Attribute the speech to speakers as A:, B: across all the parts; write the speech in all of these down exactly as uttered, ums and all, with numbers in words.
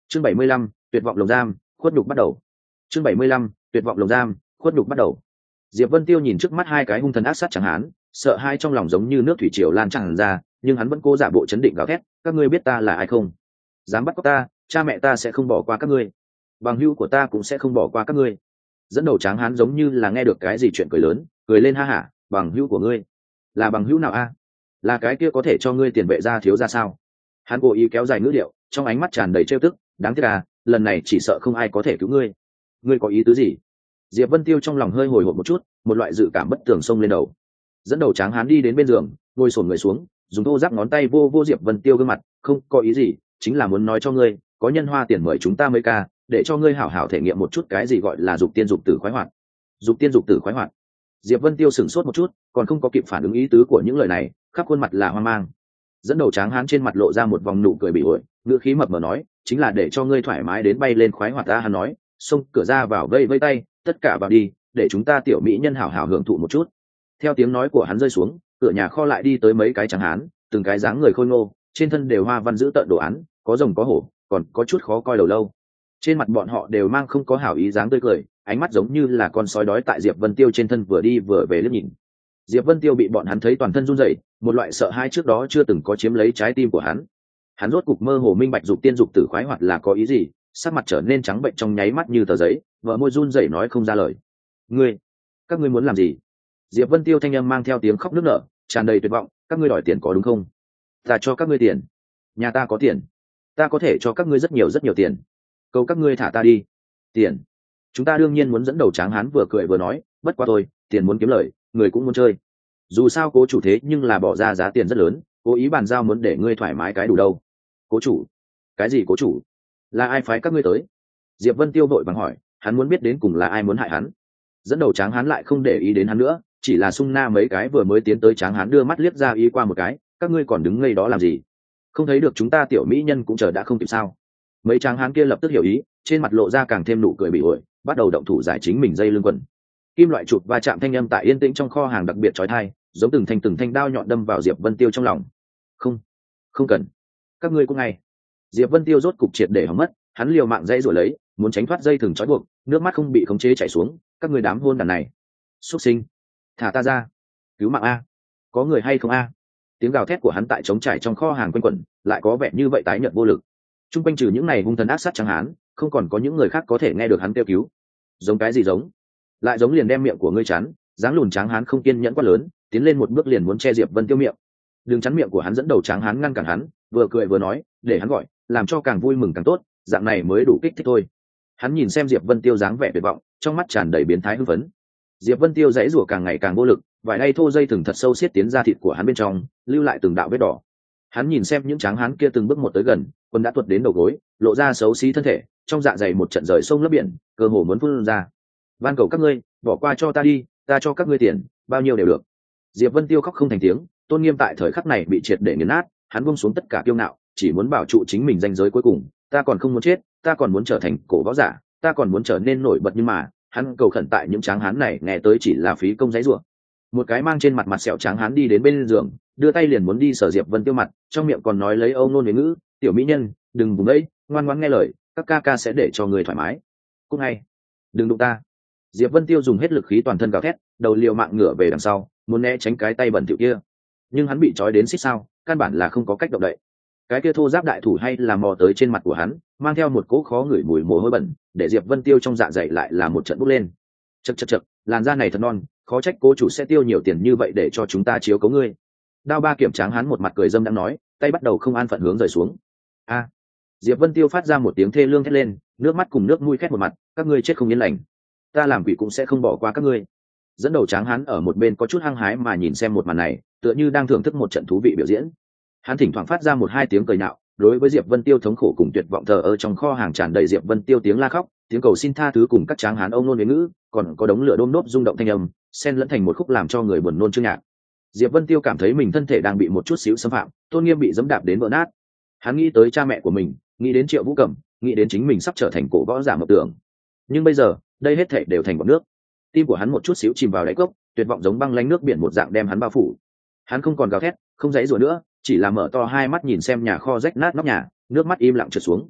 A: chương bảy mươi lăm, tuyệt vọng lồng giam, khuất nhục bắt đầu. chương bảy mươi lăm, tuyệt vọng lồng giam, khuất nhục bắt đầu. Diệp Vân Tiêu nhìn trước mắt hai cái hung thần ác sát chẳng hán, sợ hai trong lòng giống như nước thủy triều lan tràn ra, nhưng hắn vẫn cố giả bộ chấn định gào thét, các ngươi biết ta là ai không? Dám bắt cóc ta, cha mẹ ta sẽ không bỏ qua các ngươi, bằng hữu của ta cũng sẽ không bỏ qua các ngươi. Dẫn đầu tráng hán giống như là nghe được cái gì chuyện cười lớn, cười lên ha hả, bằng hữu của ngươi là bằng hữu nào a? Là cái kia có thể cho ngươi tiền vệ ra thiếu ra sao? Hắn cố ý kéo dài ngữ điệu, trong ánh mắt tràn đầy trêu tức, đáng tiếc à, lần này chỉ sợ không ai có thể cứu ngươi. Ngươi có ý tứ gì? Diệp Vân Tiêu trong lòng hơi hồi hộp một chút, một loại dự cảm bất tường xông lên đầu. Dẫn đầu tráng hán đi đến bên giường, ngồi xổm người xuống, dùng thô ráp ngón tay vô vô Diệp Vân Tiêu gương mặt, không có ý gì, chính là muốn nói cho ngươi, có nhân hoa tiền mời chúng ta mới ca, để cho ngươi hảo hảo thể nghiệm một chút cái gì gọi là dục tiên dục tử khoái hoạt. Dục tiên dục tử khoái hoạt. Diệp Vân Tiêu sửng sốt một chút, còn không có kịp phản ứng ý tứ của những lời này, khắp khuôn mặt là hoang mang. Dẫn đầu tráng hán trên mặt lộ ra một vòng nụ cười bị ổi, ngữ khí mập mờ nói, chính là để cho ngươi thoải mái đến bay lên khoái hoạt ta. Hắn nói, xông cửa ra vào vây vây tay, tất cả vào đi, để chúng ta tiểu mỹ nhân hảo hảo hưởng thụ một chút. Theo tiếng nói của hắn rơi xuống, cửa nhà kho lại đi tới mấy cái tráng hán, từng cái dáng người khôi ngô, trên thân đều hoa văn giữ tợn đồ án, có rồng có hổ, còn có chút khó coi đầu lâu. Trên mặt bọn họ đều mang không có hảo ý dáng tươi cười, ánh mắt giống như là con sói đói tại Diệp Vân Tiêu trên thân vừa đi vừa về liếc nhìn. Diệp Vân Tiêu bị bọn hắn thấy toàn thân run rẩy, một loại sợ hãi trước đó chưa từng có chiếm lấy trái tim của hắn. Hắn rốt cục mơ hồ minh bạch dục tiên dục tử khoái hoạt là có ý gì, sắc mặt trở nên trắng bệnh trong nháy mắt như tờ giấy, vợ môi run rẩy nói không ra lời. Ngươi, các ngươi muốn làm gì? Diệp Vân Tiêu thanh âm mang theo tiếng khóc nức nở, tràn đầy tuyệt vọng, các ngươi đòi tiền có đúng không? Ta cho các ngươi tiền. Nhà ta có tiền. Ta có thể cho các ngươi rất nhiều rất nhiều tiền. Cầu các ngươi thả ta đi. Tiền. Chúng ta đương nhiên muốn. Dẫn đầu tráng hán vừa cười vừa nói, bất quá thôi, tiền muốn kiếm lời, người cũng muốn chơi. Dù sao cố chủ thế nhưng là bỏ ra giá tiền rất lớn, cố ý bàn giao muốn để ngươi thoải mái cái đủ đâu. Cố chủ? Cái gì cố chủ? Là ai phái các ngươi tới? Diệp Vân Tiêu vội vàng hỏi, hắn muốn biết đến cùng là ai muốn hại hắn. Dẫn đầu tráng hán lại không để ý đến hắn nữa, chỉ là sung na mấy cái vừa mới tiến tới tráng hán đưa mắt liếc ra ý qua một cái, các ngươi còn đứng ngây đó làm gì? Không thấy được chúng ta tiểu mỹ nhân cũng chờ đã không kịp sao? Mấy tráng hán kia lập tức hiểu ý, trên mặt lộ ra càng thêm nụ cười bị ổi, bắt đầu động thủ giải chính mình dây lưng quần. Kim loại chụp va chạm thanh âm tại yên tĩnh trong kho hàng đặc biệt chói tai, giống từng thanh từng thanh đao nhọn đâm vào Diệp Vân Tiêu trong lòng. Không, không cần, các ngươi cũng ngay. Diệp Vân Tiêu rốt cục triệt để hỏng mất, hắn liều mạng dây rồi lấy, muốn tránh thoát dây thừng trói buộc, nước mắt không bị khống chế chảy xuống. Các ngươi đám hôn đàn này, xuất sinh, thả ta ra, cứu mạng a, có người hay không a? Tiếng gào thét của hắn tại trống trải trong kho hàng quanh quẩn, lại có vẻ như vậy tái nhợt vô lực. Trung quanh trừ những này hung thần ác sát trắng hán, không còn có những người khác có thể nghe được hắn kêu cứu. Giống cái gì giống? Lại giống liền đem miệng của ngươi chắn. Dáng lùn tráng hán không kiên nhẫn quá lớn, tiến lên một bước liền muốn che Diệp Vân Tiêu miệng. Đừng chắn miệng của hắn. Dẫn đầu tráng hán ngăn cản hắn, vừa cười vừa nói, để hắn gọi, làm cho càng vui mừng càng tốt, dạng này mới đủ kích thích thôi. Hắn nhìn xem Diệp Vân Tiêu dáng vẻ tuyệt vọng, trong mắt tràn đầy biến thái hưng phấn. Diệp Vân Tiêu giãy giụa càng ngày càng vô lực, vài đay thô dây thừng thật sâu xiết tiến ra thịt của hắn bên trong, lưu lại từng đạo vết đỏ. Hắn nhìn xem những tráng hán kia từng bước một tới gần, quân đã tuột đến đầu gối, lộ ra xấu xí thân thể, trong dạ dày một trận rời sông lấp biển, cơ hồ muốn phun ra. Van cầu các ngươi, bỏ qua cho ta đi, ta cho các ngươi tiền, bao nhiêu đều được. Diệp Vân Tiêu khóc không thành tiếng, tôn nghiêm tại thời khắc này bị triệt để nghiền nát, hắn buông xuống tất cả kiêu ngạo, chỉ muốn bảo trụ chính mình danh giới cuối cùng. Ta còn không muốn chết, ta còn muốn trở thành cổ võ giả, ta còn muốn trở nên nổi bật, nhưng mà hắn cầu khẩn tại những tráng hán này nghe tới chỉ là phí công giấy rủa. Một cái mang trên mặt mặt sẹo tráng hán đi đến bên giường, đưa tay liền muốn đi sờ Diệp Vân Tiêu mặt, trong miệng còn nói lấy âu nôn huế ngữ, tiểu mỹ nhân, đừng vùng đấy, ngoan ngoãn nghe lời, các ca ca sẽ để cho người thoải mái. Cút ngay, đừng đụng ta. Diệp Vân Tiêu dùng hết lực khí toàn thân gào thét, đầu liều mạng ngửa về đằng sau, muốn né tránh cái tay bẩn thỉu kia, nhưng hắn bị trói đến xích sao, căn bản là không có cách động đậy. Cái kia thô giáp đại thủ hay là mò tới trên mặt của hắn, mang theo một cỗ khó ngửi mùi mồ hôi bẩn, để Diệp Vân Tiêu trong dạ dày lại là một trận bốc lên. Chậc chậc chậc, làn da này thật non, khó trách cố chủ sẽ tiêu nhiều tiền như vậy để cho chúng ta chiếu cố ngươi. Đao ba kiểm tráng hắn một mặt cười dâm đang nói, tay bắt đầu không an phận hướng rời xuống. A! Diệp Vân Tiêu phát ra một tiếng thê lương thét lên, nước mắt cùng nước mũi khét một mặt, các ngươi chết không yên lành, ta làm quỷ cũng sẽ không bỏ qua các ngươi. Dẫn đầu tráng hắn ở một bên có chút hăng hái mà nhìn xem một màn này, tựa như đang thưởng thức một trận thú vị biểu diễn. Hắn thỉnh thoảng phát ra một hai tiếng cười nhạo, đối với Diệp Vân Tiêu thống khổ cùng tuyệt vọng thờ ơ trong kho hàng tràn đầy Diệp Vân Tiêu tiếng la khóc, tiếng cầu xin tha thứ cùng các tráng hán ông nôn huế ngữ, còn có đống lửa đôm nốt rung động thanh âm, xen lẫn thành một khúc làm cho người buồn nôn chương nhạc. Diệp Vân Tiêu cảm thấy mình thân thể đang bị một chút xíu xâm phạm, tôn nghiêm bị giẫm đạp đến vỡ nát. Hắn nghĩ tới cha mẹ của mình, nghĩ đến Triệu Vũ Cẩm, nghĩ đến chính mình sắp trở thành cổ võ giả mộng tưởng. Nhưng bây giờ, đây hết thảy đều thành bọt nước. Tim của hắn một chút xíu chìm vào đáy cốc, tuyệt vọng giống băng lánh nước biển một dạng đem hắn bao phủ. Hắn không còn gào thét, không giãy giụa nữa, chỉ là mở to hai mắt nhìn xem nhà kho rách nát nóc nhà, nước mắt im lặng trượt xuống.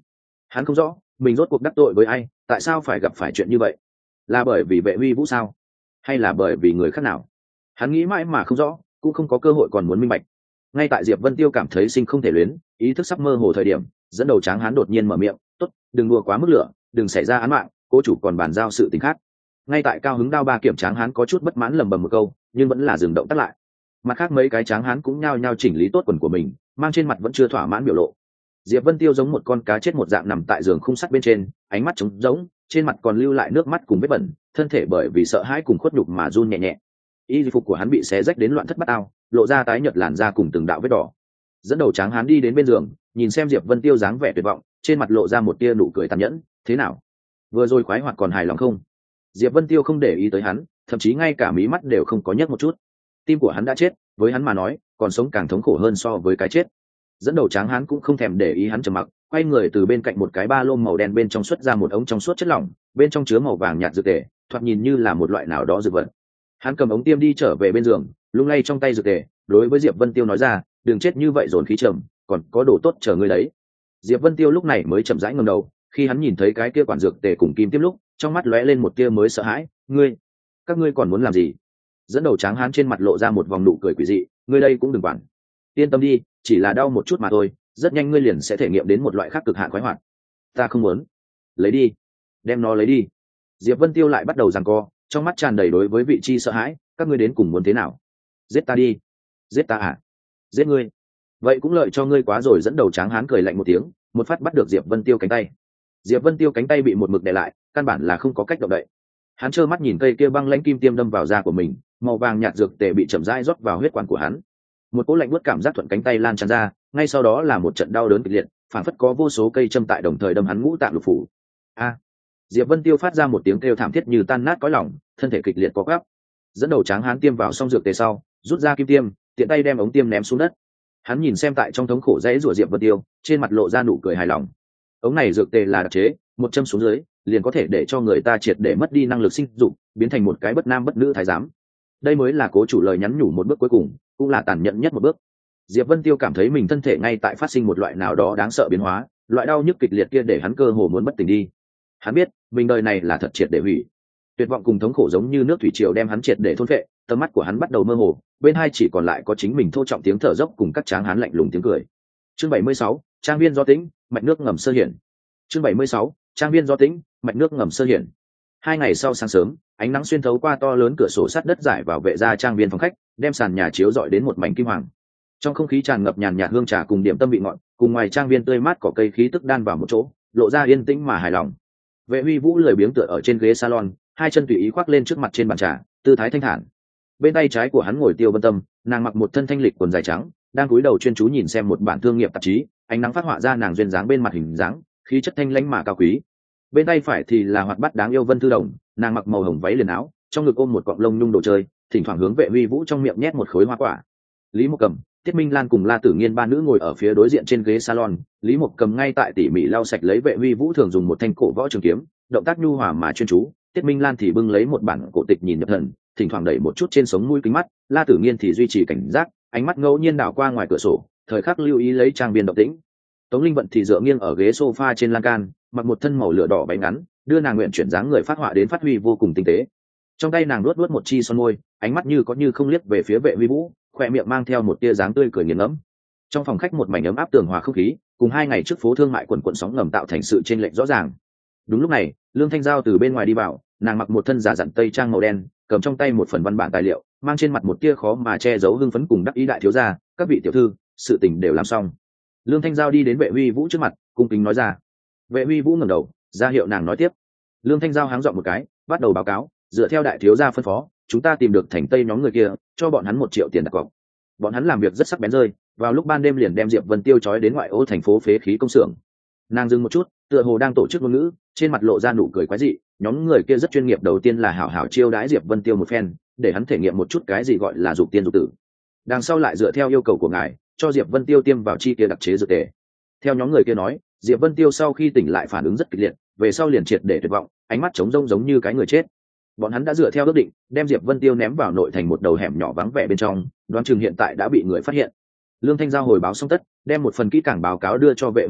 A: Hắn không rõ mình rốt cuộc đắc tội với ai, tại sao phải gặp phải chuyện như vậy. Là bởi vì Vệ Huy Vũ sao, hay là bởi vì người khác nào? Hắn nghĩ mãi mà không rõ, cũng không có cơ hội còn muốn minh bạch. Ngay tại Diệp Vân Tiêu cảm thấy sinh không thể luyến, ý thức sắp mơ hồ thời điểm, dẫn đầu Tráng Hán đột nhiên mở miệng: "Tốt, đừng đùa quá mức lửa, đừng xảy ra án mạng, cố chủ còn bàn giao sự tình khác." Ngay tại cao hứng đao ba kiểm Tráng Hán có chút bất mãn lầm bầm một câu, nhưng vẫn là dừng động tắt lại. Mặt khác mấy cái Tráng Hán cũng nhao nhao chỉnh lý tốt quần của mình, mang trên mặt vẫn chưa thỏa mãn biểu lộ. Diệp Vân Tiêu giống một con cá chết một dạng nằm tại giường khung sắt bên trên, ánh mắt trống rỗng, trên mặt còn lưu lại nước mắt cùng vết bẩn, thân thể bởi vì sợ hãi cùng khuất nhục mà run nhẹ nhẹ. Y phục của hắn bị xé rách đến loạn thất bát ao, lộ ra tái nhợt làn da cùng từng đạo vết đỏ. Dẫn đầu Tráng Hán đi đến bên giường, nhìn xem Diệp Vân Tiêu dáng vẻ tuyệt vọng, trên mặt lộ ra một tia nụ cười tàn nhẫn. "Thế nào, vừa rồi khoái hoạt còn hài lòng không?" Diệp Vân Tiêu không để ý tới hắn, thậm chí ngay cả mí mắt đều không có nhấc một chút. Tim của hắn đã chết, với hắn mà nói, còn sống càng thống khổ hơn so với cái chết. Dẫn đầu Tráng Hán cũng không thèm để ý hắn trầm mặc, quay người từ bên cạnh một cái ba lô màu đen bên trong xuất ra một ống trong suốt chất lỏng, bên trong chứa màu vàng nhạt dược tề, thoạt nhìn như là một loại nào đó dược vật. Hắn cầm ống tiêm đi trở về bên giường, lung lay trong tay dược tề, đối với Diệp Vân Tiêu nói ra: "Đừng chết như vậy dồn khí trầm, còn có đồ tốt chờ ngươi đấy." Diệp Vân Tiêu lúc này mới chậm rãi ngẩng đầu, khi hắn nhìn thấy cái kia quản dược tề cùng kim tiếp lúc, trong mắt lóe lên một tia mới sợ hãi. "Ngươi, các ngươi còn muốn làm gì?" Dẫn đầu Tráng Hán trên mặt lộ ra một vòng nụ cười quỷ dị: "Ngươi đây cũng đừng quản, yên tâm đi, chỉ là đau một chút mà thôi, rất nhanh ngươi liền sẽ thể nghiệm đến một loại khác cực hạn khoái hoạt." "Ta không muốn." "Lấy đi, đem nó lấy đi." Diệp Vân Tiêu lại bắt đầu giằng co, trong mắt tràn đầy đối với vị chi sợ hãi. "Các ngươi đến cùng muốn thế nào? Giết ta đi." "Giết ta à?" "Giết ngươi, vậy cũng lợi cho ngươi quá rồi." Dẫn đầu Tráng Hán cười lạnh một tiếng, một phát bắt được Diệp Vân Tiêu cánh tay. Diệp Vân Tiêu cánh tay bị một mực đè lại, căn bản là không có cách động đậy. Hắn trơ mắt nhìn cây kia băng lãnh kim tiêm đâm vào da của mình, màu vàng nhạt dược tề bị chậm rãi rót vào huyết quản của hắn. Một cỗ lạnh buốt cảm giác thuận cánh tay lan tràn ra, ngay sau đó là một trận đau đớn kịch liệt, phản phất có vô số cây châm tại đồng thời đâm hắn ngũ tạng lục phủ. A! Diệp Vân Tiêu phát ra một tiếng kêu thảm thiết như tan nát cõi lòng, thân thể kịch liệt co quắp. Dẫn đầu Tráng Hán tiêm vào xong dược tề sau, rút ra kim tiêm, tiện tay đem ống tiêm ném xuống đất. Hắn nhìn xem tại trong thống khổ dãy rủa Diệp Vân Tiêu, trên mặt lộ ra nụ cười hài lòng. Ống này dược tề là đặc chế, một châm xuống dưới, liền có thể để cho người ta triệt để mất đi năng lực sinh dục, biến thành một cái bất nam bất nữ thái giám. Đây mới là cố chủ lời nhắn nhủ một bước cuối cùng, cũng là tàn nhẫn nhất một bước. Diệp Vân Tiêu cảm thấy mình thân thể ngay tại phát sinh một loại nào đó đáng sợ biến hóa, loại đau nhức kịch liệt kia để hắn cơ hồ muốn bất tỉnh đi. Hắn biết, mình đời này là thật triệt để hủy. Tuyệt vọng cùng thống khổ giống như nước thủy triều đem hắn triệt để thôn phệ, tầm mắt của hắn bắt đầu mơ hồ, bên hai chỉ còn lại có chính mình thô trọng tiếng thở dốc cùng các Tráng Hán lạnh lùng tiếng cười. Chương bảy mươi sáu, trang viên do tĩnh, mạch nước ngầm sơ hiển. Chương bảy mươi sáu, trang viên do tĩnh, mạch nước ngầm sơ hiển. Hai ngày sau sáng sớm, ánh nắng xuyên thấu qua to lớn cửa sổ sắt đất giải vào vệ ra trang viên phòng khách, đem sàn nhà chiếu rọi đến một mảnh kim hoàng. Trong không khí tràn ngập nhàn nhạt hương trà cùng điểm tâm vị ngọt, cùng ngoài trang viên tươi mát cỏ cây khí tức đan vào một chỗ, lộ ra yên tĩnh mà hài lòng. Vệ Huy Vũ lười biếng tựa ở trên ghế salon, hai chân tùy ý khoác lên trước mặt trên bàn trà, tư thái thanh thản. Bên tay trái của hắn ngồi Tiêu Vân Tâm, nàng mặc một thân thanh lịch quần dài trắng, đang cúi đầu chuyên chú nhìn xem một bản thương nghiệp tạp chí, ánh nắng phát họa ra nàng duyên dáng bên mặt hình dáng, khí chất thanh lãnh mà cao quý. Bên tay phải thì là hoạt bát đáng yêu Vân Thư Đồng, nàng mặc màu hồng váy liền áo, trong ngực ôm một cọng lông nhung đồ chơi, thỉnh thoảng hướng Vệ Huy Vũ trong miệng nhét một khối hoa quả. Lý Mộc Cầm, Tiết Minh Lan cùng La Tử Nghiên ba nữ ngồi ở phía đối diện trên ghế salon, Lý Mộc Cầm ngay tại tỉ mỉ lau sạch lấy Vệ Huy Vũ thường dùng một thanh cổ võ trường kiếm, động tác nhu hòa mà chuyên chú. Tiết Minh Lan thì bưng lấy một bản cổ tịch nhìn nhập thần, thỉnh thoảng đẩy một chút trên sống mũi kính mắt. La Tử Nghiên thì duy trì cảnh giác, ánh mắt ngẫu nhiên đảo qua ngoài cửa sổ, thời khắc lưu ý lấy trang viên động tĩnh. Tống Linh Vận thì dựa nghiêng ở ghế sofa trên lan can, mặc một thân màu lửa đỏ váy ngắn, đưa nàng nguyện chuyển dáng người phát họa đến phát huy vô cùng tinh tế. Trong tay nàng luốt luốt một chi son môi, ánh mắt như có như không liếc về phía Vệ Huy Vũ, khỏe miệng mang theo một tia dáng tươi cười nghiền ngẫm. Trong phòng khách một mảnh ấm áp tường hòa không khí, cùng hai ngày trước phố thương mại quần quần sóng ngầm tạo thành sự chênh lệch rõ ràng. Đúng lúc này, Lương Thanh Giao từ bên ngoài đi vào, nàng mặc một thân giả dặn tây trang màu đen, cầm trong tay một phần văn bản tài liệu, mang trên mặt một tia khó mà che giấu hưng phấn cùng đắc ý. "Đại thiếu gia, các vị tiểu thư, sự tình đều làm xong." Lương Thanh Giao đi đến Vệ Huy Vũ trước mặt, cung kính nói ra. Vệ Huy Vũ ngẩng đầu, ra hiệu nàng nói tiếp. Lương Thanh Giao háng dọn một cái, bắt đầu báo cáo, dựa theo đại thiếu gia phân phó, chúng ta tìm được thành tây nhóm người kia, cho bọn hắn một triệu tiền đặt cọc. Bọn hắn làm việc rất sắc bén rơi, vào lúc ban đêm liền đem Diệp Vân Tiêu trói đến ngoại ô thành phố phế khí công xưởng. Nàng dừng một chút, tựa hồ đang tổ chức ngôn ngữ, trên mặt lộ ra nụ cười quái dị. Nhóm người kia rất chuyên nghiệp, đầu tiên là hảo hảo chiêu đãi Diệp Vân Tiêu một phen, để hắn thể nghiệm một chút cái gì gọi là dục tiên dục tử. Đằng sau lại dựa theo yêu cầu của ngài, cho Diệp Vân Tiêu tiêm vào chi kia đặc chế dược tề. Theo nhóm người kia nói, Diệp Vân Tiêu sau khi tỉnh lại phản ứng rất kịch liệt, về sau liền triệt để tuyệt vọng, ánh mắt trống rỗng giống như cái người chết. Bọn hắn đã dựa theo ước định, đem Diệp Vân Tiêu ném vào nội thành một đầu hẻm nhỏ vắng vẻ bên trong, đoán chừng hiện tại đã bị người phát hiện. Lương Thanh Giao hồi báo xong tất, đem một phần kỹ càng báo cáo đưa cho Vệ Huy Vũ,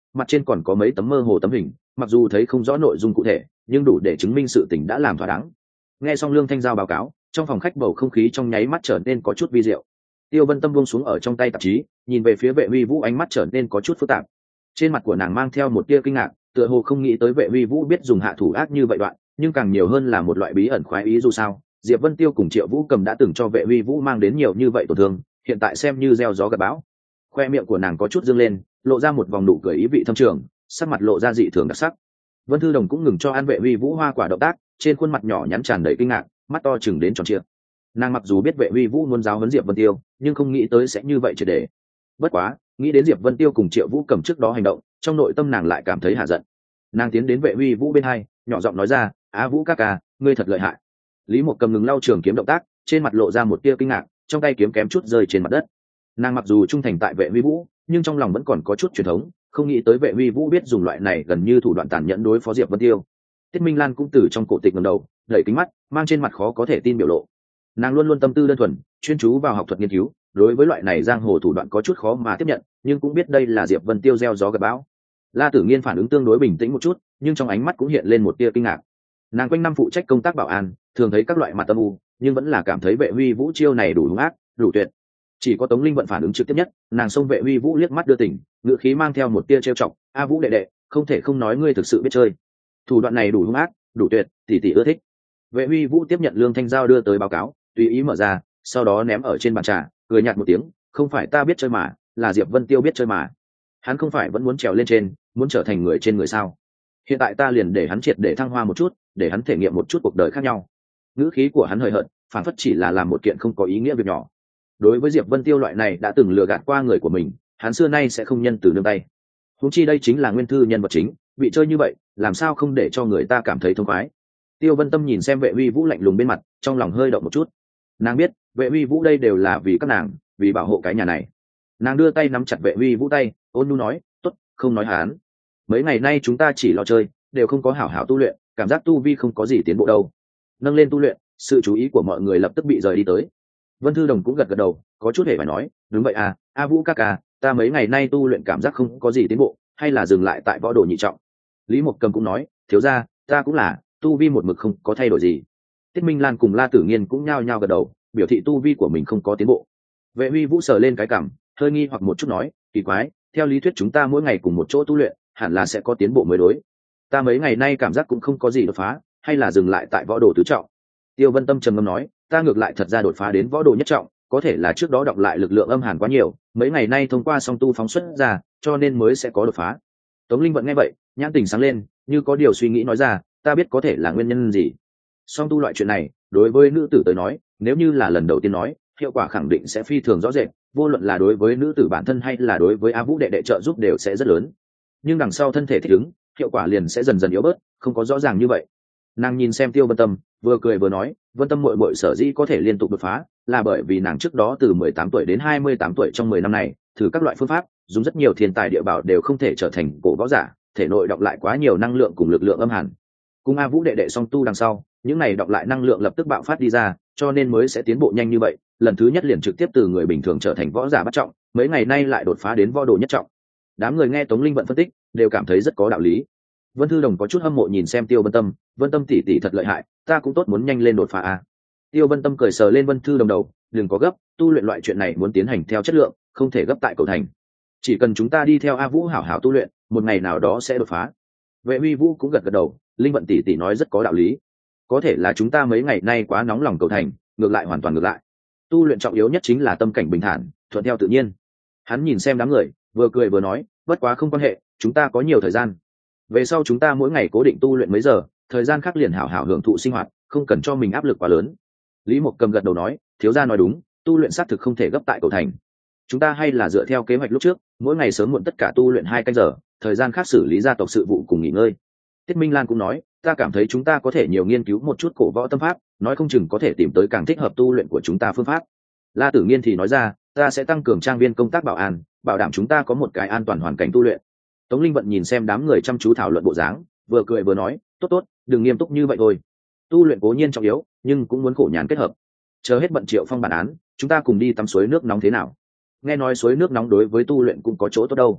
A: mặt trên còn có mấy tấm mơ hồ tấm hình, mặc dù thấy không rõ nội dung cụ thể nhưng đủ để chứng minh sự tình đã làm thỏa đáng. Nghe xong Lương Thanh Giao báo cáo, trong phòng khách bầu không khí trong nháy mắt trở nên có chút vi diệu. Tiêu Vân Tâm buông xuống ở trong tay tạp chí, nhìn về phía Vệ Uy Vũ, ánh mắt trở nên có chút phức tạp. Trên mặt của nàng mang theo một tia kinh ngạc, tựa hồ không nghĩ tới Vệ Uy Vũ biết dùng hạ thủ ác như vậy đoạn, nhưng càng nhiều hơn là một loại bí ẩn khoái ý. Dù sao Diệp Vân Tiêu cùng Triệu Vũ Cầm đã từng cho Vệ Uy Vũ mang đến nhiều như vậy tổn thương, hiện tại xem như gieo gió gặt bão. Khoe miệng của nàng có chút dương lên, lộ ra một vòng nụ cười ý vị thâm trường, sắc mặt lộ ra dị thường đặc sắc. Vân Thư Đồng cũng ngừng cho ăn Vệ Uy Vũ hoa quả động tác, trên khuôn mặt nhỏ nhắn tràn đầy kinh ngạc, mắt to chừng đến tròn trịa. Nàng mặc dù biết Vệ Uy Vũ muốn giáo huấn Diệp Vân Tiêu, nhưng không nghĩ tới sẽ như vậy triệt để. Bất quá, nghĩ đến Diệp Vân Tiêu cùng Triệu Vũ Cầm trước đó hành động, trong nội tâm nàng lại cảm thấy hạ giận. Nàng tiến đến Vệ Uy Vũ bên hai, nhỏ giọng nói ra, "Á Vũ ca ca, ngươi thật lợi hại." Lý Mộc Cầm ngừng lau trường kiếm động tác, trên mặt lộ ra một tia kinh ngạc, trong tay kiếm kém chút rơi trên mặt đất. Nàng mặc dù trung thành tại Vệ Uy Vũ, nhưng trong lòng vẫn còn có chút truyền thống, không nghĩ tới Vệ Uy Vũ biết dùng loại này gần như thủ đoạn tàn nhẫn đối phó Diệp Vân Tiêu. Tiết Minh Lan cũng từ trong cổ tịch ngẩng đầu, đẩy kính mắt, mang trên mặt khó có thể tin biểu lộ. Nàng luôn luôn tâm tư đơn thuần, chuyên chú vào học thuật nghiên cứu, đối với loại này giang hồ thủ đoạn có chút khó mà tiếp nhận, nhưng cũng biết đây là Diệp Vân Tiêu gieo gió gặt bão. La Tử Nghiên phản ứng tương đối bình tĩnh một chút, nhưng trong ánh mắt cũng hiện lên một tia kinh ngạc. Nàng quanh năm phụ trách công tác bảo an, thường thấy các loại mặt âm u, nhưng vẫn là cảm thấy Vệ Uy Vũ chiêu này đủ hung ác, đủ tuyệt. Chỉ có Tống Linh Vận phản ứng trực tiếp nhất, nàng xông Vệ Uy Vũ liếc mắt đưa tình, ngữ khí mang theo một tia trêu chọc, "A Vũ đệ đệ, không thể không nói ngươi thực sự biết chơi. Thủ đoạn này đủ hung ác, đủ tuyệt, tỷ tỷ ưa thích." Vệ Uy Vũ tiếp nhận Lương Thanh Giao đưa tới báo cáo, tùy ý mở ra, sau đó ném ở trên bàn trà, cười nhạt một tiếng, "Không phải ta biết chơi mà, là Diệp Vân Tiêu biết chơi mà. Hắn không phải vẫn muốn trèo lên trên, muốn trở thành người trên người sao? Hiện tại ta liền để hắn triệt để thăng hoa một chút, để hắn thể nghiệm một chút cuộc đời khác nhau." Ngữ khí của hắn hời hợt, phản phất chỉ là làm một kiện không có ý nghĩa việc nhỏ. Đối với Diệp Vân Tiêu loại này đã từng lừa gạt qua người của mình, hắn xưa nay sẽ không nhân từ nương tay. Huống chi đây chính là nguyên thư nhân vật chính, bị chơi như vậy, làm sao không để cho người ta cảm thấy thông khoái. Tiêu Vân Tâm nhìn xem Vệ Uy Vũ lạnh lùng bên mặt, trong lòng hơi động một chút. Nàng biết, Vệ Uy Vũ đây đều là vì các nàng, vì bảo hộ cái nhà này. Nàng đưa tay nắm chặt Vệ Uy Vũ tay, ôn nhu nói, "Tốt, không nói hắn. Mấy ngày nay chúng ta chỉ lo chơi, đều không có hảo hảo tu luyện, cảm giác tu vi không có gì tiến bộ đâu." Nâng lên tu luyện, sự chú ý của mọi người lập tức bị rời đi tới. Vân Thư Đồng cũng gật gật đầu, có chút hề phải nói, "Đúng vậy à, A Vũ ca ca, ta mấy ngày nay tu luyện cảm giác không có gì tiến bộ, hay là dừng lại tại võ đồ nhị trọng." Lý Mộc Cầm cũng nói, "Thiếu gia, ta cũng là, tu vi một mực không có thay đổi gì." Tiết Minh Lan cùng La Tử Nghiên cũng nhao nhao gật đầu, biểu thị tu vi của mình không có tiến bộ. Vệ Uy Vũ sờ lên cái cằm, hơi nghi hoặc một chút nói, "Kỳ quái, theo lý thuyết chúng ta mỗi ngày cùng một chỗ tu luyện, hẳn là sẽ có tiến bộ mới đối. Ta mấy ngày nay cảm giác cũng không có gì đột phá, hay là dừng lại tại võ đồ tứ trọng." Tiêu Vân Tâm trầm ngâm nói, "Ta ngược lại thật ra đột phá đến võ đồ nhất trọng, có thể là trước đó đọc lại lực lượng âm hàn quá nhiều, mấy ngày nay thông qua song tu phóng xuất ra, cho nên mới sẽ có đột phá." Tống Linh Vận nghe vậy, nhãn tình sáng lên, như có điều suy nghĩ nói ra, "Ta biết có thể là nguyên nhân gì. Song tu loại chuyện này, đối với nữ tử tới nói, nếu như là lần đầu tiên nói, hiệu quả khẳng định sẽ phi thường rõ rệt, vô luận là đối với nữ tử bản thân hay là đối với A Vũ đệ đệ trợ giúp đều sẽ rất lớn. Nhưng đằng sau thân thể thích ứng, hiệu quả liền sẽ dần dần yếu bớt, không có rõ ràng như vậy." Nàng nhìn xem Tiêu Vân Tâm, vừa cười vừa nói, "Vân Tâm muội muội sở dĩ có thể liên tục đột phá, là bởi vì nàng trước đó từ mười tám tuổi đến hai mươi tám tuổi trong mười năm này, thử các loại phương pháp, dùng rất nhiều thiên tài địa bảo đều không thể trở thành cổ võ giả, thể nội đọc lại quá nhiều năng lượng cùng lực lượng âm hàn. Cùng A Vũ đệ đệ song tu đằng sau, những này đọc lại năng lượng lập tức bạo phát đi ra, cho nên mới sẽ tiến bộ nhanh như vậy, lần thứ nhất liền trực tiếp từ người bình thường trở thành võ giả bắt trọng, mấy ngày nay lại đột phá đến võ đồ nhất trọng." Đám người nghe Tống Linh Vận phân tích, đều cảm thấy rất có đạo lý. Vân Thư Đồng có chút hâm mộ nhìn xem Tiêu Vân Tâm, "Vân Tâm tỷ tỷ thật lợi hại, ta cũng tốt muốn nhanh lên đột phá a." Tiêu Vân Tâm cười sờ lên Vân Thư Đồng đầu, "Đừng có gấp, tu luyện loại chuyện này muốn tiến hành theo chất lượng, không thể gấp tại cầu thành. Chỉ cần chúng ta đi theo A Vũ hảo hảo tu luyện, một ngày nào đó sẽ đột phá." Vệ Uy Vũ cũng gật gật đầu, "Linh Vận tỷ tỷ nói rất có đạo lý. Có thể là chúng ta mấy ngày nay quá nóng lòng cầu thành, ngược lại hoàn toàn ngược lại. Tu luyện trọng yếu nhất chính là tâm cảnh bình thản, thuận theo tự nhiên." Hắn nhìn xem đám người, vừa cười vừa nói, "Bất quá không quan hệ, chúng ta có nhiều thời gian. Về sau chúng ta mỗi ngày cố định tu luyện mấy giờ, thời gian khác liền hảo hảo hưởng thụ sinh hoạt, không cần cho mình áp lực quá lớn." Lý Mộc Cầm gật đầu nói, "Thiếu gia nói đúng, tu luyện xác thực không thể gấp tại cầu thành. Chúng ta hay là dựa theo kế hoạch lúc trước, mỗi ngày sớm muộn tất cả tu luyện hai canh giờ, thời gian khác xử lý gia tộc sự vụ cùng nghỉ ngơi." Tiết Minh Lan cũng nói, "Ta cảm thấy chúng ta có thể nhiều nghiên cứu một chút cổ võ tâm pháp, nói không chừng có thể tìm tới càng thích hợp tu luyện của chúng ta phương pháp." La Tử Nghiên thì nói ra, "Ta sẽ tăng cường trang viên công tác bảo an, bảo đảm chúng ta có một cái an toàn hoàn cảnh tu luyện." Tống Linh Vận nhìn xem đám người chăm chú thảo luận bộ dáng, vừa cười vừa nói, "Tốt tốt, đừng nghiêm túc như vậy thôi. Tu luyện cố nhiên trọng yếu, nhưng cũng muốn khổ nhàn kết hợp. Chờ hết bận Triệu Phong bản án, chúng ta cùng đi tắm suối nước nóng thế nào? Nghe nói suối nước nóng đối với tu luyện cũng có chỗ tốt đâu."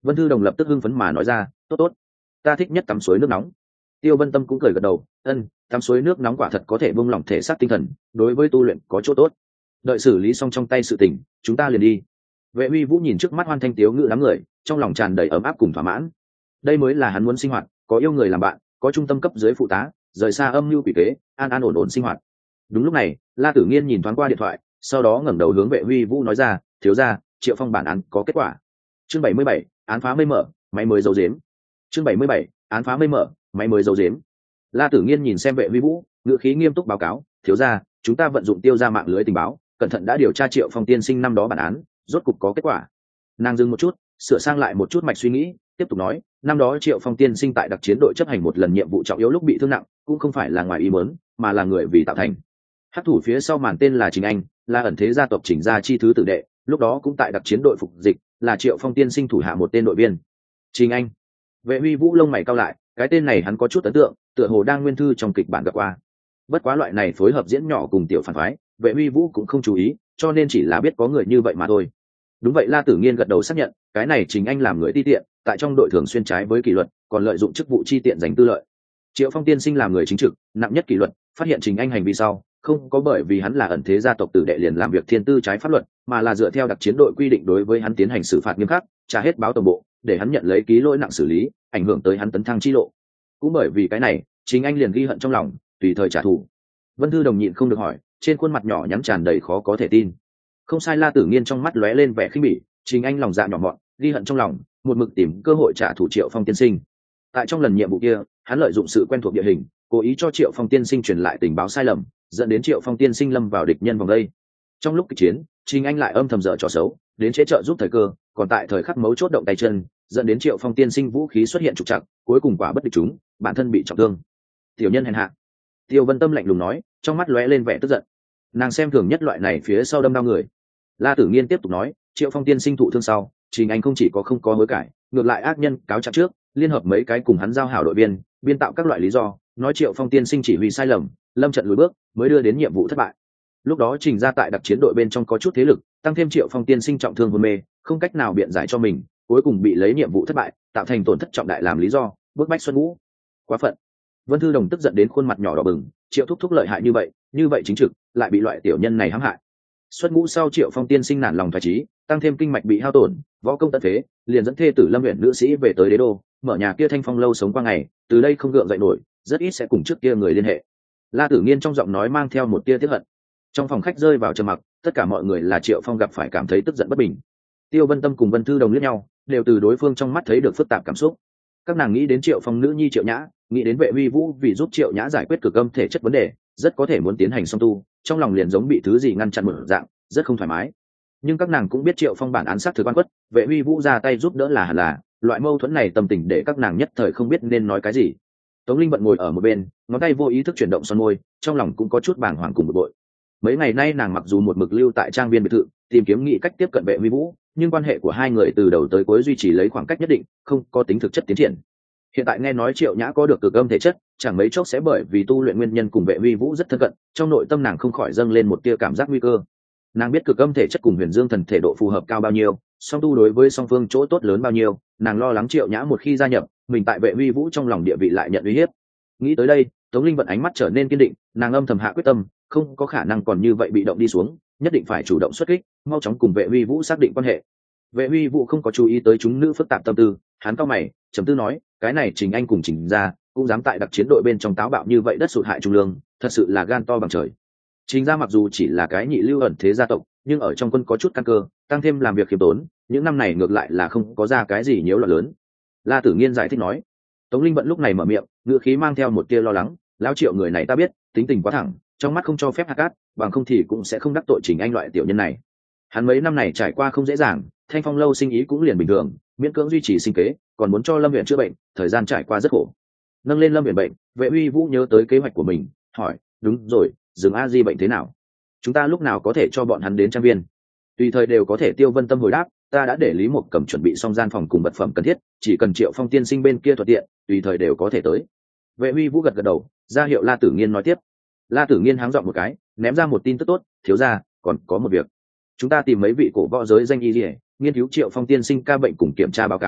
A: Vân Thư Đồng lập tức hưng phấn mà nói ra, tốt tốt, ta thích nhất tắm suối nước nóng. Tiêu Vân Tâm cũng cười gật đầu, ân, tắm suối nước nóng quả thật có thể buông lỏng thể xác tinh thần, đối với tu luyện có chỗ tốt. Đợi xử lý xong trong tay sự tình, chúng ta liền đi. Vệ Uy Vũ nhìn trước mắt hoan thanh tiếu ngữ đám người, trong lòng tràn đầy ấm áp cùng thỏa mãn. Đây mới là hắn muốn sinh hoạt, có yêu người làm bạn, có trung tâm cấp dưới phụ tá, rời xa âm mưu quỷ kế, an an ổn ổn sinh hoạt. Đúng lúc này, La Tử Nghiên nhìn thoáng qua điện thoại, sau đó ngẩng đầu hướng Vệ Uy Vũ nói ra, thiếu gia, Triệu Phong bản án có kết quả. Chương bảy mươi bảy, án phá mây mở, máy mới giấu giếm. Chương bảy mươi bảy, án phá mây mở, máy mới giấu giếm. La Tử Nghiên nhìn xem Vệ Uy Vũ, ngữ khí nghiêm túc báo cáo, thiếu gia, chúng ta vận dụng tiêu ra mạng lưới tình báo, cẩn thận đã điều tra Triệu Phong tiên sinh năm đó bản án, rốt cục có kết quả. Nàng dừng một chút, sửa sang lại một chút mạch suy nghĩ, tiếp tục nói, năm đó Triệu Phong tiên sinh tại đặc chiến đội chấp hành một lần nhiệm vụ trọng yếu lúc bị thương nặng, cũng không phải là ngoài ý muốn, mà là người vì tạo thành. Hắc thủ phía sau màn tên là Trình Anh, là ẩn thế gia tộc Trình gia chi thứ tử đệ, lúc đó cũng tại đặc chiến đội phục dịch, là Triệu Phong tiên sinh thủ hạ một tên đội viên. Trình Anh. Vệ Uy Vũ lông mày cau lại, cái tên này hắn có chút ấn tượng, tựa hồ đang nguyên thư trong kịch bản gặp qua. Bất quá loại này phối hợp diễn nhỏ cùng tiểu phản phái, Vệ Uy Vũ cũng không chú ý, cho nên chỉ là biết có người như vậy mà thôi. Đúng vậy, La Tử Nghiên gật đầu xác nhận, cái này Trình Anh làm người ti tiện, tại trong đội thường xuyên trái với kỷ luật, còn lợi dụng chức vụ chi tiện giành tư lợi. Triệu Phong tiên sinh làm người chính trực, nặng nhất kỷ luật, phát hiện Trình Anh hành vi sau, không có bởi vì hắn là ẩn thế gia tộc tử đệ liền làm việc thiên tư trái pháp luật, mà là dựa theo đặc chiến đội quy định đối với hắn tiến hành xử phạt nghiêm khắc, trả hết báo tổng bộ, để hắn nhận lấy ký lỗi nặng xử lý, ảnh hưởng tới hắn tấn thăng chi lộ. Cũng bởi vì cái này, Trình Anh liền ghi hận trong lòng, tùy thời trả thù. Vân Thư Đồng nhịn không được hỏi, trên khuôn mặt nhỏ nhắn tràn đầy khó có thể tin. Không sai, La Tử Nghiên trong mắt lóe lên vẻ khinh bỉ, Trình Anh lòng dạ nhỏ mọn, ghi hận trong lòng, một mực tìm cơ hội trả thù Triệu Phong tiên sinh. Tại trong lần nhiệm vụ kia, hắn lợi dụng sự quen thuộc địa hình, cố ý cho Triệu Phong tiên sinh truyền lại tình báo sai lầm, dẫn đến Triệu Phong tiên sinh lâm vào địch nhân vòng đây. Trong lúc kịch chiến, Trình Anh lại âm thầm dở trò xấu, đến chế trợ giúp thời cơ, còn tại thời khắc mấu chốt động tay chân, dẫn đến Triệu Phong tiên sinh vũ khí xuất hiện trục trặc, cuối cùng quả bất địch chúng, bản thân bị trọng thương. Tiểu nhân hèn hạ. Tiêu Vân Tâm lạnh lùng nói, trong mắt lóe lên vẻ tức giận. Nàng xem thường nhất loại này phía sau đâm đau người. La Tử Nghiên tiếp tục nói, Triệu Phong tiên sinh thụ thương sau, Trình Anh không chỉ có không có hối cải, ngược lại ác nhân cáo trạng trước, liên hợp mấy cái cùng hắn giao hảo đội viên, biên tạo các loại lý do, nói Triệu Phong tiên sinh chỉ huy sai lầm, lâm trận lùi bước, mới đưa đến nhiệm vụ thất bại. Lúc đó Trình ra tại đặc chiến đội bên trong có chút thế lực, tăng thêm Triệu Phong tiên sinh trọng thương hôn mê, không cách nào biện giải cho mình, cuối cùng bị lấy nhiệm vụ thất bại, tạo thành tổn thất trọng đại làm lý do, bức bách Xuân Vũ. Quá phận. Vân Thư Đồng tức giận đến khuôn mặt nhỏ đỏ bừng, Triệu thúc thúc lợi hại như vậy, như vậy chính trực, lại bị loại tiểu nhân này hãm hại. Xuất ngũ sau Triệu Phong tiên sinh nản lòng thoái chí, tăng thêm kinh mạch bị hao tổn, võ công tận phế, liền dẫn thê tử Lâm huyện nữ sĩ về tới đế đô, mở nhà kia Thanh Phong lâu sống qua ngày, từ đây không gượng dậy nổi, rất ít sẽ cùng trước kia người liên hệ. La Tử Nghiên trong giọng nói mang theo một tia tiếc hận. Trong phòng khách rơi vào trầm mặc, tất cả mọi người là Triệu Phong gặp phải cảm thấy tức giận bất bình. Tiêu Vân Tâm cùng Vân Thư Đồng liếc nhau, đều từ đối phương trong mắt thấy được phức tạp cảm xúc. Các nàng nghĩ đến Triệu Phong nữ nhi Triệu Nhã, nghĩ đến Vệ Uy Vũ vì giúp Triệu Nhã giải quyết cực âm thể chất vấn đề, rất có thể muốn tiến hành song tu, trong lòng liền giống bị thứ gì ngăn chặn mở dạng, rất không thoải mái. Nhưng các nàng cũng biết Triệu Phong bản án sát thực quan quất, Vệ Uy Vũ ra tay giúp đỡ là hẳn là, loại mâu thuẫn này tâm tình để các nàng nhất thời không biết nên nói cái gì. Tống Linh Vận ngồi ở một bên, ngón tay vô ý thức chuyển động son môi, trong lòng cũng có chút bàng hoàng cùng bực bội. Mấy ngày nay nàng mặc dù một mực lưu tại trang viên biệt thự, tìm kiếm nghị cách tiếp cận Vệ Uy Vũ, nhưng quan hệ của hai người từ đầu tới cuối duy trì lấy khoảng cách nhất định, không có tính thực chất tiến triển. Hiện tại nghe nói Triệu Nhã có được cực âm thể chất, chẳng mấy chốc sẽ bởi vì tu luyện nguyên nhân cùng Vệ Uy Vũ rất thân cận, trong nội tâm nàng không khỏi dâng lên một tia cảm giác nguy cơ. Nàng biết cực âm thể chất cùng Huyền Dương thần thể độ phù hợp cao bao nhiêu, song tu đối với song phương chỗ tốt lớn bao nhiêu, nàng lo lắng Triệu Nhã một khi gia nhập, mình tại Vệ Uy Vũ trong lòng địa vị lại nhận uy hiếp. Nghĩ tới đây, Tống Linh Vận ánh mắt trở nên kiên định, nàng âm thầm hạ quyết tâm, không có khả năng còn như vậy bị động đi xuống, nhất định phải chủ động xuất kích, mau chóng cùng Vệ Uy Vũ xác định quan hệ. Vệ Uy Vũ không có chú ý tới chúng nữ phức tạp tâm tư, hắn cau mày, trầm tư nói, cái này Trình Anh cùng Trình gia cũng dám tại đặc chiến đội bên trong táo bạo như vậy, đất sụt hại trung lương, thật sự là gan to bằng trời. Trình gia mặc dù chỉ là cái nhị lưu ẩn thế gia tộc, nhưng ở trong quân có chút căn cơ, tăng thêm làm việc khiêm tốn, những năm này ngược lại là không có ra cái gì nhiễu loạn lớn. La Tử Nghiên giải thích nói. Tống Linh Vận lúc này mở miệng, ngữ khí mang theo một tia lo lắng, lão Triệu người này ta biết, tính tình quá thẳng, trong mắt không cho phép hạt cát, bằng không thì cũng sẽ không đắc tội Trình Anh loại tiểu nhân này. Hắn mấy năm này trải qua không dễ dàng, Thanh Phong lâu sinh ý cũng liền bình thường, miễn cưỡng duy trì sinh kế, còn muốn cho Lâm Uyển chữa bệnh, thời gian trải qua rất khổ. Nâng lên Lâm Uyển bệnh, Vệ Uy Vũ nhớ tới kế hoạch của mình, hỏi, đúng rồi, Dương A Di bệnh thế nào? Chúng ta lúc nào có thể cho bọn hắn đến trang viên? Tùy thời đều có thể. Tiêu Vân Tâm hồi đáp, ta đã để Lý Mộc Cầm chuẩn bị xong gian phòng cùng vật phẩm cần thiết, chỉ cần Triệu Phong tiên sinh bên kia thuận tiện, tùy thời đều có thể tới. Vệ Uy Vũ gật gật đầu, ra hiệu La Tử Nghiên nói tiếp. La Tử Nghiên háng giọng một cái, ném ra một tin tức tốt, thiếu gia, còn có một việc. Chúng ta tìm mấy vị cổ võ giới danh y liễu, nghiên cứu Triệu Phong tiên sinh ca bệnh cùng kiểm tra báo cáo,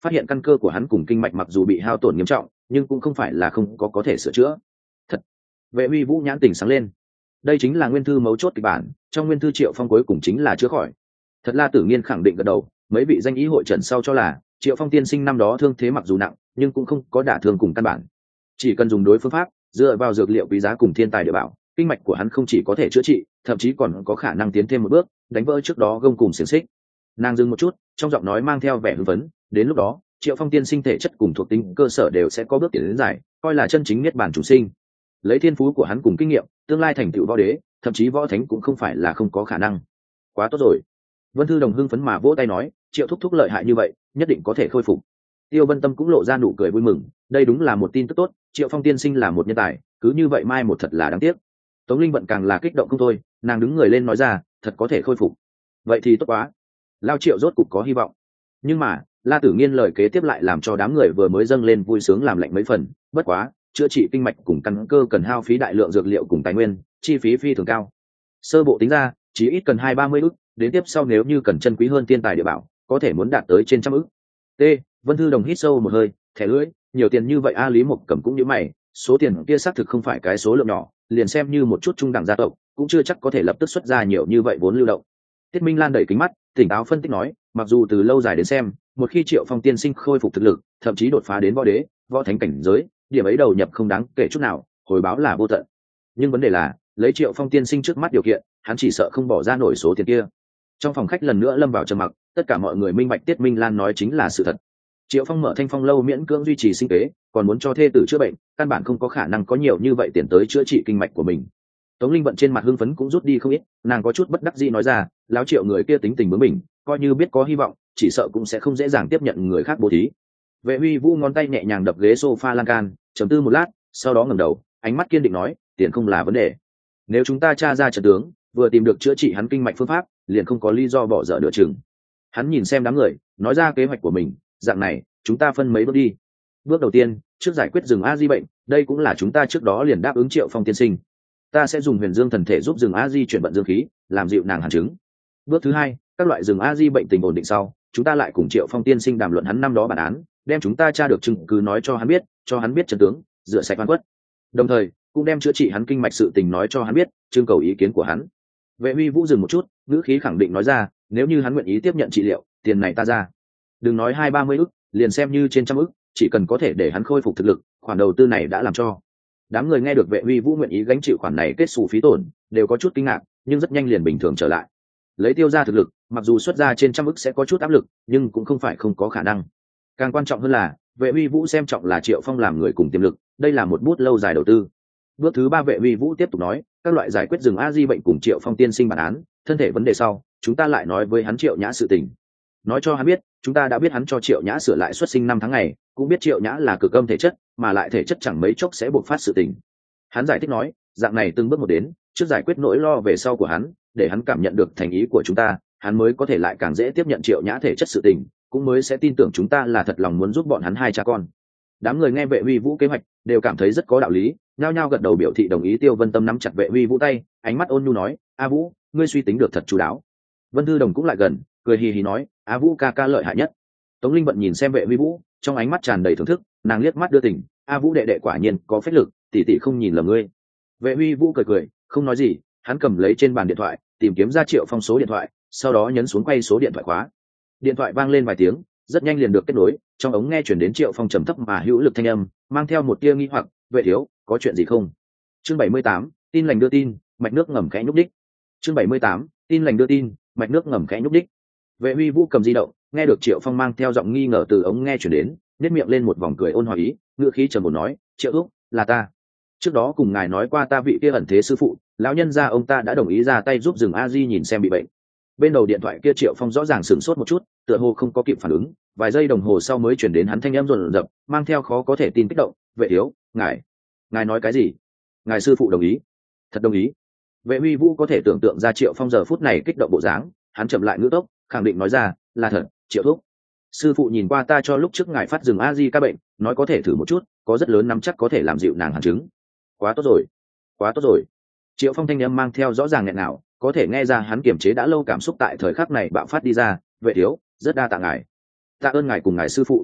A: phát hiện căn cơ của hắn cùng kinh mạch mặc dù bị hao tổn nghiêm trọng nhưng cũng không phải là không có có thể sửa chữa. Thật. Vệ Uy Vũ nhãn tỉnh sáng lên. Đây chính là nguyên thư mấu chốt kịch bản, trong nguyên thư Triệu Phong cuối cùng chính là chữa khỏi. Thật La Tử Nghiên khẳng định gật đầu, mấy vị danh ý hội trần sau cho là Triệu Phong tiên sinh năm đó thương thế mặc dù nặng nhưng cũng không có đả thương cùng căn bản, chỉ cần dùng đối phương pháp dựa vào dược liệu quý giá cùng thiên tài địa bảo, kinh mạch của hắn không chỉ có thể chữa trị, thậm chí còn có khả năng tiến thêm một bước, đánh vỡ trước đó gông cùng xiềng xích. Nàng dừng một chút, trong giọng nói mang theo vẻ hưng phấn, đến lúc đó Triệu Phong tiên sinh thể chất cùng thuộc tính cơ sở đều sẽ có bước tiến đến dài, coi là chân chính niết bàn chủ sinh. Lấy thiên phú của hắn cùng kinh nghiệm, tương lai thành tựu võ đế, thậm chí võ thánh cũng không phải là không có khả năng. Quá tốt rồi. Vân Thư Đồng hưng phấn mà vỗ tay nói, Triệu thúc thúc lợi hại như vậy, nhất định có thể khôi phục. Tiêu Vân Tâm cũng lộ ra nụ cười vui mừng, đây đúng là một tin tức tốt, Triệu Phong tiên sinh là một nhân tài, cứ như vậy mai một thật là đáng tiếc. Tống Linh Vận càng là kích động không thôi, nàng đứng người lên nói ra, thật có thể khôi phục. Vậy thì tốt quá. Lao Triệu rốt cục có hy vọng. Nhưng mà, La Tử Nghiên lời kế tiếp lại làm cho đám người vừa mới dâng lên vui sướng làm lạnh mấy phần, bất quá, chữa trị kinh mạch cùng căn cơ cần hao phí đại lượng dược liệu cùng tài nguyên, chi phí phi thường cao. Sơ bộ tính ra, chỉ ít cần hai ba mươi ức, đến tiếp sau nếu như cần chân quý hơn tiên tài địa bảo, có thể muốn đạt tới trên trăm ức. T. Vân Thư Đồng hít sâu một hơi, thẻ lưỡi, nhiều tiền như vậy a. Lý Mộc Cẩm cũng như mày, số tiền kia xác thực không phải cái số lượng nhỏ, liền xem như một chút trung đẳng gia tộc, cũng chưa chắc có thể lập tức xuất ra nhiều như vậy vốn lưu động. Tiết Minh Lan đẩy kính mắt, tỉnh táo phân tích nói, mặc dù từ lâu dài đến xem, một khi Triệu Phong tiên sinh khôi phục thực lực, thậm chí đột phá đến võ đế, võ thánh cảnh giới, điểm ấy đầu nhập không đáng kể chút nào, hồi báo là vô tận. Nhưng vấn đề là, lấy Triệu Phong tiên sinh trước mắt điều kiện, hắn chỉ sợ không bỏ ra nổi số tiền kia. Trong phòng khách lần nữa lâm vào trầm mặc, tất cả mọi người minh bạch Tiết Minh Lan nói chính là sự thật. Triệu Phong mở Thanh Phong lâu miễn cưỡng duy trì sinh kế, còn muốn cho thê tử chữa bệnh, căn bản không có khả năng có nhiều như vậy tiền tới chữa trị kinh mạch của mình. Tống Linh Vận trên mặt hưng phấn cũng rút đi không ít, nàng có chút bất đắc dĩ nói ra, lão Triệu người kia tính tình bướng bỉnh, coi như biết có hy vọng, chỉ sợ cũng sẽ không dễ dàng tiếp nhận người khác bố thí. Vệ Uy Vũ ngón tay nhẹ nhàng đập ghế sofa lan can, trầm tư một lát, sau đó ngẩng đầu, ánh mắt kiên định nói, tiền không là vấn đề. Nếu chúng ta tra ra trận tướng, vừa tìm được chữa trị hắn kinh mạch phương pháp, liền không có lý do bỏ dở nửa chừng. Hắn nhìn xem đám người, nói ra kế hoạch của mình, dạng này, chúng ta phân mấy bước đi. Bước đầu tiên, trước giải quyết rừng a di bệnh, đây cũng là chúng ta trước đó liền đáp ứng Triệu Phong tiên sinh. Ta sẽ dùng Huyền Dương thần thể giúp rừng a di chuyển vận dương khí, làm dịu nàng hàn chứng. Bước thứ hai, các loại rừng a di bệnh tình ổn định sau, chúng ta lại cùng Triệu Phong tiên sinh đàm luận hắn năm đó bản án, đem chúng ta tra được chứng cứ nói cho hắn biết, cho hắn biết chân tướng, rửa sạch oan khuất. Đồng thời, cũng đem chữa trị hắn kinh mạch sự tình nói cho hắn biết, trưng cầu ý kiến của hắn. Vệ Uy Vũ dừng một chút, ngữ khí khẳng định nói ra, nếu như hắn nguyện ý tiếp nhận trị liệu, tiền này ta ra. Đừng nói hai ba mươi ức, liền xem như trên trăm ức, chỉ cần có thể để hắn khôi phục thực lực, khoản đầu tư này đã làm cho. Đám người nghe được Vệ Uy Vũ nguyện ý gánh chịu khoản này kết xù phí tổn, đều có chút kinh ngạc, nhưng rất nhanh liền bình thường trở lại. Lấy Tiêu ra thực lực, mặc dù xuất ra trên trăm ức sẽ có chút áp lực, nhưng cũng không phải không có khả năng. Càng quan trọng hơn là, Vệ Uy Vũ xem trọng là Triệu Phong làm người cùng tiềm lực, đây là một bút lâu dài đầu tư. Bước thứ ba, Vệ Uy Vũ tiếp tục nói, các loại giải quyết rừng a di bệnh cùng Triệu Phong tiên sinh bản án, thân thể vấn đề sau, chúng ta lại nói với hắn Triệu Nhã sự tình. Nói cho hắn biết, chúng ta đã biết hắn cho Triệu Nhã sửa lại xuất sinh năm tháng ngày, cũng biết Triệu Nhã là cực âm thể chất, mà lại thể chất chẳng mấy chốc sẽ bộc phát sự tình. Hắn giải thích nói, dạng này từng bước một đến, trước giải quyết nỗi lo về sau của hắn, để hắn cảm nhận được thành ý của chúng ta, hắn mới có thể lại càng dễ tiếp nhận Triệu Nhã thể chất sự tình, cũng mới sẽ tin tưởng chúng ta là thật lòng muốn giúp bọn hắn hai cha con. Đám người nghe Vệ Uy Vũ kế hoạch, đều cảm thấy rất có đạo lý, nhao nhao gật đầu biểu thị đồng ý. Tiêu Vân Tâm nắm chặt Vệ Uy Vũ tay, ánh mắt ôn nhu nói, A Vũ, ngươi suy tính được thật chú đáo. Vân Thư Đồng cũng lại gần, cười hì hì nói, A Vũ ca ca lợi hại nhất. Tống Linh Vận nhìn xem Vệ Uy Vũ, trong ánh mắt tràn đầy thưởng thức, nàng liếc mắt đưa tình, A Vũ đệ đệ quả nhiên có phách lực, tỷ tỷ không nhìn lầm ngươi. Vệ Uy Vũ cười cười, không nói gì, hắn cầm lấy trên bàn điện thoại, tìm kiếm ra Triệu Phong số điện thoại, sau đó nhấn xuống quay số điện thoại khóa. Điện thoại vang lên vài tiếng, rất nhanh liền được kết nối, trong ống nghe chuyển đến Triệu Phong trầm thấp mà hữu lực thanh âm, mang theo một tia nghi hoặc, "Vệ thiếu, có chuyện gì không?" Chương bảy mươi tám, tin lành đưa tin, mạch nước ngầm khẽ nhúc đích. Chương bảy mươi tám, tin lành đưa tin, mạch nước ngầm khẽ nhúc đích. Vệ Uy Vũ cầm di động, nghe được Triệu Phong mang theo giọng nghi ngờ từ ống nghe chuyển đến, nhếch miệng lên một vòng cười ôn hòa ý, ngữ khí trầm ổn nói, "Triệu thúc, là ta. Trước đó cùng ngài nói qua ta vị kia ẩn thế sư phụ, lão nhân gia ông ta đã đồng ý ra tay giúp rừng A Di nhìn xem bị bệnh." Bên đầu điện thoại kia Triệu Phong rõ ràng sửng sốt một chút, tựa hồ không có kịp phản ứng, vài giây đồng hồ sau mới chuyển đến hắn thanh âm rồn rập, mang theo khó có thể tin kích động, "Vệ thiếu, ngài, ngài nói cái gì? Ngài sư phụ đồng ý?" "Thật đồng ý." Vệ Uy Vũ có thể tưởng tượng ra Triệu Phong giờ phút này kích động bộ dáng, hắn chậm lại ngữ tốc, khẳng định nói ra, "Là thật, Triệu thúc. Sư phụ nhìn qua ta cho lúc trước ngài phát rừng A Di ca bệnh, nói có thể thử một chút, có rất lớn nắm chắc có thể làm dịu nàng hàn chứng." "Quá tốt rồi, quá tốt rồi." Triệu Phong thanh âm mang theo rõ ràng nghẹn nào, có thể nghe ra hắn kiềm chế đã lâu cảm xúc tại thời khắc này bạo phát đi ra, "Vệ thiếu, rất đa tạ ngài." "Tạ ơn ngài cùng ngài sư phụ,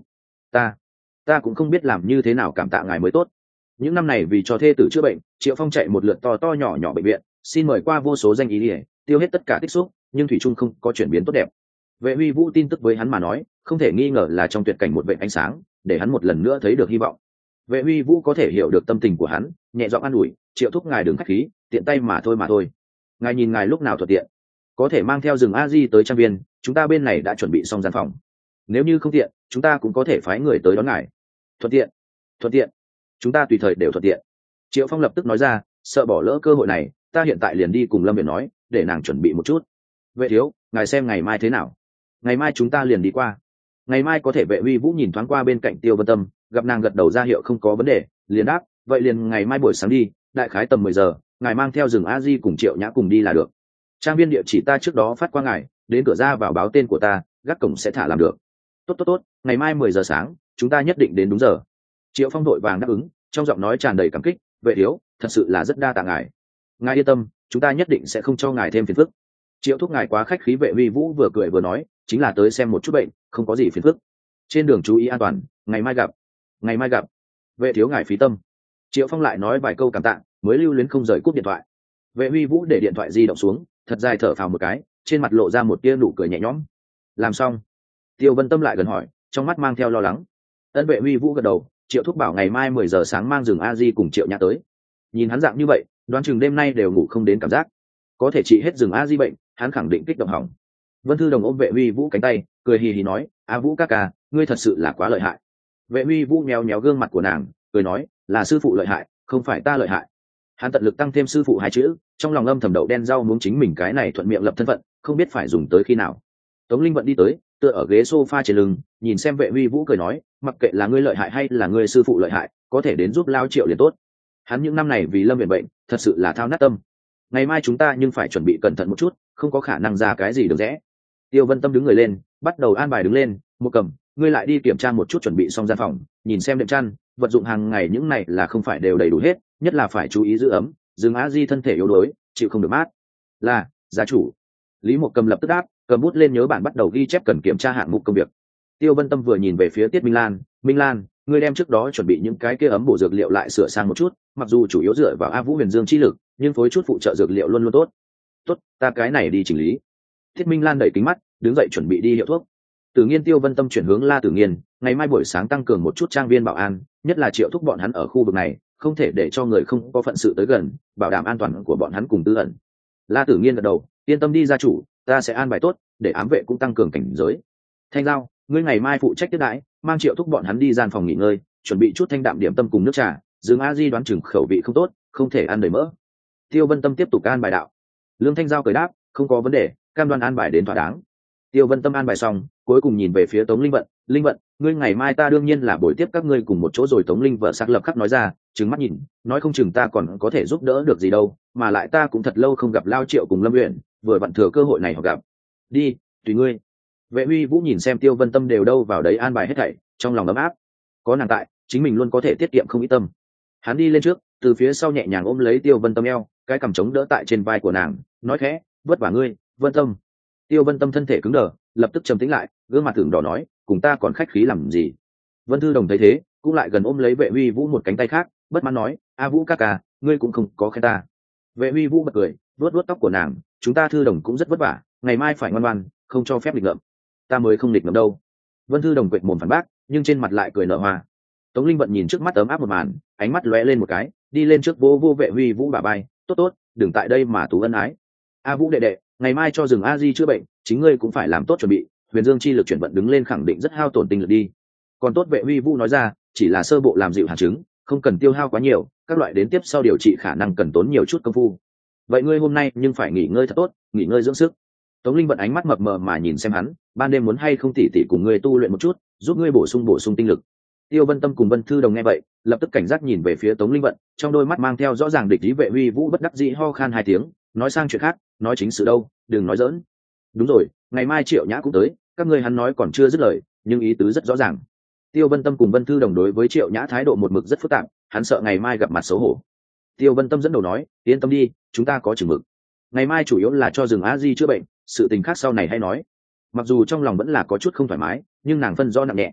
A: ta ta cũng không biết làm như thế nào cảm tạ ngài mới tốt. Những năm này vì cho thê tử chữa bệnh, Triệu Phong chạy một lượt to to nhỏ nhỏ bệnh viện, xin mời qua vô số danh ý ỉa, tiêu hết tất cả tích xúc, nhưng thủy trung không có chuyển biến tốt đẹp. Vệ Huy Vũ tin tức với hắn mà nói, không thể nghi ngờ là trong tuyệt cảnh một vệt ánh sáng, để hắn một lần nữa thấy được hy vọng. Vệ Huy Vũ có thể hiểu được tâm tình của hắn, nhẹ giọng an ủi, Triệu thúc ngài đừng khách khí, tiện tay mà thôi mà thôi. Ngài nhìn ngài lúc nào thuận tiện, có thể mang theo rừng a di tới trang viên, chúng ta bên này đã chuẩn bị xong gian phòng. Nếu như không tiện, chúng ta cũng có thể phái người tới đón ngài. Thuận tiện, thuận tiện, chúng ta tùy thời đều thuận tiện. Triệu Phong lập tức nói ra, sợ bỏ lỡ cơ hội này, ta hiện tại liền đi cùng Lâm Viện nói, để nàng chuẩn bị một chút. Vệ thiếu, ngài xem ngày mai thế nào? Ngày mai chúng ta liền đi qua. Ngày mai có thể. Vệ Huy Vũ nhìn thoáng qua bên cạnh Tiêu Vân Tâm, gặp nàng gật đầu ra hiệu không có vấn đề, liền đáp, vậy liền ngày mai buổi sáng đi, đại khái tầm mười giờ, ngài mang theo rừng a di cùng Triệu Nhã cùng đi là được. Trang viên địa chỉ ta trước đó phát qua ngài, đến cửa ra vào báo tên của ta, gác cổng sẽ thả làm được. Tốt tốt tốt, ngày mai mười giờ sáng, chúng ta nhất định đến đúng giờ. Triệu Phong đội vàng đáp ứng, trong giọng nói tràn đầy cảm kích, vệ thiếu, thật sự là rất đa tạ ngài. Ngài yên tâm, chúng ta nhất định sẽ không cho ngài thêm phiền phức. Triệu thúc ngài quá khách khí. Vệ Huy Vũ vừa cười vừa nói, chính là tới xem một chút bệnh, không có gì phiền phức. Trên đường chú ý an toàn, ngày mai gặp. Ngày mai gặp. Vệ thiếu ngài phí tâm. Triệu Phong lại nói vài câu cảm tạ, mới lưu luyến không rời cúp điện thoại. Vệ Huy Vũ để điện thoại di động xuống, thật dài thở phào một cái, trên mặt lộ ra một tia nụ cười nhẹ nhõm. Làm xong. Tiêu Vân Tâm lại gần hỏi, trong mắt mang theo lo lắng. Ân. Vệ Huy Vũ gật đầu, Triệu thúc bảo ngày mai mười giờ sáng mang rừng a di cùng Triệu Nhã tới. Nhìn hắn dạng như vậy, đoán chừng đêm nay đều ngủ không đến cảm giác. Có thể trị hết rừng a di bệnh, hắn khẳng định kích động hỏng. Vân Thư Đồng ôm Vệ Huy Vũ cánh tay, cười hì hì nói, a Vũ ca ca, ngươi thật sự là quá lợi hại. Vệ Huy Vũ méo méo gương mặt của nàng, cười nói, là sư phụ lợi hại, không phải ta lợi hại. Hắn tận lực tăng thêm sư phụ hai chữ, trong lòng âm thầm đậu đen rau muống chính mình cái này thuận miệng lập thân phận, không biết phải dùng tới khi nào. Tống Linh Vận đi tới, tựa ở ghế sofa trên lưng, nhìn xem Vệ Huy Vũ cười nói, mặc kệ là ngươi lợi hại hay là ngươi sư phụ lợi hại, có thể đến giúp lao Triệu liền tốt. Hắn những năm này vì Lâm Viễn bệnh, thật sự là thao nát tâm. Ngày mai chúng ta nhưng phải chuẩn bị cẩn thận một chút, không có khả năng ra cái gì được rẽ. Tiêu Vân Tâm đứng người lên, bắt đầu an bài đứng lên, một cầm, ngươi lại đi kiểm tra một chút chuẩn bị xong gian phòng, nhìn xem đệm chăn, vật dụng hàng ngày những này là không phải đều đầy đủ hết, nhất là phải chú ý giữ ấm, Dương Á Di thân thể yếu đuối, chịu không được mát. Là, gia chủ. Lý Một Cầm lập tức đáp, cầm bút lên nhớ bản bắt đầu ghi chép cần kiểm tra hạng mục công việc. Tiêu Vân Tâm vừa nhìn về phía Tiết Minh Lan, Minh Lan, ngươi đem trước đó chuẩn bị những cái kia ấm bổ dược liệu lại sửa sang một chút, mặc dù chủ yếu dựa vào A Vũ Huyền Dương chi lực, nhưng phối chút phụ trợ dược liệu luôn luôn tốt. Tốt, ta cái này đi chỉnh lý. Thiết Minh Lan đẩy kính mắt, đứng dậy chuẩn bị đi hiệu thuốc. Tử Nghiên Tiêu Vân Tâm chuyển hướng La Tử Nghiên, ngày mai buổi sáng tăng cường một chút trang viên bảo an, nhất là Triệu thúc bọn hắn ở khu vực này, không thể để cho người không có phận sự tới gần, bảo đảm an toàn của bọn hắn cùng tư ẩn. La Tử Nghiên gật đầu, yên tâm đi gia chủ, ta sẽ an bài tốt, để ám vệ cũng tăng cường cảnh giới. Thanh Giao, ngươi ngày mai phụ trách tiếp đãi, mang Triệu thúc bọn hắn đi gian phòng nghỉ ngơi, chuẩn bị chút thanh đạm điểm tâm cùng nước trà. Dương A Di đoán chừng khẩu vị không tốt, không thể ăn đầy mỡ. Tiêu Vân Tâm tiếp tục an bài đạo. Lương Thanh Giao cười đáp, không có vấn đề, cam đoan an bài đến thỏa đáng. Tiêu Vân Tâm an bài xong, cuối cùng nhìn về phía Tống Linh Vận, Linh Vận, ngươi ngày mai ta đương nhiên là buổi tiếp các ngươi cùng một chỗ rồi. Tống Linh vợ sắc lập khắc nói ra, trừng mắt nhìn, nói không chừng ta còn có thể giúp đỡ được gì đâu, mà lại ta cũng thật lâu không gặp Lao Triệu cùng Lâm Uyển, vừa vặn thừa cơ hội này họ gặp. Đi, tùy ngươi. Vệ Huy Vũ nhìn xem Tiêu Vân Tâm đều đâu vào đấy an bài hết thảy, trong lòng ấm áp. Có nàng tại, chính mình luôn có thể tiết kiệm không ít tâm. Hắn đi lên trước, từ phía sau nhẹ nhàng ôm lấy Tiêu Vân Tâm eo, cái cằm chống đỡ tại trên vai của nàng, nói khẽ, vất vả ngươi, Vân Tâm. Tiêu Vân Tâm thân thể cứng đờ, lập tức trầm tĩnh lại, gương mặt tưởng đỏ nói, cùng ta còn khách khí làm gì. Vân Thư Đồng thấy thế, cũng lại gần ôm lấy Vệ Huy Vũ một cánh tay khác, bất mãn nói, a Vũ ca ca, ngươi cũng không có khen ta. Vệ Huy Vũ bật cười, vuốt vuốt tóc của nàng, chúng ta Thư Đồng cũng rất vất vả, ngày mai phải ngoan ngoan, không cho phép nghịch ngợm. Ta mới không nghịch ngợm đâu. Vân Thư Đồng quệt mồm phản bác, nhưng trên mặt lại cười nở hoa. Tống Linh Vận nhìn trước mắt ấm áp một màn, ánh mắt lóe lên một cái, đi lên trước vô vô Vệ Huy Vũ bả vai, tốt tốt, đừng tại đây mà tú ân ái. A Vũ đệ đệ, ngày mai cho rừng A Di chữa bệnh, chính ngươi cũng phải làm tốt chuẩn bị. Huyền Dương chi lực chuyển vận đứng lên khẳng định rất hao tổn tinh lực đi. Còn tốt Vệ Huy Vũ nói ra, chỉ là sơ bộ làm dịu hàn chứng, không cần tiêu hao quá nhiều, các loại đến tiếp sau điều trị khả năng cần tốn nhiều chút công phu. Vậy ngươi hôm nay nhưng phải nghỉ ngơi thật tốt, nghỉ ngơi dưỡng sức. Tống Linh Vận ánh mắt mập mờ mà nhìn xem hắn, ban đêm muốn hay không tỉ tỉ cùng ngươi tu luyện một chút, giúp ngươi bổ sung bổ sung tinh lực. Tiêu Vân Tâm cùng Vân Thư Đồng nghe vậy, lập tức cảnh giác nhìn về phía Tống Linh Vận, trong đôi mắt mang theo rõ ràng địch ý. Vệ Huy Vũ bất đắc dĩ ho khan hai tiếng, nói sang chuyện khác, nói chính sự đâu, đừng nói giỡn. Đúng rồi, ngày mai Triệu Nhã cũng tới, các ngươi hắn nói còn chưa dứt lời, nhưng ý tứ rất rõ ràng. Tiêu Vân Tâm cùng Vân Thư Đồng đối với Triệu Nhã thái độ một mực rất phức tạp, hắn sợ ngày mai gặp mặt xấu hổ. Tiêu Vân Tâm dẫn đầu nói, yên tâm đi, chúng ta có chừng mực. Ngày mai chủ yếu là cho rừng A Di chữa bệnh, sự tình khác sau này hay nói. Mặc dù trong lòng vẫn là có chút không thoải mái, nhưng nàng phân rõ nặng nhẹ.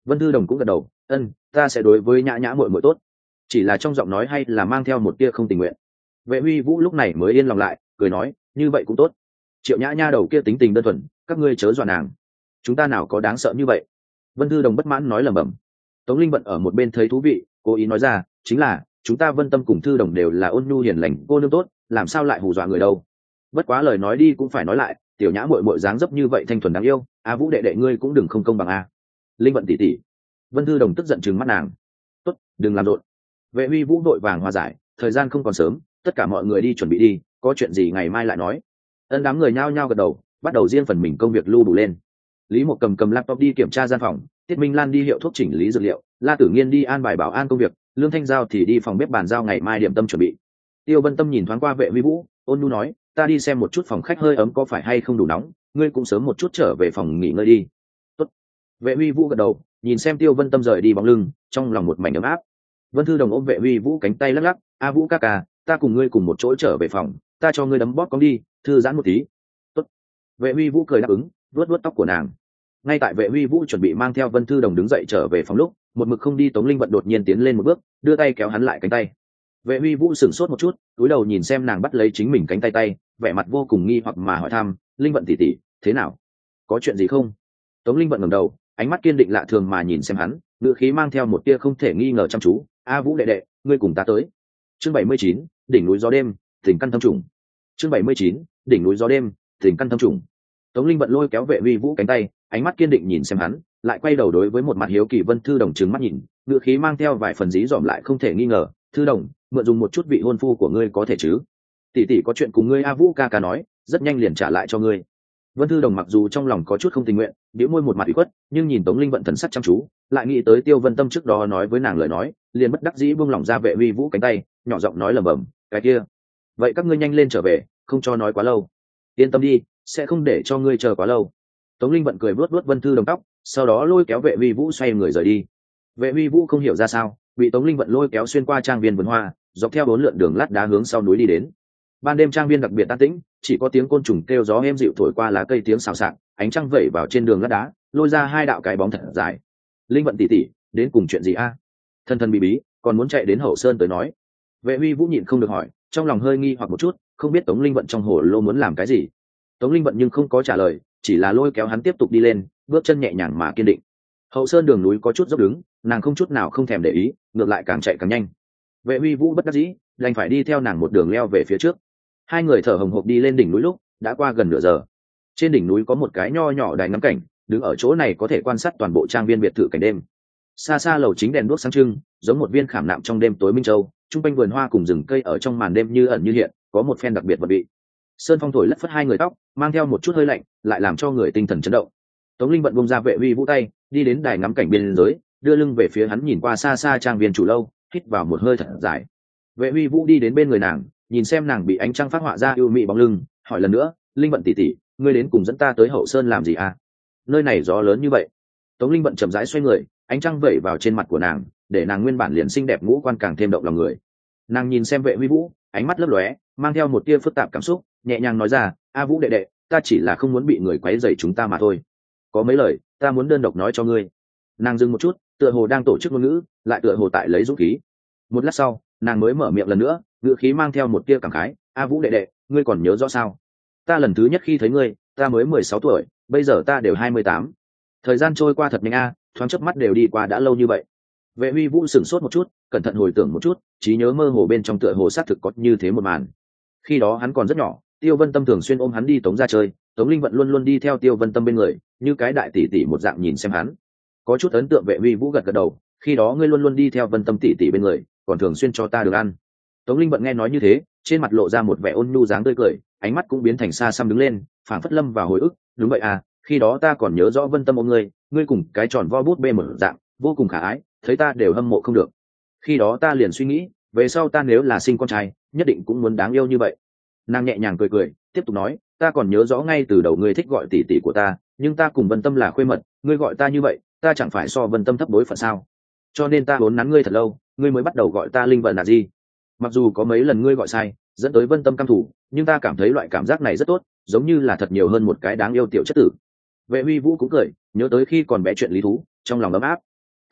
A: Vân Thư Đồng cũng gật đầu, ân, ta sẽ đối với nhã nhã muội muội tốt. Chỉ là trong giọng nói hay là mang theo một tia không tình nguyện. Vệ Huy Vũ lúc này mới yên lòng lại, cười nói, như vậy cũng tốt. Triệu nhã nha đầu kia tính tình đơn thuần, các ngươi chớ dọa nàng. Chúng ta nào có đáng sợ như vậy. Vân Thư Đồng bất mãn nói lẩm bẩm. Tống Linh Vận ở một bên thấy thú vị, cố ý nói ra, chính là chúng ta Vân Tâm cùng Thư Đồng đều là ôn nhu hiền lành cô nương tốt, làm sao lại hù dọa người đâu. Bất quá lời nói đi cũng phải nói lại, tiểu nhã muội muội dáng dấp như vậy thanh thuần đáng yêu, a Vũ đệ đệ ngươi cũng đừng không công bằng a. Linh Vận tỷ tỷ. Vân Thư Đồng tức giận trừng mắt nàng. Tốt, đừng làm rộn. Vệ Huy Vũ đội vàng hòa giải, thời gian không còn sớm, tất cả mọi người đi chuẩn bị đi, có chuyện gì ngày mai lại nói. Ân đám người nhao nhao gật đầu, bắt đầu riêng phần mình công việc lưu đủ lên. Lý Mộc cầm cầm laptop đi kiểm tra gian phòng, Tiết Minh Lan đi hiệu thuốc chỉnh lý dược liệu, La Tử Nghiên đi an bài bảo an công việc, Lương Thanh Giao thì đi phòng bếp bàn giao ngày mai điểm tâm chuẩn bị. Tiêu Vân Tâm nhìn thoáng qua Vệ Huy Vũ, ôn nhu nói, ta đi xem một chút phòng khách hơi ấm có phải hay không đủ nóng, ngươi cũng sớm một chút trở về phòng nghỉ ngơi đi. Tốt. Vệ Huy Vũ gật đầu, nhìn xem Tiêu Vân Tâm rời đi bóng lưng, trong lòng một mảnh ấm áp. Vân Thư Đồng ôm Vệ Huy Vũ cánh tay lắc lắc, a Vũ ca ca, ta cùng ngươi cùng một chỗ trở về phòng, ta cho ngươi đấm bóp cong đi, thư giãn một tí. Tốt. Vệ Huy Vũ cười đáp ứng, vuốt vuốt tóc của nàng. Ngay tại Vệ Huy Vũ chuẩn bị mang theo Vân Thư Đồng đứng dậy trở về phòng lúc, một mực không đi Tống Linh Vận đột nhiên tiến lên một bước, đưa tay kéo hắn lại cánh tay. Vệ Huy Vũ sửng sốt một chút, cúi đầu nhìn xem nàng bắt lấy chính mình cánh tay tay, vẻ mặt vô cùng nghi hoặc mà hỏi thăm, Linh Vận tỷ tỷ, thế nào? Có chuyện gì không? Tống Linh Vận ngẩng đầu, ánh mắt kiên định lạ thường mà nhìn xem hắn, ngữ khí mang theo một tia không thể nghi ngờ chăm chú, a Vũ đệ đệ, ngươi cùng ta tới. Chương bảy mươi chín, đỉnh núi gió đêm, tình căn thâm trùng. Chương bảy mươi chín, đỉnh núi gió đêm, tình căn thâm trùng. Tống Linh Vận lôi kéo Vệ Huy Vũ cánh tay, ánh mắt kiên định nhìn xem hắn, lại quay đầu đối với một mặt hiếu kỳ Vân Thư Đồng trừng mắt nhìn, ngữ khí mang theo vài phần dí dỏm lại không thể nghi ngờ, Thư Đồng, mượn dùng một chút vị hôn phu của ngươi có thể chứ? Tỷ tỷ có chuyện cùng ngươi a Vũ ca ca nói, rất nhanh liền trả lại cho ngươi. Vân Thư Đồng mặc dù trong lòng có chút không tình nguyện, bĩu môi một mặt ủy khuất, nhưng nhìn Tống Linh Vận thần sắc chăm chú, lại nghĩ tới Tiêu Vân Tâm trước đó nói với nàng lời nói, liền bất đắc dĩ buông lỏng ra Vệ Huy Vũ cánh tay, nhỏ giọng nói lẩm bẩm, cái kia, vậy các ngươi nhanh lên trở về, không cho nói quá lâu. Yên tâm đi, sẽ không để cho ngươi chờ quá lâu. Tống Linh Vận cười vuốt vuốt Vân Thư Đồng tóc, sau đó lôi kéo Vệ Huy Vũ xoay người rời đi. Vệ Huy Vũ không hiểu ra sao, bị Tống Linh Vận lôi kéo xuyên qua trang viên vườn hoa, dọc theo bốn lượn đường lát đá hướng sau núi đi đến. Ban đêm trang viên đặc biệt an tĩnh, chỉ có tiếng côn trùng kêu gió êm dịu thổi qua lá cây tiếng xào xạc, ánh trăng vẩy vào trên đường lát đá, lôi ra hai đạo cái bóng thật dài. Linh Vận tỷ tỷ, đến cùng chuyện gì a? À? Thân thân bí bí, còn muốn chạy đến Hậu Sơn tới nói. Vệ Huy Vũ nhịn không được hỏi, trong lòng hơi nghi hoặc một chút, không biết Tống Linh Vận trong hồ lô muốn làm cái gì. Tống Linh Vận nhưng không có trả lời, chỉ là lôi kéo hắn tiếp tục đi lên, bước chân nhẹ nhàng mà kiên định. Hậu Sơn đường núi có chút dốc đứng, nàng không chút nào không thèm để ý, ngược lại càng chạy càng nhanh. Vệ Huy Vũ bất đắc dĩ, đành phải đi theo nàng một đường leo về phía trước. Hai người thở hồng hộc đi lên đỉnh núi lúc đã qua gần nửa giờ. Trên đỉnh núi có một cái nho nhỏ đài ngắm cảnh, đứng ở chỗ này có thể quan sát toàn bộ trang viên biệt thự cảnh đêm. Xa xa lầu chính đèn đuốc sáng trưng, giống một viên khảm nạm trong đêm tối minh châu, trung quanh vườn hoa cùng rừng cây ở trong màn đêm như ẩn như hiện, có một phen đặc biệt vật vị. Sơn phong thổi lất phất hai người tóc, mang theo một chút hơi lạnh, lại làm cho người tinh thần chấn động. Tống Linh Vận bung ra Vệ Huy Vũ tay, đi đến đài ngắm cảnh bên dưới, đưa lưng về phía hắn nhìn qua xa xa trang viên chủ lâu, hít vào một hơi thật dài. Vệ Huy Vũ đi đến bên người nàng, nhìn xem nàng bị ánh trăng phát họa ra ưu mị bóng lưng, hỏi lần nữa, Linh Vận tỷ tỷ, ngươi đến cùng dẫn ta tới Hậu Sơn làm gì à? Nơi này gió lớn như vậy. Tống Linh Vận chậm rãi xoay người, ánh trăng vẩy vào trên mặt của nàng, để nàng nguyên bản liền xinh đẹp ngũ quan càng thêm động lòng người. Nàng nhìn xem Vệ Huy Vũ, ánh mắt lấp lóe, mang theo một tia phức tạp cảm xúc, nhẹ nhàng nói ra, a Vũ đệ đệ, ta chỉ là không muốn bị người quấy rầy chúng ta mà thôi. Có mấy lời, ta muốn đơn độc nói cho ngươi. Nàng dừng một chút, tựa hồ đang tổ chức ngôn ngữ, lại tựa hồ tại lấy dũng khí. Một lát sau, nàng mới mở miệng lần nữa, ngữ khí mang theo một tia cảm khái, a Vũ đệ đệ, ngươi còn nhớ rõ sao? Ta lần thứ nhất khi thấy ngươi, ta mới mười sáu tuổi, bây giờ ta đều hai mươi tám. Thời gian trôi qua thật nhanh a, thoáng chớp mắt đều đi qua đã lâu như vậy. Vệ Huy Vũ sửng sốt một chút, cẩn thận hồi tưởng một chút, trí nhớ mơ hồ bên trong tựa hồ xác thực có như thế một màn. Khi đó hắn còn rất nhỏ, Tiêu Vân Tâm thường xuyên ôm hắn đi Tống ra chơi, Tống Linh Vận luôn luôn đi theo Tiêu Vân Tâm bên người, như cái đại tỷ tỷ một dạng nhìn xem hắn. Có chút ấn tượng. Vệ Huy Vũ gật gật đầu, khi đó ngươi luôn luôn đi theo Vân Tâm tỷ tỷ bên người, còn thường xuyên cho ta được ăn. Tống Linh Vận nghe nói như thế, trên mặt lộ ra một vẻ ôn nhu dáng tươi cười, ánh mắt cũng biến thành xa xăm đứng lên, phảng phất lâm vào hồi ức. Đúng vậy à, khi đó ta còn nhớ rõ Vân Tâm ôm ngươi, ngươi cùng cái tròn vo bút bê mở dạng, vô cùng khả ái, thấy ta đều hâm mộ không được. Khi đó ta liền suy nghĩ, về sau ta nếu là sinh con trai, nhất định cũng muốn đáng yêu như vậy. Nàng nhẹ nhàng cười cười, tiếp tục nói, ta còn nhớ rõ ngay từ đầu ngươi thích gọi tỷ tỷ của ta, nhưng ta cùng Vân Tâm là khuê mật, ngươi gọi ta như vậy, ta chẳng phải so Vân Tâm thấp đối phận sao? Cho nên ta vốn nắn ngươi thật lâu, ngươi mới bắt đầu gọi ta Linh Vận là gì? Mặc dù có mấy lần ngươi gọi sai, dẫn tới Vân Tâm căm thù, nhưng ta cảm thấy loại cảm giác này rất tốt, giống như là thật nhiều hơn một cái đáng yêu tiểu chất tử. Vệ Huy Vũ cũng cười, nhớ tới khi còn bé chuyện lý thú, trong lòng ấm áp.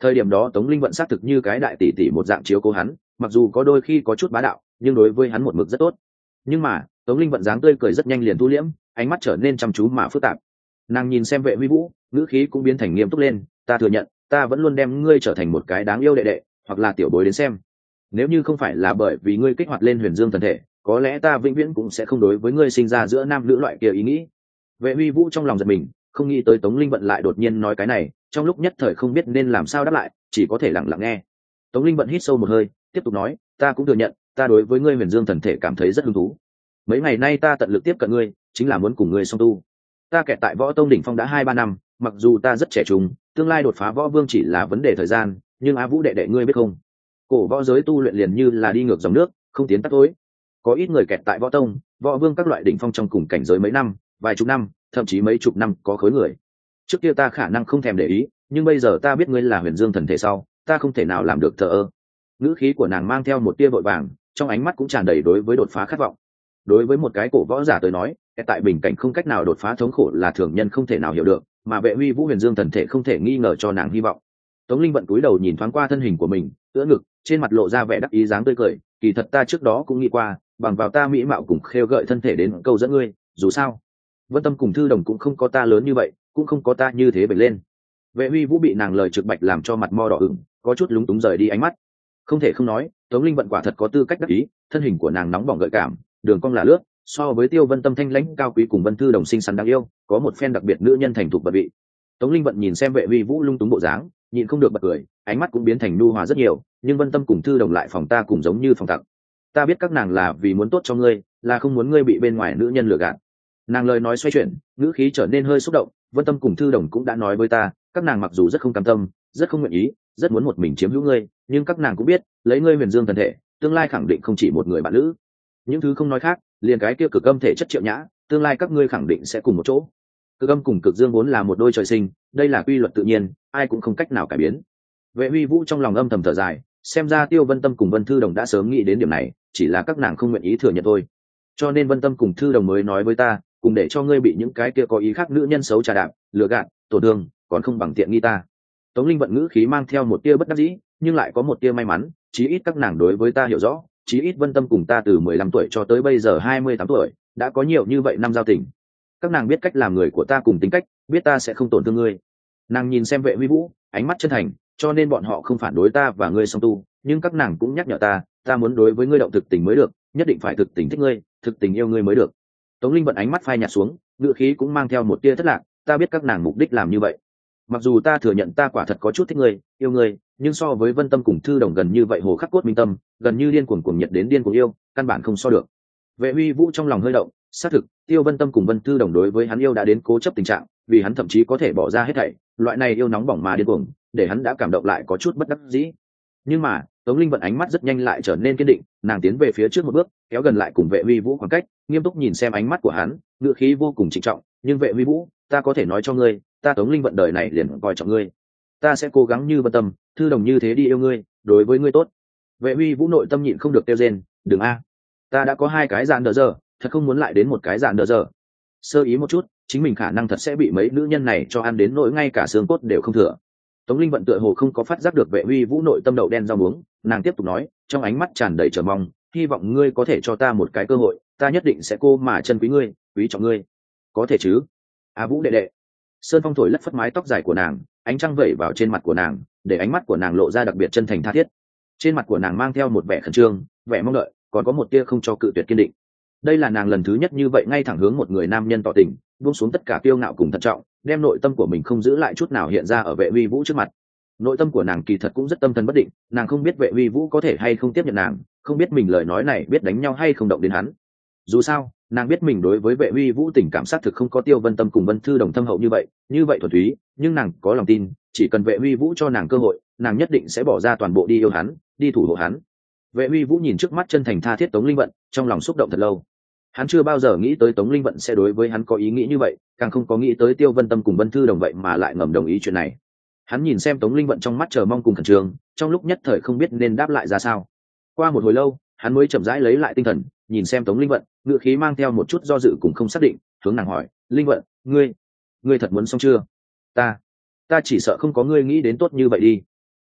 A: Thời điểm đó Tống Linh Vận xác thực như cái đại tỷ tỷ một dạng chiếu cố hắn, mặc dù có đôi khi có chút bá đạo, nhưng đối với hắn một mực rất tốt. Nhưng mà Tống Linh Vận dáng tươi cười rất nhanh liền thu liễm, ánh mắt trở nên chăm chú mà phức tạp. Nàng nhìn xem Vệ Huy Vũ, ngữ khí cũng biến thành nghiêm túc lên. Ta thừa nhận, ta vẫn luôn đem ngươi trở thành một cái đáng yêu đệ đệ, hoặc là tiểu bối đến xem. Nếu như không phải là bởi vì ngươi kích hoạt lên Huyền Dương thần thể, có lẽ ta vĩnh viễn cũng sẽ không đối với ngươi sinh ra giữa nam nữ loại kia ý nghĩ. Vệ Huy Vũ trong lòng giật mình, không nghĩ tới Tống Linh Vận lại đột nhiên nói cái này, trong lúc nhất thời không biết nên làm sao đáp lại, chỉ có thể lặng lặng nghe. Tống Linh Vận hít sâu một hơi, tiếp tục nói, ta cũng thừa nhận, ta đối với ngươi Huyền Dương thần thể cảm thấy rất hứng thú. Mấy ngày nay ta tận lực tiếp cận ngươi, chính là muốn cùng ngươi song tu. Ta kẹt tại Võ Tông đỉnh phong đã hai ba năm, mặc dù ta rất trẻ trung, tương lai đột phá võ vương chỉ là vấn đề thời gian, nhưng Á Vũ đệ đệ ngươi biết không, cổ võ giới tu luyện liền như là đi ngược dòng nước, không tiến tắt tối. Có ít người kẹt tại Võ Tông, võ vương các loại đỉnh phong trong cùng cảnh giới mấy năm, vài chục năm, thậm chí mấy chục năm có khối người. Trước kia ta khả năng không thèm để ý, nhưng bây giờ ta biết ngươi là Huyền Dương thần thể sau, ta không thể nào làm được thờ ơ. Ngữ khí của nàng mang theo một tia vội vàng, trong ánh mắt cũng tràn đầy đối với đột phá khát vọng. Đối với một cái cổ võ giả tới nói, tại bình cảnh không cách nào đột phá thống khổ là thường nhân không thể nào hiểu được, mà Vệ Huy Vũ Huyền Dương thần thể không thể nghi ngờ cho nàng hy vọng. Tống Linh Vận cúi đầu nhìn thoáng qua thân hình của mình, ưỡn ngực, trên mặt lộ ra vẻ đắc ý dáng tươi cười, kỳ thật ta trước đó cũng nghĩ qua, bằng vào ta mỹ mạo cùng khêu gợi thân thể đến câu dẫn ngươi, dù sao, Vân Tâm cùng Thư Đồng cũng không có ta lớn như vậy, cũng không có ta như thế bật lên. Vệ Huy Vũ bị nàng lời trực bạch làm cho mặt mo đỏ ửng, có chút lúng túng rời đi ánh mắt. Không thể không nói, Tống Linh Vận quả thật có tư cách đắc ý, thân hình của nàng nóng bỏng gợi cảm, đường cong là lướt, so với Tiêu Vân Tâm thanh lãnh cao quý cùng Vân Thư Đồng xinh xắn đáng yêu, có một phen đặc biệt nữ nhân thành thục bậc vị. Tống Linh Vận nhìn xem Vệ Huy Vũ lung túng bộ dáng, nhịn không được bật cười, ánh mắt cũng biến thành nhu hòa rất nhiều, nhưng Vân Tâm cùng Thư Đồng lại phòng ta cùng giống như phòng tặc. Ta biết các nàng là vì muốn tốt cho ngươi, là không muốn ngươi bị bên ngoài nữ nhân lừa gạt. Nàng lời nói xoay chuyển, ngữ khí trở nên hơi xúc động. Vân Tâm cùng Thư Đồng cũng đã nói với ta, các nàng mặc dù rất không cam tâm, rất không nguyện ý, rất muốn một mình chiếm hữu ngươi, nhưng các nàng cũng biết, lấy ngươi Huyền Dương thần thể, tương lai khẳng định không chỉ một người bạn nữ. Những thứ không nói khác, liền cái kia cực âm thể chất Triệu Nhã, tương lai các ngươi khẳng định sẽ cùng một chỗ. Cực âm cùng cực dương vốn là một đôi trời sinh, đây là quy luật tự nhiên, ai cũng không cách nào cải biến. Vệ Huy Vũ trong lòng âm thầm thở dài, xem ra Tiêu Vân Tâm cùng Vân Thư Đồng đã sớm nghĩ đến điểm này, chỉ là các nàng không nguyện ý thừa nhận thôi. Cho nên Vân Tâm cùng Thư Đồng mới nói với ta, cùng để cho ngươi bị những cái kia có ý khác nữ nhân xấu trà đạp, lừa gạt, tổn thương, còn không bằng tiện nghi ta. Tống Linh Vận ngữ khí mang theo một tia bất đắc dĩ, nhưng lại có một tia may mắn, chí ít các nàng đối với ta hiểu rõ, chí ít Vân Tâm cùng ta từ mười lăm tuổi cho tới bây giờ hai mươi tám tuổi, đã có nhiều như vậy năm giao tình. Các nàng biết cách làm người của ta cùng tính cách, biết ta sẽ không tổn thương ngươi. Nàng nhìn xem Vệ Huy Vũ, ánh mắt chân thành, cho nên bọn họ không phản đối ta và ngươi song tu, nhưng các nàng cũng nhắc nhở ta, ta muốn đối với ngươi động thực tình mới được, nhất định phải thực tình thích ngươi, thực tình yêu ngươi mới được. Tống Linh Vận ánh mắt phai nhạt xuống, ngữ khí cũng mang theo một tia thất lạc, ta biết các nàng mục đích làm như vậy. Mặc dù ta thừa nhận ta quả thật có chút thích ngươi, yêu ngươi, nhưng so với Vân Tâm cùng Thư Đồng gần như vậy hồ khắc cốt minh tâm, gần như điên cuồng cuồng nhiệt đến điên cuồng yêu, căn bản không so được. Vệ Huy Vũ trong lòng hơi động, xác thực, Tiêu Vân Tâm cùng Vân Thư Đồng đối với hắn yêu đã đến cố chấp tình trạng, vì hắn thậm chí có thể bỏ ra hết thảy, loại này yêu nóng bỏng mà điên cuồng, để hắn đã cảm động lại có chút bất đắc dĩ. Nhưng mà, Tống Linh Vận ánh mắt rất nhanh lại trở nên kiên định, nàng tiến về phía trước một bước, kéo gần lại cùng Vệ Huy Vũ khoảng cách, nghiêm túc nhìn xem ánh mắt của hắn, ngữ khí vô cùng trịnh trọng, nhưng Vệ Huy Vũ, ta có thể nói cho ngươi, ta Tống Linh Vận đời này liền coi trọng ngươi. Ta sẽ cố gắng như Vân Tâm, Thư Đồng như thế đi yêu ngươi, đối với ngươi tốt. Vệ Huy Vũ nội tâm nhịn không được kêu rên, đừng a, ta đã có hai cái dạn đỡ giờ, thật không muốn lại đến một cái dạn đỡ giờ. Sơ ý một chút, chính mình khả năng thật sẽ bị mấy nữ nhân này cho ăn đến nỗi ngay cả xương cốt đều không thừa. Tống Linh Vận tựa hồ không có phát giác được Vệ Huy Vũ nội tâm đậu đen rau muống, nàng tiếp tục nói, trong ánh mắt tràn đầy chờ mong, hy vọng ngươi có thể cho ta một cái cơ hội, ta nhất định sẽ cô mà chân quý ngươi, quý trọng ngươi. Có thể chứ? À Vũ đệ đệ. Sơn phong thổi lất phất mái tóc dài của nàng, ánh trăng vẩy vào trên mặt của nàng, để ánh mắt của nàng lộ ra đặc biệt chân thành tha thiết. Trên mặt của nàng mang theo một vẻ khẩn trương, vẻ mong đợi, còn có một tia không cho cự tuyệt kiên định. Đây là nàng lần thứ nhất như vậy ngay thẳng hướng một người nam nhân tỏ tình, buông xuống tất cả kiêu ngạo cùng thận trọng, đem nội tâm của mình không giữ lại chút nào hiện ra ở Vệ Huy Vũ trước mặt. Nội tâm của nàng kỳ thật cũng rất tâm thần bất định, nàng không biết Vệ Huy Vũ có thể hay không tiếp nhận nàng, không biết mình lời nói này biết đánh nhau hay không động đến hắn. Dù sao, nàng biết mình đối với Vệ Huy Vũ tình cảm xác thực không có Tiêu Vân Tâm cùng Vân Thư Đồng thâm hậu như vậy, như vậy thuần túy, nhưng nàng có lòng tin, chỉ cần Vệ Huy Vũ cho nàng cơ hội, nàng nhất định sẽ bỏ ra toàn bộ đi yêu hắn, đi thủ hộ hắn. Vệ Huy Vũ nhìn trước mắt chân thành tha thiết Tống Linh Vận, trong lòng xúc động thật lâu. Hắn chưa bao giờ nghĩ tới Tống Linh Vận sẽ đối với hắn có ý nghĩ như vậy, càng không có nghĩ tới Tiêu Vân Tâm cùng Vân Thư Đồng vậy mà lại ngầm đồng ý chuyện này. Hắn nhìn xem Tống Linh Vận trong mắt chờ mong cùng khẩn trương, trong lúc nhất thời không biết nên đáp lại ra sao. Qua một hồi lâu, hắn mới chậm rãi lấy lại tinh thần, nhìn xem Tống Linh Vận, ngựa khí mang theo một chút do dự cùng không xác định, hướng nàng hỏi, "Linh Vận, ngươi, ngươi thật muốn xong chưa?" "Ta, ta chỉ sợ không có ngươi nghĩ đến tốt như vậy đi."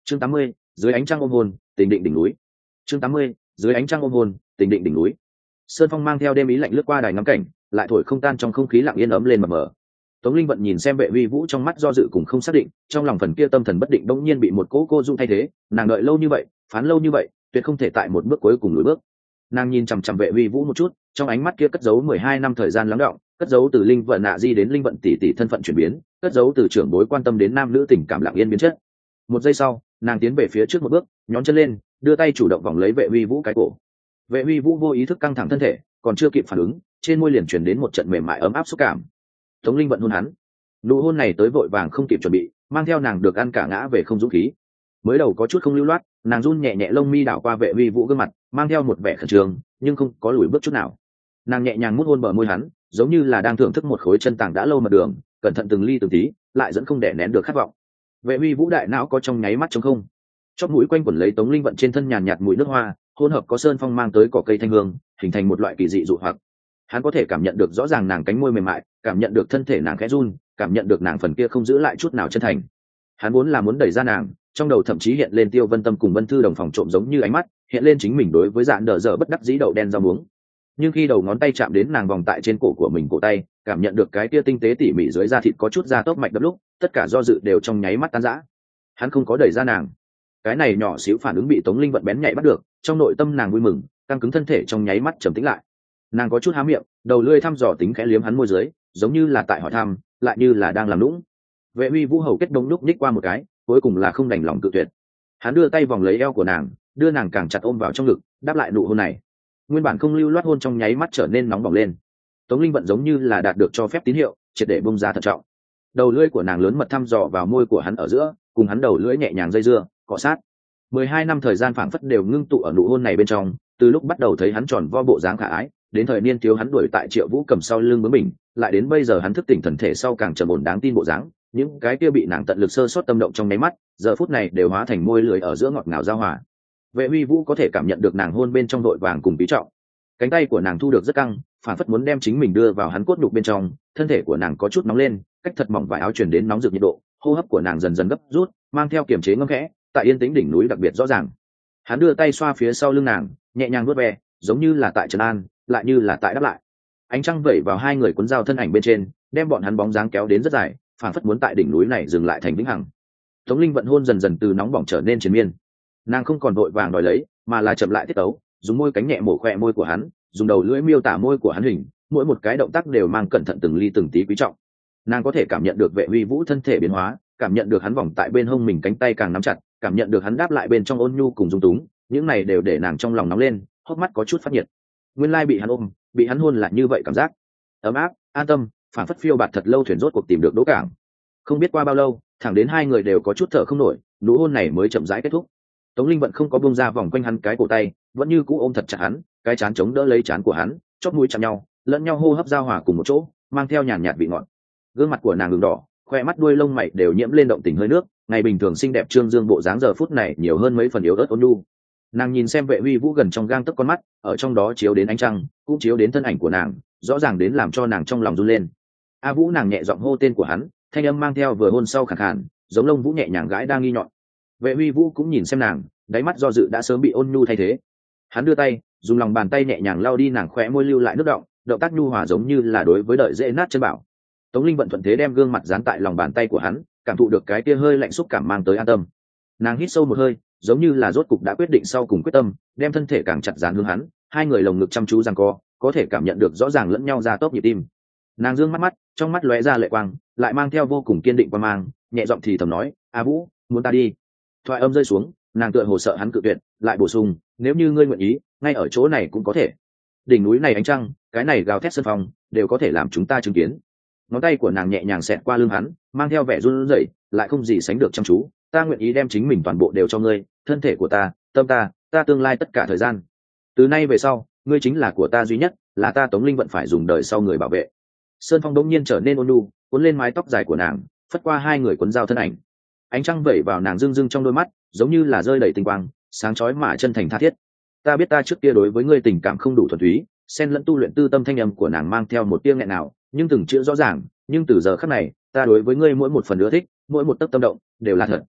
A: chương tám mươi, dưới ánh trăng ôm hôn, tình định đỉnh núi. chương tám mươi, dưới ánh trăng ôm hôn, tình định đỉnh núi. Sơn phong mang theo đêm ý lạnh lướt qua đài ngắm cảnh, lại thổi không tan trong không khí lặng yên ấm lên mờ mờ. Tống Linh Vận nhìn xem Vệ Uy Vũ trong mắt do dự cùng không xác định, trong lòng phần kia tâm thần bất định bỗng nhiên bị một cỗ cô dung thay thế, nàng đợi lâu như vậy, phán lâu như vậy, tuyệt không thể tại một bước cuối cùng lùi bước. Nàng nhìn chằm chằm Vệ Uy Vũ một chút, trong ánh mắt kia cất giấu mười hai năm thời gian lắng đọng, cất giấu từ linh vận nạ di đến linh vận tỷ tỷ thân phận chuyển biến, cất giấu từ trưởng bối quan tâm đến nam nữ tình cảm lặng yên biến chất. Một giây sau, nàng tiến về phía trước một bước, nhón chân lên, đưa tay chủ động vòng lấy Vệ Uy Vũ cái cổ. Vệ Uy Vũ vô ý thức căng thẳng thân thể, còn chưa kịp phản ứng, trên môi liền truyền đến một trận mềm mại ấm áp xúc cảm. Tống Linh Vận hôn hắn. Nụ hôn này tới vội vàng không kịp chuẩn bị, mang theo nàng được ăn cả ngã về không dũng khí. Mới đầu có chút không lưu loát, nàng run nhẹ nhẹ lông mi đảo qua Vệ Uy Vũ gương mặt, mang theo một vẻ khẩn trương, nhưng không có lùi bước chút nào. Nàng nhẹ nhàng mút hôn bờ môi hắn, giống như là đang thưởng thức một khối chân tàng đã lâu mật đường, cẩn thận từng ly từng tí, lại vẫn không để nén được khát vọng. Vệ Uy Vũ đại não có trong nháy mắt trống không, chóp mũi quanh quẩn lấy Tống Linh Vận trên thân nhàn nhạt mùi nước hoa, hỗn hợp có sơn phong mang tới cỏ cây thanh hương, hình thành một loại kỳ dị dụ hoặc. Hắn có thể cảm nhận được rõ ràng nàng cánh môi mềm mại, cảm nhận được thân thể nàng khẽ run, cảm nhận được nàng phần kia không giữ lại chút nào chân thành. Hắn muốn là muốn đẩy ra nàng, trong đầu thậm chí hiện lên Tiêu Vân Tâm cùng Vân Thư đồng phòng trộm giống như ánh mắt, hiện lên chính mình đối với dạn đờ dở bất đắc dĩ đậu đen rau muống. Nhưng khi đầu ngón tay chạm đến nàng vòng tại trên cổ của mình cổ tay, cảm nhận được cái kia tinh tế tỉ mỉ dưới da thịt có chút da tốc mạch đập lúc, tất cả do dự đều trong nháy mắt tan rã. Hắn không có đẩy ra nàng. Cái này nhỏ xíu phản ứng bị Tống Linh Vận bén nhạy bắt được, trong nội tâm nàng vui mừng, căng cứng thân thể trong nháy mắt trầm tĩnh lại. Nàng có chút há miệng, đầu lưỡi thăm dò tính khẽ liếm hắn môi dưới, giống như là tại hỏi thăm, lại như là đang làm lũng. Vệ Uy Vũ hầu kết đông lúc nhích qua một cái, cuối cùng là không đành lòng cự tuyệt. Hắn đưa tay vòng lấy eo của nàng, đưa nàng càng chặt ôm vào trong ngực, đáp lại nụ hôn này. Nguyên bản không lưu loát hôn trong nháy mắt trở nên nóng bỏng lên. Tống Linh Vận giống như là đạt được cho phép tín hiệu, triệt để bung ra thận trọng. Đầu lưỡi của nàng lớn mật thăm dò vào môi của hắn ở giữa, cùng hắn đầu lưỡi nhẹ nhàng dây dưa, cọ sát. Mười hai năm thời gian phảng phất đều ngưng tụ ở nụ hôn này bên trong, từ lúc bắt đầu thấy hắn tròn vo bộ dáng khả ái, đến thời niên thiếu hắn đuổi tại Triệu Vũ cầm sau lưng bướng mình, lại đến bây giờ hắn thức tỉnh thần thể sau càng trầm ổn đáng tin bộ dáng, những cái kia bị nàng tận lực sơ sót tâm động trong nháy mắt, giờ phút này đều hóa thành môi lưỡi ở giữa ngọt ngào giao hòa. Vệ Uy Vũ có thể cảm nhận được nàng hôn bên trong đội vàng cùng bí trọng. Cánh tay của nàng thu được rất căng, phản phất muốn đem chính mình đưa vào hắn cốt nhục bên trong, thân thể của nàng có chút nóng lên, cách thật mỏng vải áo truyền đến nóng rực nhiệt độ, hô hấp của nàng dần dần gấp rút, mang theo kiềm chế ngâm khẽ, tại yên tĩnh đỉnh núi đặc biệt rõ ràng. Hắn đưa tay xoa phía sau lưng nàng, nhẹ nhàng vuốt ve, giống như là tại trấn an, lại như là tại đáp lại. Ánh trăng vẩy vào hai người cuốn dao thân ảnh bên trên, đem bọn hắn bóng dáng kéo đến rất dài, phản phất muốn tại đỉnh núi này dừng lại thành vĩnh hằng. Tống Linh Vận hôn dần dần từ nóng bỏng trở nên triền miên. Nàng không còn vội vàng đòi lấy, mà là chậm lại tiết tấu, dùng môi cánh nhẹ mổ khóe môi của hắn, dùng đầu lưỡi miêu tả môi của hắn hình, mỗi một cái động tác đều mang cẩn thận từng ly từng tí quý trọng. Nàng có thể cảm nhận được Vệ Uy Vũ thân thể biến hóa, cảm nhận được hắn vòng tại bên hông mình cánh tay càng nắm chặt, cảm nhận được hắn đáp lại bên trong ôn nhu cùng dung túng, những này đều để nàng trong lòng nóng lên, hốc mắt có chút phát nhiệt. Nguyên lai bị hắn ôm, bị hắn hôn là như vậy cảm giác, ấm áp, an tâm, phản phất phiêu bạt thật lâu thuyền rốt cuộc tìm được đỗ cảng. Không biết qua bao lâu, thẳng đến hai người đều có chút thở không nổi, nụ hôn này mới chậm rãi kết thúc. Tống Linh Vận không có buông ra vòng quanh hắn cái cổ tay, vẫn như cũ ôm thật chặt hắn, cái chán chống đỡ lấy chán của hắn, chóp mũi chạm nhau, lẫn nhau hô hấp giao hòa cùng một chỗ, mang theo nhàn nhạt vị ngọt. Gương mặt của nàng ửng đỏ, khoe mắt đuôi lông mày đều nhiễm lên động tình hơi nước, ngày bình thường xinh đẹp trương dương bộ dáng giờ phút này nhiều hơn mấy phần yếu ớt ôn nhu. Nàng nhìn xem Vệ Uy Vũ gần trong gang tấc con mắt, ở trong đó chiếu đến ánh trăng, cũng chiếu đến thân ảnh của nàng, rõ ràng đến làm cho nàng trong lòng run lên. A Vũ, nàng nhẹ giọng hô tên của hắn, thanh âm mang theo vừa hôn sau khàn khàn, giống lông vũ nhẹ nhàng gãi đang nghi nhọn. Vệ Uy Vũ cũng nhìn xem nàng, đáy mắt do dự đã sớm bị ôn nhu thay thế. Hắn đưa tay, dùng lòng bàn tay nhẹ nhàng lau đi nàng khóe môi lưu lại nước đọng, động tác nhu hòa giống như là đối với đợi dễ nát chân bảo. Tống Linh Vận thuận thế đem gương mặt dán tại lòng bàn tay của hắn, cảm thụ được cái tia hơi lạnh xúc cảm mang tới an tâm. Nàng hít sâu một hơi, giống như là rốt cục đã quyết định sau cùng quyết tâm, đem thân thể càng chặt dán hướng hắn, hai người lồng ngực chăm chú giằng co, có thể cảm nhận được rõ ràng lẫn nhau ra tốc nhịp tim. Nàng dương mắt mắt, trong mắt lóe ra lệ quang, lại mang theo vô cùng kiên định quan mang, nhẹ giọng thì thầm nói: "A Vũ, muốn ta đi?" Thoại âm rơi xuống, nàng tựa hồ sợ hắn cự tuyệt, lại bổ sung: "Nếu như ngươi nguyện ý, ngay ở chỗ này cũng có thể. Đỉnh núi này ánh trăng, cái này gào thét sân phòng, đều có thể làm chúng ta chứng kiến." Ngón tay của nàng nhẹ nhàng xẹt qua lưng hắn, mang theo vẻ run rẩy, lại không gì sánh được chăm chú. "Ta nguyện ý đem chính mình toàn bộ đều cho ngươi, thân thể của ta, tâm ta, ta tương lai tất cả thời gian. Từ nay về sau, ngươi chính là của ta duy nhất, là ta Tống Linh Vận phải dùng đời sau người bảo vệ." Sơn phong đống nhiên trở nên ôn nhu, cuốn lên mái tóc dài của nàng, phất qua hai người cuốn dao thân ảnh. Ánh trăng vẩy vào nàng rưng rưng trong đôi mắt, giống như là rơi đầy tinh quang, sáng chói mà chân thành tha thiết. "Ta biết ta trước kia đối với ngươi tình cảm không đủ thuần túy." Xen lẫn tu luyện tư tâm thanh âm của nàng mang theo một tiếng nghẹn nào, nhưng từng chữ rõ ràng, nhưng từ giờ khắc này, ta đối với ngươi mỗi một phần ưa thích, mỗi một tấc tâm động, đều là thật.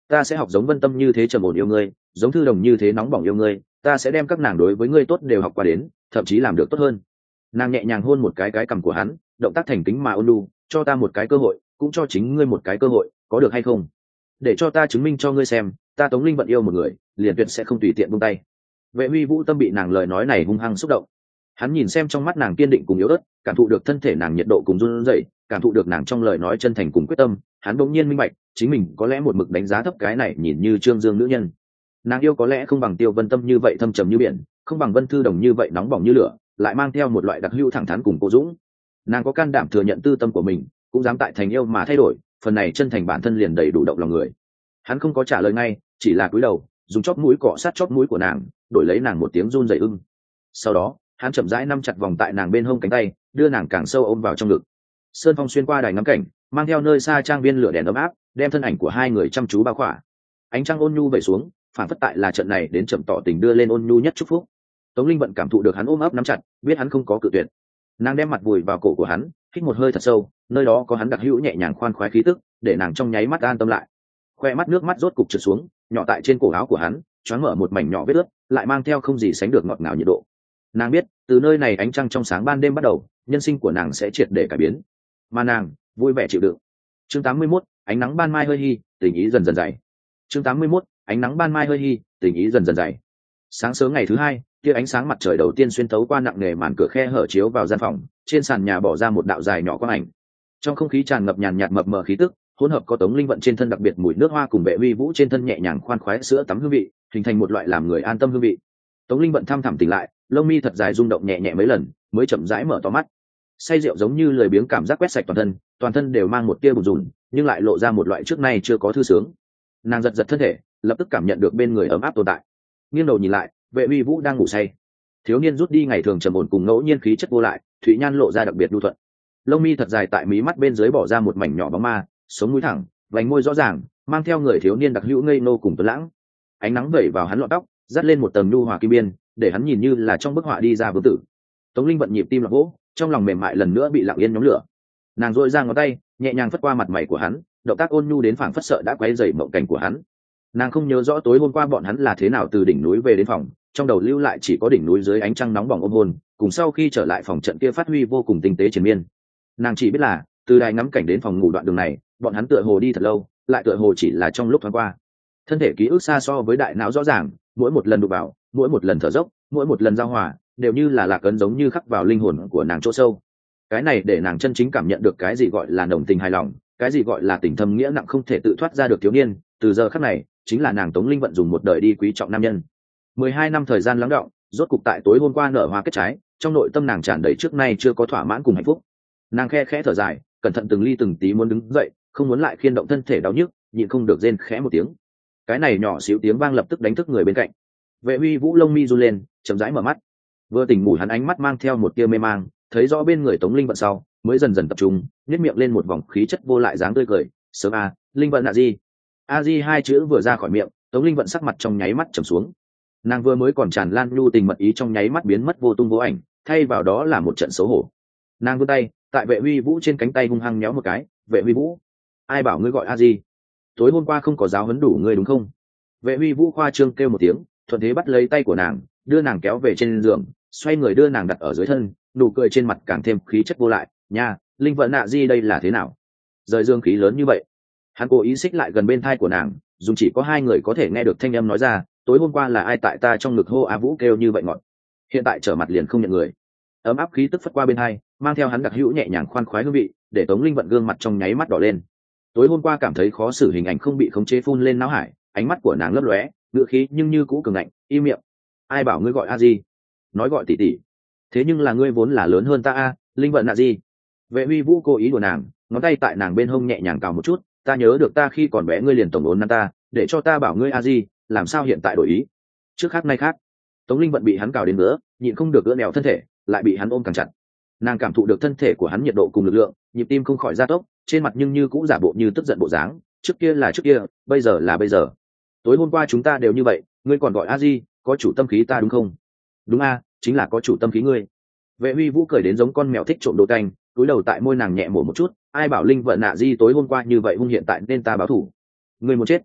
A: ta sẽ học giống Vân Tâm như thế trầm ổn yêu ngươi, giống Thư Đồng như thế nóng bỏng yêu ngươi, ta sẽ đem các nàng đối với ngươi tốt đều học qua đến, thậm chí làm được tốt hơn. Nàng nhẹ nhàng hôn một cái cái cằm của hắn, động tác thành kính mà ôn nhu, cho ta một cái cơ hội, cũng cho chính ngươi một cái cơ hội, có được hay không? Để cho ta chứng minh cho ngươi xem, ta Tống Linh Vận yêu một người, liền tuyệt sẽ không tùy tiện buông tay. Vệ Huy Vũ tâm bị nàng lời nói này hung hăng xúc động. Hắn nhìn xem trong mắt nàng kiên định cùng yếu ớt, cảm thụ được thân thể nàng nhiệt độ cùng run rẩy, cảm thụ được nàng trong lời nói chân thành cùng quyết tâm, hắn bỗng nhiên minh bạch, chính mình có lẽ một mực đánh giá thấp cái này nhìn như trương dương nữ nhân. Nàng yêu có lẽ không bằng Tiêu Vân Tâm như vậy thâm trầm như biển, không bằng Vân Thư Đồng như vậy nóng bỏng như lửa, lại mang theo một loại đặc hữu thẳng thắn cùng cố dũng. Nàng có can đảm thừa nhận tư tâm của mình, cũng dám tại thành yêu mà thay đổi, phần này chân thành bản thân liền đầy đủ động lòng người. Hắn không có trả lời ngay, chỉ là cúi đầu, dùng chóp mũi cọ sát chóp mũi của nàng, đổi lấy nàng một tiếng run rẩy ưng. Sau đó, hắn chậm rãi nắm chặt vòng tại nàng bên hông cánh tay, đưa nàng càng sâu ôm vào trong ngực. Sơn phong xuyên qua đài ngắm cảnh, mang theo nơi xa trang viên lửa đèn ấm áp, đem thân ảnh của hai người chăm chú bao khỏa. Ánh trăng ôn nhu về xuống, phản phất tại là trận này đến chậm tỏ tình đưa lên ôn nhu nhất chúc phúc. Tống Linh Vận cảm thụ được hắn ôm ấp nắm chặt, biết hắn không có cự tuyệt. Nàng đem mặt vùi vào cổ của hắn, hít một hơi thật sâu, nơi đó có hắn đặc hữu nhẹ nhàng khoan khoái khí tức, để nàng trong nháy mắt an tâm lại. Khoe mắt nước mắt rốt cục trượt xuống, nhỏ tại trên cổ áo của hắn, choáng mở một mảnh nhỏ vết ướt, lại mang theo không gì sánh được ngọt ngào nhiệt độ. Nàng biết, từ nơi này ánh trăng trong sáng ban đêm bắt đầu, nhân sinh của nàng sẽ triệt để cải biến, mà nàng vui vẻ chịu đựng. Chương tám mươi mốt, ánh nắng ban mai hơi hi, tình ý dần dần dày. Chương tám mươi mốt, ánh nắng ban mai hơi hi, tình ý dần dần dày. Sáng sớm ngày thứ hai, tia ánh sáng mặt trời đầu tiên xuyên thấu qua nặng nề màn cửa khe hở chiếu vào gian phòng, trên sàn nhà bỏ ra một đạo dài nhỏ quang ảnh. Trong không khí tràn ngập nhàn nhạt mập mờ khí tức, hỗn hợp có Tống Linh Vận trên thân đặc biệt mùi nước hoa cùng Vệ Huy Vũ trên thân nhẹ nhàng khoan khoái sữa tắm hương vị, hình thành một loại làm người an tâm hương vị. Tống Linh Vận thăm thẳm tỉnh lại, lông mi thật dài rung động nhẹ nhẹ mấy lần, mới chậm rãi mở to mắt. Say rượu giống như lười biếng cảm giác quét sạch toàn thân, toàn thân đều mang một tia bùn rùn, nhưng lại lộ ra một loại trước nay chưa có thư sướng. Nàng giật giật thân thể, lập tức cảm nhận được bên người ấm áp tồn tại. Nghiêng đầu nhìn lại, Vệ Huy Vũ đang ngủ say. Thiếu niên rút đi ngày thường trầm ổn cùng ngẫu nhiên khí chất vô lại, thủy nhan lộ ra đặc biệt nhu thuận. Lông mi thật dài tại mí mắt bên dưới bỏ ra một mảnh nhỏ bóng ma, sống mũi thẳng, vành môi rõ ràng, mang theo người thiếu niên đặc hữu ngây nô cùng tuấn lãng. Ánh nắng vẩy vào hắn lọn tóc, dắt lên một tầng nhu hòa kim biên, để hắn nhìn như là trong bức họa đi ra vương tử. Tống Linh Vận nhịp tim lọc vỗ, trong lòng mềm mại lần nữa bị lặng yên nhóm lửa. Nàng dội ra ngón tay, nhẹ nhàng phất qua mặt mày của hắn, động tác ôn nhu đến phảng phất sợ đã quấy rầy mộng cảnh của hắn. Nàng không nhớ rõ tối hôm qua bọn hắn là thế nào từ đỉnh núi về đến phòng, trong đầu lưu lại chỉ có đỉnh núi dưới ánh trăng nóng bỏng ôm hôn, cùng sau khi trở lại phòng trận kia phát huy vô cùng tinh tế triền miên. Nàng chỉ biết là từ đài ngắm cảnh đến phòng ngủ đoạn đường này, bọn hắn tựa hồ đi thật lâu, lại tựa hồ chỉ là trong lúc thoáng qua. Thân thể ký ức xa so với đại não rõ ràng, mỗi một lần đụng vào, mỗi một lần thở dốc, mỗi một lần giao hòa, đều như là lạc ấn giống như khắc vào linh hồn của nàng chỗ sâu. Cái này để nàng chân chính cảm nhận được cái gì gọi là nồng tình hài lòng, cái gì gọi là tình thâm nghĩa nặng không thể tự thoát ra được thiếu niên. Từ giờ khắc này, chính là nàng Tống Linh Vận dùng một đời đi quý trọng nam nhân. Mười hai năm thời gian lắng đọng, rốt cục tại tối hôm qua nở hoa kết trái, trong nội tâm nàng tràn đầy trước nay chưa có thỏa mãn cùng hạnh phúc. Nàng khe khẽ thở dài, cẩn thận từng ly từng tí muốn đứng dậy, không muốn lại khiên động thân thể đau nhức, nhịn không được rên khẽ một tiếng. Cái này nhỏ xíu tiếng vang lập tức đánh thức người bên cạnh. Vệ Huy Vũ lông mi run lên, chậm rãi mở mắt. Vừa tỉnh ngủ hắn ánh mắt mang theo một tia mê mang, thấy rõ bên người Tống Linh Vận sau, mới dần dần tập trung, nhếch miệng lên một vòng khí chất vô lại dáng tươi cười. Sớm a, Linh Vận a di. A di hai chữ vừa ra khỏi miệng, Tống Linh Vận sắc mặt trong nháy mắt trầm xuống. Nàng vừa mới còn tràn lan nhu tình mật ý trong nháy mắt biến mất vô tung vô ảnh, thay vào đó là một trận xấu hổ. Nàng vươn tay, tại Vệ Huy Vũ trên cánh tay hung hăng nhéo một cái. Vệ Huy Vũ, ai bảo ngươi gọi a di? Tối hôm qua không có giáo huấn đủ ngươi đúng không? Vệ Huy Vũ khoa trương kêu một tiếng, thuận thế bắt lấy tay của nàng, đưa nàng kéo về trên giường, xoay người đưa nàng đặt ở dưới thân, nụ cười trên mặt càng thêm khí chất vô lại. Nha, Linh Vận nạ di đây là thế nào? Rời dương khí lớn như vậy. Hắn cố ý xích lại gần bên thai của nàng, dùng chỉ có hai người có thể nghe được thanh âm nói ra. Tối hôm qua là ai tại ta trong ngực hô a Vũ kêu như vậy ngọt? Hiện tại trở mặt liền không nhận người. Ấm áp khí tức phất qua bên hai, mang theo hắn đặc hữu nhẹ nhàng khoan khoái hương vị, để Tống Linh Vận gương mặt trong nháy mắt đỏ lên. Tối hôm qua cảm thấy khó xử hình ảnh không bị khống chế phun lên não hải, ánh mắt của nàng lấp lóe, ngựa khí nhưng như cũ cường ngạnh. Im miệng. Ai bảo ngươi gọi a di? Nói gọi tỷ tỷ. Thế nhưng là ngươi vốn là lớn hơn ta a, Linh Vận nạ di. Vệ Huy Vũ cố ý đùa nàng, ngón tay tại nàng bên hông nhẹ nhàng cào một chút. Ta nhớ được ta khi còn bé ngươi liền tổng ốn nắn ta, để cho ta bảo ngươi a di, làm sao hiện tại đổi ý? Trước khác nay khác. Tống Linh Vận bị hắn cào đến nữa, nhịn không được gỡ nẹo thân thể, lại bị hắn ôm càng chặt. Nàng cảm thụ được thân thể của hắn nhiệt độ cùng lực lượng, nhịp tim không khỏi gia tốc, trên mặt nhưng như cũng giả bộ như tức giận bộ dáng. Trước kia là trước kia, bây giờ là bây giờ. Tối hôm qua chúng ta đều như vậy, ngươi còn gọi a di, có chủ tâm khí ta đúng không? Đúng a, chính là có chủ tâm khí ngươi. Vệ Huy Vũ cười đến giống con mèo thích trộm đồ canh, cúi đầu tại môi nàng nhẹ mổ một chút. Ai bảo Linh Vận nạ di tối hôm qua như vậy hung hiện tại nên ta báo thủ? Ngươi muốn chết?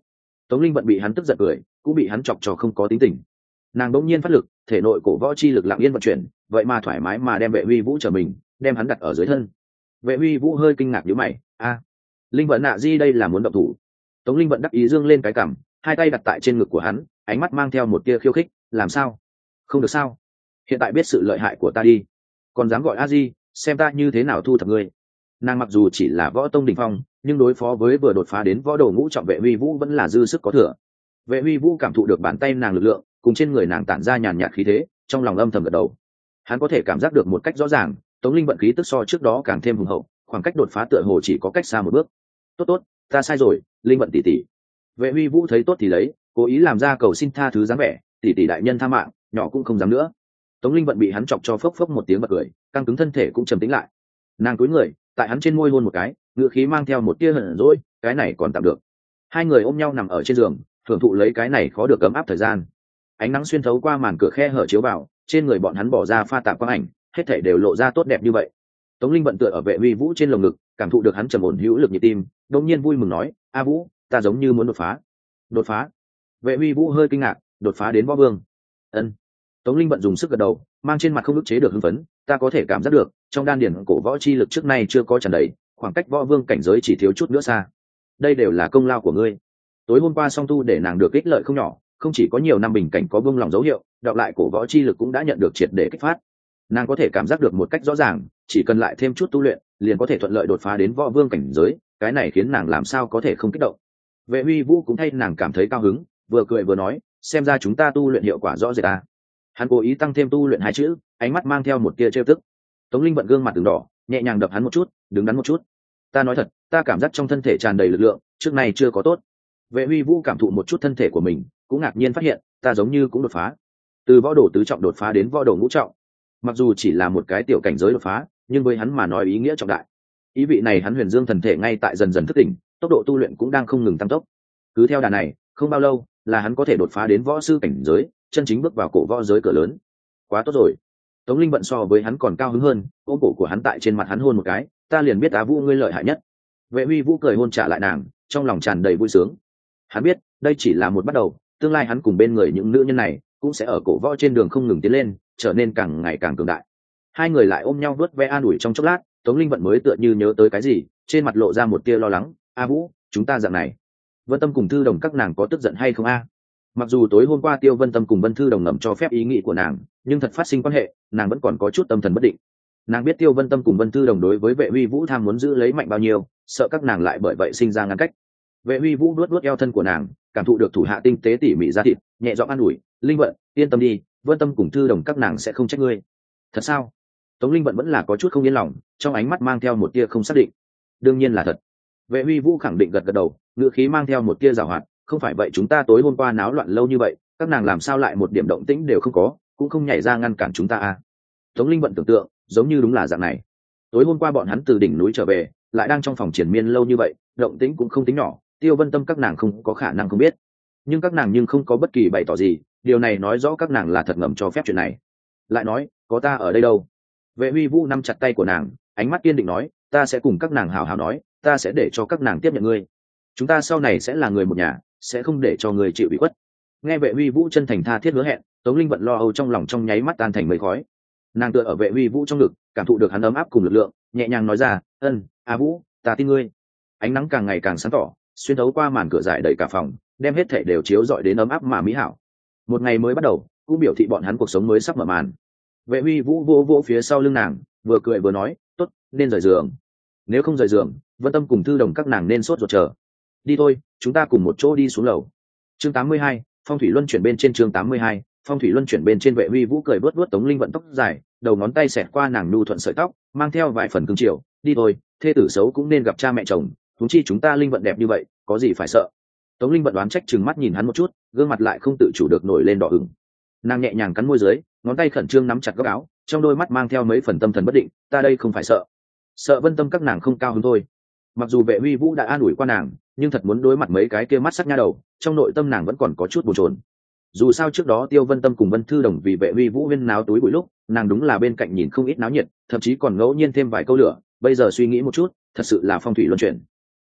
A: Tống Linh Vận bị hắn tức giận cười, cũng bị hắn chọc cho không có tính tình. Nàng đống nhiên phát lực, thể nội cổ võ chi lực lặng yên vận chuyển, vậy mà thoải mái mà đem Vệ Huy Vũ trở mình, đem hắn đặt ở dưới thân. Vệ Huy Vũ hơi kinh ngạc nhíu mày, a, Linh Vận nạ di đây là muốn động thủ. Tống Linh Vận đắc ý dương lên cái cằm, hai tay đặt tại trên ngực của hắn, ánh mắt mang theo một tia khiêu khích, làm sao? Không được sao? Hiện tại biết sự lợi hại của ta đi, còn dám gọi a di, xem ta như thế nào thu thập ngươi. Nàng mặc dù chỉ là võ tông đỉnh phong, nhưng đối phó với vừa đột phá đến võ đồ ngũ trọng Vệ Huy Vũ vẫn là dư sức có thừa. Vệ Huy Vũ cảm thụ được bàn tay nàng lực lượng, cùng trên người nàng tản ra nhàn nhạt khí thế, trong lòng âm thầm gật đầu. Hắn có thể cảm giác được một cách rõ ràng, Tống Linh Vận khí tức so trước đó càng thêm hùng hậu, khoảng cách đột phá tựa hồ chỉ có cách xa một bước. Tốt tốt, ta sai rồi, Linh Vận tỷ tỷ. Vệ Huy Vũ thấy tốt thì lấy, cố ý làm ra cầu xin tha thứ dáng vẻ, tỷ tỷ đại nhân tha mạng, nhỏ cũng không dám nữa. Tống Linh Vận bị hắn chọc cho phốc phốc một tiếng bật cười, căng cứng thân thể cũng trầm tĩnh lại. Nàng cúi người, tại hắn trên môi hôn một cái, ngựa khí mang theo một tia hờn dỗi, cái này còn tạm được. Hai người ôm nhau nằm ở trên giường, thưởng thụ lấy cái này khó được ấm áp thời gian. Ánh nắng xuyên thấu qua màn cửa khe hở chiếu vào, trên người bọn hắn bỏ ra pha tạp quang ảnh, hết thảy đều lộ ra tốt đẹp như vậy. Tống Linh Vận tựa ở Vệ Huy Vũ trên lồng ngực, cảm thụ được hắn trầm ổn hữu lực nhịp tim, đột nhiên vui mừng nói, "A Vũ, ta giống như muốn đột phá." "Đột phá?" Vệ Huy Vũ hơi kinh ngạc, "Đột phá đến võ vương?" "Ân." Tống Linh Vận dùng sức gật đầu, mang trên mặt không ức chế được hưng phấn, "Ta có thể cảm giác được, trong đan điển cổ võ chi lực trước nay chưa có tràn đầy, khoảng cách võ vương cảnh giới chỉ thiếu chút nữa xa. Đây đều là công lao của ngươi." Tối hôm qua song tu để nàng được ích lợi không nhỏ, không chỉ có nhiều năm bình cảnh có buông lòng dấu hiệu, đọc lại cổ võ chi lực cũng đã nhận được triệt để kích phát. Nàng có thể cảm giác được một cách rõ ràng, chỉ cần lại thêm chút tu luyện, liền có thể thuận lợi đột phá đến võ vương cảnh giới, cái này khiến nàng làm sao có thể không kích động. Vệ Huy Vũ cũng thay nàng cảm thấy cao hứng, vừa cười vừa nói, xem ra chúng ta tu luyện hiệu quả rõ rệt à. Hắn cố ý tăng thêm tu luyện hai chữ, ánh mắt mang theo một tia trêu tức. Tống Linh Vận gương mặt từng đỏ, nhẹ nhàng đập hắn một chút, đứng đắn một chút. Ta nói thật, ta cảm giác trong thân thể tràn đầy lực lượng, trước này chưa có tốt. Vệ Huy Vũ cảm thụ một chút thân thể của mình, cũng ngạc nhiên phát hiện, ta giống như cũng đột phá. Từ võ đồ tứ trọng đột phá đến võ đồ ngũ trọng. Mặc dù chỉ là một cái tiểu cảnh giới đột phá, nhưng với hắn mà nói ý nghĩa trọng đại. Ý vị này hắn Huyền Dương thần thể ngay tại dần dần thức tỉnh, tốc độ tu luyện cũng đang không ngừng tăng tốc. Cứ theo đà này, không bao lâu, là hắn có thể đột phá đến võ sư cảnh giới, chân chính bước vào cổ võ giới cửa lớn. Quá tốt rồi. Tống Linh Vận so với hắn còn cao hứng hơn, ôm cổ của hắn tại trên mặt hắn hôn một cái, ta liền biết Á Vũ ngươi lợi hại nhất. Vệ Huy Vũ cười hôn trả lại nàng, trong lòng tràn đầy vui sướng. Hắn biết, đây chỉ là một bắt đầu, tương lai hắn cùng bên người những nữ nhân này cũng sẽ ở cổ võ trên đường không ngừng tiến lên, trở nên càng ngày càng cường đại. Hai người lại ôm nhau vuốt ve an ủi trong chốc lát, Tống Linh Vận mới tựa như nhớ tới cái gì, trên mặt lộ ra một tia lo lắng, "A Vũ, chúng ta dạng này, Vân Tâm cùng Thư Đồng các nàng có tức giận hay không a?" Mặc dù tối hôm qua Tiêu Vân Tâm cùng Vân Thư Đồng ngầm cho phép ý nghĩ của nàng, nhưng thật phát sinh quan hệ, nàng vẫn còn có chút tâm thần bất định. Nàng biết Tiêu Vân Tâm cùng Vân Thư Đồng đối với Vệ Huy Vũ tham muốn giữ lấy mạnh bao nhiêu, sợ các nàng lại bởi vậy sinh ra ngăn cách. Vệ Huy Vũ nuốt nuốt eo thân của nàng, cảm thụ được thủ hạ tinh tế tỉ mỉ ra thịt, nhẹ giọng an ủi, "Linh Vận, yên tâm đi, Vân Tâm cùng Thư Đồng các nàng sẽ không trách ngươi." "Thật sao?" Tống Linh Vận vẫn là có chút không yên lòng, trong ánh mắt mang theo một tia không xác định. "Đương nhiên là thật." Vệ Huy Vũ khẳng định gật gật đầu, ngữ khí mang theo một tia giảo hoạt, "Không phải vậy chúng ta tối hôm qua náo loạn lâu như vậy, các nàng làm sao lại một điểm động tĩnh đều không có, cũng không nhảy ra ngăn cản chúng ta à?" Tống Linh Vận tưởng tượng, giống như đúng là dạng này. Tối hôm qua bọn hắn từ đỉnh núi trở về, lại đang trong phòng triển miên lâu như vậy, động tĩnh cũng không tính nhỏ, Tiêu Vân Tâm các nàng không có khả năng không biết. Nhưng các nàng nhưng không có bất kỳ bày tỏ gì, điều này nói rõ các nàng là thật ngầm cho phép chuyện này. Lại nói, có ta ở đây đâu? Vệ Huy Vũ nắm chặt tay của nàng, ánh mắt kiên định nói, ta sẽ cùng các nàng hào hào nói, ta sẽ để cho các nàng tiếp nhận ngươi. Chúng ta sau này sẽ là người một nhà, sẽ không để cho người chịu ủy khuất. Nghe Vệ Huy Vũ chân thành tha thiết hứa hẹn, Tống Linh Vận lo âu trong lòng trong nháy mắt tan thành mây khói. Nàng tựa ở Vệ Huy Vũ trong ngực, cảm thụ được hắn ấm áp cùng lực lượng, nhẹ nhàng nói ra, ân, a Vũ, ta tin ngươi. Ánh nắng càng ngày càng sáng tỏ, xuyên thấu qua màn cửa dài đầy cả phòng, đem hết thảy đều chiếu rọi đến ấm áp mà mỹ hảo. Một ngày mới bắt đầu, cũng biểu thị bọn hắn cuộc sống mới sắp mở màn. Vệ Huy Vũ vô vô phía sau lưng nàng, vừa cười vừa nói, tốt, nên rời giường. Nếu không rời giường, Vân Tâm cùng Thư Đồng các nàng nên sốt ruột chờ. Đi thôi, chúng ta cùng một chỗ đi xuống lầu. Chương tám mươi hai, phong thủy luân chuyển bên trên chương tám mươi hai, phong thủy luân chuyển bên trên. Vệ Huy Vũ cười vớt vớt Tống Linh Vận tóc dài, đầu ngón tay xẹt qua nàng nhu thuận sợi tóc, mang theo vài phần cương triều. Đi thôi, thê tử xấu cũng nên gặp cha mẹ chồng, huống chi chúng ta Linh Vận đẹp như vậy, có gì phải sợ. Tống Linh Vận đoán trách chừng mắt nhìn hắn một chút, gương mặt lại không tự chủ được nổi lên đỏ ửng. Nàng nhẹ nhàng cắn môi dưới, ngón tay khẩn trương nắm chặt góc áo, trong đôi mắt mang theo mấy phần tâm thần bất định. Ta đây không phải sợ, sợ Vân Tâm các nàng không cao hứng thôi. Mặc dù Vệ Huy Vũ đã an ủi qua nàng, nhưng thật muốn đối mặt mấy cái kia mắt sắc nha đầu, trong nội tâm nàng vẫn còn có chút bồn chồn. Dù sao trước đó Tiêu Vân Tâm cùng Vân Thư Đồng vì Vệ Huy Vũ huyên náo túi bụi lúc, nàng đúng là bên cạnh nhìn không ít náo nhiệt, thậm chí còn ngẫu nhiên thêm vài câu lửa. Bây giờ suy nghĩ một chút, thật sự là phong thủy luân chuyển.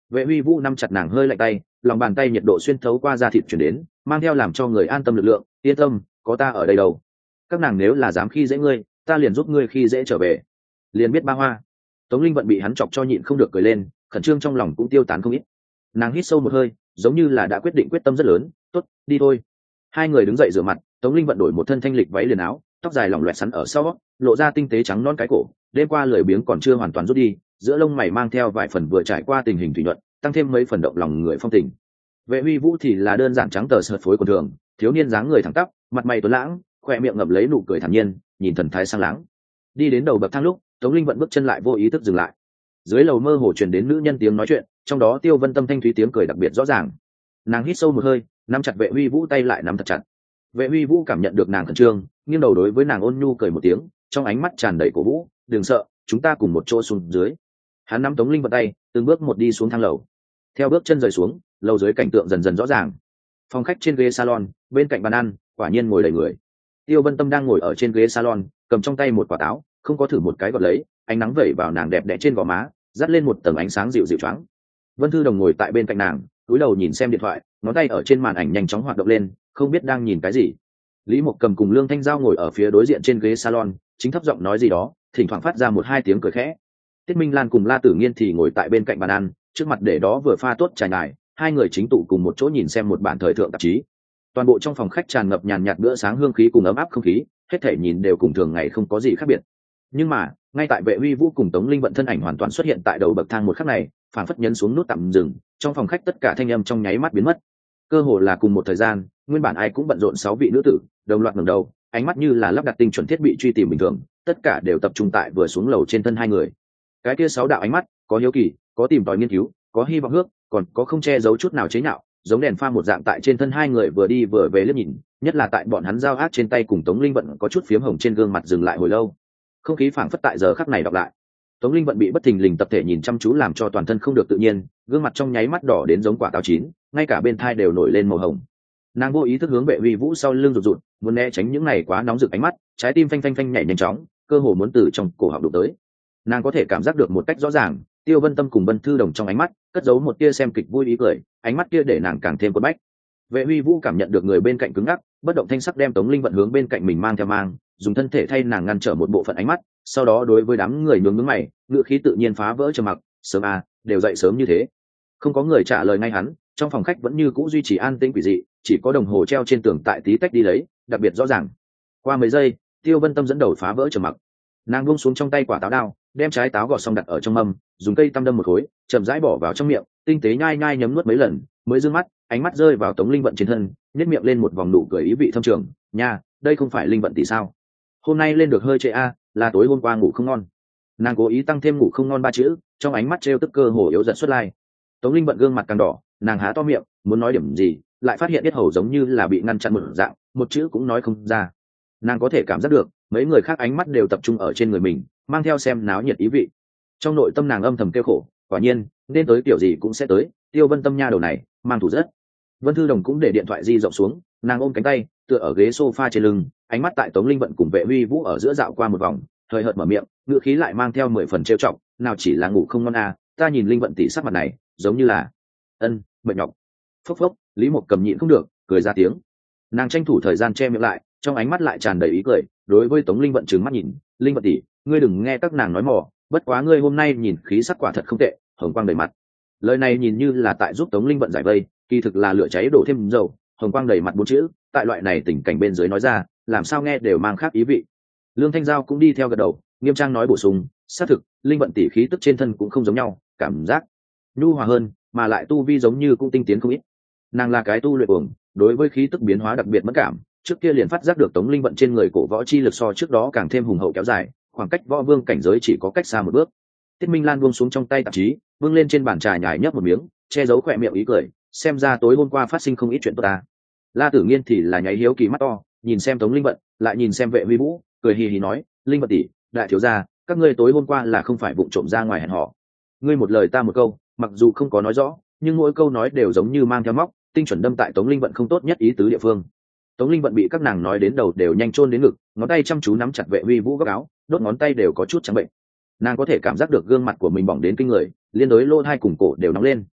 A: Vệ Huy Vũ nắm chặt nàng hơi lạnh tay, lòng bàn tay nhiệt độ xuyên thấu qua da thịt chuyển đến, mang theo làm cho người an tâm lực lượng. Yên tâm, có ta ở đây đâu. Các nàng nếu là dám khi dễ ngươi, ta liền giúp ngươi khi dễ trở về. Liền biết ba hoa. Tống Linh Vận bị hắn chọc cho nhịn không được cười lên, khẩn trương trong lòng cũng tiêu tán không ít. Nàng hít sâu một hơi, giống như là đã quyết định quyết tâm rất lớn. Tốt, đi thôi. Hai người đứng dậy rửa mặt, Tống Linh Vận đổi một thân thanh lịch váy liền áo, tóc dài lỏng loẹt sắn ở sau, lộ ra tinh tế trắng non cái cổ. Đêm qua lười biếng còn chưa hoàn toàn rút đi, giữa lông mày mang theo vài phần vừa trải qua tình hình thủy nhuận, tăng thêm mấy phần động lòng người phong tình. Vệ Huy Vũ thì là đơn giản trắng tờ sợt phối quần thường, thiếu niên dáng người thẳng tắp, mặt mày tuấn lãng, khoe miệng ngậm lấy nụ cười thản nhiên, nhìn thần thái sang láng. Đi đến đầu bậc thang lúc, Tống Linh Vận bước chân lại vô ý thức dừng lại. Dưới lầu mơ hồ truyền đến nữ nhân tiếng nói chuyện, trong đó Tiêu Vân Tâm thanh thúy tiếng cười đặc biệt rõ ràng. Nàng hít sâu một hơi, nắm chặt Vệ Huy Vũ tay lại nắm thật chặt. Vệ Huy Vũ cảm nhận được nàng khẩn trương, nghiêng đầu đối với nàng ôn nhu cười một tiếng, trong ánh mắt tràn đầy cổ vũ, "Đừng sợ, chúng ta cùng một chỗ xuống dưới." Hắn nắm Tống Linh Vận tay, từng bước một đi xuống thang lầu. Theo bước chân rời xuống, lầu dưới cảnh tượng dần dần rõ ràng. Phòng khách trên ghế salon, bên cạnh bàn ăn, quả nhiên ngồi đầy người. Tiêu Vân Tâm đang ngồi ở trên ghế salon, cầm trong tay một quả táo, không có thử một cái gọt lấy, ánh nắng vẩy vào nàng đẹp đẽ trên gò má, dắt lên một tầng ánh sáng dịu dịu choáng. Vân Thư Đồng ngồi tại bên cạnh nàng, cúi đầu nhìn xem điện thoại, ngón tay ở trên màn ảnh nhanh chóng hoạt động lên, không biết đang nhìn cái gì. Lý Mộc Cầm cùng Lương Thanh Giao ngồi ở phía đối diện trên ghế salon, chính thấp giọng nói gì đó, thỉnh thoảng phát ra một hai tiếng cười khẽ. Tiết Minh Lan cùng La Tử Nghiên thì ngồi tại bên cạnh bàn ăn, trước mặt để đó vừa pha tốt trà ngải, hai người chính tụ cùng một chỗ nhìn xem một bản thời thượng tạp chí. Toàn bộ trong phòng khách tràn ngập nhàn nhạt bữa sáng hương khí cùng ấm áp không khí, hết thể nhìn đều cùng thường ngày không có gì khác biệt. Nhưng mà, ngay tại Vệ Huy Vũ cùng Tống Linh Vận thân ảnh hoàn toàn xuất hiện tại đầu bậc thang một khắc này, phản phất nhấn xuống nút tạm dừng, trong phòng khách tất cả thanh âm trong nháy mắt biến mất. Cơ hồ là cùng một thời gian, nguyên bản ai cũng bận rộn sáu vị nữ tử, đồng loạt ngẩng đầu, ánh mắt như là lắp đặt tinh chuẩn thiết bị truy tìm bình thường, tất cả đều tập trung tại vừa xuống lầu trên thân hai người. Cái kia sáu đạo ánh mắt, có hiếu kỳ, có tìm tòi nghiên cứu, có hy vọng hước, còn có không che giấu chút nào chế nhạo, giống đèn pha một dạng tại trên thân hai người vừa đi vừa về liếc nhìn, nhất là tại bọn hắn giao ác trên tay cùng Tống Linh Vận có chút phiếm hồng trên gương mặt dừng lại hồi lâu. Không khí phảng phất tại giờ khắc này đọc lại. Tống Linh Vận bị bất thình lình tập thể nhìn chăm chú làm cho toàn thân không được tự nhiên, gương mặt trong nháy mắt đỏ đến giống quả táo chín, ngay cả bên thai đều nổi lên màu hồng. Nàng vô ý thức hướng Vệ Huy Vũ sau lưng rụt rụt, muốn né tránh những này quá nóng rực ánh mắt, trái tim phanh phanh phanh nhảy nhanh chóng, cơ hồ muốn từ trong cổ họng đụng tới. Nàng có thể cảm giác được một cách rõ ràng, Tiêu Vân Tâm cùng Vân Thư Đồng trong ánh mắt cất giấu một tia xem kịch vui ý cười, ánh mắt kia để nàng càng thêm cuốn bách. Vệ Huy Vũ cảm nhận được người bên cạnh cứng ngắc, bất động thanh sắc đem Tống Linh Vận hướng bên cạnh mình mang theo mang, dùng thân thể thay nàng ngăn trở một bộ phận ánh mắt, sau đó đối với đám người nhướng nhướng mày, ngữ khí tự nhiên phá vỡ trầm mặc, "Sớm à, đều dậy sớm như thế." Không có người trả lời ngay hắn, trong phòng khách vẫn như cũ duy trì an tĩnh quỷ dị, chỉ có đồng hồ treo trên tường tại tí tách đi lấy, đặc biệt rõ ràng. Qua mấy giây, Tiêu Vân Tâm dẫn đầu phá vỡ trầm mặc. Nàng buông xuống trong tay quả táo đao, đem trái táo gọt xong đặt ở trong mâm, dùng cây tăm đâm một khối, chậm rãi bỏ vào trong miệng, tinh tế nhai nhai nhấm nuốt mấy lần, mới dương mắt, ánh mắt rơi vào Tống Linh Vận trên thân, nhếch miệng lên một vòng nụ cười ý vị thâm trường, "Nha, đây không phải Linh Vận tỷ sao? Hôm nay lên được hơi trễ a, à, là tối hôm qua ngủ không ngon." Nàng cố ý tăng thêm ngủ không ngon ba chữ, trong ánh mắt trêu tức cơ hồ yếu dần xuất lai. Tống Linh Vận gương mặt càng đỏ, nàng há to miệng, muốn nói điểm gì, lại phát hiện biết hầu giống như là bị ngăn chặn một dạng, một chữ cũng nói không ra. Nàng có thể cảm giác được, mấy người khác ánh mắt đều tập trung ở trên người mình, mang theo xem náo nhiệt ý vị. Trong nội tâm nàng âm thầm kêu khổ, quả nhiên, nên tới kiểu gì cũng sẽ tới, Tiêu Vân Tâm nha đầu này, mang thủ rất. Vân Thư Đồng cũng để điện thoại di rộng xuống, nàng ôm cánh tay, tựa ở ghế sofa trên lưng, ánh mắt tại Tống Linh Vận cùng Vệ Huy Vũ ở giữa dạo qua một vòng, thời hợt mở miệng, ngữ khí lại mang theo mười phần trêu chọc, "Nào chỉ là ngủ không ngon à, ta nhìn Linh Vận tỷ sắc mặt này, giống như là ân mệt nhọc." Phốc phốc, Lý Mộc Cầm nhịn không được, cười ra tiếng. Nàng tranh thủ thời gian che miệng lại, trong ánh mắt lại tràn đầy ý cười, đối với Tống Linh Vận trừng mắt nhìn, "Linh Vận tỷ, ngươi đừng nghe các nàng nói mò, bất quá ngươi hôm nay nhìn khí sắc quả thật không tệ, hồng quang đầy mặt." Lời này nhìn như là tại giúp Tống Linh Vận giải vây, kỳ thực là lửa cháy đổ thêm dầu, hồng quang đầy mặt bốn chữ, tại loại này tình cảnh bên dưới nói ra, làm sao nghe đều mang khác ý vị. Lương Thanh Giao cũng đi theo gật đầu, nghiêm trang nói bổ sung, "Xác thực, Linh Vận tỷ khí tức trên thân cũng không giống nhau, cảm giác nhu hòa hơn, mà lại tu vi giống như cũng tinh tiến không ít." Nàng là cái tu luyện uổng, đối với khí tức biến hóa đặc biệt mất cảm, trước kia liền phát giác được Tống Linh Vận trên người cổ võ chi lực so trước đó càng thêm hùng hậu kéo dài, khoảng cách võ vương cảnh giới chỉ có cách xa một bước. Tiết Minh Lan buông xuống trong tay tạp chí, vươn lên trên bàn trà nhài nhấp một miếng, che giấu khỏe miệng ý cười, xem ra tối hôm qua phát sinh không ít chuyện tốt ta. La Tử Nghiên thì là nháy hiếu kỳ mắt to, nhìn xem Tống Linh Vận, lại nhìn xem Vệ Huy Vũ, cười hì hì nói, "Linh Vận tỷ, đại thiếu gia, các ngươi tối hôm qua là không phải vụng trộm ra ngoài hẹn hò?" Ngươi một lời ta một câu, mặc dù không có nói rõ, nhưng mỗi câu nói đều giống như mang theo móc, tinh chuẩn đâm tại Tống Linh Vận không tốt nhất ý tứ địa phương. Tống Linh Vận bị các nàng nói đến đầu đều nhanh chôn đến ngực, ngón tay chăm chú nắm chặt Vệ Huy Vũ góc áo, đốt ngón tay đều có chút trắng bệnh. Nàng có thể cảm giác được gương mặt của mình bỏng đến kinh người, liên đối lỗ hai cùng cổ đều nóng lên.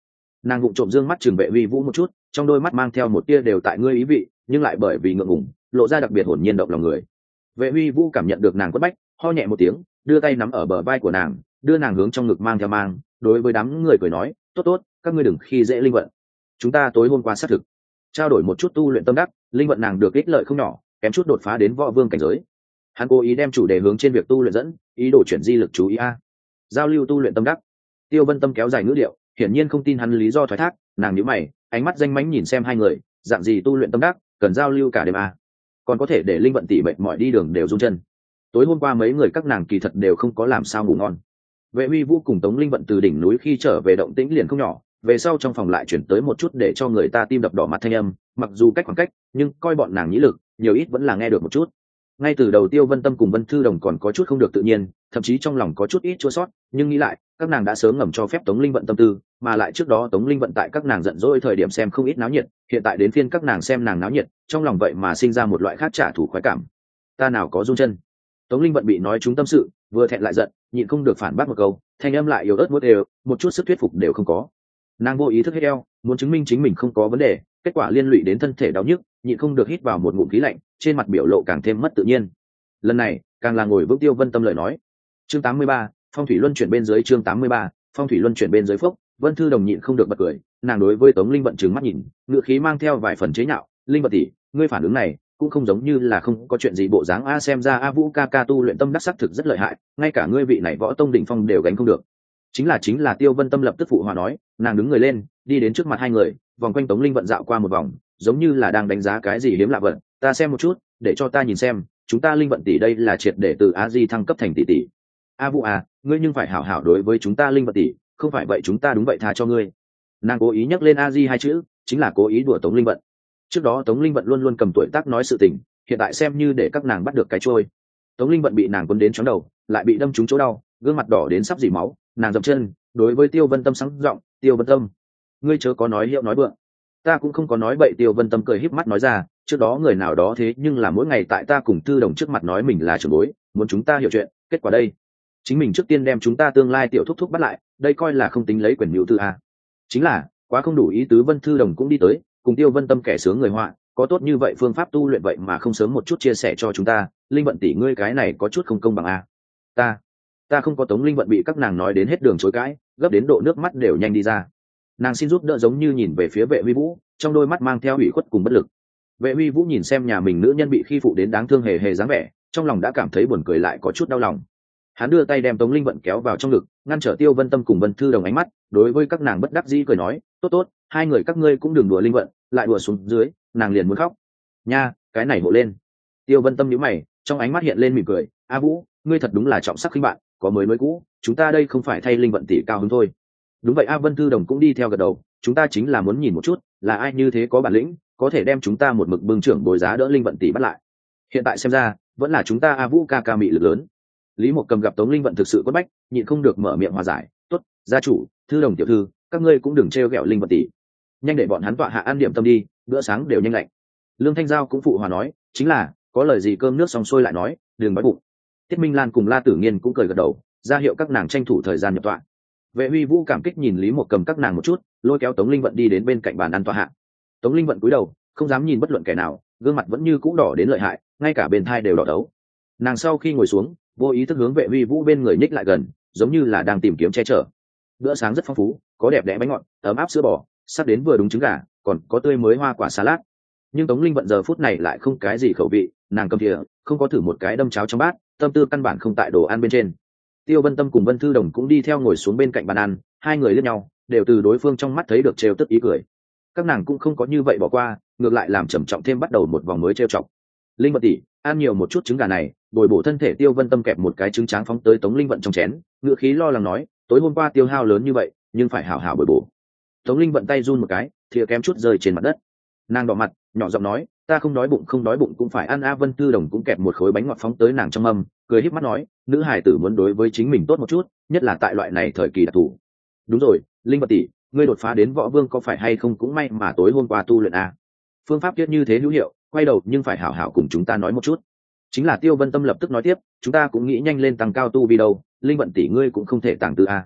A: Nàng vụng trộm dương mắt trường vệ uy vũ một chút, trong đôi mắt mang theo một tia đều tại ngươi ý vị, nhưng lại bởi vì ngượng ngùng lộ ra đặc biệt hồn nhiên động lòng người. Vệ uy vũ cảm nhận được nàng quất bách, ho nhẹ một tiếng, đưa tay nắm ở bờ vai của nàng, đưa nàng hướng trong ngực mang theo mang, đối với đám người cười nói, tốt tốt, các ngươi đừng khi dễ linh vận, chúng ta tối hôm qua xác thực trao đổi một chút tu luyện tâm đắc, linh vận nàng được ích lợi không nhỏ, kém chút đột phá đến võ vương cảnh giới. Hắn cố ý đem chủ đề hướng trên việc tu luyện dẫn, ý đồ chuyển di lực chú ý a giao lưu tu luyện tâm đắc. Tiêu Vân Tâm kéo dài ngữ điệu, hiển nhiên không tin hắn lý do thoái thác, nàng nhíu mày, ánh mắt danh mãnh nhìn xem hai người, dạng gì tu luyện tâm đắc, cần giao lưu cả đêm a còn có thể để linh vận tỉ mệt mỏi đi đường đều run chân. Tối hôm qua mấy người các nàng kỳ thật đều không có làm sao ngủ ngon. Vệ Huy Vũ cùng Tống Linh vận từ đỉnh núi khi trở về động tĩnh liền không nhỏ, về sau trong phòng lại chuyển tới một chút để cho người ta tim đập đỏ mặt thanh âm, mặc dù cách khoảng cách, nhưng coi bọn nàng nhĩ lực, nhiều ít vẫn là nghe được một chút. Ngay từ đầu Tiêu Vân Tâm cùng Vân Thư Đồng còn có chút không được tự nhiên, thậm chí trong lòng có chút ít chua sót, nhưng nghĩ lại, các nàng đã sớm ngầm cho phép Tống Linh vận tâm tư, mà lại trước đó Tống Linh vận tại các nàng giận dỗi thời điểm xem không ít náo nhiệt, hiện tại đến phiên các nàng xem nàng náo nhiệt, trong lòng vậy mà sinh ra một loại khác trả thù khoái cảm. Ta nào có run chân. Tống Linh vận bị nói trúng tâm sự, vừa thẹn lại giận, nhịn không được phản bác một câu, thanh âm lại yếu ớt muốt đều, một chút sức thuyết phục đều không có. Nàng vô ý thức hết eo, muốn chứng minh chính mình không có vấn đề, kết quả liên lụy đến thân thể đau nhức, nhịn không được hít vào một ngụm khí lạnh, trên mặt biểu lộ càng thêm mất tự nhiên. Lần này càng là ngồi vững Tiêu Vân Tâm lời nói. Chương tám mươi ba, phong thủy luân chuyển bên dưới. Chương tám mươi ba, phong thủy luân chuyển bên dưới phốc. Vân Thư Đồng nhịn không được bật cười, nàng đối với Tống Linh vận trừng mắt nhìn, ngựa khí mang theo vài phần chế nhạo, "Linh vận tỷ, ngươi phản ứng này cũng không giống như là không có chuyện gì bộ dáng a, xem ra A Vũ ca ca tu luyện tâm đắc sắc thực rất lợi hại, ngay cả ngươi vị này võ tông đỉnh phong đều gánh không được." Chính là chính là Tiêu Vân Tâm lập tức phụ hòa nói, nàng đứng người lên, đi đến trước mặt hai người, vòng quanh Tống Linh vận dạo qua một vòng, giống như là đang đánh giá cái gì hiếm lạ vật, "Ta xem một chút, để cho ta nhìn xem, chúng ta Linh vận tỷ đây là triệt để từ A Di thăng cấp thành tỷ tỷ. A Vũ à, ngươi nhưng phải hảo hảo đối với chúng ta Linh vận tỷ, không phải vậy chúng ta đúng vậy tha cho ngươi." Nàng cố ý nhắc lên A Di hai chữ, chính là cố ý đùa Tống Linh vận. Trước đó Tống Linh vận luôn luôn cầm tuổi tác nói sự tình, hiện tại xem như để các nàng bắt được cái trôi. Tống Linh vận bị nàng quấn đến chóng đầu, lại bị đâm trúng chỗ đau, gương mặt đỏ đến sắp dỉ máu, nàng dậm chân, đối với Tiêu Vân Tâm sáng giọng, "Tiêu Vân Tâm, ngươi chớ có nói hiệu nói vượng." "Ta cũng không có nói bậy." Tiêu Vân Tâm cười híp mắt nói ra, "Trước đó người nào đó thế nhưng là mỗi ngày tại ta cùng Thư Đồng trước mặt nói mình là trưởng bối, muốn chúng ta hiểu chuyện, kết quả đây, chính mình trước tiên đem chúng ta tương lai tiểu thúc thúc bắt lại, đây coi là không tính lấy quyền hữu tư a." Chính là quá không đủ ý tứ. Vân Thư Đồng cũng đi tới, cùng Tiêu Vân Tâm kẻ sướng người họa, "Có tốt như vậy phương pháp tu luyện vậy mà không sớm một chút chia sẻ cho chúng ta, Linh vận tỷ ngươi cái này có chút không công bằng a." Ta, ta không có." Tống Linh vận bị các nàng nói đến hết đường chối cãi, gấp đến độ nước mắt đều nhanh đi ra. Nàng xin giúp đỡ giống như nhìn về phía Vệ Huy Vũ, trong đôi mắt mang theo ủy khuất cùng bất lực. Vệ Huy Vũ nhìn xem nhà mình nữ nhân bị khi phụ đến đáng thương hề hề dáng vẻ, trong lòng đã cảm thấy buồn cười lại có chút đau lòng. Hắn đưa tay đem Tống Linh vận kéo vào trong ngực, ngăn trở Tiêu Vân Tâm cùng Vân Thư Đồng ánh mắt, đối với các nàng bất đắc dĩ cười nói, "Tốt tốt, hai người các ngươi cũng đừng đùa Linh vận, lại đùa xuống dưới, nàng liền muốn khóc." "Nha, cái này hộ lên." Tiêu Vân Tâm nhíu mày, trong ánh mắt hiện lên mỉm cười, "A Vũ, ngươi thật đúng là trọng sắc khinh bạn, có mới mới cũ, chúng ta đây không phải thay Linh vận tỷ cao hứng thôi." "Đúng vậy." A Vân Thư Đồng cũng đi theo gật đầu, "Chúng ta chính là muốn nhìn một chút, là ai như thế có bản lĩnh, có thể đem chúng ta một mực bưng trưởng bồi giá đỡ Linh vận tỷ bắt lại. Hiện tại xem ra, vẫn là chúng ta A Vũ ca ca mị lực lớn." Lý Mộc Cầm gặp Tống Linh vận thực sự quất bách, nhịn không được mở miệng hòa giải, "Tốt, gia chủ, Thư Đồng tiểu thư, các ngươi cũng đừng trêu ghẹo Linh vận tỷ, nhanh để bọn hắn tọa hạ ăn điểm tâm đi, bữa sáng đều nhanh lạnh." Lương Thanh Giao cũng phụ hòa nói, "Chính là, có lời gì cơm nước xong xuôi lại nói, đừng đói bụng." Tiết Minh Lan cùng La Tử Nghiên cũng cười gật đầu, ra hiệu các nàng tranh thủ thời gian nhập tọa. Vệ Huy Vũ cảm kích nhìn Lý Mộc Cầm các nàng một chút, lôi kéo Tống Linh vận đi đến bên cạnh bàn ăn tọa hạ. Tống Linh vận cúi đầu, không dám nhìn bất luận kẻ nào, gương mặt vẫn như cũ đỏ đến lợi hại, ngay cả bên thai đều đỏ đấu. Nàng sau khi ngồi xuống, vô ý thức hướng Vệ Huy Vũ bên người nhích lại gần, giống như là đang tìm kiếm che chở. Bữa sáng rất phong phú, có đẹp đẽ bánh ngọt, ấm áp sữa bò, sắp đến vừa đúng trứng gà, còn có tươi mới hoa quả salad. Nhưng Tống Linh vận giờ phút này lại không cái gì khẩu vị, nàng cầm thìa, không có thử một cái đâm cháo trong bát, tâm tư căn bản không tại đồ ăn bên trên. Tiêu Vân Tâm cùng Vân Thư Đồng cũng đi theo ngồi xuống bên cạnh bàn ăn, hai người liếc nhau, đều từ đối phương trong mắt thấy được trêu tức ý cười. Các nàng cũng không có như vậy bỏ qua, ngược lại làm trầm trọng thêm bắt đầu một vòng mới trêu chọc. "Linh vận tỷ, ăn nhiều một chút trứng gà này, bồi bổ thân thể." Tiêu Vân Tâm kẹp một cái trứng tráng phóng tới Tống Linh vận trong chén, ngựa khí lo lắng nói, "Tối hôm qua tiêu hao lớn như vậy, nhưng phải hảo hảo bồi bổ." Tống Linh vận tay run một cái, thìa kém chút rơi trên mặt đất. Nàng đỏ mặt, nhỏ giọng nói, "Ta không đói bụng, không đói bụng cũng phải ăn." A Vân Thư Đồng cũng kẹp một khối bánh ngọt phóng tới nàng trong mâm, cười híp mắt nói, "Nữ hải tử muốn đối với chính mình tốt một chút, nhất là tại loại này thời kỳ đặc thù." "Đúng rồi, Linh vận tỷ, ngươi đột phá đến võ vương có phải hay không cũng may mà tối hôm qua tu luyện a. Phương pháp tiết như thế hữu hiệu, quay đầu nhưng phải hảo hảo cùng chúng ta nói một chút." Chính là Tiêu Vân Tâm lập tức nói tiếp, "Chúng ta cũng nghĩ nhanh lên tăng cao tu vi đâu, Linh vận tỷ ngươi cũng không thể tàng tư a."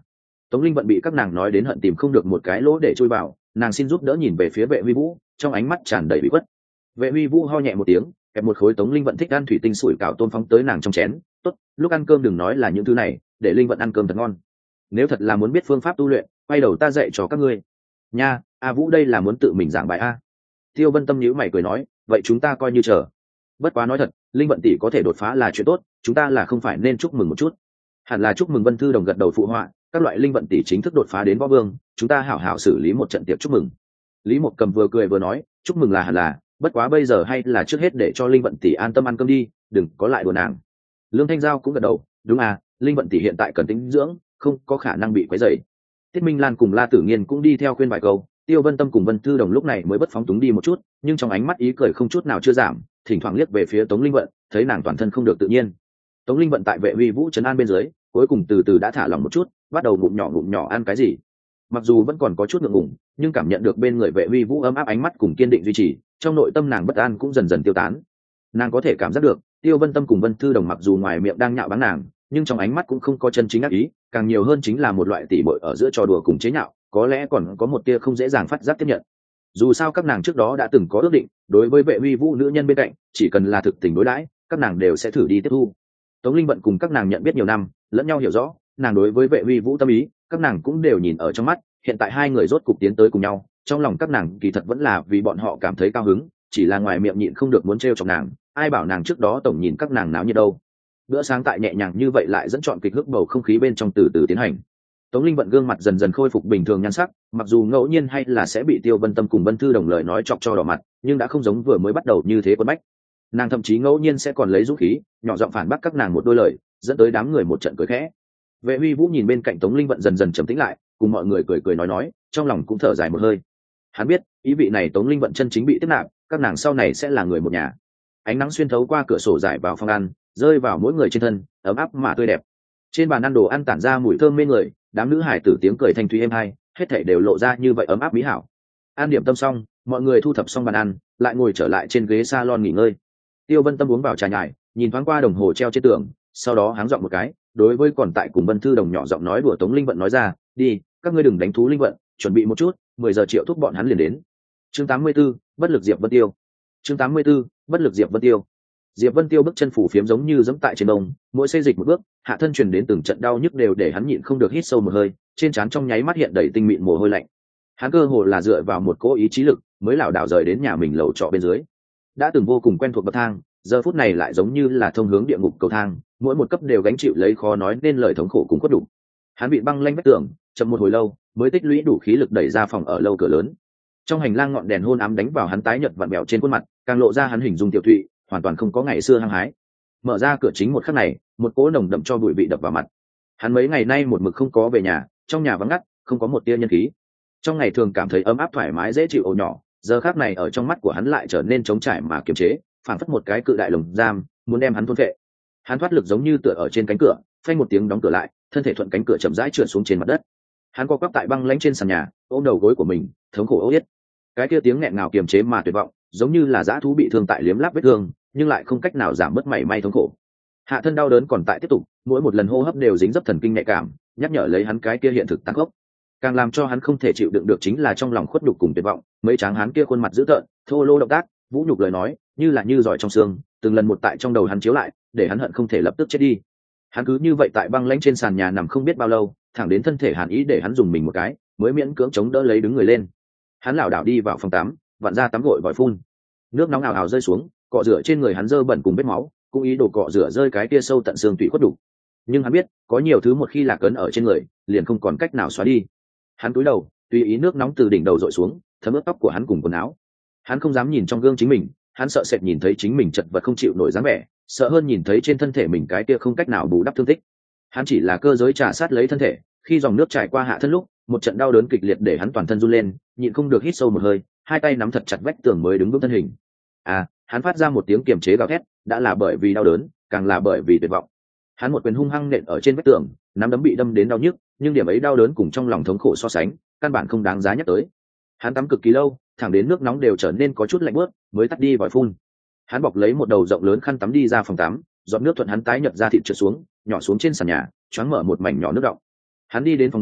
A: Tống Linh Vận bị các nàng nói đến hận tìm không được một cái lỗ để chui vào, nàng xin giúp đỡ nhìn về phía Vệ Huy Vũ, trong ánh mắt tràn đầy bị khuất. Vệ Huy Vũ ho nhẹ một tiếng, kẹp một khối Tống Linh Vận thích ăn thủy tinh sủi cảo tôm phóng tới nàng trong chén. Tốt, lúc ăn cơm đừng nói là những thứ này, để Linh Vận ăn cơm thật ngon. Nếu thật là muốn biết phương pháp tu luyện, quay đầu ta dạy cho các ngươi. Nha, A Vũ đây là muốn tự mình giảng bài a. Tiêu Vân Tâm nhíu mày cười nói, vậy chúng ta coi như chờ. Bất quá nói thật, Linh Vận tỷ có thể đột phá là chuyện tốt, chúng ta là không phải nên chúc mừng một chút. Hẳn là chúc mừng Vân Thư Đồng gật đầu phụ họa, các loại Linh Vận tỷ chính thức đột phá đến võ vương, chúng ta hảo hảo xử lý một trận tiệc chúc mừng. Lý Mộc Cầm vừa cười vừa nói, chúc mừng là hẳn là, bất quá bây giờ hay là trước hết để cho Linh Vận tỷ an tâm ăn cơm đi, đừng có lại đùa nàng. Lương Thanh Giao cũng gật đầu, đúng à, Linh Vận tỷ hiện tại cần tĩnh dưỡng, không có khả năng bị quấy rầy. Tiết Minh Lan cùng La Tử Nghiên cũng đi theo khuyên vài câu, Tiêu Vân Tâm cùng Vân Thư Đồng lúc này mới bất phóng túng đi một chút, nhưng trong ánh mắt ý cười không chút nào chưa giảm, thỉnh thoảng liếc về phía Tống Linh Vận, thấy nàng toàn thân không được tự nhiên. Tống Linh Vận tại Vệ Huy Vũ trấn an bên dưới, cuối cùng từ từ đã thả lòng một chút, bắt đầu ngụm nhỏ ngụm nhỏ ăn cái gì. Mặc dù vẫn còn có chút ngượng ngùng, nhưng cảm nhận được bên người Vệ Huy Vũ ấm áp ánh mắt cùng kiên định duy trì, trong nội tâm nàng bất an cũng dần dần tiêu tán. Nàng có thể cảm giác được, Tiêu Vân Tâm cùng Vân Thư Đồng mặc dù ngoài miệng đang nhạo báng nàng, nhưng trong ánh mắt cũng không có chân chính ác ý, càng nhiều hơn chính là một loại tỉ muội ở giữa trò đùa cùng chế nhạo, có lẽ còn có một tia không dễ dàng phát giác tiếp nhận. Dù sao các nàng trước đó đã từng có ước định, đối với Vệ Huy Vũ nữ nhân bên cạnh, chỉ cần là thực tình đối đãi, các nàng đều sẽ thử đi tiếp thu. Tống Linh Vận cùng các nàng nhận biết nhiều năm, lẫn nhau hiểu rõ, nàng đối với Vệ Huy Vũ tâm ý, các nàng cũng đều nhìn ở trong mắt. Hiện tại hai người rốt cục tiến tới cùng nhau, trong lòng các nàng kỳ thật vẫn là vì bọn họ cảm thấy cao hứng, chỉ là ngoài miệng nhịn không được muốn trêu chọc nàng. Ai bảo nàng trước đó tổng nhìn các nàng náo nhiệt đâu. Bữa sáng tại nhẹ nhàng như vậy lại dẫn chọn kịch hước bầu không khí bên trong từ từ tiến hành. Tống Linh Vận gương mặt dần dần khôi phục bình thường nhan sắc, mặc dù ngẫu nhiên hay là sẽ bị Tiêu Vân Tâm cùng Vân Thư Đồng lời nói chọc cho đỏ mặt, nhưng đã không giống vừa mới bắt đầu như thế quân bách. Nàng thậm chí ngẫu nhiên sẽ còn lấy dũng khí, nhỏ giọng phản bác các nàng một đôi lời, dẫn tới đám người một trận cười khẽ. Vệ Huy Vũ nhìn bên cạnh Tống Linh Vận dần dần trầm tĩnh lại, cùng mọi người cười cười nói nói, trong lòng cũng thở dài một hơi. Hắn biết, ý vị này Tống Linh Vận chân chính bị tiếp nạp, các nàng sau này sẽ là người một nhà. Ánh nắng xuyên thấu qua cửa sổ rải vào phòng ăn, rơi vào mỗi người trên thân, ấm áp mà tươi đẹp. Trên bàn ăn đồ ăn tản ra mùi thơm mê người, đám nữ hải tử tiếng cười thanh thúy êm hay, hết thảy đều lộ ra như vậy ấm áp mỹ hảo. Ăn điểm tâm xong, mọi người thu thập xong bàn ăn, lại ngồi trở lại trên ghế salon nghỉ ngơi. Tiêu Vân Tâm uống vào trà nhài, nhìn thoáng qua đồng hồ treo trên tường, sau đó háng giọng một cái, đối với còn tại cùng Vân Thư Đồng nhỏ giọng nói đùa Tống Linh Vận nói ra, đi, các ngươi đừng đánh thú Linh Vận, chuẩn bị một chút, mười giờ triệu thúc bọn hắn liền đến. Chương tám mươi 84, bất lực Diệp Vân Tiêu. Chương tám mươi 84, bất lực Diệp Vân Tiêu. Diệp Vân Tiêu bước chân phủ phiếm giống như giẫm tại trên đông, mỗi xây dịch một bước, hạ thân truyền đến từng trận đau nhức đều để hắn nhịn không được hít sâu một hơi, trên trán trong nháy mắt hiện đầy tinh mịn mồ hôi lạnh. Hắn cơ hồ là dựa vào một cỗ ý chí lực, mới lảo đảo rời đến nhà mình lầu trọ bên dưới. Đã từng vô cùng quen thuộc bậc thang, giờ phút này lại giống như là thông hướng địa ngục cầu thang, mỗi một cấp đều gánh chịu lấy khó nói nên lời thống khổ cùng khuất đủ. Hắn bị băng lanh vách tường, chậm một hồi lâu, mới tích lũy đủ khí lực đẩy ra phòng ở lâu cửa lớn. Trong hành lang ngọn đèn hôn ám đánh vào hắn tái nhợt vặn bẹo trên khuôn mặt, càng lộ ra hắn hình dung tiểu thụy, hoàn toàn không có ngày xưa hăng hái. Mở ra cửa chính một khắc này, một cỗ nồng đậm cho bụi vị đập vào mặt. Hắn mấy ngày nay một mực không có về nhà, trong nhà vắng ngắt, không có một tia nhân khí. Trong ngày thường cảm thấy ấm áp thoải mái dễ chịu ổ nhỏ, giờ khắc này ở trong mắt của hắn lại trở nên trống trải mà kiềm chế, phản phất một cái cự đại lồng giam, muốn đem hắn thôn phệ. Hắn thoát lực giống như tựa ở trên cánh cửa, phanh một tiếng đóng cửa lại, thân thể thuận cánh cửa chậm rãi trượt xuống trên mặt đất. Hắn co quắp tại băng lãnh trên sàn nhà, ôm đầu gối của mình, thống khổ ố yết. Cái kia tiếng nghẹn ngào kiềm chế mà tuyệt vọng, giống như là dã thú bị thương tại liếm láp vết thương, nhưng lại không cách nào giảm bớt mảy may thống khổ. Hạ thân đau đớn còn tại tiếp tục, mỗi một lần hô hấp đều dính dấp thần kinh nhạy cảm, nhắc nhở lấy hắn cái kia hiện thực tăng gốc. Càng làm cho hắn không thể chịu đựng được chính là trong lòng khuất nhục cùng tuyệt vọng, mấy tráng hắn kia khuôn mặt dữ tợn, thô lô động tác, vũ nhục lời nói, như là như giỏi trong xương, từng lần một tại trong đầu hắn chiếu lại, để hắn hận không thể lập tức chết đi. Hắn cứ như vậy tại băng lãnh trên sàn nhà nằm không biết bao lâu, thẳng đến thân thể hàn ý để hắn dùng mình một cái, mới miễn cưỡng chống đỡ lấy đứng người lên. Hắn lảo đảo đi vào phòng tắm, vặn ra tắm gội vòi phun, nước nóng ào ào rơi xuống, cọ rửa trên người hắn dơ bẩn cùng vết máu, cũng ý đồ cọ rửa rơi cái kia sâu tận xương tủy khuất đủ. Nhưng hắn biết, có nhiều thứ một khi lạc ấn ở trên người, liền không còn cách nào xóa đi. Hắn cúi đầu, tùy ý nước nóng từ đỉnh đầu dội xuống, thấm ướt tóc của hắn cùng quần áo. Hắn không dám nhìn trong gương chính mình, hắn sợ sệt nhìn thấy chính mình chật vật không chịu nổi dáng vẻ, sợ hơn nhìn thấy trên thân thể mình cái kia không cách nào bù đắp thương tích. Hắn chỉ là cơ giới trà sát lấy thân thể, khi dòng nước trải qua hạ thân lúc, một trận đau đớn kịch liệt để hắn toàn thân run lên, nhịn không được hít sâu một hơi, hai tay nắm thật chặt vách tường mới đứng vững thân hình. À, hắn phát ra một tiếng kiềm chế gào thét, đã là bởi vì đau đớn, càng là bởi vì tuyệt vọng. Hắn một quyền hung hăng nện ở trên vách tường, nắm đấm bị đâm đến đau nhức, nhưng điểm ấy đau đớn cùng trong lòng thống khổ so sánh, căn bản không đáng giá nhắc tới. Hắn tắm cực kỳ lâu, thẳng đến nước nóng đều trở nên có chút lạnh bớt, mới tắt đi vòi phun. Hắn bọc lấy một đầu rộng lớn khăn tắm đi ra phòng tắm, giọt nước thuận hắn tái nhợt ra thịt trượt xuống, nhỏ xuống trên sàn nhà, choáng mở một mảnh nhỏ nước đọng. Hắn đi đến phòng ngủ,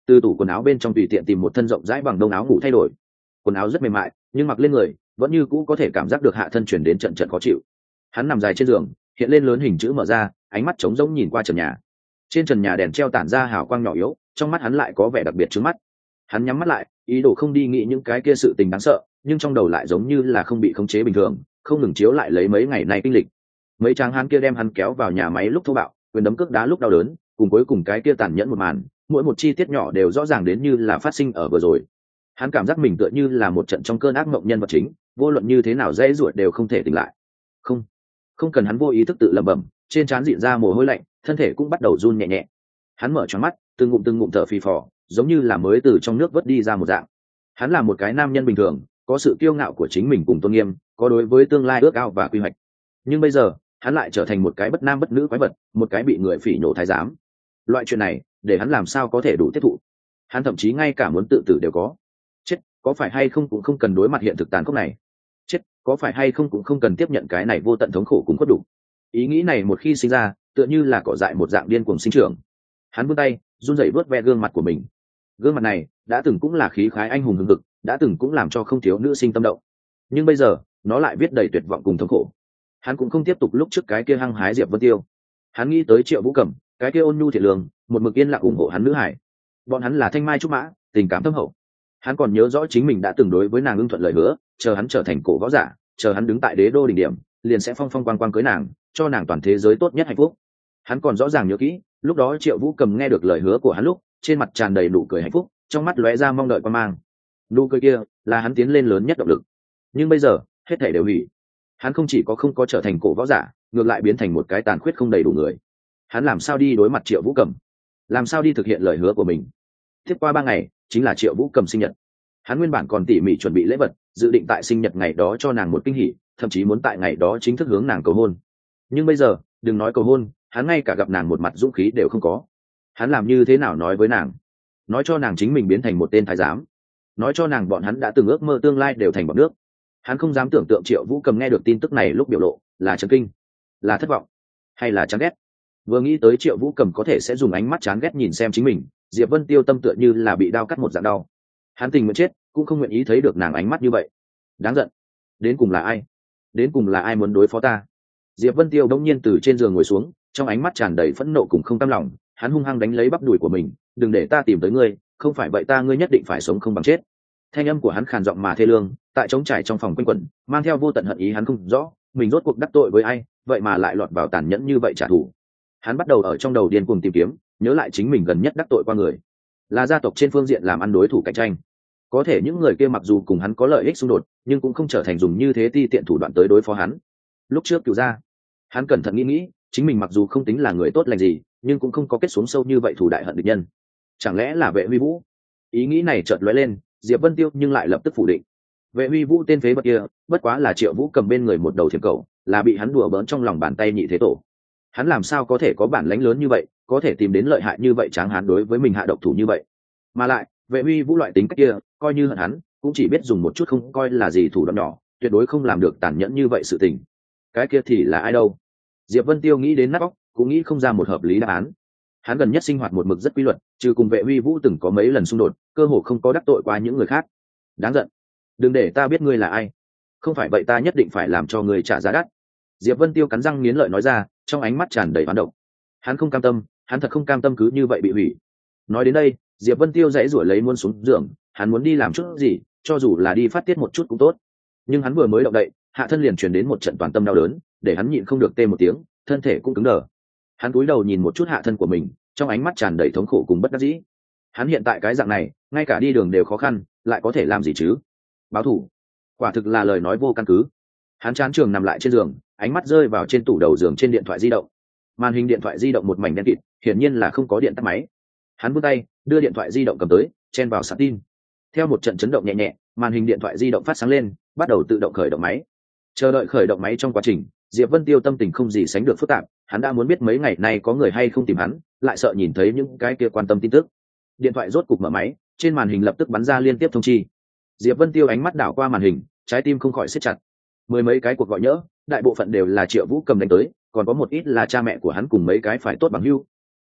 A: từ tủ quần áo bên trong tùy tiện tìm một thân rộng rãi bằng đông áo ngủ thay đổi. Quần áo rất mềm mại nhưng mặc lên người vẫn như cũ có thể cảm giác được hạ thân chuyển đến trận trận khó chịu. Hắn nằm dài trên giường, hiện lên lớn hình chữ mở ra, ánh mắt trống rỗng nhìn qua trần nhà. Trên trần nhà đèn treo tản ra hào quang nhỏ yếu, trong mắt hắn lại có vẻ đặc biệt trước mắt. Hắn nhắm mắt lại, ý đồ không đi nghĩ những cái kia sự tình đáng sợ, nhưng trong đầu lại giống như là không bị khống chế bình thường, không ngừng chiếu lại lấy mấy ngày nay kinh lịch. Mấy tráng hắn kia đem hắn kéo vào nhà máy lúc thô bạo, quyền đấm cước đá lúc đau đớn, cùng cuối cùng cái kia tàn nhẫn một màn, mỗi một chi tiết nhỏ đều rõ ràng đến như là phát sinh ở vừa rồi. Hắn cảm giác mình tựa như là một trận trong cơn ác mộng nhân vật chính, vô luận như thế nào dễ ruột đều không thể tỉnh lại. Không, không cần hắn vô ý thức tự lẩm bẩm, trên trán dịn ra mồ hôi lạnh, thân thể cũng bắt đầu run nhẹ nhẹ. Hắn mở choáng mắt, từng ngụm từng ngụm thở phì phò, giống như là mới từ trong nước vớt đi ra một dạng. Hắn là một cái nam nhân bình thường, có sự kiêu ngạo của chính mình cùng tôn nghiêm, có đối với tương lai ước ao và quy hoạch. Nhưng bây giờ, hắn lại trở thành một cái bất nam bất nữ quái vật, một cái bị người phỉ nhổ thái giám. Loại chuyện này, để hắn làm sao có thể đủ tiếp thụ? Hắn thậm chí ngay cả muốn tự tử đều có. Chết, có phải hay không cũng không cần đối mặt hiện thực tàn khốc này. Chết, có phải hay không cũng không cần tiếp nhận cái này vô tận thống khổ cùng khuất đủ. Ý nghĩ này một khi sinh ra, tựa như là cỏ dại một dạng điên cuồng sinh trưởng. Hắn vươn tay, run rẩy vớt ve gương mặt của mình. Gương mặt này đã từng cũng là khí khái anh hùng hùng hực, đã từng cũng làm cho không thiếu nữ sinh tâm động. Nhưng bây giờ, nó lại viết đầy tuyệt vọng cùng thống khổ. Hắn cũng không tiếp tục lúc trước cái kia hăng hái Diệp Vân Tiêu. Hắn nghĩ tới Triệu Vũ Cẩm, cái kia ôn nhu thiện lương, một mực yên lặng ủng hộ hắn nữ hải. Bọn hắn là thanh mai trúc mã, tình cảm thâm hậu. Hắn còn nhớ rõ chính mình đã từng đối với nàng ưng thuận lời hứa, chờ hắn trở thành cổ võ giả, chờ hắn đứng tại đế đô đỉnh điểm, liền sẽ phong phong quang quang cưới nàng, cho nàng toàn thế giới tốt nhất hạnh phúc. Hắn còn rõ ràng nhớ kỹ, lúc đó Triệu Vũ Cầm nghe được lời hứa của hắn lúc, trên mặt tràn đầy nụ cười hạnh phúc, trong mắt lóe ra mong đợi quan mang. Nụ cười kia là hắn tiến lên lớn nhất động lực. Nhưng bây giờ, hết thảy đều hủy. Hắn không chỉ có không có trở thành cổ võ giả, ngược lại biến thành một cái tàn khuyết không đầy đủ người. Hắn làm sao đi đối mặt Triệu Vũ Cầm? Làm sao đi thực hiện lời hứa của mình? Tiếp qua ba ngày, chính là Triệu Vũ Cầm sinh nhật. Hắn nguyên bản còn tỉ mỉ chuẩn bị lễ vật, dự định tại sinh nhật ngày đó cho nàng một kinh hỉ, thậm chí muốn tại ngày đó chính thức hướng nàng cầu hôn. Nhưng bây giờ, đừng nói cầu hôn, hắn ngay cả gặp nàng một mặt dũng khí đều không có. Hắn làm như thế nào nói với nàng? Nói cho nàng chính mình biến thành một tên thái giám, nói cho nàng bọn hắn đã từng ước mơ tương lai đều thành bọt nước. Hắn không dám tưởng tượng Triệu Vũ Cầm nghe được tin tức này lúc biểu lộ là chấn kinh, là thất vọng, hay là chán ghét. Vừa nghĩ tới Triệu Vũ Cầm có thể sẽ dùng ánh mắt chán ghét nhìn xem chính mình, Diệp Vân Tiêu tâm tựa như là bị đao cắt một dạng đau. Hắn tình nguyện chết cũng không nguyện ý thấy được nàng ánh mắt như vậy. Đáng giận, đến cùng là ai? Đến cùng là ai muốn đối phó ta? Diệp Vân Tiêu đông nhiên từ trên giường ngồi xuống, trong ánh mắt tràn đầy phẫn nộ cùng không cam lòng. Hắn hung hăng đánh lấy bắp đùi của mình, đừng để ta tìm tới ngươi, không phải vậy ta ngươi nhất định phải sống không bằng chết. Thanh âm của hắn khàn giọng mà thê lương, tại trống trải trong phòng quanh quẩn, mang theo vô tận hận ý. Hắn không rõ mình rốt cuộc đắc tội với ai, vậy mà lại lọt vào tàn nhẫn như vậy trả thù. Hắn bắt đầu ở trong đầu điên cuồng tìm kiếm, nhớ lại chính mình gần nhất đắc tội qua người, là gia tộc trên phương diện làm ăn đối thủ cạnh tranh. Có thể những người kia mặc dù cùng hắn có lợi ích xung đột, nhưng cũng không trở thành dùng như thế ti tiện thủ đoạn tới đối phó hắn. Lúc trước Cửu gia, hắn cẩn thận nghĩ nghĩ, chính mình mặc dù không tính là người tốt lành gì, nhưng cũng không có kết xuống sâu như vậy thù đại hận địch nhân. Chẳng lẽ là Vệ Huy Vũ? Ý nghĩ này chợt lóe lên, Diệp Vân Tiêu nhưng lại lập tức phủ định. Vệ Huy Vũ tên phế vật kia, bất quá là Triệu Vũ Cầm bên người một đầu thiểm cầu, là bị hắn đùa bỡn trong lòng bàn tay nhị thế tổ. Hắn làm sao có thể có bản lãnh lớn như vậy, có thể tìm đến lợi hại như vậy tráng hán đối với mình hạ độc thủ như vậy? Mà lại, Vệ Huy Vũ loại tính cách kia, coi như hận hắn, cũng chỉ biết dùng một chút không coi là gì thủ đoạn nhỏ, tuyệt đối không làm được tàn nhẫn như vậy sự tình. Cái kia thì là ai đâu? Diệp Vân Tiêu nghĩ đến nát óc, cũng nghĩ không ra một hợp lý đáp án. Hắn gần nhất sinh hoạt một mực rất quy luật, trừ cùng Vệ Huy Vũ từng có mấy lần xung đột, cơ hồ không có đắc tội qua những người khác. Đáng giận, đừng để ta biết ngươi là ai, không phải vậy ta nhất định phải làm cho ngươi trả giá đắt. Diệp Vân Tiêu cắn răng nghiến lợi nói ra, trong ánh mắt tràn đầy oán độc. Hắn không cam tâm, hắn thật không cam tâm cứ như vậy bị hủy. Nói đến đây, Diệp Vân Tiêu dãy rủa lấy muôn xuống giường, hắn muốn đi làm chút gì, cho dù là đi phát tiết một chút cũng tốt. Nhưng hắn vừa mới động đậy, hạ thân liền truyền đến một trận toàn tâm đau đớn, để hắn nhịn không được tê một tiếng, thân thể cũng cứng đờ. Hắn cúi đầu nhìn một chút hạ thân của mình, trong ánh mắt tràn đầy thống khổ cùng bất đắc dĩ. Hắn hiện tại cái dạng này, ngay cả đi đường đều khó khăn, lại có thể làm gì chứ? Báo thù? Quả thực là lời nói vô căn cứ. Hắn chán trường nằm lại trên giường, ánh mắt rơi vào trên tủ đầu giường trên điện thoại di động. Màn hình điện thoại di động một mảnh đen kịt, hiển nhiên là không có điện tắt máy. Hắn vươn tay, đưa điện thoại di động cầm tới, chen vào sạc tin. Theo một trận chấn động nhẹ nhẹ, màn hình điện thoại di động phát sáng lên, bắt đầu tự động khởi động máy. Chờ đợi khởi động máy trong quá trình, Diệp Vân Tiêu tâm tình không gì sánh được phức tạp, hắn đã muốn biết mấy ngày nay có người hay không tìm hắn, lại sợ nhìn thấy những cái kia quan tâm tin tức. Điện thoại rốt cục mở máy, trên màn hình lập tức bắn ra liên tiếp thông chi. Diệp Vân Tiêu ánh mắt đảo qua màn hình, trái tim không khỏi siết chặt. Mười mấy cái cuộc gọi nhỡ, đại bộ phận đều là Triệu Vũ Cầm đánh tới, còn có một ít là cha mẹ của hắn cùng mấy cái phải tốt bằng hữu.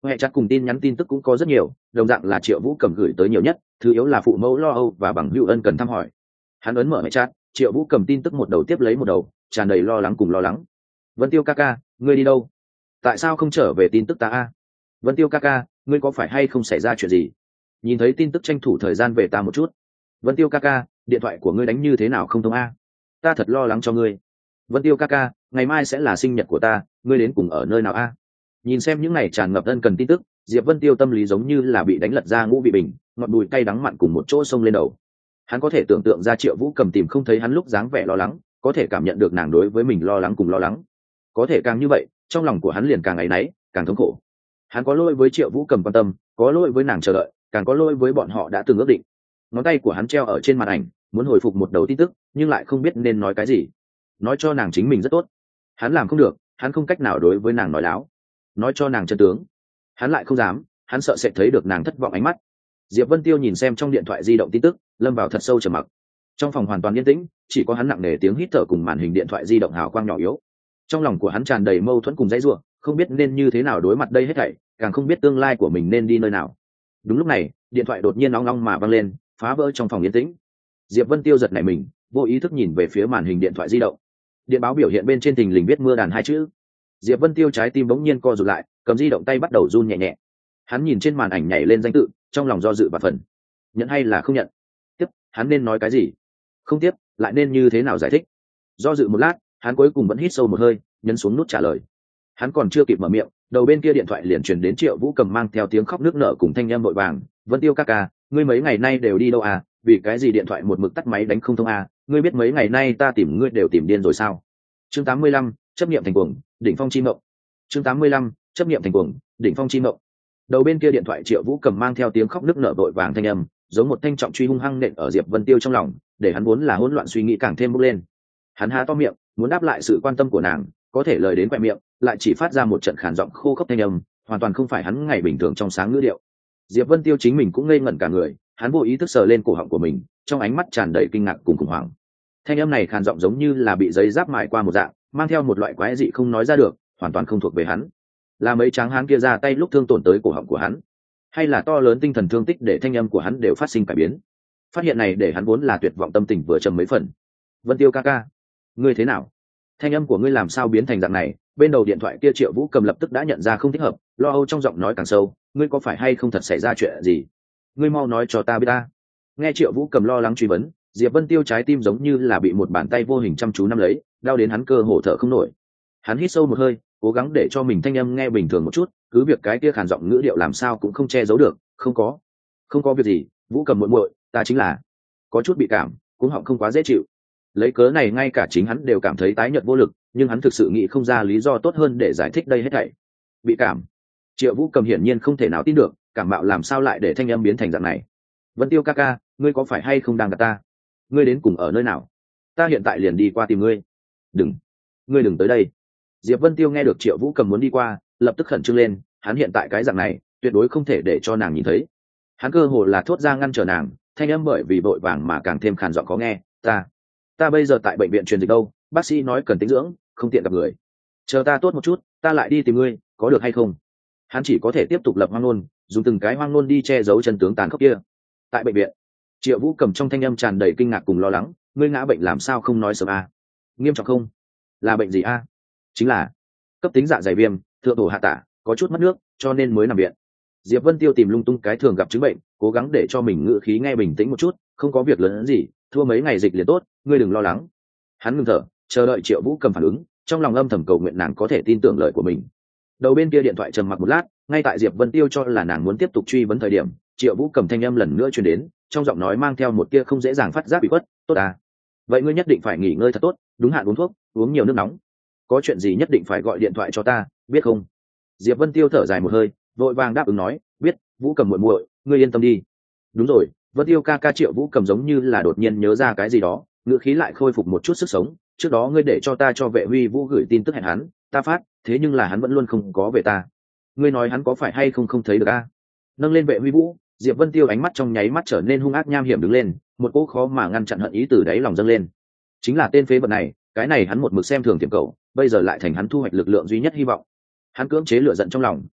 A: hệ chặt cùng tin nhắn tin tức cũng có rất nhiều, đồng dạng là Triệu Vũ Cầm gửi tới nhiều nhất, thứ yếu là phụ mẫu lo âu và bằng hữu ân cần thăm hỏi. Hắn ấn mở hệ chat, Triệu Vũ Cầm tin tức một đầu tiếp lấy một đầu, tràn đầy lo lắng cùng lo lắng. Vân Tiêu ca ca, ngươi đi đâu? Tại sao không trở về tin tức ta a? Vân Tiêu ca ca, ngươi có phải hay không xảy ra chuyện gì? Nhìn thấy tin tức tranh thủ thời gian về ta một chút. Vân Tiêu ca ca, điện thoại của ngươi đánh như thế nào không thông a? Ta thật lo lắng cho ngươi. Vân Tiêu ca ca, ngày mai sẽ là sinh nhật của ta, ngươi đến cùng ở nơi nào a? Nhìn xem những ngày tràn ngập ân cần tin tức, Diệp Vân Tiêu tâm lý giống như là bị đánh lật ra ngũ vị bình, ngọt bùi cay đắng mặn cùng một chỗ sông lên đầu. Hắn có thể tưởng tượng ra Triệu Vũ Cầm tìm không thấy hắn lúc dáng vẻ lo lắng, có thể cảm nhận được nàng đối với mình lo lắng cùng lo lắng. Có thể càng như vậy, trong lòng của hắn liền càng áy náy, càng thống khổ. Hắn có lỗi với Triệu Vũ Cầm quan tâm, có lỗi với nàng chờ đợi, càng có lỗi với bọn họ đã từng ước định. Ngón tay của hắn treo ở trên màn ảnh, muốn hồi phục một đầu tin tức, nhưng lại không biết nên nói cái gì. Nói cho nàng chính mình rất tốt, hắn làm không được, hắn không cách nào đối với nàng nói láo. Nói cho nàng chân tướng, hắn lại không dám, hắn sợ sẽ thấy được nàng thất vọng ánh mắt. Diệp Vân Tiêu nhìn xem trong điện thoại di động tin tức, lâm vào thật sâu trầm mặc. Trong phòng hoàn toàn yên tĩnh, chỉ có hắn nặng nề tiếng hít thở cùng màn hình điện thoại di động hào quang nhỏ yếu. Trong lòng của hắn tràn đầy mâu thuẫn cùng dãy rủa, không biết nên như thế nào đối mặt đây hết thảy, càng không biết tương lai của mình nên đi nơi nào. Đúng lúc này, điện thoại đột nhiên nóng nóng mà vang lên, phá vỡ trong phòng yên tĩnh. Diệp Vân Tiêu giật nảy mình, vô ý thức nhìn về phía màn hình điện thoại di động. Điện báo biểu hiện bên trên thình lình viết mưa đàn hai chữ. Diệp Vân Tiêu trái tim bỗng nhiên co rụt lại, cầm di động tay bắt đầu run nhẹ nhẹ. Hắn nhìn trên màn ảnh nhảy lên danh tự, trong lòng do dự và phần. Nhận hay là không nhận? Tiếp, hắn nên nói cái gì? Không tiếp, lại nên như thế nào giải thích? Do dự một lát, hắn cuối cùng vẫn hít sâu một hơi, nhấn xuống nút trả lời. Hắn còn chưa kịp mở miệng, đầu bên kia điện thoại liền truyền đến Triệu Vũ Cầm mang theo tiếng khóc nức nở cùng thanh âm vội vàng. Vân Tiêu ca ca, ngươi mấy ngày nay đều đi đâu à? Vì cái gì điện thoại một mực tắt máy đánh không thông à? Ngươi biết mấy ngày nay ta tìm ngươi đều tìm điên rồi sao? Chương tám mươi lăm, chấp niệm thành cuồng, đỉnh phong chi mộng. Chương tám mươi lăm, chấp niệm thành cuồng, đỉnh phong chi mộng. Đầu bên kia điện thoại Triệu Vũ Cầm mang theo tiếng khóc nức nở vội vàng thanh âm, giống một thanh trọng truy hung hăng nện ở Diệp Vân Tiêu trong lòng, để hắn vốn là hỗn loạn suy nghĩ càng thêm bốc lên. Hắn há to miệng, muốn đáp lại sự quan tâm của nàng, có thể lời đến quẹt miệng, lại chỉ phát ra một trận khàn giọng khô khốc thanh âm, hoàn toàn không phải hắn ngày bình thường trong sáng ngữ điệu. Diệp Vân Tiêu chính mình cũng ngây ngẩn cả người, hắn vô ý thức sờ lên cổ họng của mình, trong ánh mắt tràn đầy kinh ngạc cùng khủng hoảng. Thanh âm này khàn giọng giống như là bị giấy giáp mài qua một dạng, mang theo một loại quái dị không nói ra được, hoàn toàn không thuộc về hắn. Là mấy tráng hán kia ra tay lúc thương tổn tới cổ họng của hắn, hay là to lớn tinh thần thương tích để thanh âm của hắn đều phát sinh cải biến? Phát hiện này để hắn vốn là tuyệt vọng tâm tình vừa trầm mấy phần. Vân Tiêu ca ca, ngươi thế nào? Thanh âm của ngươi làm sao biến thành dạng này? Bên đầu điện thoại kia Triệu Vũ Cầm lập tức đã nhận ra không thích hợp, lo âu trong giọng nói càng sâu. Ngươi có phải hay không thật xảy ra chuyện gì? Ngươi mau nói cho ta biết ta. Nghe Triệu Vũ Cầm lo lắng truy vấn, Diệp Vân Tiêu trái tim giống như là bị một bàn tay vô hình chăm chú nắm lấy, đau đến hắn cơ hồ thở không nổi. Hắn hít sâu một hơi, cố gắng để cho mình thanh âm nghe bình thường một chút, cứ việc cái kia khàn giọng ngữ điệu làm sao cũng không che giấu được. Không có, không có việc gì, Vũ Cầm muội muội, ta chính là có chút bị cảm, cũng họng không quá dễ chịu. Lấy cớ này ngay cả chính hắn đều cảm thấy tái nhợt vô lực, nhưng hắn thực sự nghĩ không ra lý do tốt hơn để giải thích đây hết thảy. Bị cảm? Triệu Vũ Cầm hiển nhiên không thể nào tin được, cảm mạo làm sao lại để thanh âm biến thành dạng này? Vân Tiêu ca ca, ngươi có phải hay không đang gặp ta? Ngươi đến cùng ở nơi nào? Ta hiện tại liền đi qua tìm ngươi. Đừng, ngươi đừng tới đây. Diệp Vân Tiêu nghe được Triệu Vũ Cầm muốn đi qua, lập tức khẩn trương lên, hắn hiện tại cái dạng này, tuyệt đối không thể để cho nàng nhìn thấy. Hắn cơ hồ là thốt ra ngăn trở nàng, thanh âm bởi vì vội vàng mà càng thêm khàn giọng khó nghe. Ta, ta bây giờ tại bệnh viện truyền dịch đâu, bác sĩ nói cần tĩnh dưỡng, không tiện gặp người. Chờ ta tốt một chút, ta lại đi tìm ngươi, có được hay không? Hắn chỉ có thể tiếp tục lập hoang ngôn, dùng từng cái hoang ngôn đi che giấu chân tướng tàn khốc kia. Tại bệnh viện, Triệu Vũ Cầm trong thanh âm tràn đầy kinh ngạc cùng lo lắng. Ngươi ngã bệnh làm sao không nói sớm à? Nghiêm trọng không? Là bệnh gì a? À? Chính là cấp tính dạ dày viêm, thượng thổ hạ tả, có chút mất nước, cho nên mới nằm viện. Diệp Vân Tiêu tìm lung tung cái thường gặp chứng bệnh, cố gắng để cho mình ngữ khí nghe bình tĩnh một chút, không có việc lớn gì, thua mấy ngày dịch liền tốt, ngươi đừng lo lắng. Hắn ngừng thở, chờ đợi Triệu Vũ Cầm phản ứng, trong lòng âm thầm cầu nguyện nàng có thể tin tưởng lời của mình. Đầu bên kia điện thoại trầm mặc một lát, ngay tại Diệp Vân Tiêu cho là nàng muốn tiếp tục truy vấn thời điểm, Triệu Vũ Cầm thanh âm lần nữa truyền đến, trong giọng nói mang theo một tia không dễ dàng phát giác bị khuất. Tốt à? Vậy ngươi nhất định phải nghỉ ngơi thật tốt, đúng hạn uống thuốc, uống nhiều nước nóng. Có chuyện gì nhất định phải gọi điện thoại cho ta, biết không? Diệp Vân Tiêu thở dài một hơi, vội vàng đáp ứng nói, biết. Vũ Cầm muội muội, ngươi yên tâm đi. Đúng rồi, Vân Tiêu ca ca. Triệu Vũ Cầm giống như là đột nhiên nhớ ra cái gì đó, ngữ khí lại khôi phục một chút sức sống. Trước đó ngươi để cho ta cho Vệ Huy Vũ gửi tin tức hẹn hắn, ta phát, thế nhưng là hắn vẫn luôn không có về ta. Ngươi nói hắn có phải hay không không thấy được a? Nâng lên Vệ Huy Vũ, Diệp Vân Tiêu ánh mắt trong nháy mắt trở nên hung ác nham hiểm đứng lên, một cỗ khó mà ngăn chặn hận ý từ đáy lòng dâng lên. Chính là tên phế vật này, cái này hắn một mực xem thường tiềm cầu, bây giờ lại thành hắn thu hoạch lực lượng duy nhất hy vọng. Hắn cưỡng chế lửa giận trong lòng,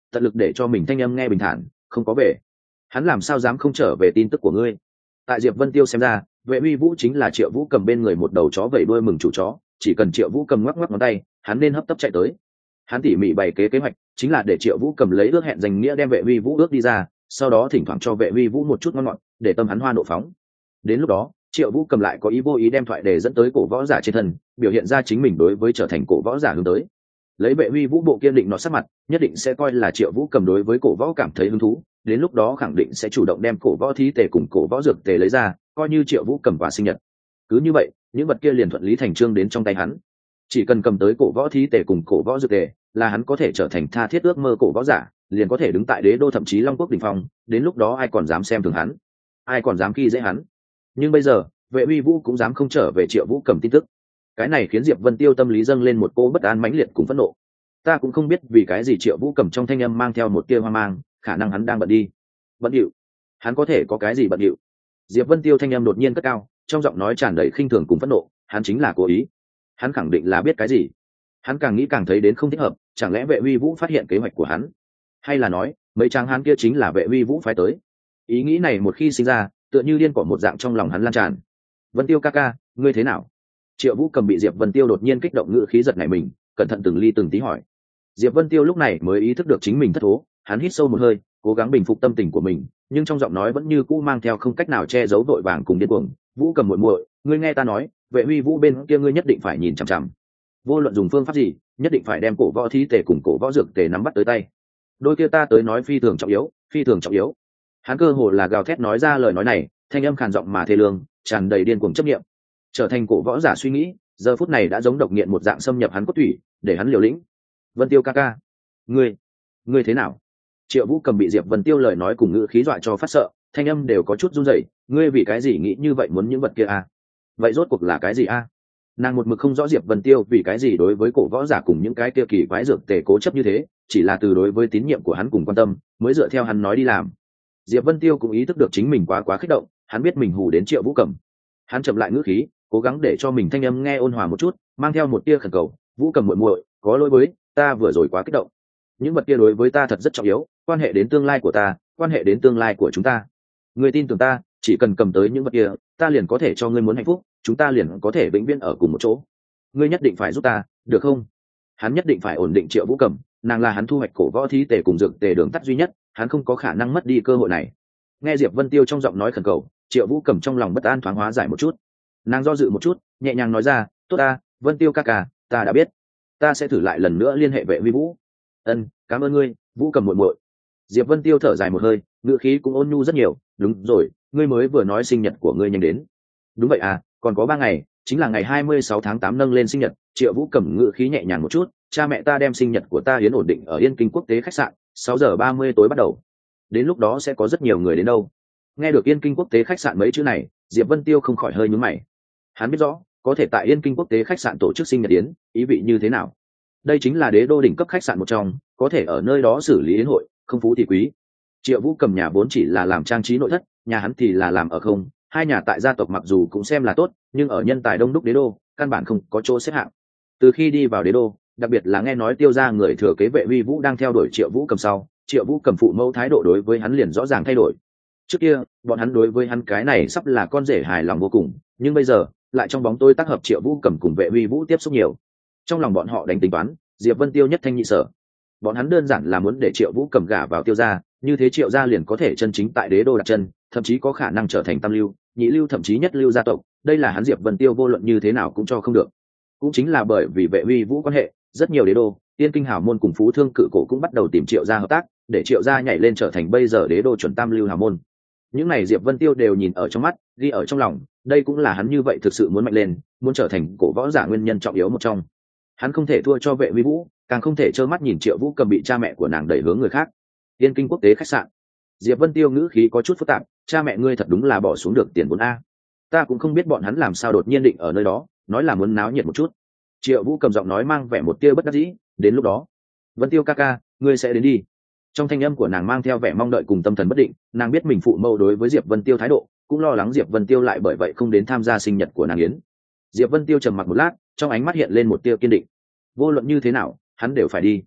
A: tận lực để cho mình thanh âm nghe bình thản, không có về. Hắn làm sao dám không trở về tin tức của ngươi? Tại Diệp Vân Tiêu xem ra, Vệ Uy Vũ chính là Triệu Vũ Cầm bên người một đầu chó vẫy đuôi mừng chủ chó, chỉ cần Triệu Vũ Cầm ngoắc ngoắc ngón tay, hắn nên hấp tấp chạy tới. Hắn tỉ mỉ bày kế kế hoạch, chính là để Triệu Vũ Cầm lấy ước hẹn danh nghĩa đem Vệ Uy Vũ ước đi ra, sau đó thỉnh thoảng cho Vệ Uy Vũ một chút ngon ngọt, để tâm hắn hoa nộ phóng. Đến lúc đó, Triệu Vũ Cầm lại có ý vô ý đem thoại đề dẫn tới cổ võ giả trên thân, biểu hiện ra chính mình đối với trở thành cổ võ giả hướng tới. Lấy Vệ Uy Vũ bộ kiên định nó sắc mặt, nhất định sẽ coi là Triệu Vũ Cầm đối với cổ võ cảm thấy hứng thú, đến lúc đó khẳng định sẽ chủ động đem cổ võ thí tề cùng cổ võ dược tề lấy ra, coi như Triệu Vũ Cầm quà sinh nhật. Cứ như vậy, những vật kia liền thuận lý thành chương đến trong tay hắn. Chỉ cần cầm tới cổ võ thí tề cùng cổ võ dược tề, là hắn có thể trở thành tha thiết ước mơ cổ võ giả, liền có thể đứng tại đế đô thậm chí Long Quốc đỉnh phong, đến lúc đó ai còn dám xem thường hắn, ai còn dám khi dễ hắn. Nhưng bây giờ, Vệ Uy Vũ cũng dám không trở về Triệu Vũ Cầm tin tức. Cái này khiến Diệp Vân Tiêu tâm lý dâng lên một cô bất an mãnh liệt cùng phẫn nộ. Ta cũng không biết vì cái gì Triệu Vũ Cầm trong thanh âm mang theo một tia hoang mang, khả năng hắn đang bận đi. Bận điệu? Hắn có thể có cái gì bận điệu? Diệp Vân Tiêu thanh âm đột nhiên cất cao, trong giọng nói tràn đầy khinh thường cùng phẫn nộ, hắn chính là cố ý. Hắn khẳng định là biết cái gì. Hắn càng nghĩ càng thấy đến không thích hợp, chẳng lẽ Vệ Uy Vũ phát hiện kế hoạch của hắn? Hay là nói, mấy trang hắn kia chính là Vệ Uy Vũ phái tới? Ý nghĩ này một khi sinh ra, tựa như điên cỏ một dạng trong lòng hắn lan tràn. Vân Tiêu ca ca, ngươi thế nào? Triệu Vũ Cầm bị Diệp Vân Tiêu đột nhiên kích động ngữ khí giật nảy mình, cẩn thận từng ly từng tí hỏi. Diệp Vân Tiêu lúc này mới ý thức được chính mình thất thố, hắn hít sâu một hơi, cố gắng bình phục tâm tình của mình, nhưng trong giọng nói vẫn như cũ mang theo không cách nào che giấu vội vàng cùng điên cuồng. Vũ Cầm muội muội, ngươi nghe ta nói, Vệ Uy Vũ bên kia ngươi nhất định phải nhìn chằm chằm. Vô luận dùng phương pháp gì, nhất định phải đem cổ võ thí tề cùng cổ võ dược tề nắm bắt tới tay. Đôi kia ta tới nói phi thường trọng yếu, phi thường trọng yếu. Hắn cơ hồ là gào thét nói ra lời nói này, thanh âm khàn giọng mà thê lương, tràn đầy điên cuồng chấp niệm. Trở thành cổ võ giả suy nghĩ, giờ phút này đã giống độc nghiện một dạng xâm nhập hắn cốt thủy, để hắn liều lĩnh. Vân Tiêu ca ca, ngươi, ngươi thế nào? Triệu Vũ Cầm bị Diệp Vân Tiêu lời nói cùng ngữ khí dọa cho phát sợ, thanh âm đều có chút run rẩy. Ngươi vì cái gì nghĩ như vậy muốn những vật kia à? Vậy rốt cuộc là cái gì à? Nàng một mực không rõ Diệp Vân Tiêu vì cái gì đối với cổ võ giả cùng những cái kia kỳ quái dược tề cố chấp như thế, chỉ là từ đối với tín nhiệm của hắn cùng quan tâm, mới dựa theo hắn nói đi làm. Diệp Vân Tiêu cũng ý thức được chính mình quá quá kích động, hắn biết mình hù đến Triệu Vũ Cầm. Hắn chậm lại ngữ khí, cố gắng để cho mình thanh âm nghe ôn hòa một chút, mang theo một tia khẩn cầu. Vũ Cầm muội muội, có lỗi với ta vừa rồi quá kích động. Những vật kia đối với ta thật rất trọng yếu, quan hệ đến tương lai của ta, quan hệ đến tương lai của chúng ta. Ngươi tin tưởng ta, chỉ cần cầm tới những vật kia, ta liền có thể cho ngươi muốn hạnh phúc, chúng ta liền có thể vĩnh viễn ở cùng một chỗ. Ngươi nhất định phải giúp ta, được không? Hắn nhất định phải ổn định Triệu Vũ Cầm, nàng là hắn thu hoạch cổ võ thí tề cùng dược tề đường tắt duy nhất, hắn không có khả năng mất đi cơ hội này. Nghe Diệp Vân Tiêu trong giọng nói khẩn cầu, Triệu Vũ Cầm trong lòng bất an thoáng hóa giải một chút. Nàng do dự một chút, nhẹ nhàng nói ra, tốt ta, Vân Tiêu ca ca, ta đã biết, ta sẽ thử lại lần nữa liên hệ Vệ Uy Vũ. Ân, cảm ơn ngươi, Vũ Cầm muội muội. Diệp Vân Tiêu thở dài một hơi, ngữ khí cũng ôn nhu rất nhiều. Đúng rồi, ngươi mới vừa nói sinh nhật của ngươi nhanh đến. Đúng vậy à, còn có ba ngày, chính là ngày hai mươi sáu tháng tám nâng lên sinh nhật. Triệu Vũ Cầm ngữ khí nhẹ nhàng một chút, cha mẹ ta đem sinh nhật của ta hiến ổn định ở Yên Kinh Quốc tế khách sạn, sáu giờ ba mươi tối bắt đầu. Đến lúc đó sẽ có rất nhiều người đến đâu. Nghe được Yên Kinh Quốc tế khách sạn mấy chữ này, Diệp Vân Tiêu không khỏi hơi nhướng mày. Hắn biết rõ, có thể tại Yên Kinh Quốc tế khách sạn tổ chức sinh nhật yến, ý vị như thế nào. Đây chính là đế đô đỉnh cấp khách sạn một trong, có thể ở nơi đó xử lý yến hội, không phú thì quý. Triệu Vũ Cầm nhà vốn chỉ là làm trang trí nội thất, nhà hắn thì là làm ở không, hai nhà tại gia tộc mặc dù cũng xem là tốt, nhưng ở nhân tài đông đúc đế đô, căn bản không có chỗ xếp hạng. Từ khi đi vào đế đô, đặc biệt là nghe nói Tiêu gia người thừa kế Vệ Uy Vũ đang theo đuổi Triệu Vũ Cầm sau, Triệu Vũ Cầm phụ mẫu thái độ đối với hắn liền rõ ràng thay đổi. Trước kia, bọn hắn đối với hắn cái này sắp là con rể hài lòng vô cùng, nhưng bây giờ, lại trong bóng tối tác hợp Triệu Vũ Cầm cùng Vệ Uy Vũ tiếp xúc nhiều. Trong lòng bọn họ đánh tính toán, Diệp Vân Tiêu nhất thanh nhị sở. Bọn hắn đơn giản là muốn để Triệu Vũ Cầm gả vào Tiêu gia, như thế Triệu gia liền có thể chân chính tại đế đô đặt chân, thậm chí có khả năng trở thành tam lưu, nhị lưu thậm chí nhất lưu gia tộc. Đây là hắn Diệp Vân Tiêu vô luận như thế nào cũng cho không được. Cũng chính là bởi vì Vệ Uy Vũ quan hệ, rất nhiều đế đô, Tiên Kinh hào môn cùng phú thương cự cổ cũng bắt đầu tìm Triệu gia hợp tác, để Triệu gia nhảy lên trở thành bây giờ đế đô chuẩn tam lưu hào môn. Những này Diệp Vân Tiêu đều nhìn ở trong mắt, ghi ở trong lòng, đây cũng là hắn như vậy thực sự muốn mạnh lên, muốn trở thành cổ võ giả nguyên nhân trọng yếu một trong. Hắn không thể thua cho Vệ Uy Vũ, càng không thể trơ mắt nhìn Triệu Vũ Cầm bị cha mẹ của nàng đẩy hướng người khác. Tiên Kinh Quốc tế khách sạn. Diệp Vân Tiêu ngữ khí có chút phức tạp, cha mẹ ngươi thật đúng là bỏ xuống được tiền vốn a. Ta cũng không biết bọn hắn làm sao đột nhiên định ở nơi đó, nói là muốn náo nhiệt một chút. Triệu Vũ cầm giọng nói mang vẻ một tia bất đắc dĩ, đến lúc đó, Vân Tiêu ca ca, ngươi sẽ đến đi. Trong thanh âm của nàng mang theo vẻ mong đợi cùng tâm thần bất định, nàng biết mình phụ mẫu đối với Diệp Vân Tiêu thái độ, cũng lo lắng Diệp Vân Tiêu lại bởi vậy không đến tham gia sinh nhật của nàng yến. Diệp Vân Tiêu trầm mặc một lát, trong ánh mắt hiện lên một tia kiên định. Vô luận như thế nào, hắn đều phải đi.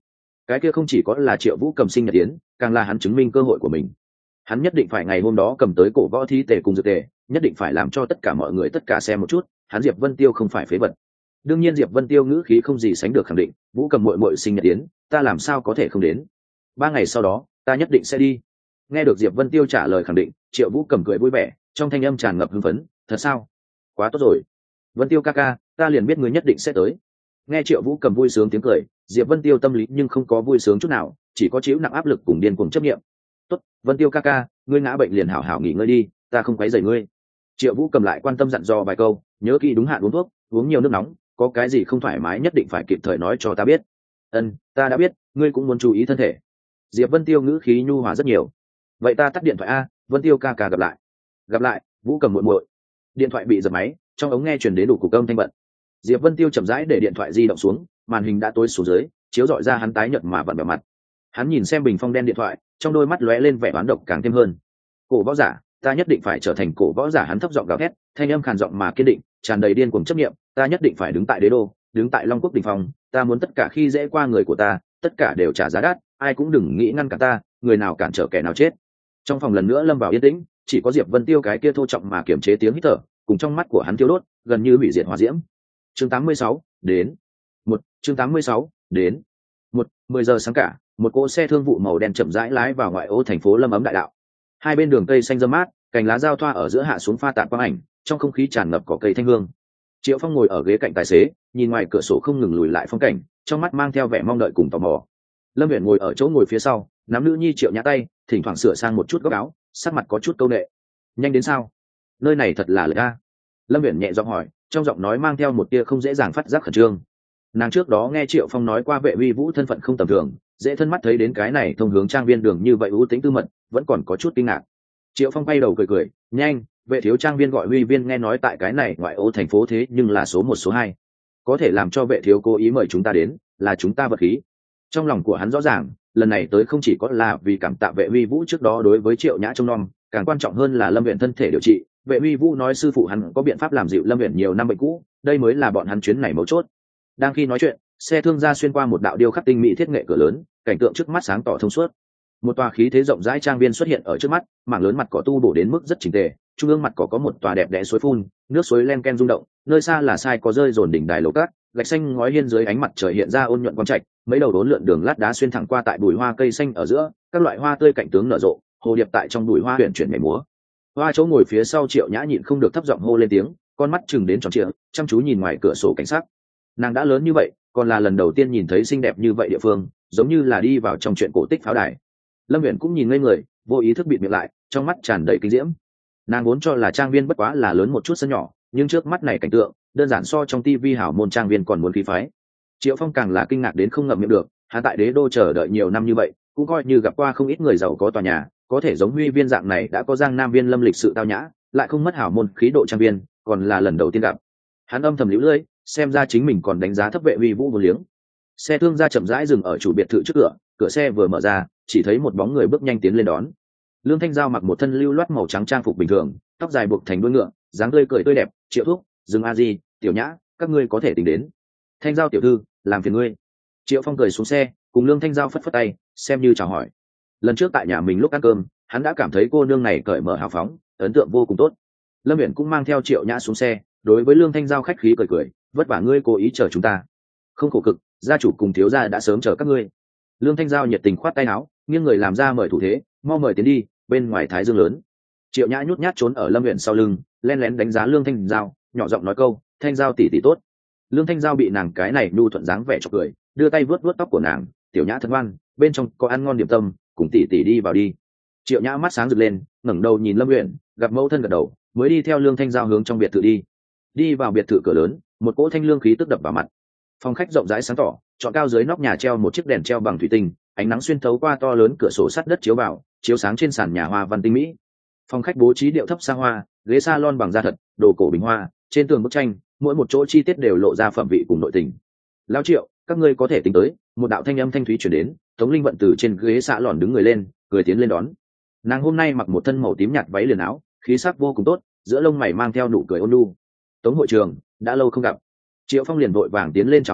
A: cái kia không chỉ có là Triệu Vũ Cầm sinh nhật tiến, càng là hắn chứng minh cơ hội của mình. Hắn nhất định phải ngày hôm đó cầm tới cổ võ thi tề cùng dược tề, nhất định phải làm cho tất cả mọi người tất cả xem một chút, hắn Diệp Vân Tiêu không phải phế vật. Đương nhiên Diệp Vân Tiêu ngữ khí không gì sánh được khẳng định, Vũ Cầm muội muội sinh nhật tiến, ta làm sao có thể không đến. Ba ngày sau đó, ta nhất định sẽ đi. Nghe được Diệp Vân Tiêu trả lời khẳng định, Triệu Vũ Cầm cười vui vẻ, trong thanh âm tràn ngập hưng phấn, thật sao? Quá tốt rồi. Vân Tiêu ca ca, ta liền biết ngươi nhất định sẽ tới. Nghe Triệu Vũ Cầm vui sướng tiếng cười, Diệp Vân Tiêu tâm lý nhưng không có vui sướng chút nào, chỉ có chịu nặng áp lực cùng điên cuồng chấp niệm. Tốt, Vân Tiêu ca ca, ngươi ngã bệnh liền hảo hảo nghỉ ngơi đi, ta không quấy rầy ngươi. Triệu Vũ Cầm lại quan tâm dặn dò vài câu, nhớ kỹ đúng hạn uống thuốc, uống nhiều nước nóng, có cái gì không thoải mái nhất định phải kịp thời nói cho ta biết. Ân, ta đã biết, ngươi cũng muốn chú ý thân thể. Diệp Vân Tiêu ngữ khí nhu hòa rất nhiều. Vậy ta tắt điện thoại a, Vân Tiêu ca ca gặp lại. Gặp lại, Vũ Cầm muội muội. Điện thoại bị giật máy, trong ống nghe truyền đến đủ cục âm thanh bận. Diệp Vân Tiêu chậm rãi để điện thoại di động xuống, màn hình đã tối xuống dưới, chiếu rọi ra hắn tái nhợt mà vặn vẹo mặt. Hắn nhìn xem bình phong đen điện thoại, trong đôi mắt lóe lên vẻ oán độc càng thêm hơn. Cổ võ giả, ta nhất định phải trở thành cổ võ giả, hắn thấp giọng gào thét, thanh âm khàn giọng mà kiên định, tràn đầy điên cuồng chấp niệm, ta nhất định phải đứng tại đế đô, đứng tại Long Quốc đỉnh phong, ta muốn tất cả khi dễ qua người của ta, tất cả đều trả giá đắt, ai cũng đừng nghĩ ngăn cản ta, người nào cản trở kẻ nào chết. Trong phòng lần nữa lâm vào yên tĩnh, chỉ có Diệp Vân Tiêu cái kia thô trọng mà kiềm chế tiếng hít thở, cùng trong mắt của hắn thiêu đốt, gần như hủy diệt hỏa diễm. Chương tám mươi sáu, đến. Một, chương tám mươi sáu, đến. Một, mười giờ sáng cả, một cỗ xe thương vụ màu đen chậm rãi lái vào ngoại ô thành phố Lâm Ấm đại đạo. Hai bên đường cây xanh râm mát, cành lá giao thoa ở giữa hạ xuống pha tạp quang ảnh, trong không khí tràn ngập cỏ cây thanh hương. Triệu Phong ngồi ở ghế cạnh tài xế, nhìn ngoài cửa sổ không ngừng lùi lại phong cảnh, trong mắt mang theo vẻ mong đợi cùng tò mò. Lâm Viễn ngồi ở chỗ ngồi phía sau, nắm nữ nhi Triệu Nhã tay, thỉnh thoảng sửa sang một chút góc áo, sắc mặt có chút câu nệ. Nhanh đến sao? Nơi này thật là lợi a. Lâm Viễn nhẹ giọng hỏi, trong giọng nói mang theo một tia không dễ dàng phát giác khẩn trương. Nàng trước đó nghe Triệu Phong nói qua Vệ Uy Vũ thân phận không tầm thường, dễ thân mắt thấy đến cái này thông hướng trang viên đường như vậy ưu tính tư mật, vẫn còn có chút kinh ngạc. Triệu Phong bay đầu cười cười, nhanh, Vệ thiếu trang viên gọi Huy viên nghe nói tại cái này ngoại ô thành phố thế nhưng là số một số hai, có thể làm cho Vệ thiếu cố ý mời chúng ta đến, là chúng ta vật khí. Trong lòng của hắn rõ ràng, lần này tới không chỉ có là vì cảm tạ Vệ Uy Vũ trước đó đối với Triệu Nhã trông nom, càng quan trọng hơn là Lâm Viễn thân thể điều trị. Vệ Uy Vũ nói sư phụ hắn có biện pháp làm dịu Lâm Viễn nhiều năm bệnh cũ, đây mới là bọn hắn chuyến này mấu chốt. Đang khi nói chuyện, xe thương gia xuyên qua một đạo điêu khắc tinh mỹ thiết nghệ cửa lớn, cảnh tượng trước mắt sáng tỏ thông suốt. Một tòa khí thế rộng rãi trang viên xuất hiện ở trước mắt, mảng lớn mặt cỏ tu bổ đến mức rất chỉnh tề, trung ương mặt cỏ có một tòa đẹp đẽ suối phun, nước suối len ken rung động, nơi xa là sai có rơi dồn đỉnh đài lầu cát, gạch xanh ngói hiên dưới ánh mặt trời hiện ra ôn nhuận quang trạch, mấy đầu đốn lượn đường lát đá xuyên thẳng qua tại bụi hoa cây xanh ở giữa, các loại hoa tươi cạnh tướng nở rộ, hồ điệp tại trong bụi hoa huyền chuyển nhảy múa. Hoa chỗ ngồi phía sau Triệu Nhã nhịn không được thấp giọng hô lên tiếng, con mắt chừng đến tròn trịa, chăm chú nhìn ngoài cửa sổ cảnh sát. Nàng đã lớn như vậy, còn là lần đầu tiên nhìn thấy xinh đẹp như vậy địa phương, giống như là đi vào trong chuyện cổ tích pháo đài. Lâm Viễn cũng nhìn ngây người, vô ý thức bịt miệng lại, trong mắt tràn đầy kinh diễm. Nàng vốn cho là trang viên bất quá là lớn một chút sân nhỏ, nhưng trước mắt này cảnh tượng đơn giản so trong tivi hảo môn trang viên còn muốn khí phái. Triệu Phong càng là kinh ngạc đến không ngậm miệng được, hắn tại đế đô chờ đợi nhiều năm như vậy, cũng coi như gặp qua không ít người giàu có tòa nhà, có thể giống Huy viên dạng này đã có Giang Nam viên lâm lịch sự tao nhã, lại không mất hảo môn khí độ trang viên, còn là lần đầu tiên gặp. Hắn âm thầm liễu lưỡi, xem ra chính mình còn đánh giá thấp Vệ Uy Vũ vô liếng. Xe thương gia chậm rãi dừng ở chủ biệt thự trước cửa, cửa xe vừa mở ra, chỉ thấy một bóng người bước nhanh tiến lên đón. Lương Thanh Giao mặc một thân lưu loát màu trắng trang phục bình thường, tóc dài buộc thành đuôi ngựa, dáng tươi cười tươi đẹp. Triệu thúc, Dương A Di, Tiểu Nhã, các ngươi có thể tính đến. Thanh Giao tiểu thư, làm phiền ngươi. Triệu Phong cười xuống xe, cùng Lương Thanh Giao phất phất tay, xem như chào hỏi. Lần trước tại nhà mình lúc ăn cơm, hắn đã cảm thấy cô nương này cởi mở hào phóng, ấn tượng vô cùng tốt. Lâm Viễn cũng mang theo Triệu Nhã xuống xe, đối với Lương Thanh Giao khách khí cười cười, vất vả ngươi cố ý chờ chúng ta. Không khổ cực, gia chủ cùng thiếu gia đã sớm chờ các ngươi. Lương Thanh Giao nhiệt tình khoát tay áo, nghiêng người làm ra mời thủ thế, mau mời tiến đi, bên ngoài thái dương lớn. Triệu Nhã nhút nhát trốn ở Lâm Viễn sau lưng, len lén đánh giá Lương Thanh Giao, nhỏ giọng nói câu, Thanh Giao tỷ tỷ tốt. Lương Thanh Giao bị nàng cái này nhu thuận dáng vẻ chọc cười, đưa tay vuốt vuốt tóc của nàng, Tiểu Nhã thân ngoan, bên trong có ăn ngon điểm tâm, cùng tỷ tỷ đi vào đi. Triệu Nhã mắt sáng rực lên, ngẩng đầu nhìn Lâm Viễn, gặp mẫu thân gật đầu, mới đi theo Lương Thanh Giao hướng trong biệt thự đi. Đi vào biệt thự cửa lớn, một cỗ thanh lương khí tức đập vào mặt. Phòng khách rộng rãi sáng tỏ, chọn cao dưới nóc nhà treo một chiếc đèn treo bằng thủy tinh, ánh nắng xuyên thấu qua to lớn cửa sổ sắt đất chiếu vào, chiếu sáng trên sàn nhà hoa văn tinh mỹ. Phòng khách bố trí điệu thấp xa hoa, ghế salon bằng da thật, đồ cổ bình hoa, trên tường bức tranh, mỗi một chỗ chi tiết đều lộ ra phẩm vị cùng nội tình. Lão Triệu, các ngươi có thể tính tới. Một đạo thanh âm thanh thúy truyền đến, Tống Linh Vận từ trên ghế xạ lòn đứng người lên, cười tiến lên đón. Nàng hôm nay mặc một thân màu tím nhạt váy liền áo, khí sắc vô cùng tốt, giữa lông mày mang theo nụ cười ôn nhu. Tống hội trường, đã lâu không gặp. Triệu Phong liền vội vàng tiến lên chào hỏi,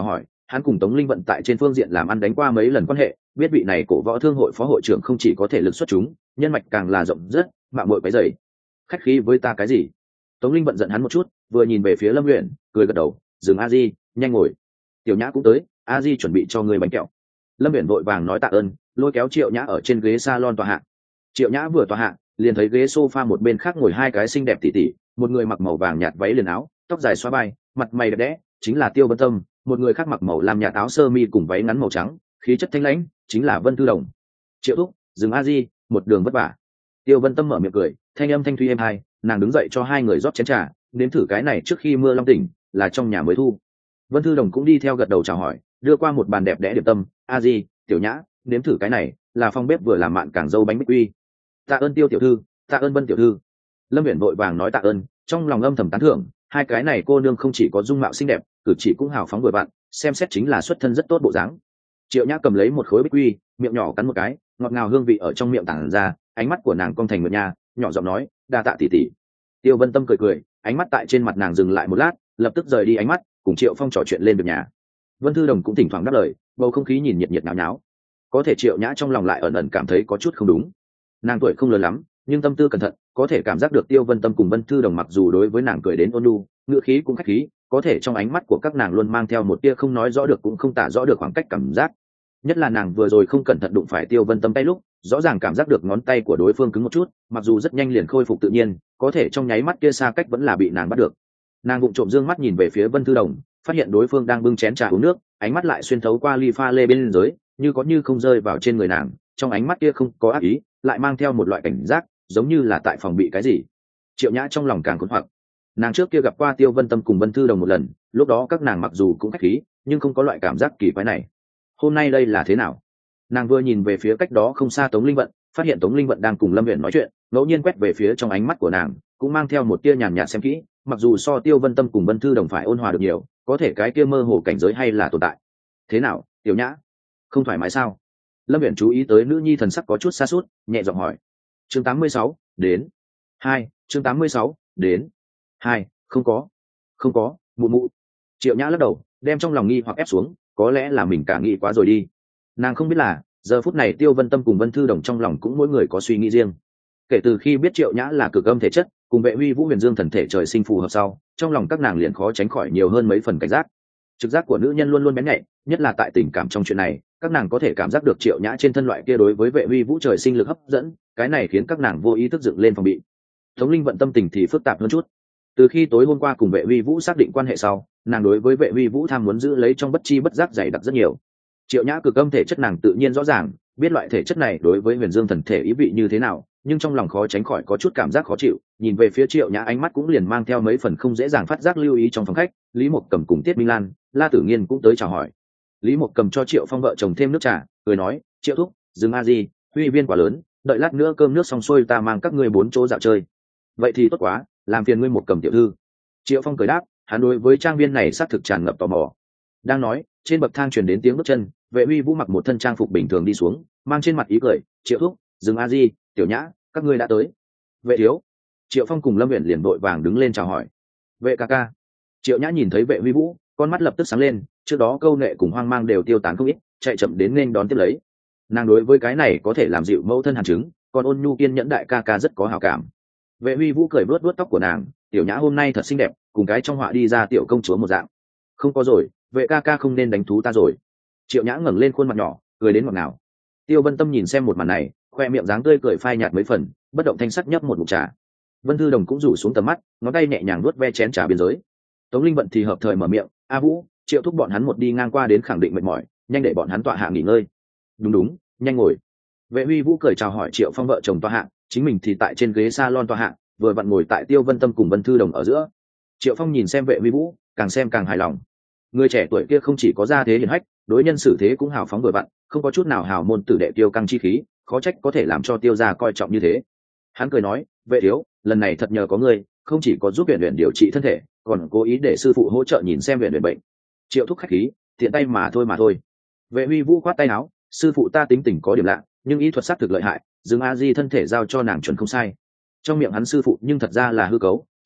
A: Hắn cùng Tống Linh Vận tại trên phương diện làm ăn đánh qua mấy lần quan hệ, biết vị này cổ võ thương hội phó hội trưởng không chỉ có thể lực xuất chúng, nhân mạch càng là rộng rất, mạng muội cái dày. Khách khí với ta cái gì? Tống Linh Vận giận hắn một chút, vừa nhìn về phía Lâm Uyển, cười gật đầu, "Dừng A Di, nhanh ngồi." Tiểu Nhã cũng tới, "A Di chuẩn bị cho người bánh kẹo." Lâm Uyển vội vàng nói tạ ơn, lôi kéo Triệu Nhã ở trên ghế salon tọa hạ. Triệu Nhã vừa tọa hạ, liền thấy ghế sofa một bên khác ngồi hai cái xinh đẹp tỉ tỉ, một người mặc màu vàng nhạt váy liền áo, tóc dài xóa vai, mặt mày đẹp đẽ, chính là Tiêu Vân Tâm, một người khác mặc màu lam nhạt áo sơ mi cùng váy ngắn màu trắng, khí chất thanh lãnh, chính là Vân Thư Đồng. "Triệu thúc, Dừng A Di, một đường vất vả." Tiêu Vân Tâm mở miệng cười, thanh âm thanh thuy êm hai, nàng đứng dậy cho hai người rót chén trà, nếm thử cái này trước khi mưa long tỉnh, là trong nhà mới thu. Vân Thư Đồng cũng đi theo gật đầu chào hỏi, đưa qua một bàn đẹp đẽ điểm tâm, "A Di, Tiểu Nhã, nếm thử cái này, là phong bếp vừa làm mạn cảng dâu bánh bích quy." "Tạ ơn Tiêu tiểu thư, tạ ơn Vân tiểu thư." Lâm Viễn vội vàng nói tạ ơn, trong lòng âm thầm tán thưởng, hai cái này cô nương không chỉ có dung mạo xinh đẹp, cử chỉ cũng hào phóng vừa vặn, xem xét chính là xuất thân rất tốt bộ dáng. Triệu Nhã cầm lấy một khối bích quy, miệng nhỏ cắn một cái, ngọt ngào hương vị ở trong miệng tản ra, ánh mắt của nàng cong thành nguyệt nha, nhỏ giọng nói, "Đa tạ tỷ tỷ." Tiêu Vân Tâm cười cười, ánh mắt tại trên mặt nàng dừng lại một lát, lập tức rời đi ánh mắt, cùng Triệu Phong trò chuyện lên việc nhà. Vân Thư Đồng cũng thỉnh thoảng đáp lời, bầu không khí nhìn nhiệt nhiệt náo náo. Có thể Triệu Nhã trong lòng lại ẩn ẩn cảm thấy có chút không đúng. Nàng tuổi không lớn lắm, nhưng tâm tư cẩn thận, có thể cảm giác được Tiêu Vân Tâm cùng Vân Thư Đồng mặc dù đối với nàng cười đến ôn nhu, ngữ khí cũng khách khí, có thể trong ánh mắt của các nàng luôn mang theo một tia không nói rõ được cũng không tả rõ được khoảng cách cảm giác. Nhất là nàng vừa rồi không cẩn thận đụng phải Tiêu Vân Tâm tay lúc, rõ ràng cảm giác được ngón tay của đối phương cứng một chút, mặc dù rất nhanh liền khôi phục tự nhiên, có thể trong nháy mắt kia xa cách vẫn là bị nàng bắt được. Nàng vụng trộm dương mắt nhìn về phía Vân Thư Đồng, phát hiện đối phương đang bưng chén trà uống nước, ánh mắt lại xuyên thấu qua ly pha lê bên dưới, như có như không rơi vào trên người nàng, trong ánh mắt kia không có ác ý, lại mang theo một loại cảnh giác, giống như là tại phòng bị cái gì. Triệu Nhã trong lòng càng khốn hoặc. Nàng trước kia gặp qua Tiêu Vân Tâm cùng Vân Thư Đồng một lần, lúc đó các nàng mặc dù cũng khách khí, nhưng không có loại cảm giác kỳ quái này. Hôm nay đây là thế nào? Nàng vừa nhìn về phía cách đó không xa Tống Linh Vận, phát hiện Tống Linh Vận đang cùng Lâm Viễn nói chuyện, ngẫu nhiên quét về phía trong ánh mắt của nàng, cũng mang theo một tia nhàn nhạt xem kỹ, mặc dù so Tiêu Vân Tâm cùng Vân Thư Đồng phải ôn hòa được nhiều, có thể cái kia mơ hồ cảnh giới hay là tồn tại. "Thế nào, Tiểu Nhã? Không thoải mái sao?" Lâm Viễn chú ý tới nữ nhi thần sắc có chút xa sút, nhẹ giọng hỏi. Chương tám mươi sáu, đến. Hai, chương tám mươi sáu, đến. Hai, không có. Không có, mụ mụ. Triệu Nhã lắc đầu, đem trong lòng nghi hoặc ép xuống, có lẽ là mình cả nghĩ quá rồi đi. Nàng không biết là, giờ phút này Tiêu Vân Tâm cùng Vân Thư Đồng trong lòng cũng mỗi người có suy nghĩ riêng. Kể từ khi biết Triệu Nhã là cực âm thể chất, cùng Vệ Huy Vũ Huyền Dương thần thể trời sinh phù hợp sau, trong lòng các nàng liền khó tránh khỏi nhiều hơn mấy phần cảnh giác. Trực giác của nữ nhân luôn luôn bén nhạy, nhất là tại tình cảm trong chuyện này, các nàng có thể cảm giác được Triệu Nhã trên thân loại kia đối với Vệ Huy Vũ trời sinh lực hấp dẫn, cái này khiến các nàng vô ý thức dựng lên phòng bị. Tống Linh Vận tâm tình thì phức tạp hơn chút. Từ khi tối hôm qua cùng Vệ Huy Vũ xác định quan hệ sau, nàng đối với Vệ Huy Vũ tham muốn giữ lấy trong bất chi bất giác dày đặc rất nhiều. Triệu Nhã cực âm thể chất nàng tự nhiên rõ ràng, biết loại thể chất này đối với Huyền Dương thần thể ý vị như thế nào, nhưng trong lòng khó tránh khỏi có chút cảm giác khó chịu, nhìn về phía Triệu Nhã ánh mắt cũng liền mang theo mấy phần không dễ dàng phát giác lưu ý trong phòng khách. Lý Mộc Cầm cùng Tiết Minh Lan, La Tử Nghiên cũng tới chào hỏi. Lý Mộc Cầm cho Triệu Phong vợ chồng thêm nước trà, cười nói, "Triệu thúc, Dừng A Di, Huy viên quả lớn, đợi lát nữa cơm nước xong xuôi ta mang các ngươi bốn chỗ dạo chơi." "Vậy thì tốt quá, làm phiền ngươi Mộc Cầm tiểu thư." Triệu Phong cười đáp, hắn đối với trang viên này xác thực tràn ngập tò mò. Đang nói, trên bậc thang truyền đến tiếng bước chân, Vệ Huy Vũ mặc một thân trang phục bình thường đi xuống, mang trên mặt ý cười, "Triệu thúc, Dừng A Di, Tiểu Nhã, các ngươi đã tới." "Vệ thiếu." Triệu Phong cùng Lâm Uyển liền vội vàng đứng lên chào hỏi. "Vệ ca ca." Triệu Nhã nhìn thấy Vệ Huy Vũ, con mắt lập tức sáng lên, trước đó câu nệ cùng hoang mang đều tiêu tán không ít, chạy chậm đến nên đón tiếp lấy. Nàng đối với cái này có thể làm dịu mẫu thân hàn chứng, còn ôn nhu kiên nhẫn đại ca ca rất có hảo cảm. Vệ Huy Vũ cười vuốt vuốt tóc của nàng, "Tiểu Nhã hôm nay thật xinh đẹp, cùng cái trong họa đi ra tiểu công chúa một dạng." "Không có rồi, Vệ ca ca không nên đánh thú ta rồi." Triệu Nhã ngẩng lên khuôn mặt nhỏ, cười đến ngọt ngào. Tiêu Vân Tâm nhìn xem một màn này, khoe miệng dáng tươi cười phai nhạt mấy phần, bất động thanh sắc nhấp một ngụm trà. Vân Thư Đồng cũng rủ xuống tầm mắt, ngón tay nhẹ nhàng vuốt ve chén trà biên giới. Tống Linh Vận thì hợp thời mở miệng, "A Vũ, Triệu thúc bọn hắn một đi ngang qua đến khẳng định mệt mỏi, nhanh để bọn hắn tọa hạ nghỉ ngơi." "Đúng đúng, nhanh ngồi." Vệ Huy Vũ cười chào hỏi Triệu Phong vợ chồng tọa hạ, chính mình thì tại trên ghế salon tọa hạ, vừa vặn ngồi tại Tiêu Vân Tâm cùng Vân Thư Đồng ở giữa. Triệu Phong nhìn xem Vệ Huy Vũ, càng xem càng hài lòng. Người trẻ tuổi kia không chỉ có gia thế hiển hách, đối nhân xử thế cũng hào phóng vừa vặn, không có chút nào hào môn tử đệ tiêu căng chi khí, khó trách có thể làm cho Tiêu gia coi trọng như thế. Hắn cười nói, "Vệ thiếu, lần này thật nhờ có ngươi, không chỉ có giúp Uyển Uyển điều trị thân thể, còn cố ý để sư phụ hỗ trợ nhìn xem Uyển Uyển bệnh." Triệu thúc khách khí, tiện tay mà thôi mà thôi. Vệ Huy Vũ khoát tay áo, "Sư phụ ta tính tình có điểm lạ, nhưng ý thuật sát thực lợi hại, Dừng A Di thân thể giao cho nàng chuẩn không sai." Trong miệng hắn sư phụ nhưng thật ra là hư cấu,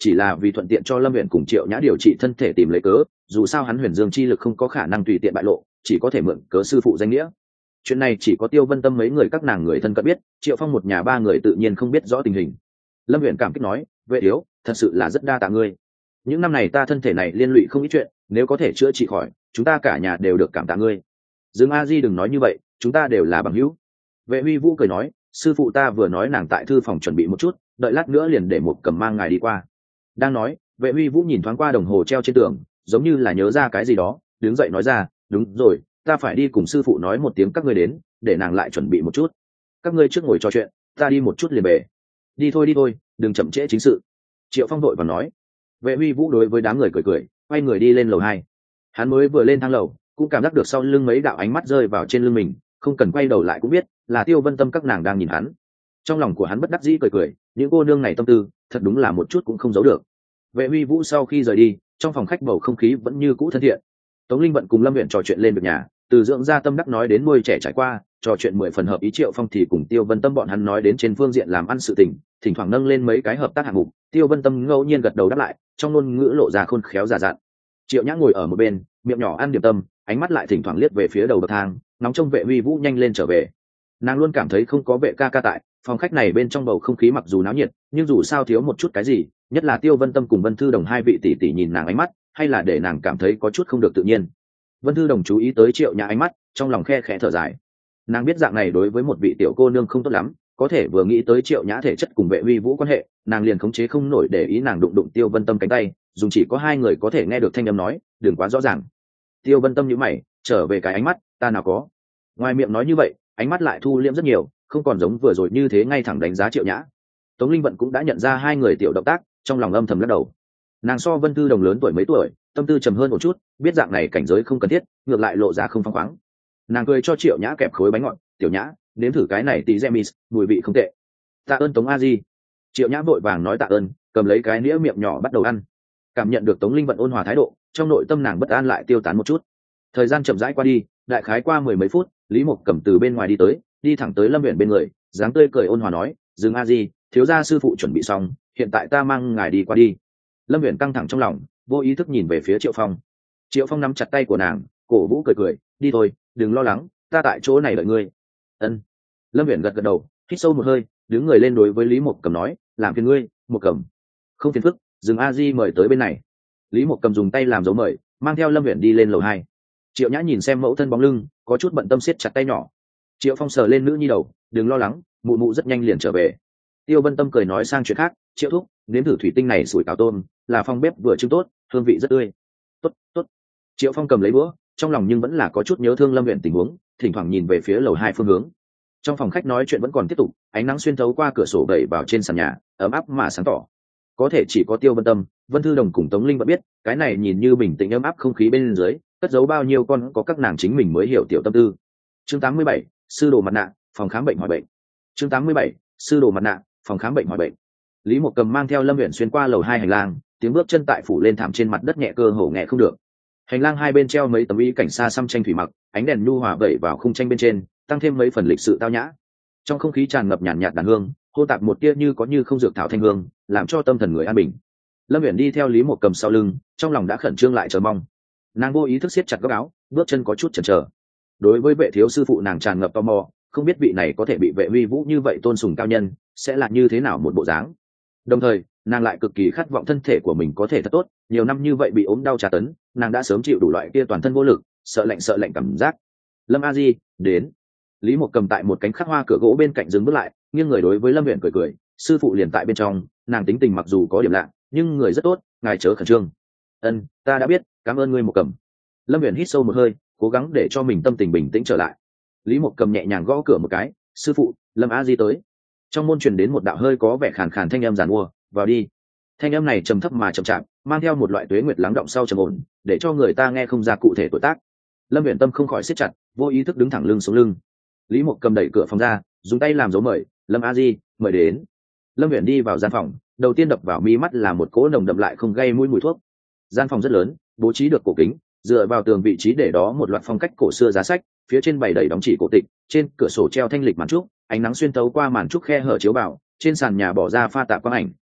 A: chỉ là vì thuận tiện cho lâm huyện cùng triệu nhã điều trị thân thể tìm lấy cớ, dù sao hắn huyền dương chi lực không có khả năng tùy tiện bại lộ, chỉ có thể mượn cớ sư phụ danh nghĩa. Chuyện này chỉ có Tiêu Vân Tâm mấy người các nàng người thân cận biết, Triệu Phong một nhà ba người tự nhiên không biết rõ tình hình. Lâm huyện cảm kích nói, vệ thiếu thật sự là rất đa tạ ngươi, những năm này ta thân thể này liên lụy không ít chuyện, nếu có thể chữa trị khỏi, chúng ta cả nhà đều được cảm tạ ngươi. Dương A Di đừng nói như vậy, chúng ta đều là bằng hữu. Vệ Huy Vũ cười nói, sư phụ ta vừa nói nàng tại thư phòng chuẩn bị một chút, đợi lát nữa liền để một cầm mang ngài đi qua. Đang nói, Vệ Huy Vũ nhìn thoáng qua đồng hồ treo trên tường, giống như là nhớ ra cái gì đó, đứng dậy nói ra, đúng rồi, ta phải đi cùng sư phụ nói một tiếng các ngươi đến, để nàng lại chuẩn bị một chút. Các ngươi trước ngồi trò chuyện, ta đi một chút liền về. Đi thôi đi thôi, đừng chậm trễ chính sự. Triệu Phong đội vào nói. Vệ Huy Vũ đối với đám người cười cười, quay người đi lên lầu hai. Hắn mới vừa lên thang lầu, cũng cảm giác được sau lưng mấy đạo ánh mắt rơi vào trên lưng mình, không cần quay đầu lại cũng biết là Tiêu Vân Tâm các nàng đang nhìn hắn. Trong lòng của hắn bất đắc dĩ cười cười, những cô nương này tâm tư thật đúng là một chút cũng không giấu được. Vệ Huy Vũ sau khi rời đi, trong phòng khách bầu không khí vẫn như cũ thân thiện. Tống Linh Vận cùng Lâm Uyển trò chuyện lên việc nhà, từ dưỡng gia tâm đắc nói đến nuôi trẻ trải qua, trò chuyện mười phần hợp ý. Triệu Phong thì cùng Tiêu Vân Tâm bọn hắn nói đến trên phương diện làm ăn sự tình, thỉnh thoảng nâng lên mấy cái hợp tác hạng mục. Tiêu Vân Tâm ngẫu nhiên gật đầu đáp lại, trong ngôn ngữ lộ ra khôn khéo giả dặn. Triệu Nhã ngồi ở một bên, miệng nhỏ ăn điểm tâm, ánh mắt lại thỉnh thoảng liếc về phía đầu bậc thang, nóng trông Vệ Huy Vũ nhanh lên trở về. Nàng luôn cảm thấy không có Vệ ca ca tại, phòng khách này bên trong bầu không khí mặc dù náo nhiệt, nhưng dù sao thiếu một chút cái gì, nhất là Tiêu Vân Tâm cùng Vân Thư Đồng hai vị tỷ tỷ nhìn nàng ánh mắt, hay là để nàng cảm thấy có chút không được tự nhiên. Vân Thư Đồng chú ý tới Triệu Nhã ánh mắt, trong lòng khe khẽ thở dài. Nàng biết dạng này đối với một vị tiểu cô nương không tốt lắm, có thể vừa nghĩ tới Triệu Nhã thể chất cùng Vệ Huy Vũ quan hệ, nàng liền khống chế không nổi để ý nàng đụng đụng Tiêu Vân Tâm cánh tay, dùng chỉ có hai người có thể nghe được thanh âm nói, đừng quá rõ ràng. Tiêu Vân Tâm nhíu mày, trở về cái ánh mắt, ta nào có. Ngoài miệng nói như vậy, ánh mắt lại thu liễm rất nhiều, không còn giống vừa rồi như thế ngay thẳng đánh giá Triệu Nhã. Tống Linh Vận cũng đã nhận ra hai người tiểu động tác, trong lòng âm thầm lắc đầu. Nàng so Vân Thư Đồng lớn tuổi mấy tuổi, tâm tư trầm hơn một chút, biết dạng này cảnh giới không cần thiết, ngược lại lộ ra không phăng khoáng. Nàng cười cho Triệu Nhã kẹp khối bánh ngọt, tiểu Nhã, nếm thử cái này tí gemis, mùi vị không tệ. Tạ ơn Tống A Di. Triệu Nhã vội vàng nói tạ ơn, cầm lấy cái nĩa miệng nhỏ bắt đầu ăn. Cảm nhận được Tống Linh Vận ôn hòa thái độ, trong nội tâm nàng bất an lại tiêu tán một chút. Thời gian chậm rãi qua đi, đại khái qua mười mấy phút, Lý Mộc Cẩm từ bên ngoài đi tới, đi thẳng tới Lâm Uyển bên người, dáng tươi cười ôn hòa nói, "Dương A Di, thiếu gia sư phụ chuẩn bị xong, hiện tại ta mang ngài đi qua đi." Lâm Uyển căng thẳng trong lòng, vô ý thức nhìn về phía Triệu Phong. Triệu Phong nắm chặt tay của nàng, cổ vũ cười cười, "Đi thôi, đừng lo lắng, ta tại chỗ này đợi ngươi." Ân. Lâm Uyển gật gật đầu, hít sâu một hơi, đứng người lên đối với Lý Mộc Cẩm nói, "Làm phiền ngươi, Mộc Cẩm." "Không phiền phức, Dương A Di mời tới bên này." Lý Mộc Cẩm dùng tay làm dấu mời, mang theo Lâm Uyển đi lên lầu hai. Triệu Nhã nhìn xem mẫu thân bóng lưng, có chút bận tâm siết chặt tay nhỏ. Triệu Phong sờ lên nữ nhi đầu, "Đừng lo lắng, mụ mụ rất nhanh liền trở về." Tiêu Vân Tâm cười nói sang chuyện khác, "Triệu thúc, nếm thử thủy tinh này sủi cảo tôm, là phòng bếp vừa trưng tốt, hương vị rất tươi." "Tốt, tốt." Triệu Phong cầm lấy búa, trong lòng nhưng vẫn là có chút nhớ thương Lâm Uyển tình huống, thỉnh thoảng nhìn về phía lầu hai phương hướng. Trong phòng khách nói chuyện vẫn còn tiếp tục, ánh nắng xuyên thấu qua cửa sổ đẩy vào trên sàn nhà, ấm áp mà sáng tỏ. Có thể chỉ có Tiêu Vân Tâm, Vân Thư Đồng cùng Tống Linh vẫn biết, cái này nhìn như bình tĩnh ấm áp không khí bên dưới, cất giấu bao nhiêu con có các nàng chính mình mới hiểu tiểu tâm tư. Chương tám mươi bảy, sư đồ mặt nạ, phòng khám bệnh hỏi bệnh. Chương tám mươi bảy, sư đồ mặt nạ, phòng khám bệnh hỏi bệnh. Lý Mộc Cầm mang theo Lâm Uyển xuyên qua lầu hai hành lang, tiếng bước chân tại phủ lên thảm trên mặt đất nhẹ cơ hồ nghe không được. Hành lang hai bên treo mấy tấm y cảnh xa xăm tranh thủy mặc, ánh đèn nhu hòa vẩy vào khung tranh bên trên, tăng thêm mấy phần lịch sự tao nhã. Trong không khí tràn ngập nhàn nhạt đàn hương, hô tạp một tia như có như không dược thảo thanh hương, làm cho tâm thần người an bình. Lâm Uyển đi theo Lý Mộc Cầm sau lưng, trong lòng đã khẩn trương lại chờ mong. Nàng vô ý thức siết chặt góc áo, bước chân có chút chần chờ. Đối với Vệ thiếu sư phụ nàng tràn ngập tò mò, không biết vị này có thể bị Vệ Huy Vũ như vậy tôn sùng cao nhân, sẽ là như thế nào một bộ dáng. Đồng thời, nàng lại cực kỳ khát vọng thân thể của mình có thể thật tốt, nhiều năm như vậy bị ốm đau tra tấn, nàng đã sớm chịu đủ loại kia toàn thân vô lực, sợ lạnh sợ lạnh cảm giác. Lâm A Di, đến. Lý Mộc Cầm tại một cánh khắc hoa cửa gỗ bên cạnh dừng bước lại, nghiêng người đối với Lâm Uyển cười cười, sư phụ liền tại bên trong, nàng tính tình mặc dù có điểm lạ, nhưng người rất tốt, ngài chớ khẩn trương. Ân, ta đã biết, cảm ơn ngươi Mộc Cầm. Lâm Uyển hít sâu một hơi, cố gắng để cho mình tâm tình bình tĩnh trở lại. Lý Mộc Cầm nhẹ nhàng gõ cửa một cái, sư phụ, Lâm A Di tới. Trong môn truyền đến một đạo hơi có vẻ khàn khàn thanh âm giàn mua, vào đi. Thanh âm này trầm thấp mà chậm chạp, mang theo một loại tuế nguyệt lắng động sau trầm ổn, để cho người ta nghe không ra cụ thể tuổi tác. Lâm Uyển tâm không khỏi siết chặt, vô ý thức đứng thẳng lưng xuống lưng. Lý Mộc Cầm đẩy cửa phòng ra, dùng tay làm dấu mời, Lâm A Di, mời đến. Lâm Uyển đi vào gian phòng, đầu tiên đập vào mi mắt là một cỗ nồng đậm lại không gây mũi mùi thuốc. Gian phòng rất lớn, bố trí được cổ kính, dựa vào tường vị trí để đó một loạt phong cách cổ xưa giá sách, phía trên bày đầy đóng chỉ cổ tịch, trên cửa sổ treo thanh lịch màn trúc, ánh nắng xuyên tấu qua màn trúc khe hở chiếu vào, trên sàn nhà bỏ ra pha tạp quang ảnh,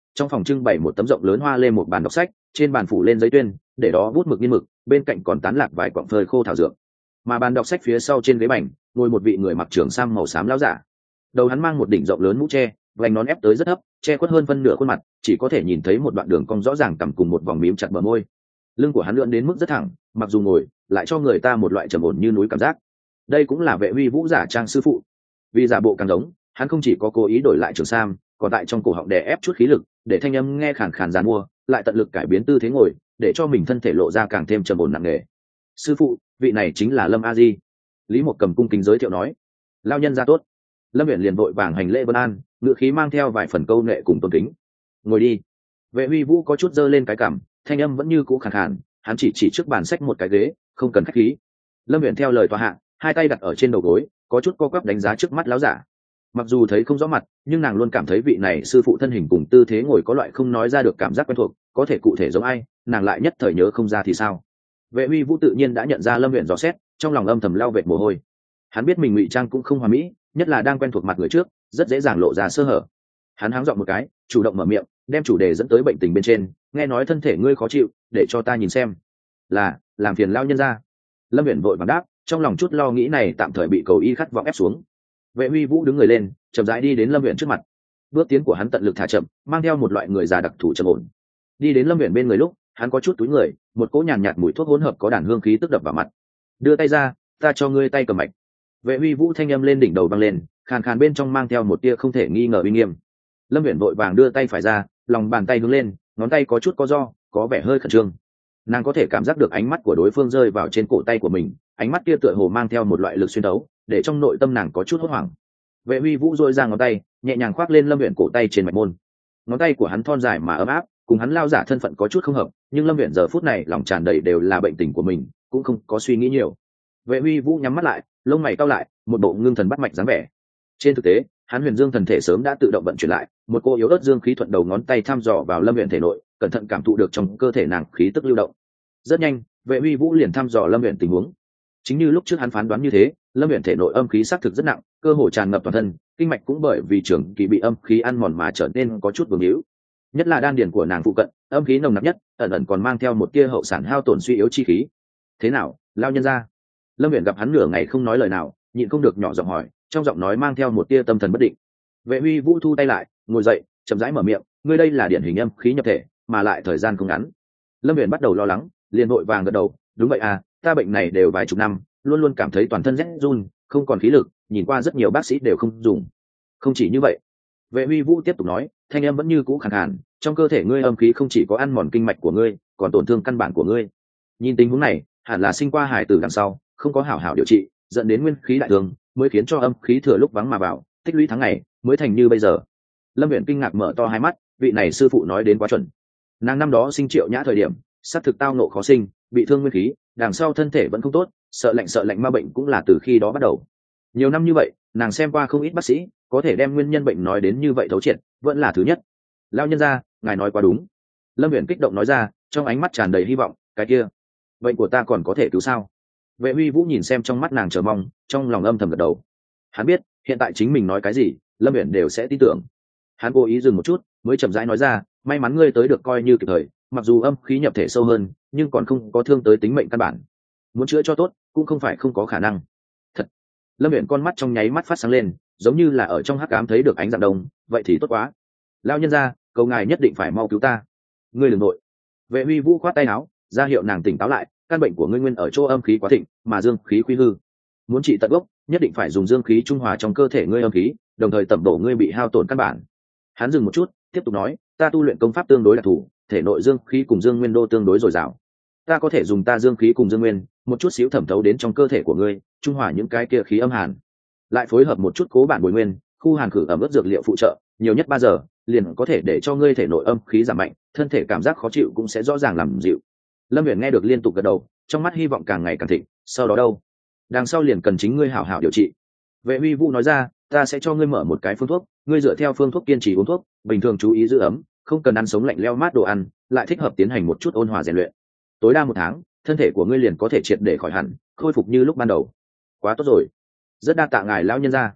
A: trong phòng trưng bày một tấm rộng lớn hoa lên một bàn đọc sách, trên bàn phủ lên giấy tuyên, để đó bút mực nghiên mực, bên cạnh còn tán lạc vài quặng phơi khô thảo dược. Mà bàn đọc sách phía sau trên ghế bành ngồi một vị người mặc trường sam màu xám lão giả. Đầu hắn mang một đỉnh rộng lớn mũ tre, vành nón ép tới rất thấp, che khuất hơn phân nửa khuôn mặt, chỉ có thể nhìn thấy một đoạn đường cong rõ ràng cằm cùng một vòng mím chặt bờ môi. Lưng của hắn lượn đến mức rất thẳng, mặc dù ngồi lại cho người ta một loại trầm ổn như núi cảm giác. Đây cũng là Vệ Huy Vũ giả trang sư phụ. Vì giả bộ càng giống, hắn không chỉ có cố ý đổi lại trường sam, còn tại trong cổ họng đè ép chút khí lực, để thanh âm nghe khàn khàn giàn mua, lại tận lực cải biến tư thế ngồi, để cho mình thân thể lộ ra càng thêm trầm ổn nặng nề. Sư phụ, vị này chính là Lâm A Di. Lý Mộc cầm cung kính giới thiệu nói. Lao nhân ra tốt. Lâm Uyển liền vội vàng hành lễ vân an, ngữ khí mang theo vài phần câu nệ cùng tôn kính. Ngồi đi. Vệ Huy Vũ có chút giơ lên cái cằm, thanh âm vẫn như cũ khàn khàn, hắn chỉ chỉ trước bàn sách một cái ghế, không cần khách khí. Lâm Uyển theo lời tòa hạ, hai tay đặt ở trên đầu gối, có chút co quắp đánh giá trước mắt lão giả. Mặc dù thấy không rõ mặt, nhưng nàng luôn cảm thấy vị này sư phụ thân hình cùng tư thế ngồi có loại không nói ra được cảm giác quen thuộc, có thể cụ thể giống ai, nàng lại nhất thời nhớ không ra thì sao. Vệ Huy Vũ tự nhiên đã nhận ra Lâm Uyển dò xét, trong lòng âm thầm lao vệt mồ hôi. Hắn biết mình ngụy trang cũng không hoàn mỹ, nhất là đang quen thuộc mặt người trước, rất dễ dàng lộ ra sơ hở. Hắn háng giọng một cái, chủ động mở miệng, đem chủ đề dẫn tới bệnh tình bên trên, nghe nói thân thể ngươi khó chịu, để cho ta nhìn xem. Là, làm phiền lao nhân ra. Lâm Uyển vội vàng đáp, trong lòng chút lo nghĩ này tạm thời bị cầu y khát vọng ép xuống. Vệ Huy Vũ đứng người lên, chậm rãi đi đến Lâm Uyển trước mặt. Bước tiến của hắn tận lực thả chậm, mang theo một loại người già đặc thù trầm ổn. Đi đến Lâm Uyển bên người lúc, hắn có chút túi người, một cỗ nhàn nhạt mùi thuốc hỗn hợp có đàn hương khí tức đập vào mặt. Đưa tay ra, ta cho ngươi tay cầm mạch. Vệ Huy Vũ thanh âm lên đỉnh đầu vang lên, khàn khàn bên trong mang theo một tia không thể nghi ngờ uy nghiêm. Lâm Uyển vội vàng đưa tay phải ra, lòng bàn tay hướng lên, ngón tay có chút co ro, có vẻ hơi khẩn trương. Nàng có thể cảm giác được ánh mắt của đối phương rơi vào trên cổ tay của mình, ánh mắt kia tựa hồ mang theo một loại lực xuyên thấu, để trong nội tâm nàng có chút hốt hoảng. Vệ Huy Vũ duỗi ra ngón tay, nhẹ nhàng khoác lên Lâm Uyển cổ tay trên mạch môn. Ngón tay của hắn thon dài mà ấm áp, cùng hắn lao giả thân phận có chút không hợp, nhưng Lâm Uyển giờ phút này lòng tràn đầy đều là bệnh tình của mình, cũng không có suy nghĩ nhiều. Vệ Huy Vũ nhắm mắt lại, lông mày cau lại, một bộ ngưng thần bắt mạch dáng vẻ. Trên thực tế, hắn Huyền Dương thần thể sớm đã tự động vận chuyển lại, một cô yếu ớt dương khí thuận đầu ngón tay thăm dò vào Lâm Uyển thể nội, cẩn thận cảm thụ được trong cơ thể nàng khí tức lưu động. Rất nhanh, Vệ Huy Vũ liền thăm dò Lâm Uyển tình huống. Chính như lúc trước hắn phán đoán như thế, Lâm Uyển thể nội âm khí xác thực rất nặng, cơ hồ tràn ngập toàn thân, kinh mạch cũng bởi vì trường kỳ bị âm khí ăn mòn mà trở nên có chút vương hữu. Nhất là đan điền của nàng phụ cận, âm khí nồng nặc nhất, ẩn ẩn còn mang theo một tia hậu sản hao tổn suy yếu chi khí. Thế nào, lao nhân ra? Lâm Uyển gặp hắn nửa ngày không nói lời nào, nhịn không được nhỏ giọng hỏi, trong giọng nói mang theo một tia tâm thần bất định. Vệ Huy Vũ thu tay lại, ngồi dậy, chậm rãi mở miệng, ngươi đây là điển hình âm khí nhập thể, mà lại thời gian không ngắn. Lâm Uyển bắt đầu lo lắng, liền vội vàng gật đầu, đúng vậy à, ta bệnh này đều vài chục năm, luôn luôn cảm thấy toàn thân rét run, không còn khí lực, nhìn qua rất nhiều bác sĩ đều không dùng. Không chỉ như vậy, Vệ Huy Vũ tiếp tục nói, thanh âm vẫn như cũ khàn khàn, trong cơ thể ngươi âm khí không chỉ có ăn mòn kinh mạch của ngươi, còn tổn thương căn bản của ngươi. Nhìn tình huống này, hẳn là sinh qua hải tử đằng sau, không có hảo hảo điều trị, dẫn đến nguyên khí đại thương, mới khiến cho âm khí thừa lúc vắng mà vào, tích lũy tháng ngày, mới thành như bây giờ. Lâm Uyển kinh ngạc mở to hai mắt, vị này sư phụ nói đến quá chuẩn. Nàng năm đó sinh Triệu Nhã thời điểm, sát thực tao nộ khó sinh, bị thương nguyên khí, đằng sau thân thể vẫn không tốt, sợ lạnh sợ lạnh ma bệnh cũng là từ khi đó bắt đầu. Nhiều năm như vậy, nàng xem qua không ít bác sĩ, có thể đem nguyên nhân bệnh nói đến như vậy thấu triệt, vẫn là thứ nhất. Lão nhân gia, ngài nói quá đúng. Lâm Uyển kích động nói ra, trong ánh mắt tràn đầy hy vọng, cái kia, bệnh của ta còn có thể cứu sao? Vệ Huy Vũ nhìn xem trong mắt nàng chờ mong, trong lòng âm thầm gật đầu. Hắn biết, hiện tại chính mình nói cái gì, Lâm Uyển đều sẽ tin tưởng. Hắn cố ý dừng một chút, mới chậm rãi nói ra, may mắn ngươi tới được coi như kịp thời, mặc dù âm khí nhập thể sâu hơn, nhưng còn không có thương tới tính mệnh căn bản. Muốn chữa cho tốt, cũng không phải không có khả năng. Thật. Lâm Uyển con mắt trong nháy mắt phát sáng lên, giống như là ở trong hắc ám thấy được ánh dạng đông, vậy thì tốt quá. Lão nhân gia, cầu ngài nhất định phải mau cứu ta. Ngươi đừng nội. Vệ Huy Vũ khoát tay áo, ra hiệu nàng tỉnh táo lại, căn bệnh của ngươi nguyên ở chỗ âm khí quá thịnh, mà dương khí quy hư. Muốn trị tận gốc, nhất định phải dùng dương khí trung hòa trong cơ thể ngươi âm khí, đồng thời tẩm bổ ngươi bị hao tổn căn bản. Hắn dừng một chút, tiếp tục nói, ta tu luyện công pháp tương đối đặc thù, thể nội dương khí cùng dương nguyên đô tương đối dồi dào. Ta có thể dùng ta dương khí cùng dương nguyên, một chút xíu thẩm thấu đến trong cơ thể của ngươi, trung hòa những cái kia khí âm hàn, lại phối hợp một chút cố bản bồi nguyên, khu hàn khử ẩm ướt dược liệu phụ trợ, nhiều nhất ba giờ, liền có thể để cho ngươi thể nội âm khí giảm mạnh, thân thể cảm giác khó chịu cũng sẽ rõ ràng làm dịu. Lâm Uyển nghe được liên tục gật đầu, trong mắt hy vọng càng ngày càng thịnh. Sau đó đâu? Đằng sau liền cần chính ngươi hảo hảo điều trị. Vệ Huy Vũ nói ra, ta sẽ cho ngươi mở một cái phương thuốc, ngươi dựa theo phương thuốc kiên trì uống thuốc, bình thường chú ý giữ ấm, không cần ăn sống lạnh leo mát đồ ăn, lại thích hợp tiến hành một chút ôn hòa rèn luyện. Tối đa một tháng, thân thể của ngươi liền có thể triệt để khỏi hẳn, khôi phục như lúc ban đầu. Quá tốt rồi. Rất đa tạ ngài lão nhân gia.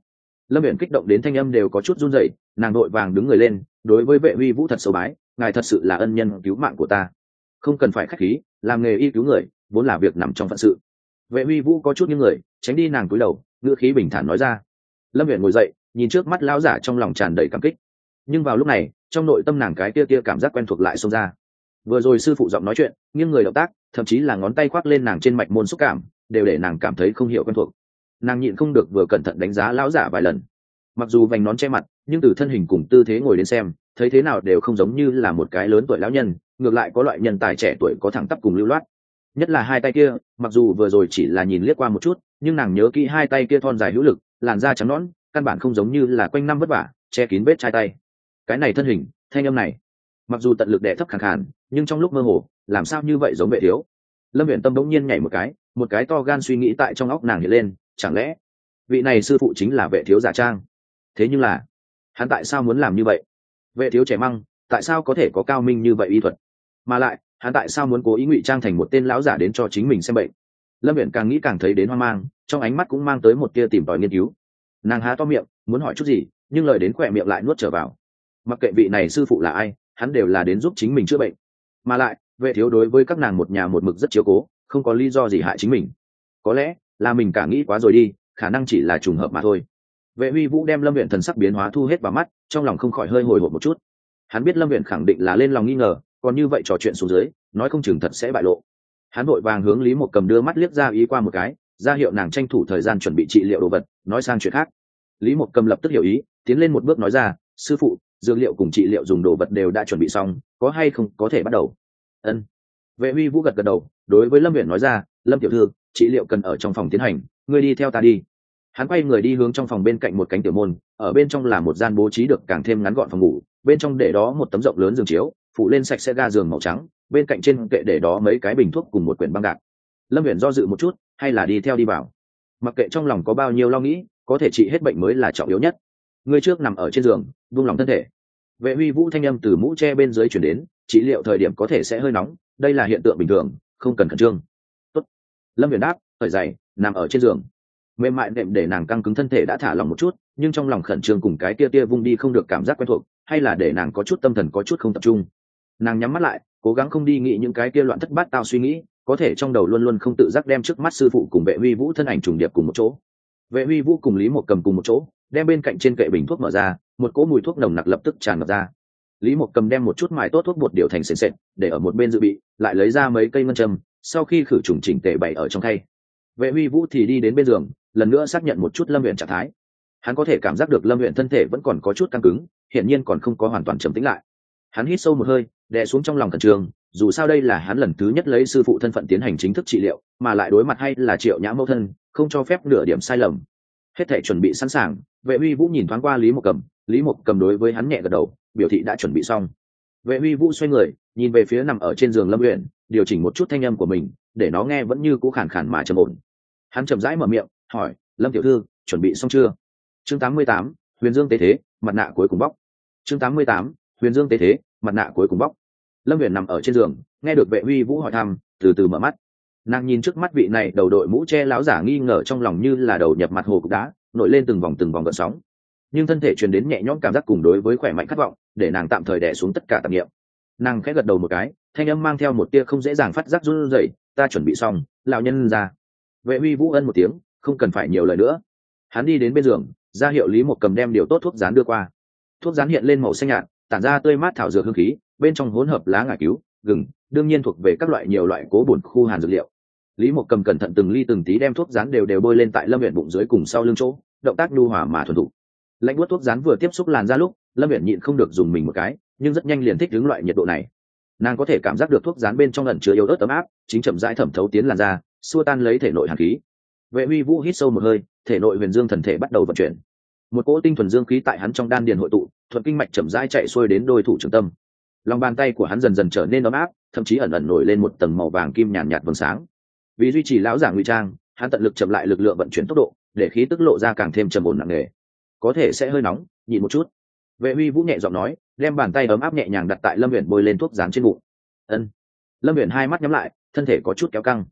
A: Lâm Uyển kích động đến thanh âm đều có chút run rẩy, nàng đội vàng đứng người lên, đối với Vệ Huy Vũ thật sâu bái, ngài thật sự là ân nhân cứu mạng của ta. Không cần phải khách khí, làm nghề y cứu người vốn là việc nằm trong phận sự. Vệ Huy Vũ có chút những người tránh đi nàng cúi đầu, ngữ khí bình thản nói ra. Lâm Uyển ngồi dậy, nhìn trước mắt lão giả trong lòng tràn đầy cảm kích. Nhưng vào lúc này, trong nội tâm nàng cái kia kia cảm giác quen thuộc lại xông ra. Vừa rồi sư phụ giọng nói chuyện, nghiêng người động tác, thậm chí là ngón tay khoác lên nàng trên mạch môn xúc cảm, đều để nàng cảm thấy không hiểu quen thuộc. Nàng nhịn không được vừa cẩn thận đánh giá lão giả vài lần. Mặc dù vành nón che mặt, nhưng từ thân hình cùng tư thế ngồi đến xem, thấy thế nào đều không giống như là một cái lớn tuổi lão nhân, ngược lại có loại nhân tài trẻ tuổi có thẳng tắp cùng lưu loát. Nhất là hai tay kia, mặc dù vừa rồi chỉ là nhìn liếc qua một chút, nhưng nàng nhớ kỹ hai tay kia thon dài hữu lực, làn da trắng nõn, căn bản không giống như là quanh năm vất vả che kín vết chai tay. Cái này thân hình, thanh âm này, mặc dù tận lực đè thấp khàn khàn, nhưng trong lúc mơ hồ, làm sao như vậy giống Vệ thiếu. Lâm Uyển tâm bỗng nhiên nhảy một cái, một cái to gan suy nghĩ tại trong óc nàng hiện lên, chẳng lẽ vị này sư phụ chính là Vệ thiếu giả trang? Thế nhưng là, hắn tại sao muốn làm như vậy? Vệ thiếu trẻ măng, tại sao có thể có cao minh như vậy y thuật? Mà lại, hắn tại sao muốn cố ý ngụy trang thành một tên lão giả đến cho chính mình xem bệnh? Lâm Uyển càng nghĩ càng thấy đến hoang mang, trong ánh mắt cũng mang tới một tia tìm tòi nghiên cứu. Nàng há to miệng, muốn hỏi chút gì, nhưng lời đến khỏe miệng lại nuốt trở vào. Mặc kệ vị này sư phụ là ai, hắn đều là đến giúp chính mình chữa bệnh. Mà lại, Vệ thiếu đối với các nàng một nhà một mực rất chiếu cố, không có lý do gì hại chính mình. Có lẽ là mình cả nghĩ quá rồi đi, khả năng chỉ là trùng hợp mà thôi. Vệ Huy Vũ đem Lâm Uyển thần sắc biến hóa thu hết vào mắt, trong lòng không khỏi hơi hồi hộp một chút. Hắn biết Lâm Uyển khẳng định là lên lòng nghi ngờ, còn như vậy trò chuyện xuống dưới, nói không chừng thật sẽ bại lộ. Hắn vội vàng hướng Lý Mộc Cầm đưa mắt liếc ra ý qua một cái, ra hiệu nàng tranh thủ thời gian chuẩn bị trị liệu đồ vật, nói sang chuyện khác. Lý Mộc Cầm lập tức hiểu ý, tiến lên một bước nói ra, sư phụ, dược liệu cùng trị liệu dùng đồ vật đều đã chuẩn bị xong, có hay không có thể bắt đầu? Ân. Vệ Huy Vũ gật gật đầu, đối với Lâm Uyển nói ra, Lâm tiểu thư, trị liệu cần ở trong phòng tiến hành, ngươi đi theo ta đi. Hắn quay người đi hướng trong phòng bên cạnh một cánh tiểu môn, ở bên trong là một gian bố trí được càng thêm ngắn gọn phòng ngủ, bên trong để đó một tấm rộng lớn giường chiếu, phủ lên sạch sẽ ga giường màu trắng, bên cạnh trên kệ để đó mấy cái bình thuốc cùng một quyển băng đạn. Lâm Uyển do dự một chút, hay là đi theo đi vào. Mặc kệ trong lòng có bao nhiêu lo nghĩ, có thể trị hết bệnh mới là trọng yếu nhất. Ngươi trước nằm ở trên giường, buông lòng thân thể. Vệ Huy Vũ thanh âm từ mũ che bên dưới truyền đến, trị liệu thời điểm có thể sẽ hơi nóng, đây là hiện tượng bình thường, không cần khẩn trương. Tốt. Lâm Uyển đáp, thở dày, nằm ở trên giường. Mềm mại đệm để nàng căng cứng thân thể đã thả lỏng một chút, nhưng trong lòng khẩn trương cùng cái tia tia vung đi không được cảm giác quen thuộc, hay là để nàng có chút tâm thần có chút không tập trung. Nàng nhắm mắt lại, cố gắng không đi nghĩ những cái kia loạn thất bát tao suy nghĩ, có thể trong đầu luôn luôn không tự giác đem trước mắt sư phụ cùng Vệ Huy Vũ thân ảnh trùng điệp cùng một chỗ. Vệ Huy Vũ cùng Lý Mộc Cầm cùng một chỗ, đem bên cạnh trên kệ bình thuốc mở ra, một cỗ mùi thuốc nồng nặc lập tức tràn ngập ra. Lý Mộc Cầm đem một chút mài tốt thuốc bột điều thành sền sệt, để ở một bên dự bị, lại lấy ra mấy cây ngân châm, sau khi khử trùng chỉnh tề bày ở trong khay. Vệ Huy Vũ thì đi đến bên giường, lần nữa xác nhận một chút Lâm Uyển trạng thái. Hắn có thể cảm giác được Lâm Uyển thân thể vẫn còn có chút căng cứng, hiển nhiên còn không có hoàn toàn trầm tĩnh lại. Hắn hít sâu một hơi, đè xuống trong lòng khẩn trương, dù sao đây là hắn lần thứ nhất lấy sư phụ thân phận tiến hành chính thức trị liệu, mà lại đối mặt hay là Triệu Nhã mẫu thân, không cho phép nửa điểm sai lầm. Hết thảy chuẩn bị sẵn sàng, Vệ Huy Vũ nhìn thoáng qua Lý Mộc Cầm, Lý Mộc Cầm đối với hắn nhẹ gật đầu, biểu thị đã chuẩn bị xong. Vệ Huy Vũ xoay người, nhìn về phía nằm ở trên giường Lâm Uyển, điều chỉnh một chút thanh âm của mình, để nó nghe vẫn như cũ khàn khàn mà trầm ổn. Hắn chậm rãi mở miệng, hỏi, Lâm tiểu thư, chuẩn bị xong chưa? Chương tám mươi tám, Huyền Dương tế thế, mặt nạ cuối cùng bóc. Chương tám mươi tám, Huyền Dương tế thế, mặt nạ cuối cùng bóc. Lâm Uyển nằm ở trên giường, nghe được Vệ Huy Vũ hỏi thăm, từ từ mở mắt. Nàng nhìn trước mắt vị này đầu đội mũ che láo giả, nghi ngờ trong lòng như là đầu nhập mặt hồ cục đá, nổi lên từng vòng từng vòng gợn sóng. Nhưng thân thể truyền đến nhẹ nhõm cảm giác cùng đối với khỏe mạnh khát vọng, để nàng tạm thời đè xuống tất cả tạp niệm. Nàng khẽ gật đầu một cái, thanh âm mang theo một tia không dễ dàng phát giác run rẩy, ta chuẩn bị xong, lão nhân ra. Vệ Huy Vũ ân một tiếng, không cần phải nhiều lời nữa. Hắn đi đến bên giường, ra hiệu Lý Mộc Cầm đem điều tốt thuốc rán đưa qua. Thuốc rán hiện lên màu xanh nhạt, tản ra tươi mát thảo dược hương khí, bên trong hỗn hợp lá ngải cứu, gừng, đương nhiên thuộc về các loại nhiều loại cố bổn khu hàn dược liệu. Lý Mộc Cầm cẩn thận từng ly từng tí đem thuốc rán đều đều bôi lên tại Lâm Uyển bụng dưới cùng sau lưng chỗ, động tác nhu hòa mà thuần thục. Lạnh buốt thuốc rán vừa tiếp xúc làn da lúc, Lâm Uyển nhịn không được dùng mình một cái, nhưng rất nhanh liền thích ứng loại nhiệt độ này. Nàng có thể cảm giác được thuốc rán bên trong ẩn chứa yếu ớt ấm áp, chính chậm rãi thẩm thấu tiến làn da, xua tan lấy thể nội hàn khí. Vệ Huy Vũ hít sâu một hơi, thể nội Huyền Dương thần thể bắt đầu vận chuyển. Một cỗ tinh thuần dương khí tại hắn trong đan điền hội tụ, thuận kinh mạch chậm rãi chạy xuôi đến đôi thủ trưởng tâm. Lòng bàn tay của hắn dần dần trở nên ấm áp, thậm chí ẩn ẩn nổi lên một tầng màu vàng kim nhàn nhạt vầng sáng. Vì duy trì lão giả ngụy trang, hắn tận lực chậm lại lực lượng vận chuyển tốc độ, để khí tức lộ ra càng thêm trầm ổn nặng nề. Có thể sẽ hơi nóng, nhịn một chút. Vệ Huy Vũ nhẹ giọng nói, đem bàn tay ấm áp nhẹ nhàng đặt tại Lâm Uyển bôi lên thuốc dán trên bụng. Ân. Lâm Uyển hai mắt nhắm lại, thân thể có chút kéo căng.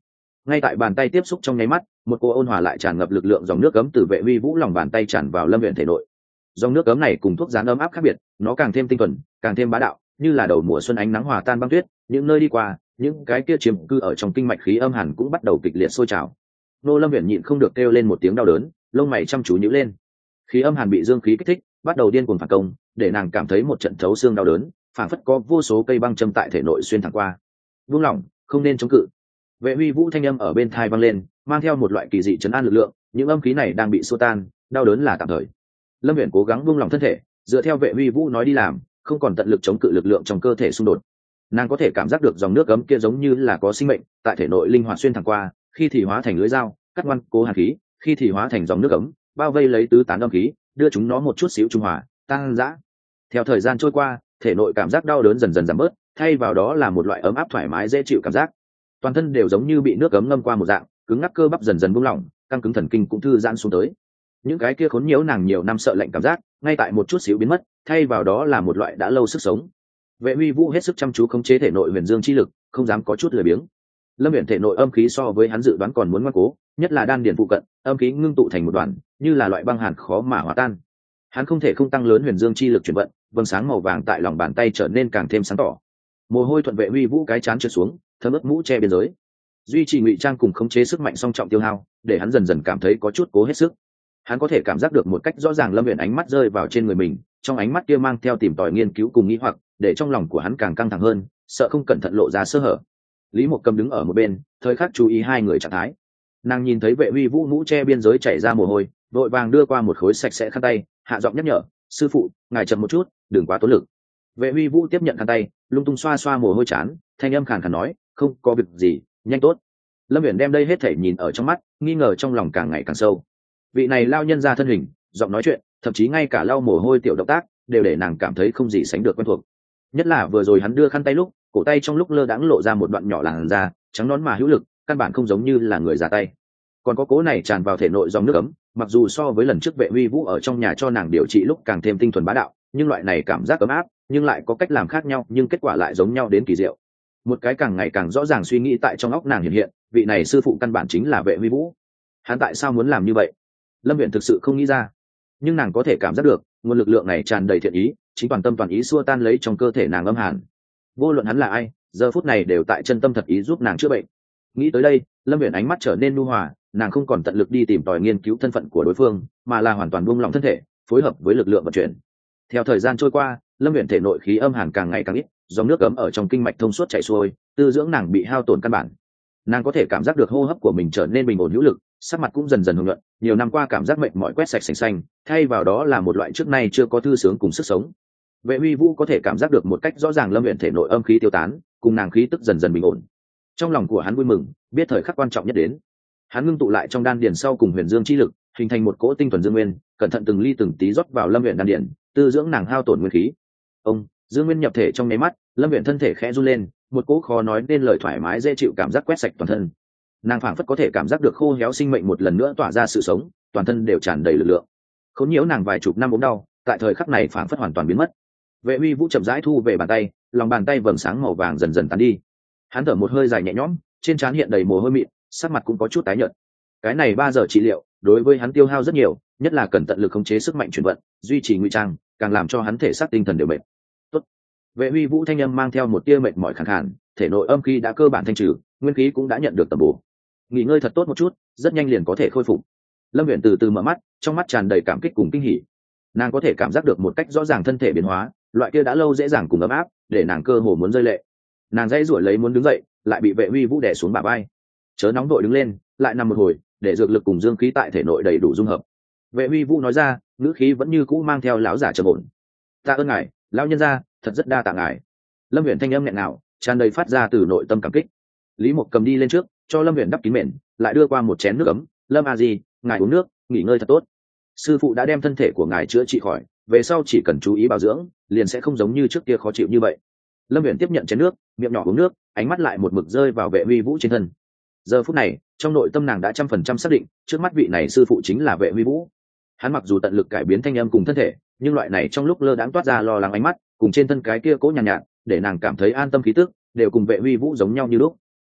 A: ngay tại bàn tay tiếp xúc trong nháy mắt, một cô ôn hòa lại tràn ngập lực lượng dòng nước cấm từ Vệ Huy Vũ lòng bàn tay tràn vào Lâm Uyển thể nội. Dòng nước cấm này cùng thuốc dán ấm áp khác biệt, nó càng thêm tinh thuần, càng thêm bá đạo, như là đầu mùa xuân ánh nắng hòa tan băng tuyết, những nơi đi qua, những cái kia chiếm cư ở trong kinh mạch khí âm hàn cũng bắt đầu kịch liệt sôi trào. Nô Lâm Uyển nhịn không được kêu lên một tiếng đau đớn, lông mày chăm chú nhíu lên. Khí âm hàn bị dương khí kích thích, bắt đầu điên cuồng phản công, để nàng cảm thấy một trận thấu xương đau đớn, phảng phất có vô số cây băng châm tại thể nội xuyên thẳng qua. Buông lỏng, không nên chống cự. Vệ Huy Vũ thanh âm ở bên tai vang lên, mang theo một loại kỳ dị trấn an lực lượng, những âm khí này đang bị xua tan, đau đớn là tạm thời. Lâm Uyển cố gắng buông lỏng thân thể, dựa theo Vệ Huy Vũ nói đi làm, không còn tận lực chống cự lực lượng trong cơ thể xung đột. Nàng có thể cảm giác được dòng nước ấm kia giống như là có sinh mệnh, tại thể nội linh hoạt xuyên thẳng qua, khi thì hóa thành lưỡi dao, cắt ngoan cố hàn khí, khi thì hóa thành dòng nước ấm, bao vây lấy tứ tán âm khí, đưa chúng nó một chút xíu trung hòa, tăng dã. Theo thời gian trôi qua, thể nội cảm giác đau đớn dần dần giảm bớt, thay vào đó là một loại ấm áp thoải mái dễ chịu cảm giác. Toàn thân đều giống như bị nước ấm ngâm qua một dạng, cứng ngắc cơ bắp dần dần buông lỏng, căng cứng thần kinh cũng thư giãn xuống tới. Những cái kia khốn nhiễu nàng nhiều năm sợ lạnh cảm giác, ngay tại một chút xíu biến mất, thay vào đó là một loại đã lâu sức sống. Vệ Huy Vũ hết sức chăm chú khống chế thể nội huyền dương chi lực, không dám có chút lười biếng. Lâm Uyển thể nội âm khí so với hắn dự đoán còn muốn ngoan cố, nhất là đan điền phụ cận, âm khí ngưng tụ thành một đoàn, như là loại băng hàn khó mà hòa tan. Hắn không thể không tăng lớn huyền dương chi lực chuyển vận, vầng sáng màu vàng tại lòng bàn tay trở nên càng thêm sáng tỏ. Mồ hôi thuận Vệ Huy Vũ cái chán trượt xuống, thấm ướt mũ che biên giới. Duy trì ngụy trang cùng khống chế sức mạnh song trọng tiêu hao, để hắn dần dần cảm thấy có chút cố hết sức. Hắn có thể cảm giác được một cách rõ ràng Lâm Uyển ánh mắt rơi vào trên người mình, trong ánh mắt kia mang theo tìm tòi nghiên cứu cùng nghĩ hoặc, để trong lòng của hắn càng căng thẳng hơn, sợ không cẩn thận lộ ra sơ hở. Lý Mộc Cầm đứng ở một bên, thời khắc chú ý hai người trạng thái. Nàng nhìn thấy Vệ Huy Vũ mũ che biên giới chảy ra mồ hôi, đội vàng đưa qua một khối sạch sẽ khăn tay, hạ giọng nhắc nhở, sư phụ, ngài chậm một chút, đừng quá tốn lực. Vệ Huy Vũ tiếp nhận khăn tay, lung tung xoa xoa mồ hôi chán, thanh âm khàn khàn nói, không có việc gì, nhanh tốt. Lâm Uyển đem đây hết thể nhìn ở trong mắt, nghi ngờ trong lòng càng ngày càng sâu. Vị này lao nhân ra thân hình, giọng nói chuyện, thậm chí ngay cả lau mồ hôi tiểu động tác, đều để nàng cảm thấy không gì sánh được quen thuộc. Nhất là vừa rồi hắn đưa khăn tay lúc, cổ tay trong lúc lơ đãng lộ ra một đoạn nhỏ làn da, trắng nõn mà hữu lực, căn bản không giống như là người già tay. Còn có cố này tràn vào thể nội dòng nước ấm, mặc dù so với lần trước Vệ Huy Vũ ở trong nhà cho nàng điều trị lúc càng thêm tinh thuần bá đạo, nhưng loại này cảm giác ấm áp, nhưng lại có cách làm khác nhau, nhưng kết quả lại giống nhau đến kỳ diệu. Một cái càng ngày càng rõ ràng suy nghĩ tại trong óc nàng hiện hiện, vị này sư phụ căn bản chính là Vệ Huy Vũ. Hắn tại sao muốn làm như vậy? Lâm Uyển thực sự không nghĩ ra, nhưng nàng có thể cảm giác được, nguồn lực lượng này tràn đầy thiện ý, chính toàn tâm toàn ý xua tan lấy trong cơ thể nàng âm hàn. Vô luận hắn là ai, giờ phút này đều tại chân tâm thật ý giúp nàng chữa bệnh. Nghĩ tới đây, Lâm Uyển ánh mắt trở nên nhu hòa, nàng không còn tận lực đi tìm tòi nghiên cứu thân phận của đối phương, mà là hoàn toàn buông lỏng thân thể, phối hợp với lực lượng vận chuyển. Theo thời gian trôi qua, Lâm Uyển thể nội khí âm hàn càng ngày càng ít, dòng nước ấm ở trong kinh mạch thông suốt chảy xuôi, tư dưỡng nàng bị hao tổn căn bản. Nàng có thể cảm giác được hô hấp của mình trở nên bình ổn hữu lực, sắc mặt cũng dần dần hồng nhuận, nhiều năm qua cảm giác mệt mỏi quét sạch sành xanh, thay vào đó là một loại trước nay chưa có thư sướng cùng sức sống. Vệ Huy Vũ có thể cảm giác được một cách rõ ràng Lâm Uyển thể nội âm khí tiêu tán, cùng nàng khí tức dần dần bình ổn. Trong lòng của hắn vui mừng, biết thời khắc quan trọng nhất đến. Hắn ngưng tụ lại trong đan điền sau cùng huyền dương chi lực, hình thành một cỗ tinh thuần dương nguyên, cẩn thận từng ly từng tí rót vào Lâm Uyển đan điền, tư dưỡng nàng hao tổn nguyên khí. Ông, dương nguyên nhập thể trong nháy mắt, Lâm Uyển thân thể khẽ run lên, một cỗ khó nói nên lời thoải mái dễ chịu cảm giác quét sạch toàn thân. Nàng phảng phất có thể cảm giác được khô héo sinh mệnh một lần nữa tỏa ra sự sống, toàn thân đều tràn đầy lực lượng. Khốn nhiễu nàng vài chục năm ốm đau, tại thời khắc này phảng phất hoàn toàn biến mất. Vệ Huy Vũ chậm rãi thu về bàn tay, lòng bàn tay vầng sáng màu vàng dần dần tán đi. Hắn thở một hơi dài nhẹ nhõm, trên trán hiện đầy mồ hôi mịn, sắc mặt cũng có chút tái nhợt. Cái này ba giờ trị liệu, đối với hắn tiêu hao rất nhiều, nhất là cần tận lực khống chế sức mạnh chuyển vận, duy trì ngụy trang, càng làm cho hắn thể xác tinh thần đều mệt. Tốt. Vệ Huy Vũ thanh âm mang theo một tia mệt mỏi khàn khàn, thể nội âm khí đã cơ bản thanh trừ, nguyên khí cũng đã nhận được tầm bổ. Nghỉ ngơi thật tốt một chút, rất nhanh liền có thể khôi phục. Lâm Uyển từ từ mở mắt, trong mắt tràn đầy cảm kích cùng kinh hỉ. Nàng có thể cảm giác được một cách rõ ràng thân thể biến hóa, loại kia đã lâu dễ dàng cùng ấm áp, để nàng cơ hồ muốn rơi lệ. Nàng dãy rủi lấy muốn đứng dậy, lại bị Vệ Huy Vũ đè xuống bả vai. Chớ nóng đội đứng lên, lại nằm một hồi, để dược lực cùng dương khí tại thể nội đầy đủ dung hợp. Vệ Huy Vũ nói ra, ngữ khí vẫn như cũ mang theo lão giả trầm ổn. Tạ ơn ngài, lão nhân gia, thật rất đa tạ ngài. Lâm Uyển thanh âm nghẹn ngào, tràn đầy phát ra từ nội tâm cảm kích. Lý Mộc Cầm đi lên trước, cho Lâm Uyển đắp kín mền, lại đưa qua một chén nước ấm. Lâm a di, ngài uống nước, nghỉ ngơi thật tốt. Sư phụ đã đem thân thể của ngài chữa trị khỏi, về sau chỉ cần chú ý bảo dưỡng, liền sẽ không giống như trước kia khó chịu như vậy. Lâm Uyển tiếp nhận chén nước, miệng nhỏ uống nước, ánh mắt lại một mực rơi vào Vệ Huy Vũ trên thân. Giờ phút này, trong nội tâm nàng đã trăm phần trăm xác định, trước mắt vị này sư phụ chính là Vệ Huy Vũ. Hắn mặc dù tận lực cải biến thanh âm cùng thân thể, nhưng loại này trong lúc lơ đãng toát ra lo lắng ánh mắt, cùng trên thân cái kia cố nhàn nhạt, nhạt, để nàng cảm thấy an tâm khí tức, đều cùng Vệ Huy Vũ giống nhau như lúc.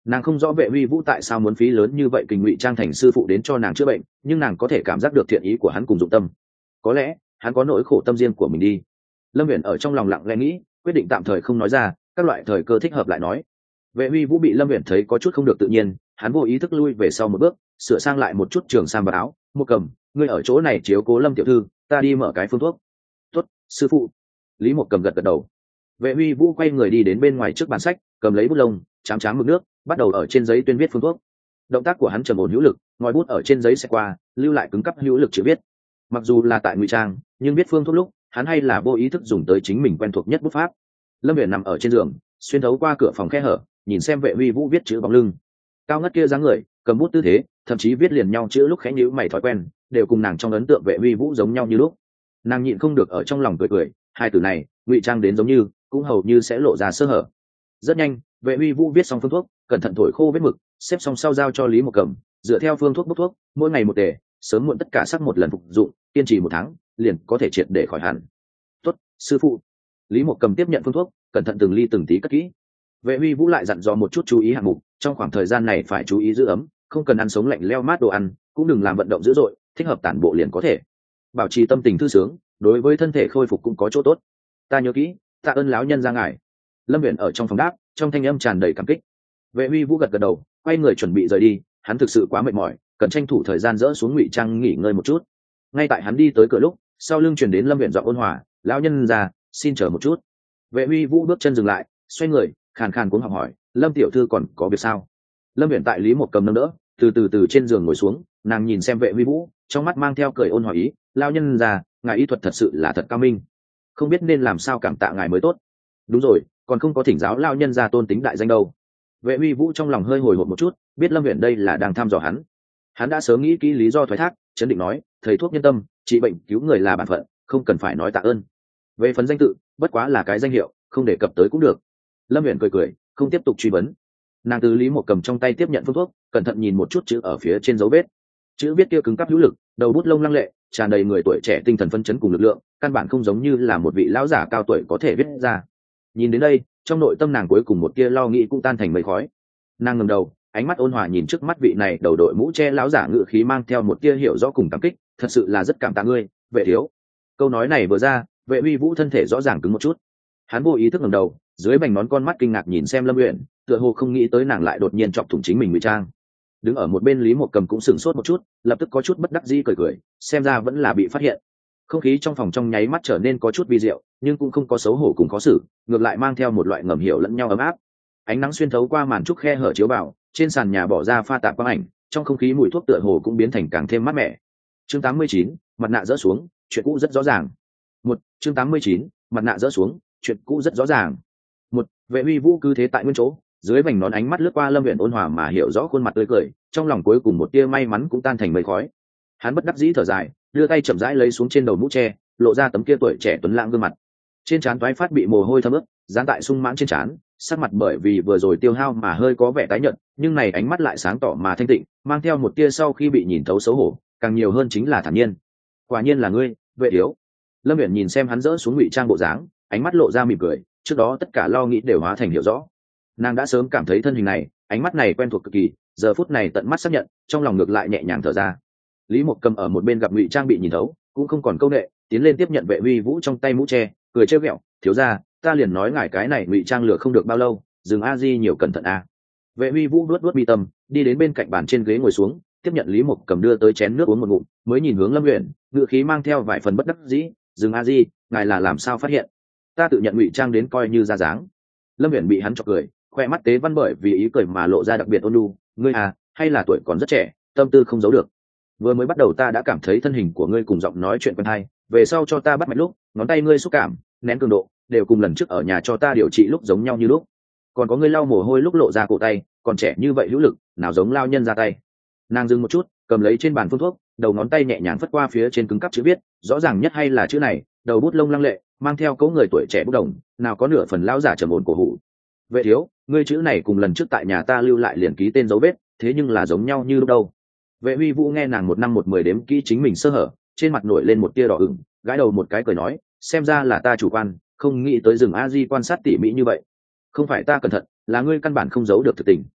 A: Nàng không rõ vệ huy vũ tại sao muốn phí lớn như vậy kinh ngụy trang thành sư phụ đến cho nàng chữa bệnh, nhưng nàng có thể cảm giác được thiện ý của hắn cùng dụng tâm. Có lẽ hắn có nỗi khổ tâm riêng của mình đi. Lâm Viễn ở trong lòng lặng lẽ nghĩ, quyết định tạm thời không nói ra, các loại thời cơ thích hợp lại nói. Vệ huy vũ bị Lâm Viễn thấy có chút không được tự nhiên, hắn vô ý thức lui về sau một bước, sửa sang lại một chút trường sam và áo. Một Cầm, ngươi ở chỗ này chiếu cố Lâm tiểu thư, ta đi mở cái phương thuốc. Tốt, sư phụ. Lý Một Cầm gật gật đầu. Vệ huy vũ quay người đi đến bên ngoài trước bàn sách, cầm lấy bút lông, chám chám mực nước, bắt đầu ở trên giấy tuyên viết phương thuốc. Động tác của hắn trầm ổn hữu lực, ngòi bút ở trên giấy sẽ qua, lưu lại cứng cắp hữu lực chữ viết. Mặc dù là tại ngụy trang, nhưng viết phương thuốc lúc, hắn hay là vô ý thức dùng tới chính mình quen thuộc nhất bút pháp. Lâm Viễn nằm ở trên giường, xuyên thấu qua cửa phòng khe hở, nhìn xem vệ huy vũ viết chữ bóng lưng. Cao ngất kia dáng người, cầm bút tư thế, thậm chí viết liền nhau chữ lúc khẽ nhíu mày thói quen, đều cùng nàng trong ấn tượng vệ huy vũ giống nhau như lúc. Nàng nhịn không được ở trong lòng cười cười, hai từ này, ngụy trang đến giống như, cũng hầu như sẽ lộ ra sơ hở. Rất nhanh, vệ huy vũ viết xong phương thuốc, cẩn thận thổi khô vết mực, xếp xong sau giao cho Lý Một Cầm, dựa theo phương thuốc bút thuốc, mỗi ngày một tể, sớm muộn tất cả sắc một lần phục dụng, kiên trì một tháng, liền có thể triệt để khỏi hẳn. Tốt, sư phụ. Lý Một Cầm tiếp nhận phương thuốc, cẩn thận từng ly từng tí cất kỹ. Vệ huy vũ lại dặn dò một chút chú ý hạng mục, trong khoảng thời gian này phải chú ý giữ ấm, không cần ăn sống lạnh leo mát đồ ăn, cũng đừng làm vận động dữ dội, thích hợp tản bộ liền có thể. Bảo trì tâm tình thư sướng, đối với thân thể khôi phục cũng có chỗ tốt. Ta nhớ kỹ, tạ ơn lão nhân ra ngài. Lâm Viễn ở trong phòng đáp, trong thanh âm tràn đầy cảm kích. Vệ huy vũ gật gật đầu, quay người chuẩn bị rời đi, hắn thực sự quá mệt mỏi, cần tranh thủ thời gian dỡ xuống ngụy trang nghỉ ngơi một chút. Ngay tại hắn đi tới cửa lúc, sau lưng truyền đến Lâm Viễn giọng ôn hòa, lão nhân ra, xin chờ một chút. Vệ huy vũ bước chân dừng lại, xoay người, khàn khàn cuống học hỏi, Lâm tiểu thư còn có việc sao? Lâm Viễn tại Lý Một Cầm nâng đỡ, từ từ từ trên giường ngồi xuống, nàng nhìn xem vệ huy vũ, trong mắt mang theo cười ôn hòa ý, lão nhân ra, ngài y thuật thật sự là thật cao minh, không biết nên làm sao cảm tạ ngài mới tốt. Đúng rồi, còn không có thỉnh giáo lão nhân ra tôn tính đại danh đâu. Vệ huy vũ trong lòng hơi hồi hộp một chút, biết Lâm Viễn đây là đang thăm dò hắn. Hắn đã sớm nghĩ kỹ lý do thoái thác, chấn định nói, thầy thuốc nhân tâm, trị bệnh cứu người là bản phận, không cần phải nói tạ ơn. Về phần danh tự, bất quá là cái danh hiệu, không đề cập tới cũng được. Lâm Viễn cười cười, không tiếp tục truy vấn. Nàng từ Lý Một Cầm trong tay tiếp nhận phương thuốc, cẩn thận nhìn một chút chữ ở phía trên dấu vết. Chữ viết kia cứng cáp hữu lực, đầu bút lông lăng lệ, tràn đầy người tuổi trẻ tinh thần phấn chấn cùng lực lượng, căn bản không giống như là một vị lão giả cao tuổi có thể viết ra. Nhìn đến đây, trong nội tâm nàng cuối cùng một tia lo nghĩ cũng tan thành mây khói. Nàng ngẩng đầu, ánh mắt ôn hòa nhìn trước mắt vị này đầu đội mũ che lão giả, ngự khí mang theo một tia hiểu rõ cùng cảm kích, thật sự là rất cảm tạ ngươi, vệ thiếu. Câu nói này vừa ra, vệ huy vũ thân thể rõ ràng cứng một chút. Hắn vô ý thức ngẩng đầu, dưới bành nón con mắt kinh ngạc nhìn xem Lâm Uyển, tựa hồ không nghĩ tới nàng lại đột nhiên chọc thủng chính mình ngụy trang. Đứng ở một bên Lý Một Cầm cũng sửng sốt một chút, lập tức có chút bất đắc dĩ cười cười, xem ra vẫn là bị phát hiện. Không khí trong phòng trong nháy mắt trở nên có chút vi diệu, nhưng cũng không có xấu hổ cùng khó xử, ngược lại mang theo một loại ngầm hiểu lẫn nhau ấm áp. Ánh nắng xuyên thấu qua màn trúc khe hở chiếu vào, trên sàn nhà bỏ ra pha tạp quang ảnh, trong không khí mùi thuốc tựa hồ cũng biến thành càng thêm mát mẻ. Chương tám mươi chín, mặt nạ rỡ xuống, chuyện cũ rất rõ ràng. Một, chương tám mươi chín, mặt nạ rỡ xuống, chuyện cũ rất rõ ràng. Một, vệ huy vũ cứ thế tại nguyên chỗ, dưới vành nón ánh mắt lướt qua Lâm Uyển ôn hòa mà hiểu rõ khuôn mặt tươi cười, trong lòng cuối cùng một tia may mắn cũng tan thành mây khói. Hắn bất đắc dĩ thở dài, đưa tay chậm rãi lấy xuống trên đầu mũ tre, lộ ra tấm kia tuổi trẻ tuấn lãng gương mặt. Trên trán toái phát bị mồ hôi thấm ướt, dán tại sung mãn trên trán, sắc mặt bởi vì vừa rồi tiêu hao mà hơi có vẻ tái nhợt, nhưng này ánh mắt lại sáng tỏ mà thanh tịnh, mang theo một tia sau khi bị nhìn thấu xấu hổ, càng nhiều hơn chính là thản nhiên. Quả nhiên là ngươi, vệ thiếu. Lâm Uyển nhìn xem hắn rỡ xuống ngụy trang bộ dáng, ánh mắt lộ ra mỉm cười, trước đó tất cả lo nghĩ đều hóa thành hiểu rõ. Nàng đã sớm cảm thấy thân hình này, ánh mắt này quen thuộc cực kỳ, giờ phút này tận mắt xác nhận, trong lòng ngược lại nhẹ nhàng thở ra. Lý Một Cầm ở một bên gặp ngụy trang bị nhìn thấu, cũng không còn câu nệ, tiến lên tiếp nhận vệ huy vũ trong tay mũ tre, cười trêu ghẹo, thiếu gia, ta liền nói ngài cái này ngụy trang lừa không được bao lâu, dừng a di nhiều cẩn thận a. Vệ huy vũ nuốt nuốt mi tâm, đi đến bên cạnh bàn trên ghế ngồi xuống, tiếp nhận Lý Một Cầm đưa tới chén nước uống một ngụm, mới nhìn hướng Lâm Uyển, ngữ khí mang theo vài phần bất đắc dĩ, dừng a di, ngài là làm sao phát hiện? Ta tự nhận ngụy trang đến coi như ra dáng. Lâm Uyển bị hắn chọc cười, khoe mắt tế văn bởi vì ý cười mà lộ ra đặc biệt ôn nhu, ngươi à, hay là tuổi còn rất trẻ, tâm tư không giấu được. Vừa mới bắt đầu ta đã cảm thấy thân hình của ngươi cùng giọng nói chuyện quen hay, về sau cho ta bắt mạch lúc, ngón tay ngươi xúc cảm, nén cường độ, đều cùng lần trước ở nhà cho ta điều trị lúc giống nhau như lúc. Còn có ngươi lau mồ hôi lúc lộ ra cổ tay, còn trẻ như vậy hữu lực, nào giống lao nhân ra tay. Nàng dừng một chút, cầm lấy trên bàn phương thuốc, đầu ngón tay nhẹ nhàng phất qua phía trên cứng cắp chữ viết, rõ ràng nhất hay là chữ này, đầu bút lông lăng lệ, mang theo cấu người tuổi trẻ bốc đồng, nào có nửa phần lão giả trầm ổn cổ hủ. Vệ thiếu, ngươi chữ này cùng lần trước tại nhà ta lưu lại liền ký tên dấu vết, thế nhưng là giống nhau như lúc đâu. Vệ huy vũ nghe nàng một năm một mười đếm kỹ chính mình sơ hở, trên mặt nổi lên một tia đỏ ửng, gãi đầu một cái cười nói, xem ra là ta chủ quan, không nghĩ tới rừng a di quan sát tỉ mỉ như vậy. Không phải ta cẩn thận, là ngươi căn bản không giấu được thực tình.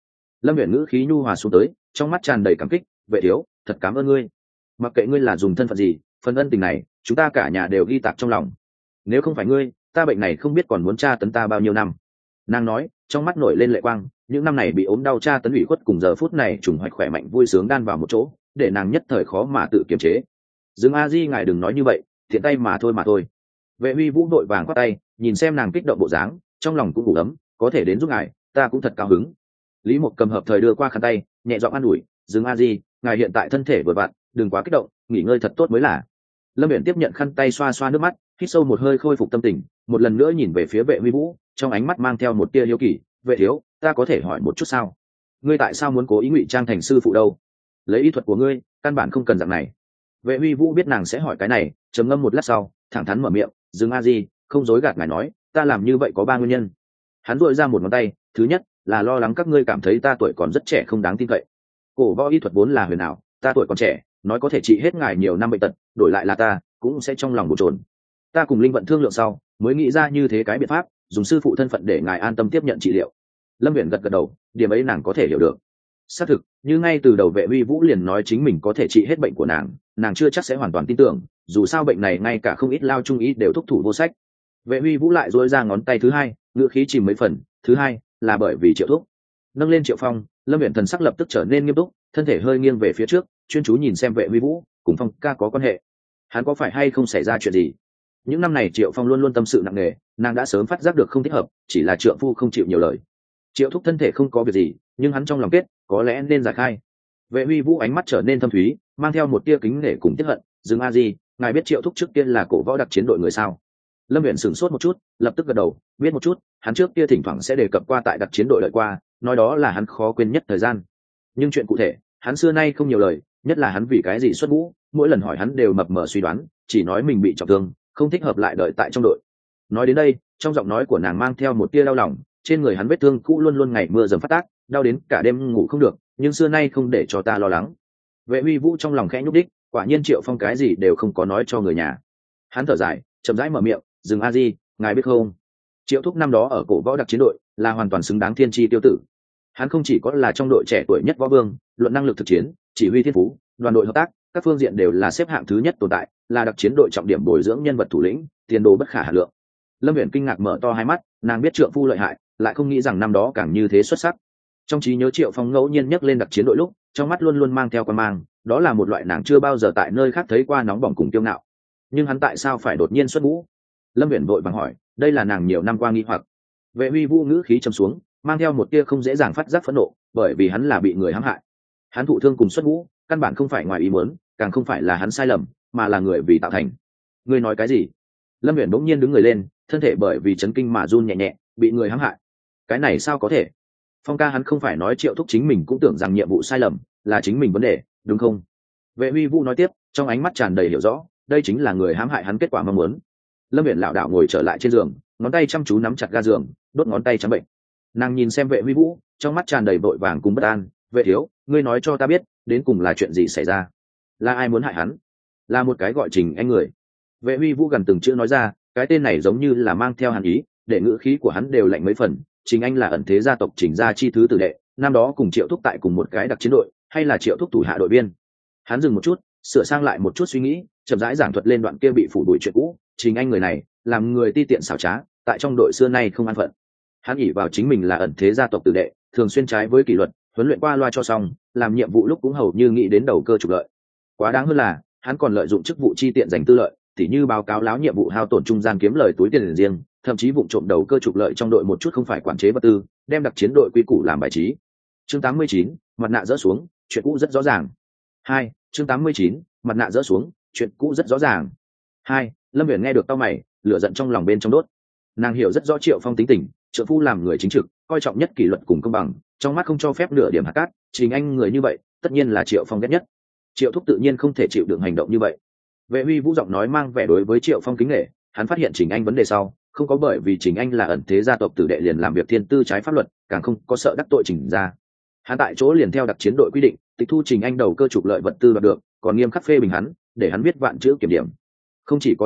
A: Lâm Viễn ngữ khí nhu hòa xuống tới, trong mắt tràn đầy cảm kích. Vệ thiếu, thật cảm ơn ngươi. Mặc kệ ngươi là dùng thân phận gì, phần ân tình này chúng ta cả nhà đều ghi tạc trong lòng. Nếu không phải ngươi, ta bệnh này không biết còn muốn tra tấn ta bao nhiêu năm. Nàng nói, trong mắt nổi lên lệ quang. Những năm này bị ốm đau tra tấn ủy khuất cùng giờ phút này trùng hoạch khỏe mạnh vui sướng đan vào một chỗ, để nàng nhất thời khó mà tự kiềm chế. Dương A Di ngài đừng nói như vậy, thiện tay mà thôi mà thôi. Vệ Huy Vũ đội vàng quát tay, nhìn xem nàng kích động bộ dáng, trong lòng cũng đủ ấm, có thể đến giúp ngài, ta cũng thật cao hứng. Lý Mộc cầm hợp thời đưa qua khăn tay, nhẹ giọng an ủi, Dương A Di, ngài hiện tại thân thể vừa vặn, đừng quá kích động, nghỉ ngơi thật tốt mới là. Lâm Viễn tiếp nhận khăn tay xoa xoa nước mắt, hít sâu một hơi khôi phục tâm tình, một lần nữa nhìn về phía Vệ Huy Vũ, trong ánh mắt mang theo một tia hiếu kỳ. Vệ thiếu, ta có thể hỏi một chút sao? Ngươi tại sao muốn cố ý ngụy trang thành sư phụ đâu? Lấy y thuật của ngươi, căn bản không cần dạng này. Vệ Huy Vũ biết nàng sẽ hỏi cái này, trầm ngâm một lát sau, thẳng thắn mở miệng, Dương A Di, không dối gạt ngài nói, ta làm như vậy có ba nguyên nhân. Hắn duỗi ra một ngón tay, thứ nhất là lo lắng các ngươi cảm thấy ta tuổi còn rất trẻ không đáng tin cậy. Cổ võ y thuật vốn là huyền ảo, ta tuổi còn trẻ, nói có thể trị hết ngài nhiều năm bệnh tật, đổi lại là ta cũng sẽ trong lòng bồn chồn. Ta cùng linh vận thương lượng sau, mới nghĩ ra như thế cái biện pháp, dùng sư phụ thân phận để ngài an tâm tiếp nhận trị liệu. Lâm Viễn gật gật đầu, điểm ấy nàng có thể hiểu được. Xác thực, như ngay từ đầu Vệ Huy Vũ liền nói chính mình có thể trị hết bệnh của nàng, nàng chưa chắc sẽ hoàn toàn tin tưởng, dù sao bệnh này ngay cả không ít lao trung ý đều thúc thủ vô sách. Vệ Huy Vũ lại duỗi ra ngón tay thứ hai, ngữ khí chìm mấy phần, thứ hai là bởi vì Triệu Thúc. Nâng lên Triệu Phong, Lâm Viễn thần sắc lập tức trở nên nghiêm túc, thân thể hơi nghiêng về phía trước, chuyên chú nhìn xem Vệ Huy Vũ cùng Phong ca có quan hệ. Hắn có phải hay không xảy ra chuyện gì? Những năm này Triệu Phong luôn luôn tâm sự nặng nề, nàng đã sớm phát giác được không thích hợp, chỉ là trượng phu không chịu nhiều lời. Triệu Thúc thân thể không có việc gì, nhưng hắn trong lòng kết, có lẽ nên giải khai. Vệ Huy Vũ ánh mắt trở nên thâm thúy, mang theo một tia kính nể cùng tiếc hận. Dương A Di, ngài biết Triệu Thúc trước kia là cổ võ đặc chiến đội người sao? Lâm Viễn sửng sốt một chút, lập tức gật đầu, biết một chút. Hắn trước kia thỉnh thoảng sẽ đề cập qua tại đặc chiến đội đợi qua, nói đó là hắn khó quên nhất thời gian. Nhưng chuyện cụ thể, hắn xưa nay không nhiều lời, nhất là hắn vì cái gì xuất ngũ, mỗi lần hỏi hắn đều mập mờ suy đoán, chỉ nói mình bị trọng thương, không thích hợp lại đợi tại trong đội. Nói đến đây, trong giọng nói của nàng mang theo một tia đau lòng, trên người hắn vết thương cũ luôn luôn ngày mưa dầm phát tác, đau đến cả đêm ngủ không được, nhưng xưa nay không để cho ta lo lắng. Vệ Huy Vũ trong lòng khẽ nhúc đích, quả nhiên Triệu Phong cái gì đều không có nói cho người nhà. Hắn thở dài, chậm rãi mở miệng, Dương A Di, ngài biết không, Triệu Thúc năm đó ở cổ võ đặc chiến đội là hoàn toàn xứng đáng thiên chi tiêu tử. Hắn không chỉ có là trong đội trẻ tuổi nhất võ vương, luận năng lực thực chiến, chỉ huy thiên phú, đoàn đội hợp tác, các phương diện đều là xếp hạng thứ nhất tồn tại, là đặc chiến đội trọng điểm bồi dưỡng nhân vật thủ lĩnh, tiền đồ bất khả hà lượng. Lâm Viễn kinh ngạc mở to hai mắt, nàng biết trượng phu lợi hại, lại không nghĩ rằng năm đó càng như thế xuất sắc. Trong trí nhớ Triệu Phong ngẫu nhiên nhắc lên đặc chiến đội lúc, trong mắt luôn luôn mang theo quan mang, đó là một loại nàng chưa bao giờ tại nơi khác thấy qua nóng bỏng cùng kiêu ngạo. Nhưng hắn tại sao phải đột nhiên xuất ngũ? Lâm Viễn vội vàng hỏi, đây là nàng nhiều năm qua nghi hoặc. Vệ Huy Vũ ngữ khí trầm xuống, mang theo một tia không dễ dàng phát giác phẫn nộ, bởi vì hắn là bị người hãm hại. Hắn thụ thương cùng xuất ngũ, căn bản không phải ngoài ý muốn, càng không phải là hắn sai lầm, mà là người vì tạo thành. Ngươi nói cái gì? Lâm Viễn bỗng nhiên đứng người lên, thân thể bởi vì chấn kinh mà run nhẹ nhẹ, bị người hãm hại. Cái này sao có thể? Phong ca hắn không phải nói Triệu Thúc chính mình cũng tưởng rằng nhiệm vụ sai lầm, là chính mình vấn đề, đúng không? Vệ Huy Vũ nói tiếp, trong ánh mắt tràn đầy hiểu rõ, đây chính là người hãm hại hắn kết quả mong muốn. Lâm Viễn lảo đảo ngồi trở lại trên giường, ngón tay chăm chú nắm chặt ga giường, đốt ngón tay trắng bệnh. Nàng nhìn xem Vệ Huy Vũ, trong mắt tràn đầy vội vàng cùng bất an. Vệ thiếu, ngươi nói cho ta biết, đến cùng là chuyện gì xảy ra? Là ai muốn hại hắn? Là một cái gọi Trình Anh người. Vệ Huy Vũ gần từng chữ nói ra, cái tên này giống như là mang theo hàn ý, để ngữ khí của hắn đều lạnh mấy phần. Trình Anh là ẩn thế gia tộc Trình gia chi thứ tử đệ, năm đó cùng Triệu Thúc tại cùng một cái đặc chiến đội, hay là Triệu Thúc thủ hạ đội viên. Hắn dừng một chút, sửa sang lại một chút suy nghĩ, chậm rãi giảng thuật lên đoạn kia bị phủ đuổi chuyện cũ. Trình Anh người này, làm người ti tiện xảo trá, tại trong đội xưa nay không an phận. Hắn ỷ vào chính mình là ẩn thế gia tộc tử đệ, thường xuyên trái với kỷ luật, huấn luyện qua loa cho xong, làm nhiệm vụ lúc cũng hầu như nghĩ đến đầu cơ trục lợi. Quá đáng hơn là, hắn còn lợi dụng chức vụ chi tiện giành tư lợi, tỉ như báo cáo láo nhiệm vụ hao tổn trung gian kiếm lời túi tiền riêng, thậm chí vụ trộm đầu cơ trục lợi trong đội một chút không phải quản chế vật tư, đem đặc chiến đội quy củ làm bài trí. Chương tám mươi chín, mặt nạ rỡ xuống, chuyện cũ rất rõ ràng. Hai, chương tám mươi chín, mặt nạ rỡ xuống, chuyện cũ rất rõ ràng. Hai, Lâm Viễn nghe được tao mày, lửa giận trong lòng bên trong đốt. Nàng hiểu rất rõ Triệu Phong tính tình, trợ phu làm người chính trực, coi trọng nhất kỷ luật cùng công bằng, trong mắt không cho phép nửa điểm hạt cát. Trình Anh người như vậy, tất nhiên là Triệu Phong ghét nhất. Triệu Thúc tự nhiên không thể chịu đựng hành động như vậy. Vệ Huy Vũ giọng nói mang vẻ đối với Triệu Phong kính nể, hắn phát hiện Trình Anh vấn đề sau, không có bởi vì Trình Anh là ẩn thế gia tộc tử đệ liền làm việc thiên tư trái pháp luật, càng không có sợ đắc tội Trình gia. Hắn tại chỗ liền theo đặc chiến đội quy định, tịch thu Trình Anh đầu cơ trục lợi vật tư đoạt được, còn nghiêm khắc phê bình hắn, để hắn biết vạn chữ kiểm điểm. Không chỉ có như vậy,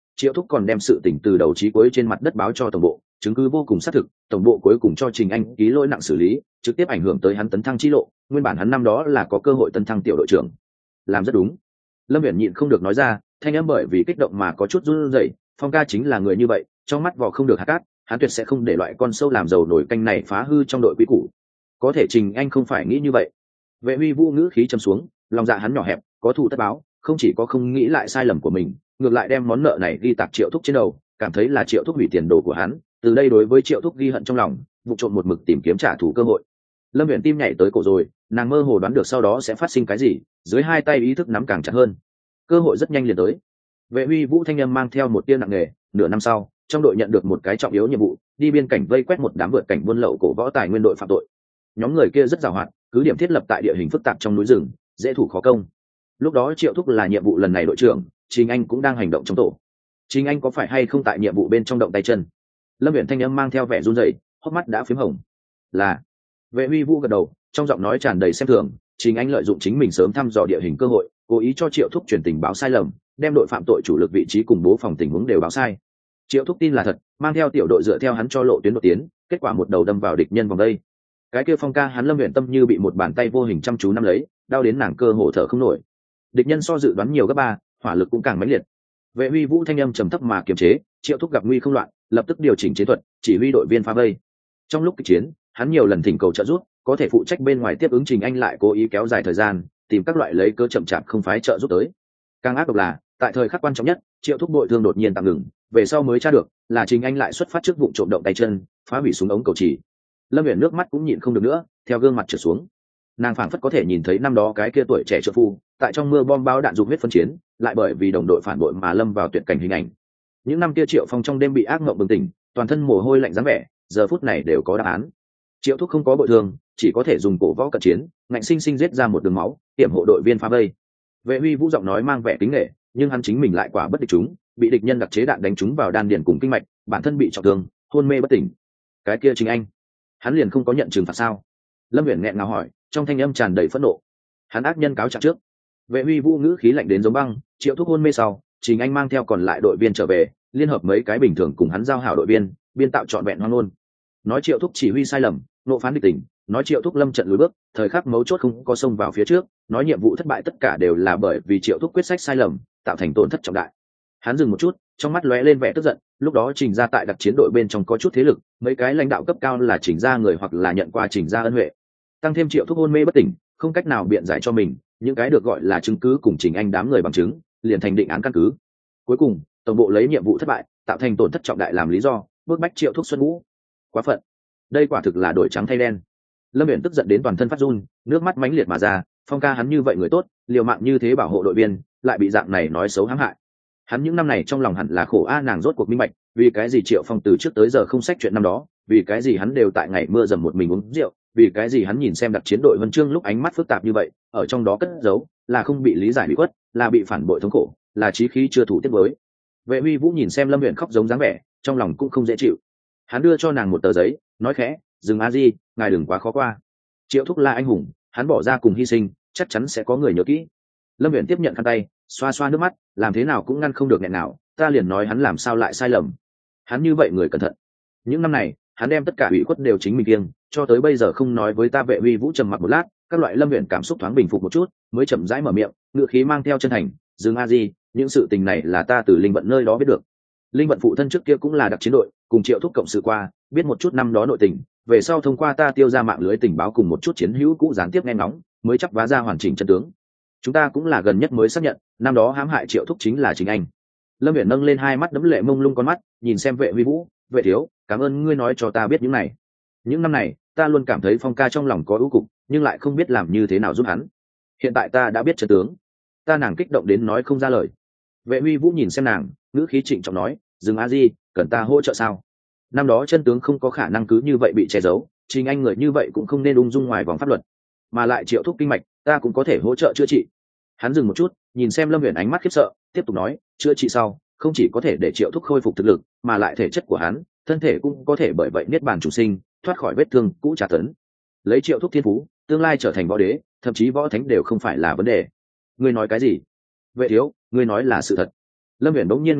A: Triệu Thúc còn đem sự tình từ đầu chí cuối trên mặt đất báo cho tổng bộ, chứng cứ vô cùng xác thực, tổng bộ cuối cùng cho Trình Anh ký lỗi nặng xử lý, trực tiếp ảnh hưởng tới hắn tấn thăng chi lộ, nguyên bản hắn năm đó là có cơ hội tấn thăng tiểu đội trưởng. Làm rất đúng. Lâm Viễn nhịn không được nói ra, thanh âm bởi vì kích động mà có chút run rẩy, Phong ca chính là người như vậy, trong mắt vò không được hạt cát, hắn tuyệt sẽ không để loại con sâu làm dầu nổi canh này phá hư trong đội quý cũ. Có thể Trình Anh không phải nghĩ như vậy. Vệ Huy Vũ ngữ khí trầm xuống, lòng dạ hắn nhỏ hẹp, có thù tất báo, không chỉ có không nghĩ lại sai lầm của mình, ngược lại đem món nợ này ghi tạc Triệu Thúc trên đầu, cảm thấy là Triệu Thúc hủy tiền đồ của hắn, từ đây đối với Triệu Thúc ghi hận trong lòng, vụ trộm một mực tìm kiếm trả thù cơ hội. Lâm Viễn tim nhảy tới cổ rồi, nàng mơ hồ đoán được sau đó sẽ phát sinh cái gì, dưới hai tay ý thức nắm càng chặt hơn. Cơ hội rất nhanh liền tới. Vệ Huy Vũ thanh âm mang theo một tia nặng nề, nửa năm sau, trong đội nhận được một cái trọng yếu nhiệm vụ, đi biên cảnh vây quét một đám vượt cảnh buôn lậu cổ võ tài nguyên đội phạm tội. Nhóm người kia rất giàu hoạt, cứ điểm thiết lập tại địa hình phức tạp trong núi rừng, dễ thủ khó công. Lúc đó Triệu Thúc là nhiệm vụ lần này đội trưởng, Trình Anh cũng đang hành động trong tổ. Trình Anh có phải hay không tại nhiệm vụ bên trong động tay chân? Lâm Viễn thanh âm mang theo vẻ run rẩy, hốc mắt đã phím hồng. Là. Vệ Huy Vũ gật đầu, trong giọng nói tràn đầy xem thường. Trình Anh lợi dụng chính mình sớm thăm dò địa hình cơ hội, cố ý cho Triệu Thúc truyền tình báo sai lầm, đem đội phạm tội chủ lực vị trí cùng bố phòng tình huống đều báo sai. Triệu Thúc tin là thật, mang theo tiểu đội dựa theo hắn cho lộ tuyến đột tiến, kết quả một đầu đâm vào địch nhân vòng đây. Cái kia Phong ca hắn Lâm Viễn tâm như bị một bàn tay vô hình chăm chú nắm lấy, đau đến nàng cơ hồ thở không nổi. Địch nhân so dự đoán nhiều gấp ba, hỏa lực cũng càng mãnh liệt. Vệ Huy Vũ thanh âm trầm thấp mà kiềm chế, Triệu Thúc gặp nguy không loạn, lập tức điều chỉnh chiến thuật, chỉ huy đội viên phá vây. Trong lúc kịch chiến, hắn nhiều lần thỉnh cầu trợ giúp, có thể phụ trách bên ngoài tiếp ứng Trình Anh lại cố ý kéo dài thời gian, tìm các loại lấy cớ chậm chạp không phái trợ giúp tới. Càng ác độc là, tại thời khắc quan trọng nhất, Triệu Thúc đội thương đột nhiên tạm ngừng, về sau mới tra được là Trình Anh lại xuất phát trước vụ trộm động tay chân, phá hủy súng ống cầu chỉ. Lâm Viễn nước mắt cũng nhịn không được nữa, theo gương mặt trượt xuống. Nàng phảng phất có thể nhìn thấy năm đó cái kia tuổi trẻ trợ phu, tại trong mưa bom bao đạn dục huyết phân chiến, lại bởi vì đồng đội phản bội mà lâm vào tuyệt cảnh hình ảnh. Những năm kia Triệu Phong trong đêm bị ác mộng bừng tỉnh, toàn thân mồ hôi lạnh dáng vẻ, giờ phút này đều có đáp án. Triệu Thúc không có bội thương, chỉ có thể dùng cổ võ cận chiến, ngạnh sinh sinh giết ra một đường máu, tiệm hộ đội viên phá vây. Vệ Huy Vũ giọng nói mang vẻ kính nể, nhưng hắn chính mình lại quả bất địch chúng, bị địch nhân đặc chế đạn đánh trúng vào đan điền cùng kinh mạch, bản thân bị trọng thương, hôn mê bất tỉnh. Cái kia chính anh, hắn liền không có nhận trừng phạt sao? Lâm Viễn nghẹn ngào hỏi, trong thanh âm tràn đầy phẫn nộ. Hắn ác nhân cáo trạng trước. Vệ Huy Vũ ngữ khí lạnh đến giống băng, Triệu Thúc hôn mê sau, Trình Anh mang theo còn lại đội viên trở về, liên hợp mấy cái bình thường cùng hắn giao hảo đội viên, biên tạo trọn vẹn hoang ngôn. Nói Triệu Thúc chỉ huy sai lầm, nộ phán địch tình, nói Triệu Thúc lâm trận lùi bước, thời khắc mấu chốt không có xông vào phía trước, nói nhiệm vụ thất bại tất cả đều là bởi vì Triệu Thúc quyết sách sai lầm, tạo thành tổn thất trọng đại. Hắn dừng một chút, trong mắt lóe lên vẻ tức giận, lúc đó Trình gia tại đặc chiến đội bên trong có chút thế lực, mấy cái lãnh đạo cấp cao là Trình gia người hoặc là nhận qua Trình gia ân huệ. Tăng thêm Triệu Thúc hôn mê bất tỉnh, không cách nào biện giải cho mình, những cái được gọi là chứng cứ cùng Trình Anh đám người bằng chứng, liền thành định án căn cứ. Cuối cùng, tổng bộ lấy nhiệm vụ thất bại, tạo thành tổn thất trọng đại làm lý do, bức bách Triệu Thúc xuất ngũ. Quá phận. Đây quả thực là đổi trắng thay đen. Lâm Viễn tức giận đến toàn thân phát run, nước mắt mãnh liệt mà ra, Phong ca hắn như vậy người tốt, liều mạng như thế bảo hộ đội viên, lại bị dạng này nói xấu hãm hại. Hắn những năm này trong lòng hẳn là khổ a, nàng rốt cuộc minh bạch, vì cái gì Triệu Phong từ trước tới giờ không sách chuyện năm đó, vì cái gì hắn đều tại ngày mưa dầm một mình uống rượu, vì cái gì hắn nhìn xem đặc chiến đội huân chương lúc ánh mắt phức tạp như vậy, ở trong đó cất giấu là không bị lý giải bị khuất, là bị phản bội thống khổ, là chí khí chưa thủ tiết mới. Vệ Huy Vũ nhìn xem Lâm Viễn khóc giống dáng vẻ, trong lòng cũng không dễ chịu. Hắn đưa cho nàng một tờ giấy, nói khẽ, dừng a di, ngài đừng quá khó qua. Triệu Thúc là anh hùng, hắn bỏ ra cùng hy sinh, chắc chắn sẽ có người nhớ kỹ. Lâm Viễn tiếp nhận khăn tay, xoa xoa nước mắt, làm thế nào cũng ngăn không được nghẹn nào, ta liền nói hắn làm sao lại sai lầm. Hắn như vậy người cẩn thận. Những năm này, hắn đem tất cả ủy khuất đều chính mình kiêng, cho tới bây giờ không nói với ta. Vệ Huy Vũ trầm mặc một lát, các loại Lâm Viễn cảm xúc thoáng bình phục một chút, mới chậm rãi mở miệng, ngựa khí mang theo chân thành, dừng a di, những sự tình này là ta từ Linh Vận nơi đó biết được. Linh Vận phụ thân trước kia cũng là đặc chiến đội, cùng Triệu Thúc cộng sự qua, biết một chút năm đó nội tình, về sau thông qua ta tiêu ra mạng lưới tình báo cùng một chút chiến hữu cũ gián tiếp nghe ngóng, mới chắc vá ra hoàn chỉnh chân tướng. Chúng ta cũng là gần nhất mới xác nhận, năm đó hãm hại Triệu Thúc chính là chính anh. Lâm Viễn nâng lên hai mắt đẫm lệ mông lung con mắt, nhìn xem Vệ Huy Vũ, Vệ thiếu, cảm ơn ngươi nói cho ta biết những này. Những năm này, ta luôn cảm thấy Phong ca trong lòng có ưu cục, nhưng lại không biết làm như thế nào giúp hắn. Hiện tại ta đã biết chân tướng. Ta nàng kích động đến nói không ra lời. Vệ Huy Vũ nhìn xem nàng, ngữ khí trịnh trọng nói, dừng a di, cần ta hỗ trợ sao? Năm đó chân tướng không có khả năng cứ như vậy bị che giấu, chính anh người như vậy cũng không nên ung dung ngoài vòng pháp luật, mà lại Triệu Thúc kinh mạch, ta cũng có thể hỗ trợ chữa trị. Hắn dừng một chút, nhìn xem Lâm Viễn ánh mắt khiếp sợ, tiếp tục nói, chữa trị sau, không chỉ có thể để Triệu Thúc khôi phục thực lực, mà lại thể chất của hắn, thân thể cũng có thể bởi vậy niết bàn chủ sinh, thoát khỏi vết thương cũ trả tấn. Lấy Triệu Thúc thiên phú, tương lai trở thành võ đế, thậm chí võ thánh đều không phải là vấn đề. Ngươi nói cái gì? Vệ thiếu, ngươi nói là sự thật. Lâm Viễn bỗng nhiên ngẩng đầu,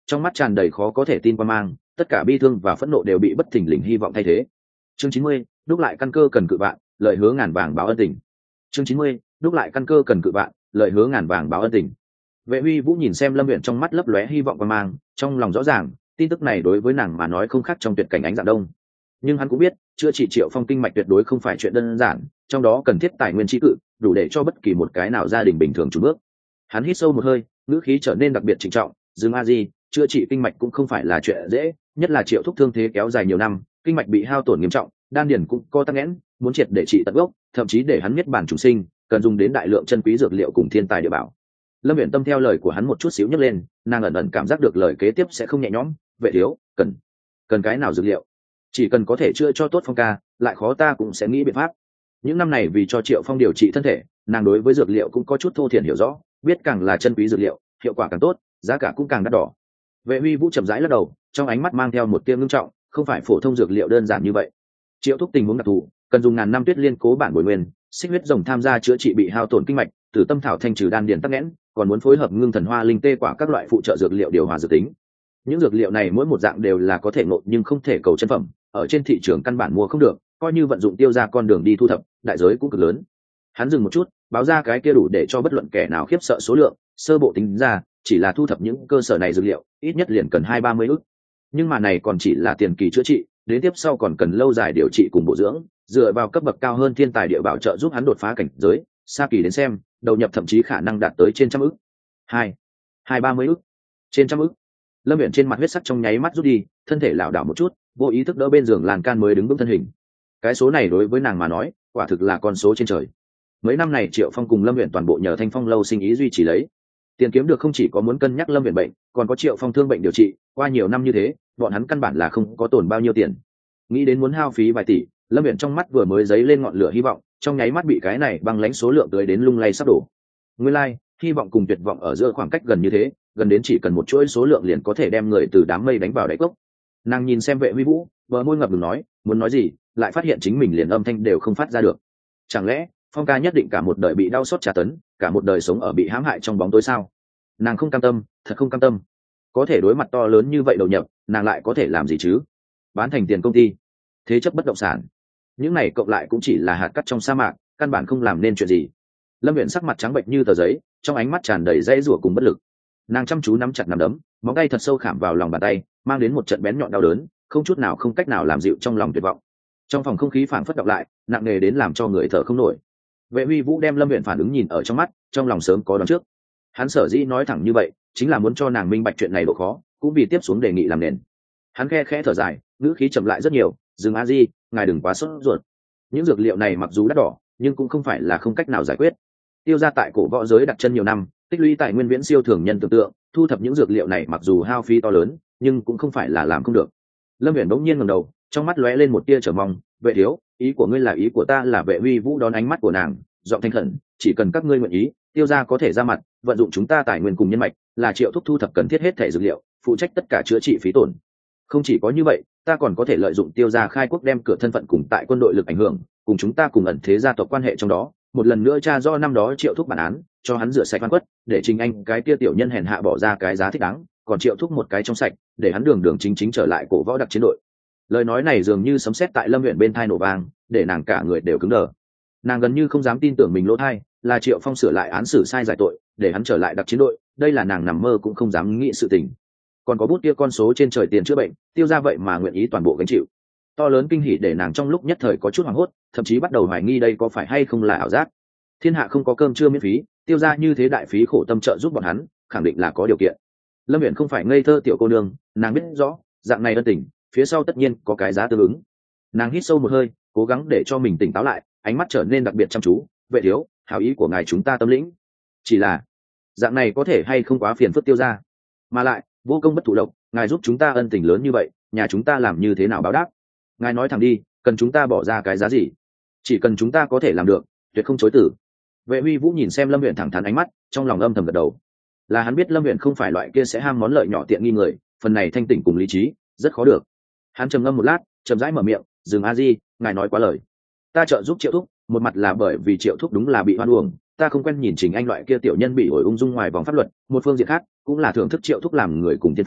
A: trong mắt tràn đầy khó có thể tin qua mang, tất cả bi thương và phẫn nộ đều bị bất thình lình hy vọng thay thế. Chương chín mươi, đúc lại căn cơ cần cự vạn, lợi hứa ngàn vàng báo ân tình. Chương chín mươi, đúc lại căn cơ cần cự vạn, lợi hứa ngàn vàng báo ân tình. Vệ Huy Vũ nhìn xem Lâm Uyển trong mắt lấp lóe hy vọng và mang, trong lòng rõ ràng, tin tức này đối với nàng mà nói không khác trong tuyệt cảnh ánh dạng đông. Nhưng hắn cũng biết, chữa trị Triệu Phong kinh mạch tuyệt đối không phải chuyện đơn giản, trong đó cần thiết tài nguyên trí cự, đủ để cho bất kỳ một cái nào gia đình bình thường chùn bước. Hắn hít sâu một hơi, ngữ khí trở nên đặc biệt trịnh trọng, "Dương A Di, chữa trị kinh mạch cũng không phải là chuyện dễ, nhất là Triệu thúc thương thế kéo dài nhiều năm, kinh mạch bị hao tổn nghiêm trọng, đan điền cũng co tắc nghẽn, muốn triệt để trị tận gốc, thậm chí để hắn miết bản trùng sinh, cần dùng đến đại lượng chân quý dược liệu cùng thiên tài địa bảo." Lâm Uyển Tâm theo lời của hắn một chút xíu nhấc lên, nàng ẩn ẩn cảm giác được lời kế tiếp sẽ không nhẹ nhõm, "Vệ thiếu, cần cần cái nào dược liệu? Chỉ cần có thể chữa cho tốt Phong ca, lại khó ta cũng sẽ nghĩ biện pháp." Những năm này vì cho Triệu Phong điều trị thân thể, nàng đối với dược liệu cũng có chút thô thiển hiểu rõ, biết càng là chân quý dược liệu, hiệu quả càng tốt, giá cả cũng càng đắt đỏ. Vệ Huy Vũ chậm rãi lắc đầu, trong ánh mắt mang theo một tia ngưng trọng, "Không phải phổ thông dược liệu đơn giản như vậy. Triệu thúc tình huống đặc thù, cần dùng ngàn năm tuyết liên cố bản bồi nguyên, xích huyết rồng tham gia chữa trị bị hao tổn kinh mạch, tử tâm thảo thanh trừ đan điền tắc nghẽn, còn muốn phối hợp ngưng thần hoa linh tê quả các loại phụ trợ dược liệu điều hòa dược tính. Những dược liệu này mỗi một dạng đều là có thể ngộ nhưng không thể cầu chân phẩm, ở trên thị trường căn bản mua không được, coi như vận dụng tiêu ra con đường đi thu thập, đại giới cũng cực lớn." Hắn dừng một chút, báo ra cái kia đủ để cho bất luận kẻ nào khiếp sợ số lượng, sơ bộ tính ra, chỉ là thu thập những cơ sở này dược liệu, ít nhất liền cần hai ba mươi ức. Nhưng mà này còn chỉ là tiền kỳ chữa trị, đến tiếp sau còn cần lâu dài điều trị cùng bổ dưỡng, dựa vào cấp bậc cao hơn thiên tài địa bảo trợ giúp hắn đột phá cảnh giới, xa kỳ đến xem, đầu nhập thậm chí khả năng đạt tới trên trăm ức. Hai, hai ba mươi ức, trên trăm ức. Lâm Uyển trên mặt huyết sắc trong nháy mắt rút đi, thân thể lảo đảo một chút, vô ý thức đỡ bên giường lan can mới đứng vững thân hình. Cái số này đối với nàng mà nói, quả thực là con số trên trời. Mấy năm này Triệu Phong cùng Lâm Uyển toàn bộ nhờ Thanh Phong lâu sinh ý duy trì lấy. Tiền kiếm được không chỉ có muốn cân nhắc Lâm Uyển bệnh, còn có Triệu Phong thương bệnh điều trị, qua nhiều năm như thế, bọn hắn căn bản là không có tổn bao nhiêu tiền. Nghĩ đến muốn hao phí vài tỷ, Lâm Uyển trong mắt vừa mới dấy lên ngọn lửa hy vọng, trong nháy mắt bị cái này băng lãnh số lượng tới đến lung lay sắp đổ. Nguyên lai, like, hy vọng cùng tuyệt vọng ở giữa khoảng cách gần như thế, gần đến chỉ cần một chuỗi số lượng liền có thể đem người từ đám mây đánh vào đáy cốc. Nàng nhìn xem Vệ Huy Vũ, bờ môi ngập ngừng nói, muốn nói gì, lại phát hiện chính mình liền âm thanh đều không phát ra được. Chẳng lẽ Phong ca nhất định cả một đời bị đau xót tra tấn, cả một đời sống ở bị hãm hại trong bóng tối sao? Nàng không cam tâm, thật không cam tâm. Có thể đối mặt to lớn như vậy đầu nhập, nàng lại có thể làm gì chứ? Bán thành tiền công ty, thế chấp bất động sản, những này cộng lại cũng chỉ là hạt cát trong sa mạc, căn bản không làm nên chuyện gì. Lâm Uyển sắc mặt trắng bệch như tờ giấy, trong ánh mắt tràn đầy dãy rủa cùng bất lực. Nàng chăm chú nắm chặt nắm đấm, móng tay thật sâu khảm vào lòng bàn tay, mang đến một trận bén nhọn đau đớn, không chút nào không cách nào làm dịu trong lòng tuyệt vọng. Trong phòng không khí phảng phất đọng lại, nặng nề đến làm cho người thở không nổi. Vệ Huy Vũ đem Lâm Uyển phản ứng nhìn ở trong mắt, trong lòng sớm có đoán trước. Hắn sở dĩ nói thẳng như vậy, chính là muốn cho nàng minh bạch chuyện này độ khó, cũng vì tiếp xuống đề nghị làm nền. Hắn khe khẽ thở dài, ngữ khí chậm lại rất nhiều, "Dương A Di, ngài đừng quá sốt ruột. Những dược liệu này mặc dù đắt đỏ, nhưng cũng không phải là không cách nào giải quyết. Tiêu gia tại cổ võ giới đặt chân nhiều năm, tích lũy tài nguyên viễn siêu thường nhân tưởng tượng, thu thập những dược liệu này mặc dù hao phí to lớn, nhưng cũng không phải là làm không được." Lâm Uyển bỗng nhiên ngẩng đầu, trong mắt lóe lên một tia chờ mong, "Vệ thiếu, ý của ngươi là?" Ý của ta là Vệ Huy Vũ đón ánh mắt của nàng, giọng thanh khẩn, "Chỉ cần các ngươi nguyện ý, Tiêu gia có thể ra mặt, vận dụng chúng ta tài nguyên cùng nhân mạch, là Triệu thúc thu thập cần thiết hết thể dược liệu, phụ trách tất cả chữa trị phí tổn. Không chỉ có như vậy, ta còn có thể lợi dụng Tiêu gia khai quốc đem cửa thân phận cùng tại quân đội lực ảnh hưởng, cùng chúng ta cùng ẩn thế gia tộc quan hệ trong đó, một lần nữa tra do năm đó Triệu thúc bản án, cho hắn rửa sạch oan khuất, để Trình Anh cái kia tiểu nhân hèn hạ bỏ ra cái giá thích đáng, còn Triệu thúc một cái trong sạch, để hắn đường đường chính chính trở lại cổ võ đặc chiến đội." Lời nói này dường như sấm sét tại Lâm Uyển bên tai nổ vang, để nàng cả người đều cứng đờ. Nàng gần như không dám tin tưởng mình lỗ tai, là Triệu Phong sửa lại án xử sai giải tội, để hắn trở lại đặc chiến đội, đây là nàng nằm mơ cũng không dám nghĩ sự tình. Còn có bút kia con số trên trời tiền chữa bệnh, Tiêu gia vậy mà nguyện ý toàn bộ gánh chịu. To lớn kinh hỉ để nàng trong lúc nhất thời có chút hoảng hốt, thậm chí bắt đầu hoài nghi đây có phải hay không là ảo giác. Thiên hạ không có cơm trưa miễn phí, Tiêu gia như thế đại phí khổ tâm trợ giúp bọn hắn, khẳng định là có điều kiện. Lâm Uyển không phải ngây thơ tiểu cô nương, nàng biết rõ, dạng này ân tình, phía sau tất nhiên có cái giá tương ứng. Nàng hít sâu một hơi, cố gắng để cho mình tỉnh táo lại, ánh mắt trở nên đặc biệt chăm chú, "Vệ thiếu, hảo ý của ngài chúng ta tâm lĩnh. Chỉ là, dạng này có thể hay không quá phiền phức Tiêu gia? Mà lại, vô công bất thụ lộc, ngài giúp chúng ta ân tình lớn như vậy, nhà chúng ta làm như thế nào báo đáp? Ngài nói thẳng đi, cần chúng ta bỏ ra cái giá gì? Chỉ cần chúng ta có thể làm được, tuyệt không chối từ." Vệ Huy Vũ nhìn xem Lâm Uyển thẳng thắn ánh mắt, trong lòng âm thầm gật đầu. Là hắn biết Lâm Uyển không phải loại kia sẽ ham món lợi nhỏ tiện nghi người, phần này thanh tỉnh cùng lý trí, rất khó được. Hắn trầm ngâm một lát, chậm rãi mở miệng, "Dương A Di, ngài nói quá lời. Ta trợ giúp Triệu thúc, một mặt là bởi vì Triệu thúc đúng là bị hoan uổng, ta không quen nhìn Trình Anh loại kia tiểu nhân bị ổi ung dung ngoài vòng pháp luật, một phương diện khác, cũng là thưởng thức Triệu thúc làm người cùng thiên phú,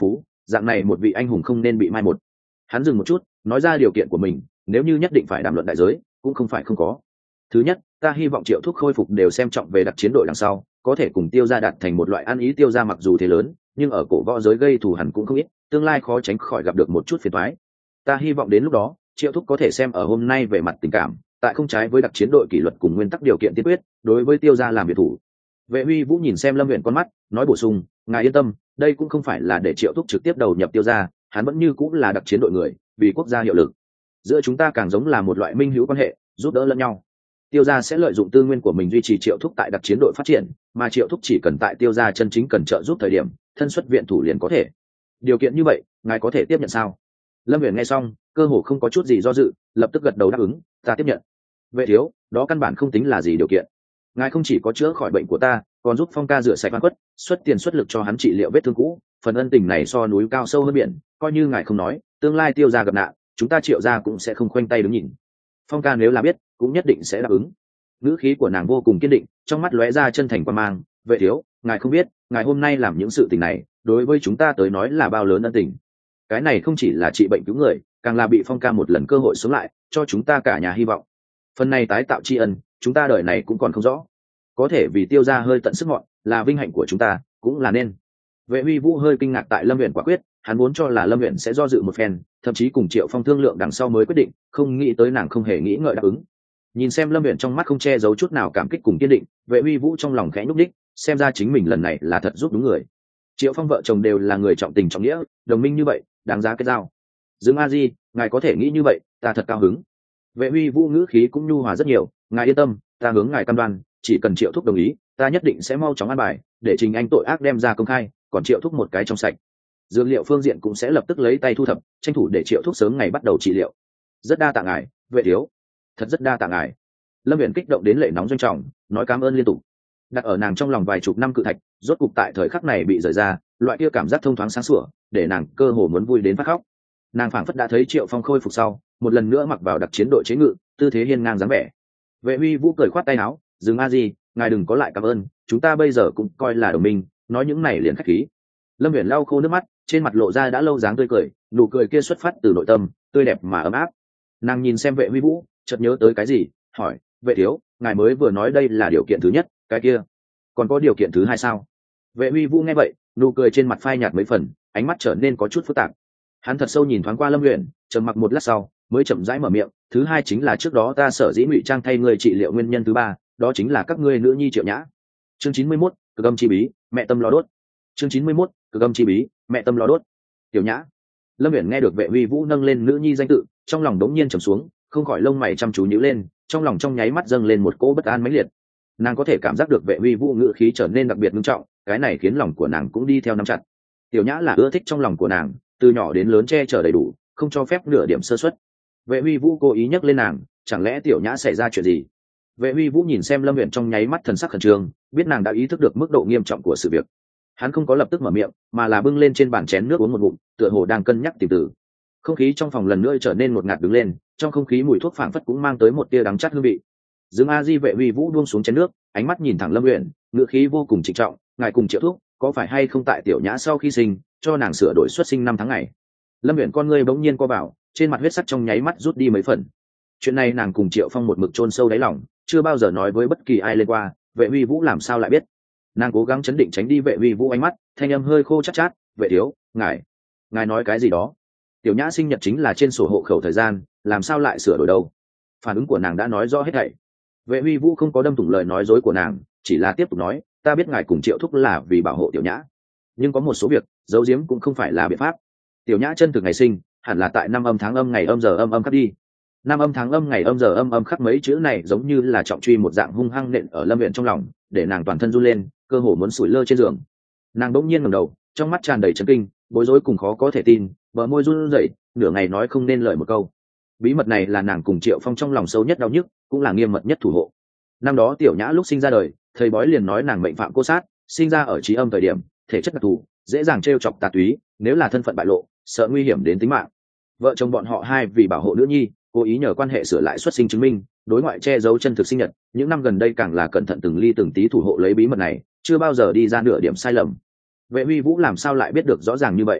A: dạng này một vị anh hùng không nên bị mai một. Hắn dừng một chút, nói ra điều kiện của mình, nếu như nhất định phải đàm luận đại giới cũng không phải không có. Thứ nhất, ta hy vọng Triệu Thúc khôi phục đều xem trọng về đặc chiến đội đằng sau có thể cùng Tiêu gia đạt thành một loại ăn ý. Tiêu gia mặc dù thế lớn nhưng ở cổ võ giới gây thù hằn cũng không ít, tương lai khó tránh khỏi gặp được một chút phiền toái. Ta hy vọng đến lúc đó Triệu Thúc có thể xem ở hôm nay về mặt tình cảm, tại không trái với đặc chiến đội kỷ luật cùng nguyên tắc điều kiện tiên quyết đối với Tiêu gia làm việc thủ. Vệ Huy Vũ nhìn xem Lâm Uyển con mắt, nói bổ sung, ngài yên tâm, đây cũng không phải là để Triệu Thúc trực tiếp đầu nhập Tiêu gia, hắn vẫn như cũng là đặc chiến đội người, vì quốc gia hiệu lực. Giữa chúng ta càng giống là một loại minh hữu quan hệ, giúp đỡ lẫn nhau. Tiêu gia sẽ lợi dụng tư nguyên của mình duy trì Triệu Thúc tại đặc chiến đội phát triển, mà Triệu Thúc chỉ cần tại Tiêu gia chân chính cần trợ giúp thời điểm, thân xuất viện thủ liền có thể. Điều kiện như vậy, ngài có thể tiếp nhận sao? Lâm Uyển nghe xong, cơ hồ không có chút gì do dự, lập tức gật đầu đáp ứng, ta tiếp nhận. Vệ thiếu, đó căn bản không tính là gì điều kiện. Ngài không chỉ có chữa khỏi bệnh của ta, còn giúp Phong ca rửa sạch oan khuất, xuất tiền xuất lực cho hắn trị liệu vết thương cũ, phần ân tình này so núi cao sâu hơn biển, coi như ngài không nói, tương lai Tiêu gia gặp nạn, chúng ta Triệu gia cũng sẽ không khoanh tay đứng nhìn. Phong ca nếu là biết, cũng nhất định sẽ đáp ứng. Ngữ khí của nàng vô cùng kiên định, trong mắt lóe ra chân thành quan mang. Vệ thiếu, ngài không biết, ngài hôm nay làm những sự tình này, đối với chúng ta tới nói là bao lớn ân tình. Cái này không chỉ là trị bệnh cứu người, càng là bị Phong ca một lần cơ hội sống lại, cho chúng ta cả nhà hy vọng. Phần này tái tạo tri ân, chúng ta đời này cũng còn không rõ. Có thể vì Tiêu gia hơi tận sức ngọn, là vinh hạnh của chúng ta, cũng là nên. Vệ Huy Vũ hơi kinh ngạc tại Lâm Uyển quả quyết, hắn muốn cho là Lâm Uyển sẽ do dự một phen, thậm chí cùng Triệu Phong thương lượng đằng sau mới quyết định, không nghĩ tới nàng không hề nghĩ ngợi đáp ứng. Nhìn xem Lâm Uyển trong mắt không che giấu chút nào cảm kích cùng kiên định, Vệ Huy Vũ trong lòng khẽ nhúc nhích, xem ra chính mình lần này là thật giúp đúng người. Triệu Phong vợ chồng đều là người trọng tình trọng nghĩa, đồng minh như vậy, đáng giá kết giao. Dương A Di, ngài có thể nghĩ như vậy, ta thật cao hứng. Vệ Huy Vũ ngữ khí cũng nhu hòa rất nhiều, ngài yên tâm, ta hướng ngài cam đoan, chỉ cần Triệu Thúc đồng ý, ta nhất định sẽ mau chóng an bài, để Trình Anh tội ác đem ra công khai, còn Triệu Thúc một cái trong sạch. Dược liệu phương diện cũng sẽ lập tức lấy tay thu thập, tranh thủ để Triệu Thúc sớm ngày bắt đầu trị liệu. Rất đa tạ ngài, Vệ thiếu, thật rất đa tạ ngài. Lâm Uyển kích động đến lệ nóng doanh trọng, nói cảm ơn liên tục. Đặt ở nàng trong lòng vài chục năm cự thạch, rốt cục tại thời khắc này bị rời ra, loại kia cảm giác thông thoáng sáng sủa, để nàng cơ hồ muốn vui đến phát khóc. Nàng phảng phất đã thấy Triệu Phong khôi phục sau, một lần nữa mặc vào đặc chiến đội chế ngự, tư thế hiên ngang dáng vẻ. Vệ Huy Vũ cười khoát tay áo, "Dương A Di, ngài đừng có lại cảm ơn, chúng ta bây giờ cũng coi là đồng minh, nói những này liền khách khí." Lâm Uyển lau khô nước mắt, trên mặt lộ ra đã lâu dáng tươi cười, nụ cười kia xuất phát từ nội tâm, tươi đẹp mà ấm áp. Nàng nhìn xem Vệ Huy Vũ, chợt nhớ tới cái gì, hỏi, "Vệ thiếu, ngài mới vừa nói đây là điều kiện thứ nhất, cái kia, còn có điều kiện thứ hai sao?" Vệ Huy Vũ nghe vậy, nụ cười trên mặt phai nhạt mấy phần, ánh mắt trở nên có chút phức tạp. Hắn thật sâu nhìn thoáng qua Lâm Uyển, trầm mặc một lát sau, mới chậm rãi mở miệng, "Thứ hai chính là trước đó ta sở dĩ ngụy trang thay người trị liệu nguyên nhân thứ ba, đó chính là các ngươi nữ nhi Triệu Nhã." Chương chín mươi mốt, Cực âm chi bí, mẹ tâm lò đốt. Chương chín mươi mốt, Cực âm chi bí, mẹ tâm lò đốt. Tiểu Nhã. Lâm Uyển nghe được Vệ Huy Vũ nâng lên nữ nhi danh tự, trong lòng đống nhiên trầm xuống, không khỏi lông mày chăm chú nhíu lên, trong lòng trong nháy mắt dâng lên một cỗ bất an mãnh liệt. Nàng có thể cảm giác được Vệ Huy Vũ ngữ khí trở nên đặc biệt nghiêm trọng, cái này khiến lòng của nàng cũng đi theo nắm chặt. Tiểu Nhã là ưa thích trong lòng của nàng, từ nhỏ đến lớn che chở đầy đủ, không cho phép nửa điểm sơ suất. Vệ Huy Vũ cố ý nhắc lên nàng, chẳng lẽ Tiểu Nhã xảy ra chuyện gì? Vệ Huy Vũ nhìn xem Lâm Uyển trong nháy mắt thần sắc khẩn trương, biết nàng đã ý thức được mức độ nghiêm trọng của sự việc. Hắn không có lập tức mở miệng, mà là bưng lên trên bàn chén nước uống một ngụm, tựa hồ đang cân nhắc tìm từ. Không khí trong phòng lần nữa trở nên ngột ngạt đứng lên, trong không khí mùi thuốc phảng phất cũng mang tới một tia đắng chát hương vị. Dương A Di Vệ Huy Vũ buông xuống chén nước, ánh mắt nhìn thẳng Lâm Uyển, ngữ khí vô cùng trịnh trọng, "Ngài cùng Triệu Thúc, có phải hay không tại Tiểu Nhã sau khi sinh, cho nàng sửa đổi xuất sinh năm tháng ngày?" Lâm Uyển con ngươi bỗng nhiên co vào, trên mặt huyết sắc trong nháy mắt rút đi mấy phần. Chuyện này nàng cùng Triệu Phong một mực chôn sâu đáy lòng, chưa bao giờ nói với bất kỳ ai lên qua, Vệ Huy Vũ làm sao lại biết? Nàng cố gắng chấn định tránh đi Vệ Huy Vũ ánh mắt, thanh âm hơi khô chát chát, "Vệ thiếu, ngài, ngài nói cái gì đó? Tiểu Nhã sinh nhật chính là trên sổ hộ khẩu thời gian, làm sao lại sửa đổi đâu?" Phản ứng của nàng đã nói rõ hết thảy. Vệ Huy Vũ không có đâm thủng lời nói dối của nàng, chỉ là tiếp tục nói, "Ta biết ngài cùng Triệu Thúc là vì bảo hộ Tiểu Nhã, nhưng có một số việc giấu giếm cũng không phải là biện pháp. Tiểu Nhã chân thực ngày sinh, hẳn là tại năm âm tháng âm ngày âm giờ âm âm khắc đi." Năm âm tháng âm ngày âm giờ âm âm khắc mấy chữ này giống như là trọng truy một dạng hung hăng nện ở Lâm Uyển trong lòng, để nàng toàn thân run lên, cơ hồ muốn sủi lơ trên giường. Nàng bỗng nhiên ngẩng đầu, trong mắt tràn đầy chấn kinh, bối rối cùng khó có thể tin, bờ môi run rẩy, nửa ngày nói không nên lời một câu. Bí mật này là nàng cùng Triệu Phong trong lòng sâu nhất đau nhức, cũng là nghiêm mật nhất thủ hộ. Năm đó Tiểu Nhã lúc sinh ra đời, thầy bói liền nói nàng mệnh phạm cô sát, sinh ra ở trí âm thời điểm, thể chất đặc thù, dễ dàng trêu chọc tà túy, nếu là thân phận bại lộ, sợ nguy hiểm đến tính mạng. Vợ chồng bọn họ hai vì bảo hộ nữ nhi, cố ý nhờ quan hệ sửa lại xuất sinh chứng minh, đối ngoại che giấu chân thực sinh nhật, những năm gần đây càng là cẩn thận từng ly từng tí thủ hộ lấy bí mật này, chưa bao giờ đi ra nửa điểm sai lầm. Vệ Huy Vũ làm sao lại biết được rõ ràng như vậy?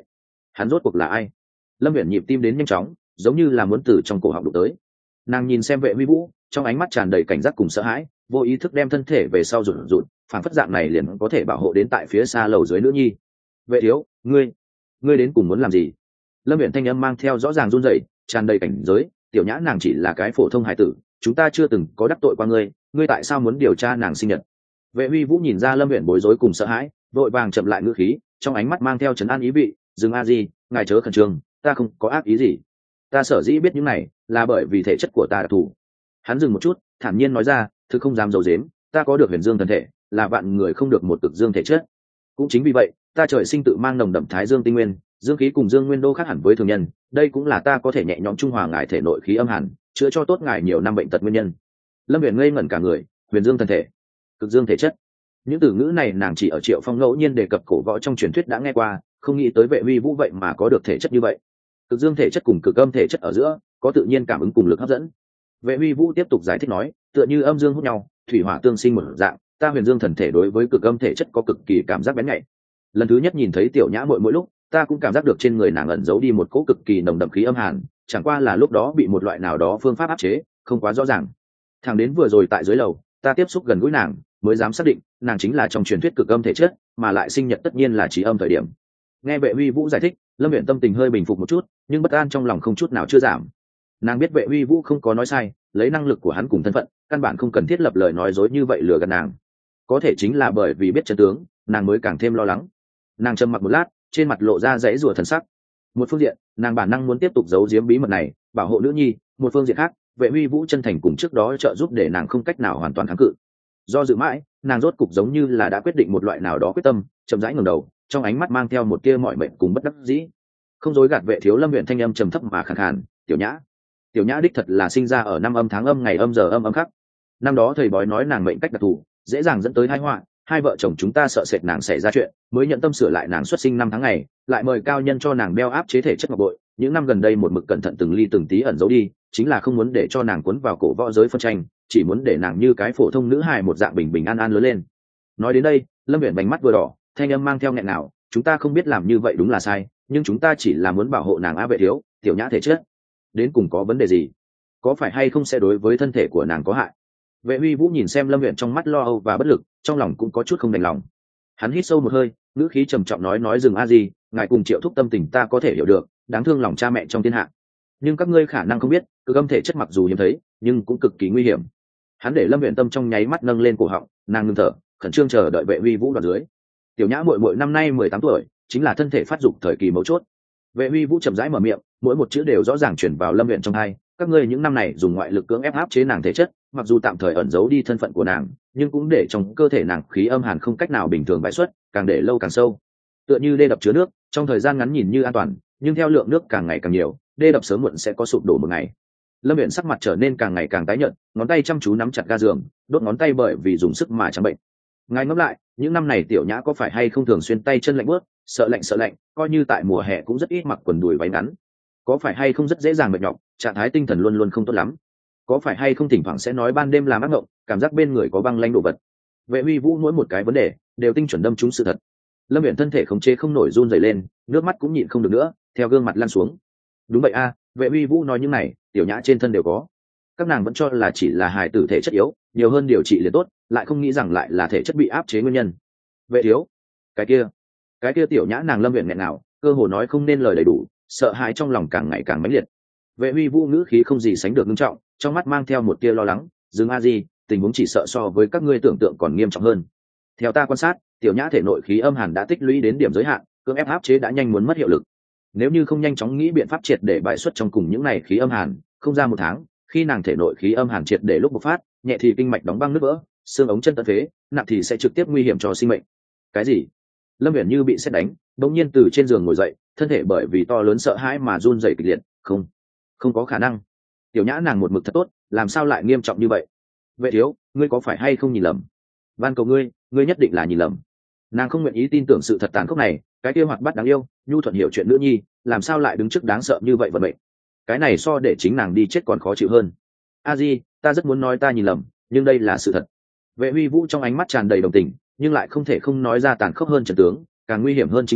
A: hắn rốt cuộc là ai? Lâm Viễn nhịp tim đến nhanh chóng, giống như là muốn từ trong cổ họng đụng tới. Nàng nhìn xem Vệ Huy Vũ, trong ánh mắt tràn đầy cảnh giác cùng sợ hãi, vô ý thức đem thân thể về sau rụt rụt, phản phất dạng này liền có thể bảo hộ đến tại phía xa lầu dưới nữ nhi. Vệ thiếu, ngươi, ngươi đến cùng muốn làm gì? Lâm Viễn thanh âm mang theo rõ ràng run rẩy, tràn đầy cảnh giới. Tiểu nhã nàng chỉ là cái phổ thông hài tử, chúng ta chưa từng có đắc tội qua ngươi, ngươi tại sao muốn điều tra nàng sinh nhật? Vệ Huy Vũ nhìn ra Lâm Viễn bối rối cùng sợ hãi, vội vàng chậm lại ngữ khí, trong ánh mắt mang theo trấn an ý vị. Dừng a di, ngài chớ khẩn trương, ta không có ác ý gì. Ta sở dĩ biết những này là bởi vì thể chất của ta đặc thù. Hắn dừng một chút, thản nhiên nói ra, thực không dám dầu dếm, ta có được huyền dương thần thể, là vạn người không được một cực dương thể chất. Cũng chính vì vậy, ta trời sinh tự mang nồng đậm thái dương tinh nguyên, dương khí cùng dương nguyên đô khác hẳn với thường nhân, đây cũng là ta có thể nhẹ nhõm trung hòa ngài thể nội khí âm hàn, chữa cho tốt ngài nhiều năm bệnh tật nguyên nhân. Lâm Viễn ngây ngẩn cả người, huyền dương thần thể, cực dương thể chất. Những từ ngữ này nàng chỉ ở Triệu Phong ngẫu nhiên đề cập cổ võ trong truyền thuyết đã nghe qua, không nghĩ tới Vệ Huy Vũ vậy mà có được thể chất như vậy. Cực dương thể chất cùng cực âm thể chất ở giữa có tự nhiên cảm ứng cùng lực hấp dẫn. Vệ Huy Vũ tiếp tục giải thích nói, tựa như âm dương hút nhau, thủy hỏa tương sinh một dạng, ta huyền dương thần thể đối với cực âm thể chất có cực kỳ cảm giác bén nhạy. Lần thứ nhất nhìn thấy tiểu nhã mỗi mỗi lúc, ta cũng cảm giác được trên người nàng ẩn giấu đi một cỗ cực kỳ nồng đậm khí âm hàn, chẳng qua là lúc đó bị một loại nào đó phương pháp áp chế, không quá rõ ràng. Thẳng đến vừa rồi tại dưới lầu, ta tiếp xúc gần gũi nàng, mới dám xác định, nàng chính là trong truyền thuyết cực âm thể chất, mà lại sinh nhật tất nhiên là trí âm thời điểm. Nghe Vệ Huy Vũ giải thích, Lâm Viễn tâm tình hơi bình phục một chút, nhưng bất an trong lòng không chút nào chưa giảm. Nàng biết Vệ Huy Vũ không có nói sai, lấy năng lực của hắn cùng thân phận, căn bản không cần thiết lập lời nói dối như vậy lừa gạt nàng. Có thể chính là bởi vì biết chân tướng, nàng mới càng thêm lo lắng. Nàng trầm mặc một lát, trên mặt lộ ra dãy rủa thần sắc. Một phương diện, nàng bản năng muốn tiếp tục giấu giếm bí mật này, bảo hộ nữ nhi; một phương diện khác, Vệ Huy Vũ chân thành cùng trước đó trợ giúp để nàng không cách nào hoàn toàn kháng cự. Do dự mãi, nàng rốt cục giống như là đã quyết định một loại nào đó quyết tâm, chậm rãi ngẩng đầu, trong ánh mắt mang theo một tia mọi mệnh cùng bất đắc dĩ. Không dối gạt Vệ thiếu Lâm Viễn thanh âm trầm thấp mà khàn khàn, tiểu nhã, tiểu nhã đích thật là sinh ra ở năm âm tháng âm ngày âm giờ âm âm khắc. Năm đó thầy bói nói nàng mệnh cách đặc thù, dễ dàng dẫn tới tai họa, hai vợ chồng chúng ta sợ sệt nàng xảy ra chuyện, mới nhận tâm sửa lại nàng xuất sinh năm tháng ngày, lại mời cao nhân cho nàng đeo áp chế thể chất ngọc bội. Những năm gần đây một mực cẩn thận từng ly từng tí ẩn giấu đi, chính là không muốn để cho nàng cuốn vào cổ võ giới phân tranh, chỉ muốn để nàng như cái phổ thông nữ hài một dạng bình bình an an lớn lên. Nói đến đây, Lâm Viễn bánh mắt vừa đỏ, thanh âm mang theo nghẹn nào, chúng ta không biết làm như vậy đúng là sai, nhưng chúng ta chỉ là muốn bảo hộ nàng. Á Vệ thiếu, tiểu nhã thể chất đến cùng có vấn đề gì? Có phải hay không sẽ đối với thân thể của nàng có hại? Vệ Huy Vũ nhìn xem Lâm Viễn trong mắt lo âu và bất lực, trong lòng cũng có chút không đành lòng. Hắn hít sâu một hơi, ngữ khí trầm trọng nói nói dừng a di, ngài cùng Triệu thúc tâm tình ta có thể hiểu được, đáng thương lòng cha mẹ trong thiên hạ. Nhưng các ngươi khả năng không biết, cực âm thể chất mặc dù hiếm thấy, nhưng cũng cực kỳ nguy hiểm. Hắn để Lâm Viễn tâm trong nháy mắt nâng lên cổ họng, nàng ngừng thở, khẩn trương chờ đợi Vệ Huy Vũ đoạn dưới. Tiểu nhã muội muội năm nay mười tám tuổi, chính là thân thể phát dục thời kỳ mấu chốt. Vệ Huy Vũ chậm rãi mở miệng, mỗi một chữ đều rõ ràng truyền vào Lâm Viễn trong tai. Các ngươi những năm này dùng ngoại lực cưỡng ép áp chế nàng thể chất, mặc dù tạm thời ẩn giấu đi thân phận của nàng, nhưng cũng để trong cơ thể nàng khí âm hàn không cách nào bình thường bại xuất, càng để lâu càng sâu. Tựa như đê đập chứa nước, trong thời gian ngắn nhìn như an toàn, nhưng theo lượng nước càng ngày càng nhiều, đê đập sớm muộn sẽ có sụp đổ một ngày. Lâm Viễn sắc mặt trở nên càng ngày càng tái nhợt, ngón tay chăm chú nắm chặt ga giường, đốt ngón tay bởi vì dùng sức mà trắng bệnh. Ngài ngẫm lại, những năm này tiểu nhã có phải hay không thường xuyên tay chân lạnh buốt, sợ lạnh sợ lạnh, coi như tại mùa hè cũng rất ít mặc quần đùi váy ngắn. Có phải hay không rất dễ dàng mệt nhọc, trạng thái tinh thần luôn luôn không tốt lắm? Có phải hay không thỉnh thoảng sẽ nói ban đêm làm ác mộng, cảm giác bên người có băng lanh đồ vật? Vệ Huy Vũ mỗi một cái vấn đề đều tinh chuẩn đâm trúng sự thật. Lâm Viễn thân thể khống chế không nổi run rẩy lên, nước mắt cũng nhịn không được nữa, theo gương mặt lăn xuống. Đúng vậy a, Vệ Huy Vũ nói những này, tiểu nhã trên thân đều có. Các nàng vẫn cho là chỉ là hài tử thể chất yếu, nhiều hơn điều trị liền tốt, lại không nghĩ rằng lại là thể chất bị áp chế nguyên nhân. Vệ thiếu, cái kia, cái kia tiểu nhã nàng Lâm Viễn nghẹn nào, cơ hồ nói không nên lời đầy đủ, sợ hãi trong lòng càng ngày càng mãnh liệt. Vệ Huy Vũ ngữ khí không gì sánh được nghiêm trọng, trong mắt mang theo một tia lo lắng, "Dương A Di, tình huống chỉ sợ so với các ngươi tưởng tượng còn nghiêm trọng hơn. Theo ta quan sát, tiểu nhã thể nội khí âm hàn đã tích lũy đến điểm giới hạn, cưỡng ép áp chế đã nhanh muốn mất hiệu lực. Nếu như không nhanh chóng nghĩ biện pháp triệt để bại xuất trong cùng những này khí âm hàn, không ra một tháng, khi nàng thể nội khí âm hàn triệt để lúc bộc phát, nhẹ thì kinh mạch đóng băng nứt vỡ, xương ống chân tận phế, nặng thì sẽ trực tiếp nguy hiểm cho sinh mệnh." Cái gì? Lâm Viễn như bị sét đánh, bỗng nhiên từ trên giường ngồi dậy, thân thể bởi vì to lớn sợ hãi mà run rẩy kịch liệt. Không, không có khả năng. Tiểu nhã nàng một mực thật tốt, làm sao lại nghiêm trọng như vậy? Vệ thiếu, ngươi có phải hay không nhìn lầm? Van cầu ngươi, ngươi nhất định là nhìn lầm. Nàng không nguyện ý tin tưởng sự thật tàn khốc này, cái kia hoạt bát đáng yêu, nhu thuận hiểu chuyện nữ nhi, làm sao lại đứng trước đáng sợ như vậy vận mệnh? Cái này so để chính nàng đi chết còn khó chịu hơn. A Di, ta rất muốn nói ta nhìn lầm, nhưng đây là sự thật. Vệ Huy Vũ trong ánh mắt tràn đầy đồng tình, nhưng lại không thể không nói ra tàn khốc hơn trận tướng, càng nguy hiểm hơn chính là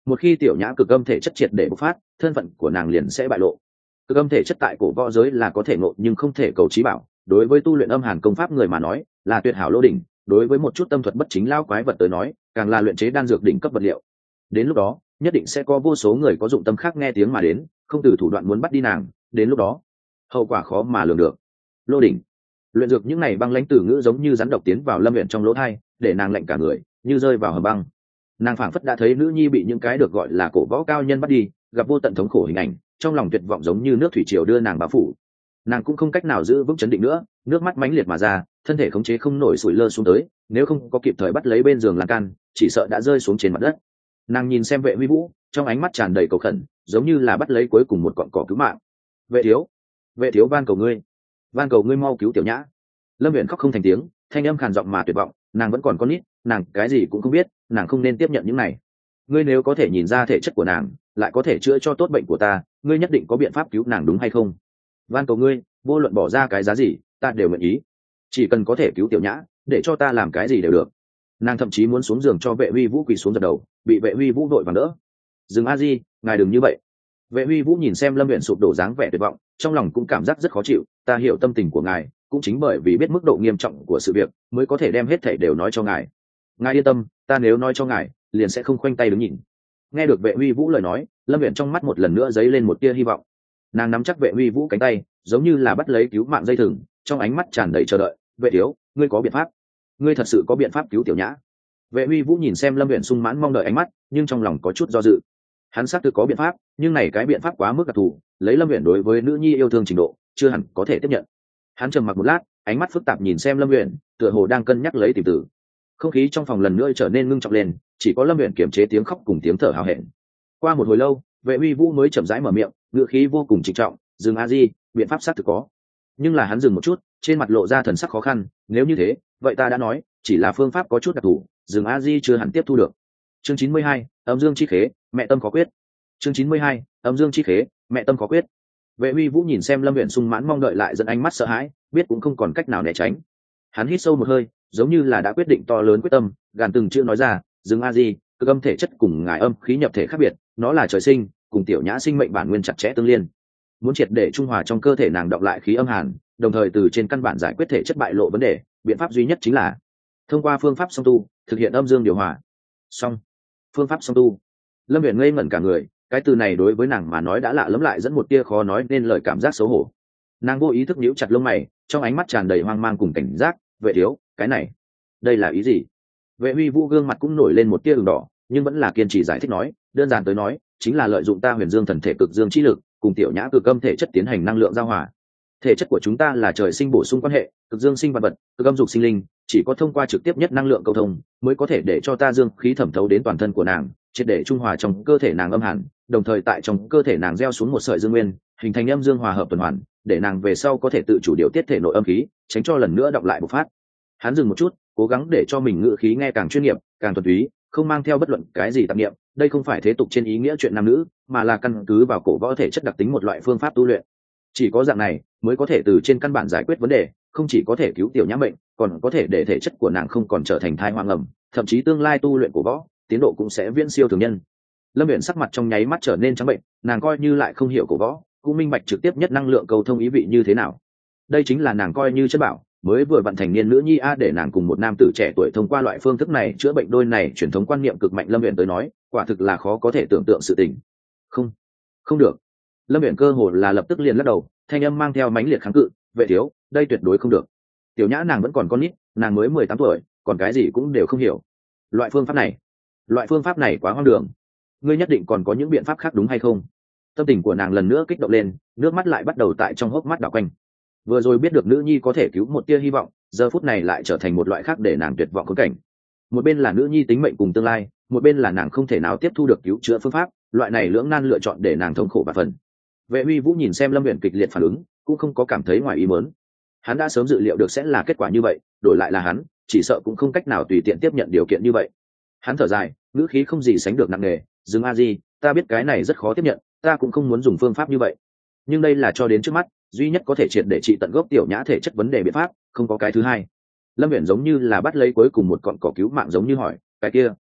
A: một khi tiểu nhã cực âm thể chất triệt để bộc phát, thân phận của nàng liền sẽ bại lộ. Cực âm thể chất tại cổ võ giới là có thể ngộ nhưng không thể cầu trí bảo, đối với tu luyện âm hàn công pháp người mà nói là tuyệt hảo lô đỉnh, đối với một chút tâm thuật bất chính lao quái vật tới nói càng là luyện chế đan dược đỉnh cấp vật liệu. Đến lúc đó nhất định sẽ có vô số người có dụng tâm khác nghe tiếng mà đến, không từ thủ đoạn muốn bắt đi nàng, đến lúc đó hậu quả khó mà lường được. Lô đỉnh luyện dược, những này băng lãnh từ ngữ giống như rắn độc tiến vào Lâm Uyển trong lỗ tai, để nàng lạnh cả người, như rơi vào hầm băng. Nàng phảng phất đã thấy nữ nhi bị những cái được gọi là cổ võ cao nhân bắt đi, gặp vô tận thống khổ hình ảnh, trong lòng tuyệt vọng giống như nước thủy triều đưa nàng bao phủ. Nàng cũng không cách nào giữ vững chấn định nữa, nước mắt mãnh liệt mà ra, thân thể khống chế không nổi sủi lơ xuống tới, nếu không có kịp thời bắt lấy bên giường lan can, chỉ sợ đã rơi xuống trên mặt đất. Nàng nhìn xem Vệ Huy Vũ, trong ánh mắt tràn đầy cầu khẩn, giống như là bắt lấy cuối cùng một cọng cỏ cứu mạng. Vệ thiếu, vệ thiếu, van cầu ngươi, van cầu ngươi mau cứu tiểu nhã. Lâm Uyển khóc không thành tiếng, thanh âm khàn giọng mà tuyệt vọng. Nàng vẫn còn con nít, nàng cái gì cũng không biết, nàng không nên tiếp nhận những này. Ngươi nếu có thể nhìn ra thể chất của nàng, lại có thể chữa cho tốt bệnh của ta, ngươi nhất định có biện pháp cứu nàng đúng hay không? Van cầu ngươi, vô luận bỏ ra cái giá gì, ta đều nguyện ý. Chỉ cần có thể cứu tiểu nhã, để cho ta làm cái gì đều được. Nàng thậm chí muốn xuống giường cho Vệ Huy Vũ quỳ xuống dập đầu, bị Vệ Huy Vũ vội vàng đỡ. Dừng a di, ngài đừng như vậy. Vệ Huy Vũ nhìn xem Lâm Uyển sụp đổ dáng vẻ tuyệt vọng, trong lòng cũng cảm giác rất khó chịu. Ta hiểu tâm tình của ngài, cũng chính bởi vì biết mức độ nghiêm trọng của sự việc, mới có thể đem hết thảy đều nói cho ngài. Ngài yên tâm, ta nếu nói cho ngài, liền sẽ không khoanh tay đứng nhìn. Nghe được Vệ Huy Vũ lời nói, Lâm Uyển trong mắt một lần nữa dấy lên một tia hy vọng. Nàng nắm chắc Vệ Huy Vũ cánh tay, giống như là bắt lấy cứu mạng dây thừng, trong ánh mắt tràn đầy chờ đợi. Vệ thiếu, ngươi có biện pháp? Ngươi thật sự có biện pháp cứu tiểu nhã? Vệ Huy Vũ nhìn xem Lâm Uyển sung mãn mong đợi ánh mắt, nhưng trong lòng có chút do dự. Hắn xác thực có biện pháp, nhưng này cái biện pháp quá mức đặc thù, lấy Lâm Uyển đối với nữ nhi yêu thương trình độ, chưa hẳn có thể tiếp nhận. Hắn trầm mặc một lát, ánh mắt phức tạp nhìn xem Lâm Uyển, tựa hồ đang cân nhắc lấy tìm tử. Không khí trong phòng lần nữa trở nên ngưng trọng lên, chỉ có Lâm Uyển kiềm chế tiếng khóc cùng tiếng thở hào hẹn. Qua một hồi lâu, Vệ Huy Vũ mới chậm rãi mở miệng, ngữ khí vô cùng trịnh trọng, "Dương A Di, biện pháp xác thực có." Nhưng là hắn dừng một chút, trên mặt lộ ra thần sắc khó khăn, "Nếu như thế, vậy ta đã nói, chỉ là phương pháp có chút đặc thù, Dương A Di chưa hẳn tiếp thu được." Chương chín mươi hai, âm dương chi khế, mẹ tâm khó quyết. Chương chín mươi hai, âm dương chi khế, mẹ tâm khó quyết. Vệ Huy Vũ nhìn xem Lâm Uyển sung mãn mong đợi lại dẫn ánh mắt sợ hãi, biết cũng không còn cách nào né tránh. Hắn hít sâu một hơi, giống như là đã quyết định to lớn quyết tâm, gàn từng chữ nói ra, "Dương A Di, cực âm thể chất cùng ngài âm khí nhập thể khác biệt, nó là trời sinh, cùng tiểu nhã sinh mệnh bản nguyên chặt chẽ tương liên. Muốn triệt để trung hòa trong cơ thể nàng đọng lại khí âm hàn, đồng thời từ trên căn bản giải quyết thể chất bại lộ vấn đề, biện pháp duy nhất chính là thông qua phương pháp song tu, thực hiện âm dương điều hòa." Song, phương pháp song tu. Lâm Uyển ngây ngẩn cả người, cái từ này đối với nàng mà nói đã lạ lẫm lại dẫn một tia khó nói nên lời cảm giác xấu hổ. Nàng vô ý thức nhíu chặt lông mày, trong ánh mắt tràn đầy hoang mang cùng cảnh giác, "Vệ thiếu, cái này, đây là ý gì?" Vệ Huy Vũ gương mặt cũng nổi lên một tia ửng đỏ, nhưng vẫn là kiên trì giải thích nói, "Đơn giản tới nói, chính là lợi dụng ta huyền dương thần thể cực dương chi lực, cùng tiểu nhã cực âm thể chất tiến hành năng lượng giao hòa. Thể chất của chúng ta là trời sinh bổ sung quan hệ, cực dương sinh vật vật, cực âm dục sinh linh, chỉ có thông qua trực tiếp nhất năng lượng cầu thông, mới có thể để cho ta dương khí thẩm thấu đến toàn thân của nàng, triệt để trung hòa trong cơ thể nàng âm hàn, đồng thời tại trong cơ thể nàng gieo xuống một sợi dương nguyên, hình thành âm dương hòa hợp tuần hoàn, để nàng về sau có thể tự chủ điều tiết thể nội âm khí, tránh cho lần nữa đọng lại bộc phát." Hắn dừng một chút, cố gắng để cho mình ngữ khí nghe càng chuyên nghiệp, càng thuần túy, không mang theo bất luận cái gì tạp niệm. Đây không phải thế tục trên ý nghĩa chuyện nam nữ, mà là căn cứ vào cổ võ thể chất đặc tính một loại phương pháp tu luyện. Chỉ có dạng này mới có thể từ trên căn bản giải quyết vấn đề, không chỉ có thể cứu tiểu nhã bệnh, còn có thể để thể chất của nàng không còn trở thành thai hoang ẩm, thậm chí tương lai tu luyện cổ võ tiến độ cũng sẽ viễn siêu thường nhân. Lâm Uyển sắc mặt trong nháy mắt trở nên trắng bệnh, nàng coi như lại không hiểu cổ võ, cũng minh bạch trực tiếp nhất năng lượng cầu thông ý vị như thế nào. Đây chính là nàng coi như chất bảo, mới vừa vận thành niên nữ nhi a, để nàng cùng một nam tử trẻ tuổi thông qua loại phương thức này chữa bệnh, đôi này truyền thống quan niệm cực mạnh Lâm Uyển tới nói, quả thực là khó có thể tưởng tượng sự tình. Không, không được. Lâm Uyển cơ hồ là lập tức liền lắc đầu, thanh âm mang theo mãnh liệt kháng cự, "Vệ thiếu, đây tuyệt đối không được. Tiểu nhã nàng vẫn còn con nít, nàng mới mười tám tuổi, còn cái gì cũng đều không hiểu. Loại phương pháp này, loại phương pháp này quá hoang đường. Ngươi nhất định còn có những biện pháp khác đúng hay không?" Tâm tình của nàng lần nữa kích động lên, nước mắt lại bắt đầu tại trong hốc mắt đảo quanh. Vừa rồi biết được nữ nhi có thể cứu một tia hy vọng, giờ phút này lại trở thành một loại khác để nàng tuyệt vọng khốn cảnh. Một bên là nữ nhi tính mệnh cùng tương lai, một bên là nàng không thể nào tiếp thu được cứu chữa phương pháp, loại này lưỡng nan lựa chọn để nàng thống khổ và phần. Vệ Huy Vũ nhìn xem Lâm Uyển kịch liệt phản ứng, cũng không có cảm thấy ngoài ý muốn. Hắn đã sớm dự liệu được sẽ là kết quả như vậy, đổi lại là hắn, chỉ sợ cũng không cách nào tùy tiện tiếp nhận điều kiện như vậy. Hắn thở dài, ngữ khí không gì sánh được nặng nề, "Dương A Di, ta biết cái này rất khó tiếp nhận, ta cũng không muốn dùng phương pháp như vậy. Nhưng đây là cho đến trước mắt, duy nhất có thể triệt để trị tận gốc tiểu nhã thể chất vấn đề biện pháp, không có cái thứ hai." Lâm Uyển giống như là bắt lấy cuối cùng một cọn cỏ cứu mạng giống như hỏi, "Cái kia,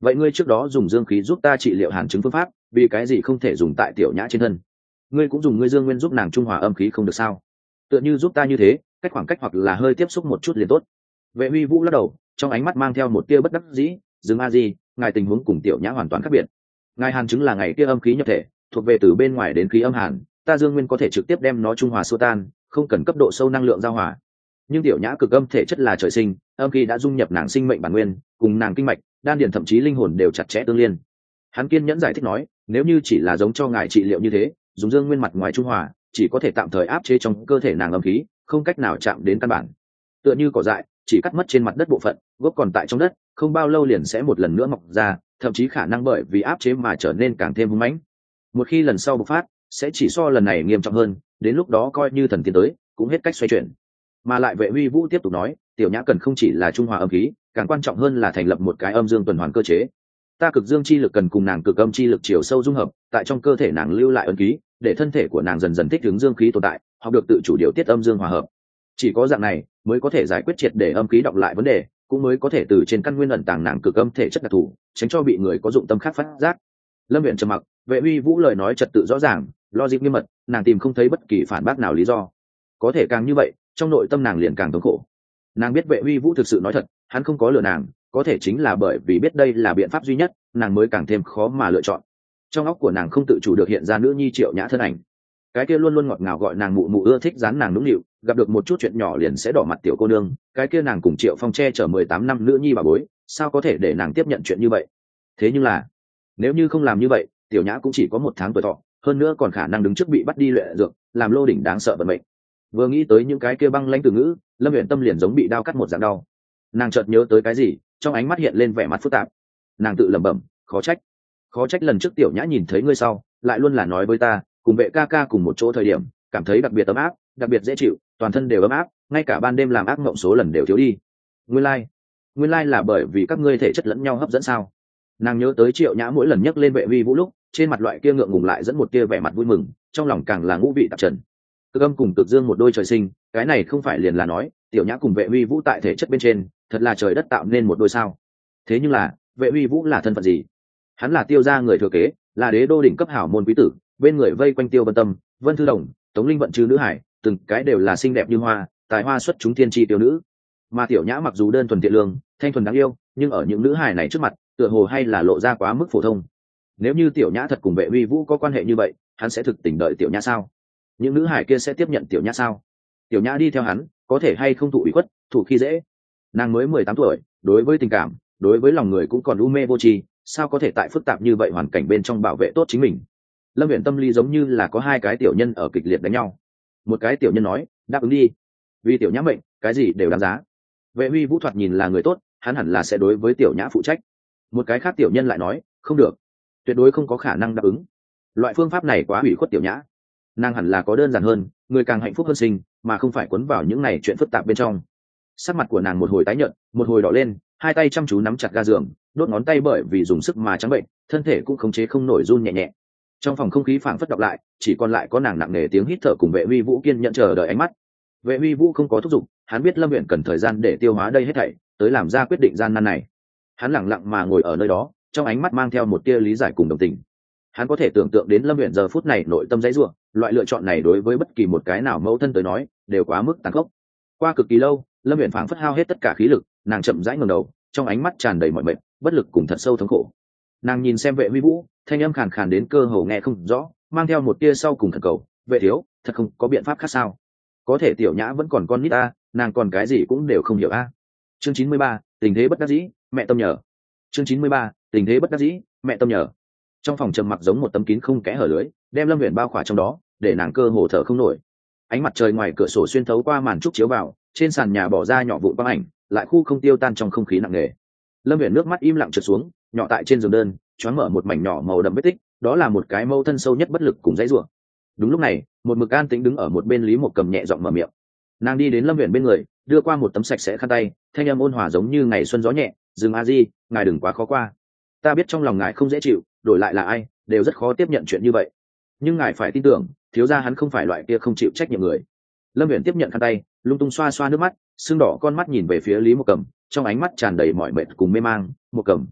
A: vậy ngươi trước đó dùng dương khí giúp ta trị liệu hàn chứng phương pháp vì cái gì không thể dùng tại tiểu nhã trên thân? Ngươi cũng dùng ngươi dương nguyên giúp nàng trung hòa âm khí không được sao? Tựa như giúp ta như thế, cách khoảng cách hoặc là hơi tiếp xúc một chút liền tốt. Vệ Huy Vũ lắc đầu, trong ánh mắt mang theo một tia bất đắc dĩ. Dương a di, ngài tình huống cùng tiểu nhã hoàn toàn khác biệt. Ngài hàn chứng là ngày kia âm khí nhập thể, thuộc về từ bên ngoài đến khí âm hàn, ta dương nguyên có thể trực tiếp đem nó trung hòa xua tan, không cần cấp độ sâu năng lượng giao hòa. Nhưng tiểu nhã cực âm thể chất là trời sinh, âm khí đã dung nhập nàng sinh mệnh bản nguyên, cùng nàng kinh mạch, đan điền thậm chí linh hồn đều chặt chẽ tương liên. Hắn kiên nhẫn giải thích nói, nếu như chỉ là giống cho ngài trị liệu như thế, dùng dương nguyên mặt ngoài trung hòa, chỉ có thể tạm thời áp chế trong cơ thể nàng âm khí, không cách nào chạm đến căn bản. Tựa như cỏ dại, chỉ cắt mất trên mặt đất bộ phận, gốc còn tại trong đất, không bao lâu liền sẽ một lần nữa mọc ra, thậm chí khả năng bởi vì áp chế mà trở nên càng thêm hung mãnh. Một khi lần sau bộc phát, sẽ chỉ so lần này nghiêm trọng hơn, đến lúc đó coi như thần tiến tới, cũng hết cách xoay chuyển. Mà lại Vệ Huy Vũ tiếp tục nói, tiểu nhã cần không chỉ là trung hòa âm khí, càng quan trọng hơn là thành lập một cái âm dương tuần hoàn cơ chế. Ta cực dương chi lực cần cùng nàng cực âm chi lực chiều sâu dung hợp, tại trong cơ thể nàng lưu lại ấn ký, để thân thể của nàng dần dần thích ứng dương khí tồn tại, học được tự chủ điều tiết âm dương hòa hợp. Chỉ có dạng này mới có thể giải quyết triệt để âm khí đọng lại vấn đề, cũng mới có thể từ trên căn nguyên ẩn tàng nàng cực âm thể chất đặc thù, tránh cho bị người có dụng tâm khác phát giác. Lâm Viễn trầm mặc, Vệ Huy Vũ lời nói trật tự rõ ràng, logic nghiêm mật, nàng tìm không thấy bất kỳ phản bác nào lý do. Có thể càng như vậy, trong nội tâm nàng liền càng thống khổ. Nàng biết Vệ Huy Vũ thực sự nói thật, hắn không có lừa nàng, có thể chính là bởi vì biết đây là biện pháp duy nhất, nàng mới càng thêm khó mà lựa chọn. Trong óc của nàng không tự chủ được hiện ra nữ nhi Triệu Nhã thân ảnh. Cái kia luôn luôn ngọt ngào gọi nàng mụ mụ ưa thích dán nàng nũng nịu, gặp được một chút chuyện nhỏ liền sẽ đỏ mặt tiểu cô nương, cái kia nàng cùng Triệu Phong che chở mười tám năm nữ nhi bà bối, sao có thể để nàng tiếp nhận chuyện như vậy? Thế nhưng là, nếu như không làm như vậy, tiểu nhã cũng chỉ có một tháng tuổi thọ, hơn nữa còn khả năng đứng trước bị bắt đi luyện dược, làm lô đỉnh đáng sợ vận mệnh. Vừa nghĩ tới những cái kia băng lãnh từ ngữ, Lâm Uyển Tâm liền giống bị đao cắt một dạng đau. Nàng chợt nhớ tới cái gì, trong ánh mắt hiện lên vẻ mặt phức tạp. Nàng tự lẩm bẩm, khó trách, khó trách lần trước tiểu nhã nhìn thấy ngươi sau, lại luôn là nói với ta, cùng Vệ ca ca cùng một chỗ thời điểm, cảm thấy đặc biệt ấm áp, đặc biệt dễ chịu, toàn thân đều ấm áp, ngay cả ban đêm làm ác mộng số lần đều thiếu đi. Nguyên lai, like. nguyên lai like là bởi vì các ngươi thể chất lẫn nhau hấp dẫn sao? Nàng nhớ tới Triệu Nhã mỗi lần nhắc lên Vệ Huy Vũ lúc, trên mặt loại kia ngượng ngùng lại dẫn một tia vẻ mặt vui mừng, trong lòng càng là ngũ vị tạp trần. Cực âm cùng cực dương một đôi trời sinh, cái này không phải liền là nói, tiểu nhã cùng Vệ Huy Vũ tại thể chất bên trên, thật là trời đất tạo nên một đôi sao? Thế nhưng là, Vệ Huy Vũ là thân phận gì? Hắn là Tiêu gia người thừa kế, là đế đô đỉnh cấp hảo môn quý tử, bên người vây quanh Tiêu Vân Tâm, Vân Thư Đồng, Tống Linh Vận trừ nữ hải, từng cái đều là xinh đẹp như hoa, tài hoa xuất chúng thiên chi tiểu nữ. Mà tiểu nhã mặc dù đơn thuần thiện lương, thanh thuần đáng yêu, nhưng ở những nữ hài này trước mặt, tựa hồ hay là lộ ra quá mức phổ thông. Nếu như tiểu nhã thật cùng Vệ Huy Vũ có quan hệ như vậy, hắn sẽ thực tình đợi tiểu nhã sao? Những nữ hài kia sẽ tiếp nhận tiểu nhã sao? Tiểu nhã đi theo hắn, có thể hay không thụ ủy khuất, thụ khi dễ? Nàng mới mười tám tuổi, đối với tình cảm, đối với lòng người cũng còn u mê vô tri, sao có thể tại phức tạp như vậy hoàn cảnh bên trong bảo vệ tốt chính mình? Lâm Uyển Tâm lý giống như là có hai cái tiểu nhân ở kịch liệt đánh nhau. Một cái tiểu nhân nói, đáp ứng đi, vì tiểu nhã mệnh, cái gì đều đáng giá. Vệ Huy Vũ thoạt nhìn là người tốt, hắn hẳn là sẽ đối với tiểu nhã phụ trách. Một cái khác tiểu nhân lại nói, không được, tuyệt đối không có khả năng đáp ứng. Loại phương pháp này quá hủy khuất tiểu nhã, nàng hẳn là có đơn giản hơn, người càng hạnh phúc hơn sinh, mà không phải quấn vào những này chuyện phức tạp bên trong. Sắc mặt của nàng một hồi tái nhợt, một hồi đỏ lên, hai tay chăm chú nắm chặt ga giường, đốt ngón tay bởi vì dùng sức mà trắng bệnh, thân thể cũng khống chế không nổi run nhẹ nhẹ. Trong phòng không khí phảng phất đọc lại, chỉ còn lại có nàng nặng nề tiếng hít thở cùng Vệ Huy Vũ kiên nhẫn chờ đợi ánh mắt. Vệ Huy Vũ không có thúc giục, hắn biết Lâm Uyển cần thời gian để tiêu hóa đây hết thảy, tới làm ra quyết định gian nan này. Hắn lặng lặng mà ngồi ở nơi đó, trong ánh mắt mang theo một tia lý giải cùng đồng tình. Hắn có thể tưởng tượng đến Lâm Uyển giờ phút này nội tâm dãy rủa, loại lựa chọn này đối với bất kỳ một cái nào mẫu thân tới nói, đều quá mức tàn khốc. Qua cực kỳ lâu, Lâm Uyển phảng phất hao hết tất cả khí lực, nàng chậm rãi ngẩng đầu, trong ánh mắt tràn đầy mỏi mệt, bất lực cùng thật sâu thống khổ. Nàng nhìn xem Vệ Huy Vũ, thanh âm khàn khàn đến cơ hồ nghe không rõ, mang theo một tia sau cùng khẩn cầu, "Vệ thiếu, thật không có biện pháp khác sao? Có thể tiểu nhã vẫn còn con nít a, nàng còn cái gì cũng đều không hiểu a." Chương chín mươi ba, tình thế bất đắc dĩ, mẹ tâm nhờ. Chương chín mươi ba, tình thế bất đắc dĩ, mẹ tâm nhờ. Trong phòng trầm mặc giống một tấm kín không kẽ hở lưới, đem Lâm Uyển bao khỏa trong đó, để nàng cơ hồ thở không nổi. Ánh mặt trời ngoài cửa sổ xuyên thấu qua màn trúc chiếu vào, trên sàn nhà bỏ ra nhỏ vụn băng ảnh, lại khu không tiêu tan trong không khí nặng nề. Lâm Uyển nước mắt im lặng trượt xuống, nhỏ tại trên giường đơn, choáng mở một mảnh nhỏ màu đậm vết tích, đó là một cái mâu thân sâu nhất bất lực cùng dãy rủa. Đúng lúc này, một mực an tĩnh đứng ở một bên Lý Một Cầm nhẹ giọng mở miệng. Nàng đi đến Lâm Uyển bên người, đưa qua một tấm sạch sẽ khăn tay, thanh âm ôn hòa giống như ngày xuân gió nhẹ, "Dương a di, ngài đừng quá khó qua. Ta biết trong lòng ngài không dễ chịu, đổi lại là ai, đều rất khó tiếp nhận chuyện như vậy. Nhưng ngài phải tin tưởng, thiếu gia hắn không phải loại kia không chịu trách nhiệm người." Lâm Uyển tiếp nhận khăn tay, lung tung xoa xoa nước mắt, sưng đỏ con mắt nhìn về phía Lý Một Cầm, trong ánh mắt tràn đầy mỏi mệt cùng mê mang, "Một Cầm,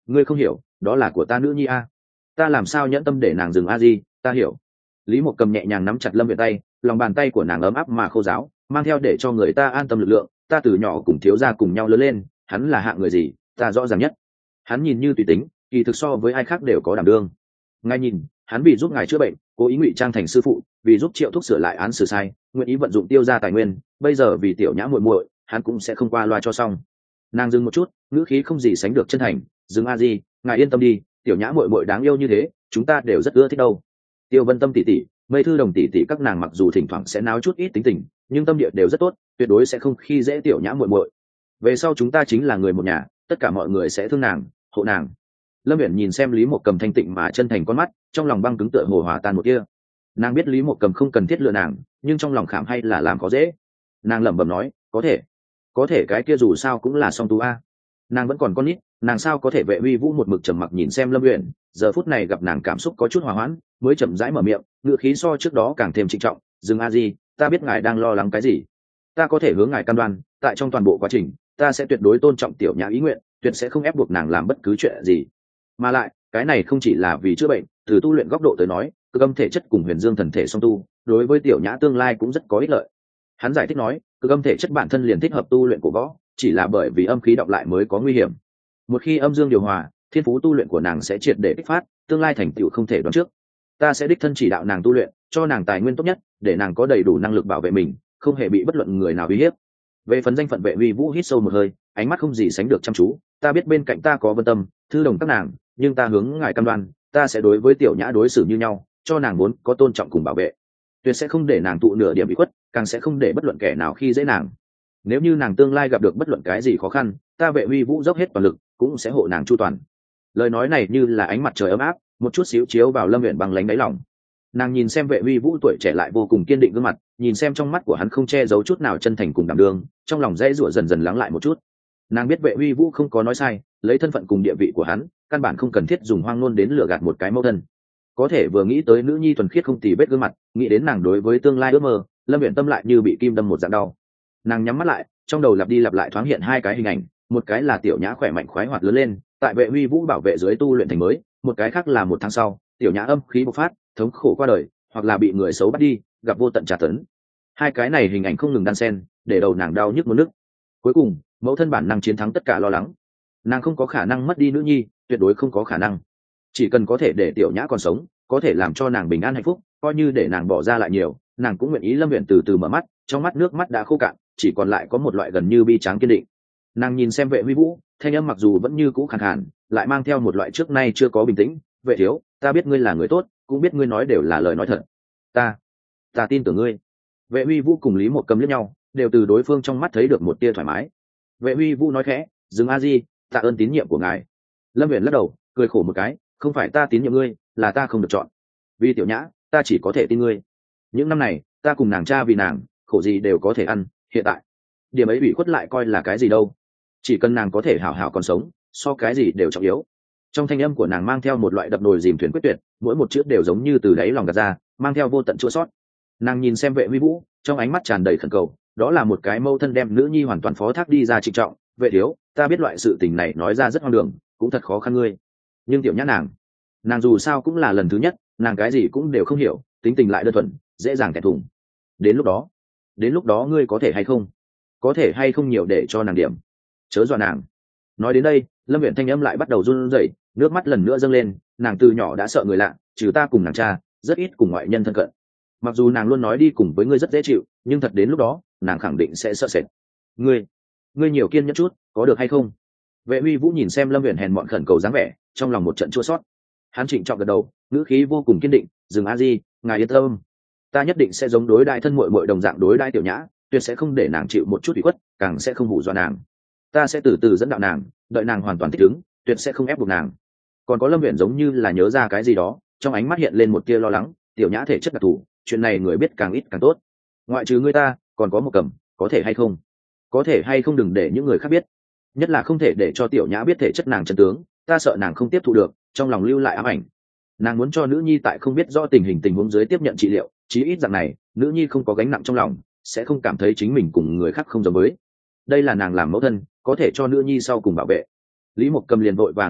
A: ngươi không hiểu, đó là của ta nữ nhi a. Ta làm sao nhẫn tâm để nàng dừng a di, ta hiểu. Lý Mộc Cầm nhẹ nhàng nắm chặt Lâm Viễn tay, lòng bàn tay của nàng ấm áp mà khô ráo, mang theo để cho người ta an tâm lực lượng. Ta từ nhỏ cùng thiếu gia cùng nhau lớn lên, hắn là hạng người gì ta rõ ràng nhất. Hắn nhìn như tùy tính, kỳ thực so với ai khác đều có đảm đương. Ngài nhìn, hắn vì giúp ngài chữa bệnh, cố ý ngụy trang thành sư phụ, vì giúp Triệu Thúc sửa lại án xử sai, nguyện ý vận dụng tiêu ra tài nguyên. Bây giờ vì tiểu nhã muội muội, hắn cũng sẽ không qua loa cho xong. Nàng dừng một chút, ngữ khí không gì sánh được chân thành. Dừng a di, ngài yên tâm đi, tiểu nhã muội muội đáng yêu như thế, chúng ta đều rất ưa thích đâu. Tiêu Vân Tâm tỷ tỷ, Mây Thư Đồng tỷ tỷ các nàng mặc dù thỉnh thoảng sẽ náo chút ít tính tình, nhưng tâm địa đều rất tốt, tuyệt đối sẽ không khi dễ tiểu nhã muội muội. Về sau chúng ta chính là người một nhà, tất cả mọi người sẽ thương nàng, hộ nàng. Lâm Viễn nhìn xem Lý Mộc Cầm thanh tịnh mà chân thành con mắt, trong lòng băng cứng tựa hồ hòa tan một tia. Nàng biết Lý Mộc Cầm không cần thiết lừa nàng, nhưng trong lòng khảm hay là làm khó dễ. Nàng lẩm bẩm nói, có thể, có thể cái kia dù sao cũng là song tú a. Nàng vẫn còn con nít, nàng sao có thể Vệ Uy Vũ một mực trầm mặc nhìn xem Lâm Viễn, giờ phút này gặp nàng cảm xúc có chút hòa hoãn, mới chậm rãi mở miệng, ngữ khí so trước đó càng thêm trịnh trọng. Dừng a di, ta biết ngài đang lo lắng cái gì, ta có thể hướng ngài cam đoan, tại trong toàn bộ quá trình, ta sẽ tuyệt đối tôn trọng tiểu nhã ý nguyện, tuyệt sẽ không ép buộc nàng làm bất cứ chuyện gì. Mà lại, cái này không chỉ là vì chữa bệnh, từ tu luyện góc độ tới nói, cực âm thể chất cùng huyền dương thần thể song tu, đối với tiểu nhã tương lai cũng rất có ích lợi. Hắn giải thích nói, cực âm thể chất bản thân liền thích hợp tu luyện của võ, chỉ là bởi vì âm khí đọng lại mới có nguy hiểm. Một khi âm dương điều hòa, thiên phú tu luyện của nàng sẽ triệt để kích phát, tương lai thành tựu không thể đoán trước. Ta sẽ đích thân chỉ đạo nàng tu luyện, cho nàng tài nguyên tốt nhất, để nàng có đầy đủ năng lực bảo vệ mình, không hề bị bất luận người nào uy hiếp. Về phần danh phận Vệ Uy Vũ hít sâu một hơi, ánh mắt không gì sánh được chăm chú. Ta biết bên cạnh ta có Vân Tâm, Thư Đồng các nàng, nhưng ta hướng ngài cam đoan, ta sẽ đối với tiểu nhã đối xử như nhau, cho nàng vốn có tôn trọng cùng bảo vệ, tuyệt sẽ không để nàng tụ nửa điểm bị khuất, càng sẽ không để bất luận kẻ nào khi dễ nàng. Nếu như nàng tương lai gặp được bất luận cái gì khó khăn, ta Vệ Uy Vũ dốc hết toàn lực, cũng sẽ hộ nàng chu toàn. Lời nói này như là ánh mặt trời ấm áp, một chút xíu chiếu vào Lâm Viễn bằng lánh đáy lòng. Nàng nhìn xem Vệ Uy Vũ tuổi trẻ lại vô cùng kiên định gương mặt, nhìn xem trong mắt của hắn không che giấu chút nào chân thành cùng đảm đương, trong lòng dễ rủa dần dần lắng lại một chút. Nàng biết Vệ Uy Vũ không có nói sai, lấy thân phận cùng địa vị của hắn, căn bản không cần thiết dùng hoang ngôn đến lừa gạt một cái mẫu thân. Có thể vừa nghĩ tới nữ nhi thuần khiết không tì vết gương mặt, nghĩ đến nàng đối với tương lai ước mơ, Lâm Viễn tâm lại như bị kim đâm một dạng đau. Nàng nhắm mắt lại, trong đầu lặp đi lặp lại thoáng hiện hai cái hình ảnh, một cái là tiểu nhã khỏe mạnh khoái hoạt lớn lên, tại Vệ Uy Vũ bảo vệ dưới tu luyện thành mới, một cái khác là một tháng sau, tiểu nhã âm khí bộc phát, thống khổ qua đời, hoặc là bị người xấu bắt đi, gặp vô tận tra tấn. Hai cái này hình ảnh không ngừng đan xen, để đầu nàng đau nhức muốn nức. Cuối cùng, mẫu thân bản năng chiến thắng tất cả lo lắng. Nàng không có khả năng mất đi nữ nhi, tuyệt đối không có khả năng. Chỉ cần có thể để tiểu nhã còn sống, có thể làm cho nàng bình an hạnh phúc, coi như để nàng bỏ ra lại nhiều, nàng cũng nguyện ý. Lâm Viễn từ từ mở mắt, trong mắt nước mắt đã khô cạn, chỉ còn lại có một loại gần như bi tráng kiên định. Nàng nhìn xem Vệ Uy Vũ, thanh âm mặc dù vẫn như cũ khàn khàn, lại mang theo một loại trước nay chưa có bình tĩnh. Vệ thiếu, ta biết ngươi là người tốt, cũng biết ngươi nói đều là lời nói thật. Ta, ta tin tưởng ngươi. Vệ Uy Vũ cùng Lý Mộc Cầm liếc nhau, đều từ đối phương trong mắt thấy được một tia thoải mái. Vệ Uy Vũ nói khẽ, dừng a di, tạ ơn tín nhiệm của ngài. Lâm Viễn lắc đầu, cười khổ một cái, không phải ta tín nhiệm ngươi, là ta không được chọn. Vì tiểu nhã, ta chỉ có thể tin ngươi. Những năm này, ta cùng nàng cha vì nàng, khổ gì đều có thể ăn. Hiện tại, điểm ấy bị khuất lại coi là cái gì đâu? Chỉ cần nàng có thể hảo hảo còn sống, so cái gì đều trọng yếu. Trong thanh âm của nàng mang theo một loại đập nồi dìm thuyền quyết tuyệt, mỗi một chữ đều giống như từ đáy lòng gạt ra, mang theo vô tận chua sót. Nàng nhìn xem Vệ Uy Vũ, trong ánh mắt tràn đầy khẩn cầu, đó là một cái mâu thân đem nữ nhi hoàn toàn phó thác đi ra trịnh trọng. Vệ thiếu, ta biết loại sự tình này nói ra rất hoang đường, cũng thật khó khăn ngươi, nhưng tiểu nhã nàng, nàng dù sao cũng là lần thứ nhất, nàng cái gì cũng đều không hiểu, tính tình lại đơn thuần, dễ dàng kẹt thùng. Đến lúc đó, đến lúc đó ngươi có thể hay không, có thể hay không nhiều để cho nàng điểm, chớ dọa nàng. Nói đến đây, Lâm Viễn thanh âm lại bắt đầu run rẩy, nước mắt lần nữa dâng lên. Nàng từ nhỏ đã sợ người lạ, trừ ta cùng nàng cha, rất ít cùng ngoại nhân thân cận. Mặc dù nàng luôn nói đi cùng với ngươi rất dễ chịu, nhưng thật đến lúc đó, nàng khẳng định sẽ sợ sệt. Ngươi, ngươi nhiều kiên nhẫn chút, có được hay không? Vệ Uy Vũ nhìn xem Lâm Viễn hèn mọn khẩn cầu dáng vẻ, trong lòng một trận chua xót. Hắn trịnh trọng gật đầu, ngữ khí vô cùng kiên định, "Dừng a di, ngài yên tâm, ta nhất định sẽ giống đối đãi thân muội muội đồng dạng đối đãi tiểu nhã, tuyệt sẽ không để nàng chịu một chút ủy khuất, càng sẽ không hù dọa nàng. Ta sẽ từ từ dẫn đạo nàng, đợi nàng hoàn toàn thích ứng, tuyệt sẽ không ép buộc nàng." Còn có Lâm Viễn giống như là nhớ ra cái gì đó, trong ánh mắt hiện lên một tia lo lắng, "Tiểu nhã thể chất đặc thù, chuyện này người biết càng ít càng tốt. Ngoại trừ ngươi ta, còn có một Cầm, có thể hay không? Có thể hay không đừng để những người khác biết, nhất là không thể để cho tiểu nhã biết thể chất nàng chân tướng, ta sợ nàng không tiếp thu được, trong lòng lưu lại ám ảnh. Nàng muốn cho nữ nhi tại không biết rõ tình hình tình huống dưới tiếp nhận trị liệu, chí ít rằng này, nữ nhi không có gánh nặng trong lòng, sẽ không cảm thấy chính mình cùng người khác không giống với. Đây là nàng làm mẫu thân, có thể cho nữ nhi sau cùng bảo vệ." Lý Mộc Cầm liền vội vàng gật đầu,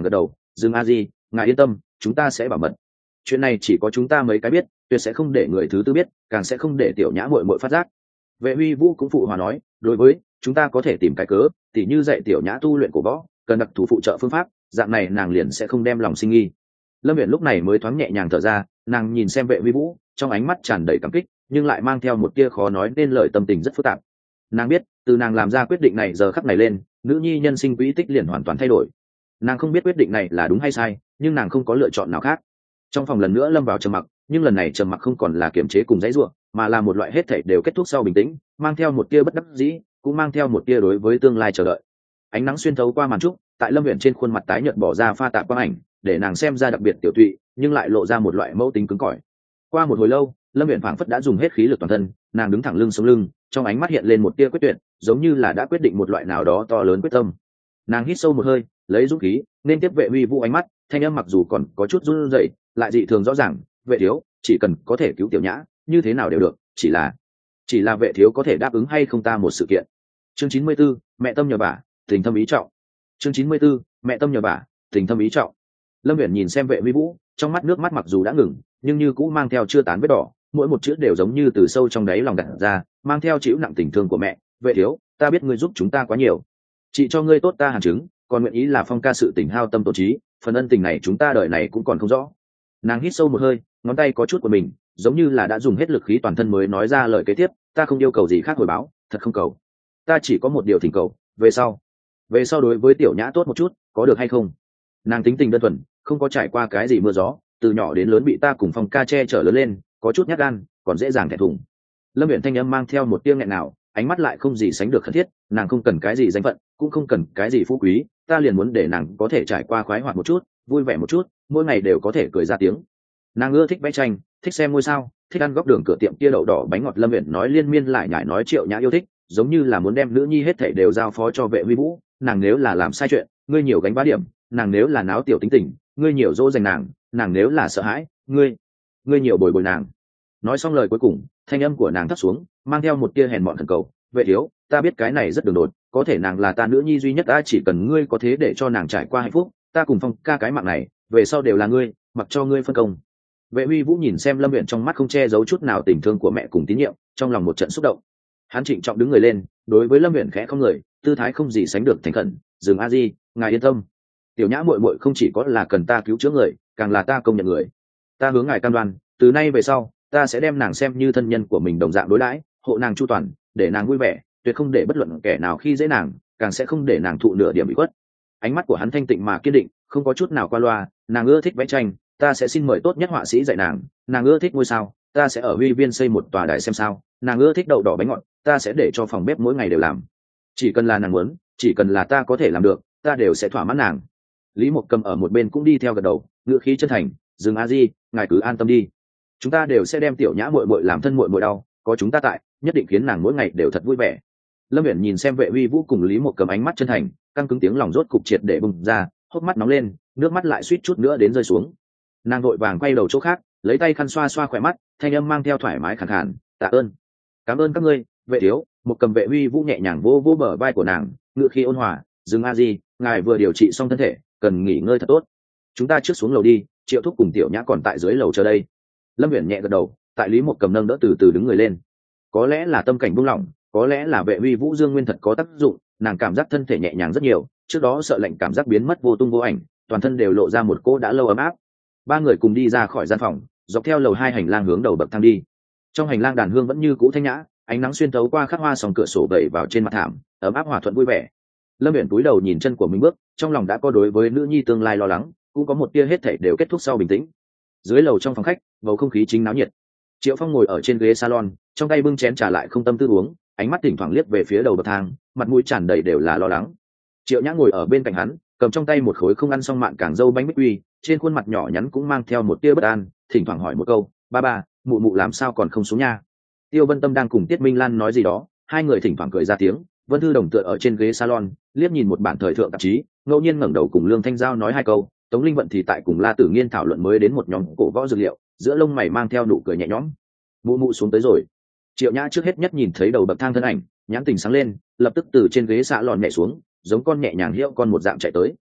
A: Dương a di, ngài yên tâm, chúng ta sẽ bảo mật. Chuyện này chỉ có chúng ta mấy cái biết, tuyệt sẽ không để người thứ tư biết, càng sẽ không để tiểu nhã muội muội phát giác. Vệ Huy Vũ cũng phụ hòa nói, đối với chúng ta có thể tìm cái cớ, tỉ như dạy tiểu nhã tu luyện cổ võ, cần đặc thù phụ trợ phương pháp, dạng này nàng liền sẽ không đem lòng sinh nghi. Lâm Viễn lúc này mới thoáng nhẹ nhàng thở ra, nàng nhìn xem Vệ Huy Vũ, trong ánh mắt tràn đầy cảm kích, nhưng lại mang theo một tia khó nói nên lời tâm tình rất phức tạp. Nàng biết, từ nàng làm ra quyết định này giờ khắc này lên, nữ nhi nhân sinh quỹ tích liền hoàn toàn thay đổi. Nàng không biết quyết định này là đúng hay sai, nhưng nàng không có lựa chọn nào khác. Trong phòng lần nữa lâm vào trầm mặc, nhưng lần này trầm mặc không còn là kiềm chế cùng dãy ruộng, mà là một loại hết thảy đều kết thúc sau bình tĩnh, mang theo một tia bất đắc dĩ, cũng mang theo một tia đối với tương lai chờ đợi. Ánh nắng xuyên thấu qua màn trúc, tại Lâm Viễn trên khuôn mặt tái nhợt bỏ ra pha tạp quang ảnh, để nàng xem ra đặc biệt tiểu tụy, nhưng lại lộ ra một loại mẫu tính cứng cỏi. Qua một hồi lâu, Lâm Viễn phảng phất đã dùng hết khí lực toàn thân, nàng đứng thẳng lưng sống lưng, trong ánh mắt hiện lên một tia quyết tuyệt, giống như là đã quyết định một loại nào đó to lớn quyết tâm. Nàng hít sâu một hơi, lấy dũng khí, nên tiếp Vệ Huy Vũ ánh mắt, thanh âm mặc dù còn có chút run rẩy, lại dị thường rõ ràng, "Vệ thiếu, chỉ cần có thể cứu tiểu nhã, như thế nào đều được, chỉ là chỉ là Vệ thiếu có thể đáp ứng hay không ta một sự kiện." Chương chín mươi 94, mẹ tâm nhờ bả, tình thâm ý trọng. Chương chín mươi 94, mẹ tâm nhờ bả, tình thâm ý trọng. Lâm Viễn nhìn xem Vệ Huy Vũ, trong mắt nước mắt mặc dù đã ngừng, nhưng như cũng mang theo chưa tán vết đỏ, mỗi một chữ đều giống như từ sâu trong đáy lòng gạt ra, mang theo chịu nặng tình thương của mẹ. "Vệ thiếu, ta biết ngươi giúp chúng ta quá nhiều, chị cho ngươi tốt ta hàn chứng, còn nguyện ý là Phong ca sự tình hao tâm tổn trí, phần ân tình này chúng ta đời này cũng còn không rõ." Nàng hít sâu một hơi, ngón tay có chút của mình, giống như là đã dùng hết lực khí toàn thân mới nói ra lời kế tiếp, "Ta không yêu cầu gì khác hồi báo, thật không cầu. Ta chỉ có một điều thỉnh cầu, về sau về sau đối với tiểu nhã tốt một chút, có được hay không?" Nàng tính tình đơn thuần, không có trải qua cái gì mưa gió, từ nhỏ đến lớn bị ta cùng Phong ca che chở lớn lên, có chút nhát gan, còn dễ dàng thẹn thùng. Lâm Viễn thanh âm mang theo một tiếng nghẹn nào, ánh mắt lại không gì sánh được khẩn thiết, nàng không cần cái gì danh phận, cũng không cần cái gì phú quý, ta liền muốn để nàng có thể trải qua khoái hoạt một chút, vui vẻ một chút, mỗi ngày đều có thể cười ra tiếng. Nàng ưa thích vẽ tranh, thích xem ngôi sao, thích ăn góc đường cửa tiệm kia đậu đỏ bánh ngọt. Lâm Viễn nói liên miên lại nhải nói Triệu Nhã yêu thích, giống như là muốn đem nữ nhi hết thảy đều giao phó cho Vệ Huy Vũ. Nàng nếu là làm sai chuyện, ngươi nhiều gánh vá điểm; nàng nếu là náo tiểu tính tình, ngươi nhiều dỗ dành nàng; nàng nếu là sợ hãi, ngươi ngươi nhiều bồi bồi nàng. Nói xong lời cuối cùng, thanh âm của nàng thấp xuống, mang theo một tia hèn mọn khẩn cầu, "Vệ thiếu, ta biết cái này rất đường đột, có thể nàng là ta nữ nhi duy nhất, ta chỉ cần ngươi có thế để cho nàng trải qua hạnh phúc, ta cùng Phong ca cái mạng này về sau đều là ngươi, mặc cho ngươi phân công." Vệ Huy Vũ nhìn xem Lâm Viễn trong mắt không che giấu chút nào tình thương của mẹ cùng tín nhiệm, trong lòng một trận xúc động. Hắn trịnh trọng đứng người lên, đối với Lâm Viễn khẽ không người, tư thái không gì sánh được thành khẩn, "Dương a di, ngài yên tâm, tiểu nhã muội muội không chỉ có là cần ta cứu chữa người, càng là ta công nhận người. Ta hướng ngài cam đoan, từ nay về sau, ta sẽ đem nàng xem như thân nhân của mình đồng dạng đối đãi, hộ nàng chu toàn, để nàng vui vẻ, tuyệt không để bất luận kẻ nào khi dễ nàng, càng sẽ không để nàng thụ nửa điểm bị khuất." Ánh mắt của hắn thanh tịnh mà kiên định, không có chút nào qua loa. "Nàng ưa thích vẽ tranh, ta sẽ xin mời tốt nhất họa sĩ dạy nàng; nàng ưa thích ngôi sao, ta sẽ ở Huy Viên xây một tòa đài xem sao; nàng ưa thích đậu đỏ bánh ngọt, ta sẽ để cho phòng bếp mỗi ngày đều làm. Chỉ cần là nàng muốn, chỉ cần là ta có thể làm được, ta đều sẽ thỏa mãn nàng." Lý Mộc Cầm ở một bên cũng đi theo gật đầu, ngữ khí chân thành, "Dương a di, ngài cứ an tâm đi, chúng ta đều sẽ đem tiểu nhã muội muội làm thân muội muội đau, có chúng ta tại, nhất định khiến nàng mỗi ngày đều thật vui vẻ." Lâm Viễn nhìn xem Vệ Huy Vũ cùng Lý Mộc Cầm ánh mắt chân thành, căng cứng tiếng lòng rốt cục triệt để bùng ra, hốc mắt nóng lên, nước mắt lại suýt chút nữa đến rơi xuống. Nàng vội vàng quay đầu chỗ khác, lấy tay khăn xoa xoa khỏe mắt, thanh âm mang theo thoải mái khàn khàn, "Tạ ơn, cảm ơn các ngươi, Vệ thiếu." Mộc Cầm Vệ Huy Vũ nhẹ nhàng vỗ vỗ bờ vai của nàng, ngữ khí ôn hòa, "Dương a di, ngài vừa điều trị xong thân thể, cần nghỉ ngơi thật tốt. Chúng ta trước xuống lầu đi, Triệu thúc cùng tiểu nhã còn tại dưới lầu chờ đây." Lâm Viễn nhẹ gật đầu, tại Lý Mộc Cầm nâng đỡ từ từ đứng người lên. Có lẽ là tâm cảnh buông lỏng, có lẽ là Vệ Huy Vũ dương nguyên thật có tác dụng, nàng cảm giác thân thể nhẹ nhàng rất nhiều, trước đó sợ lạnh cảm giác biến mất vô tung vô ảnh, toàn thân đều lộ ra một cỗ đã lâu ấm áp. Ba người cùng đi ra khỏi gian phòng, dọc theo lầu hai hành lang hướng đầu bậc thang đi. Trong hành lang đàn hương vẫn như cũ thanh nhã, ánh nắng xuyên thấu qua khắc hoa sòng cửa sổ vẩy vào trên mặt thảm, ấm áp hòa thuận vui vẻ. Lâm Viễn cúi đầu nhìn chân của mình bước, trong lòng đã có đối với nữ nhi tương lai lo lắng, cũng có một tia hết thảy đều kết thúc sau bình tĩnh. Dưới lầu trong phòng khách, bầu không khí chính náo nhiệt. Triệu Phong ngồi ở trên ghế salon, trong tay bưng chén trà lại không tâm tư uống, ánh mắt thỉnh thoảng liếc về phía đầu bậc thang, mặt mũi tràn đầy đều là lo lắng. Triệu Nhã ngồi ở bên cạnh hắn, cầm trong tay một khối không ăn xong mạn cảng dâu bánh bích quy, trên khuôn mặt nhỏ nhắn cũng mang theo một tia bất an, thỉnh thoảng hỏi một câu, "Ba ba, mụ mụ làm sao còn không xuống nhà?" Tiêu Vân Tâm đang cùng Tiết Minh Lan nói gì đó, hai người thỉnh thoảng cười ra tiếng. Vân Thư Đồng tựa ở trên ghế salon, liếc nhìn một bản thời thượng tạp chí, ngẫu nhiên ngẩng đầu cùng Lương Thanh Giao nói hai câu. Tống Linh Vận thì tại cùng La Tử Nghiên thảo luận mới đến một nhóm cổ võ dược liệu, giữa lông mày mang theo nụ cười nhẹ nhõm. Mụ mụ xuống tới rồi. Triệu Nhã trước hết nhất nhìn thấy đầu bậc thang thân ảnh, nhãn tình sáng lên, lập tức từ trên ghế xạ lòn nhẹ xuống, giống con nhẹ nhàng hiệu con một dạng chạy tới.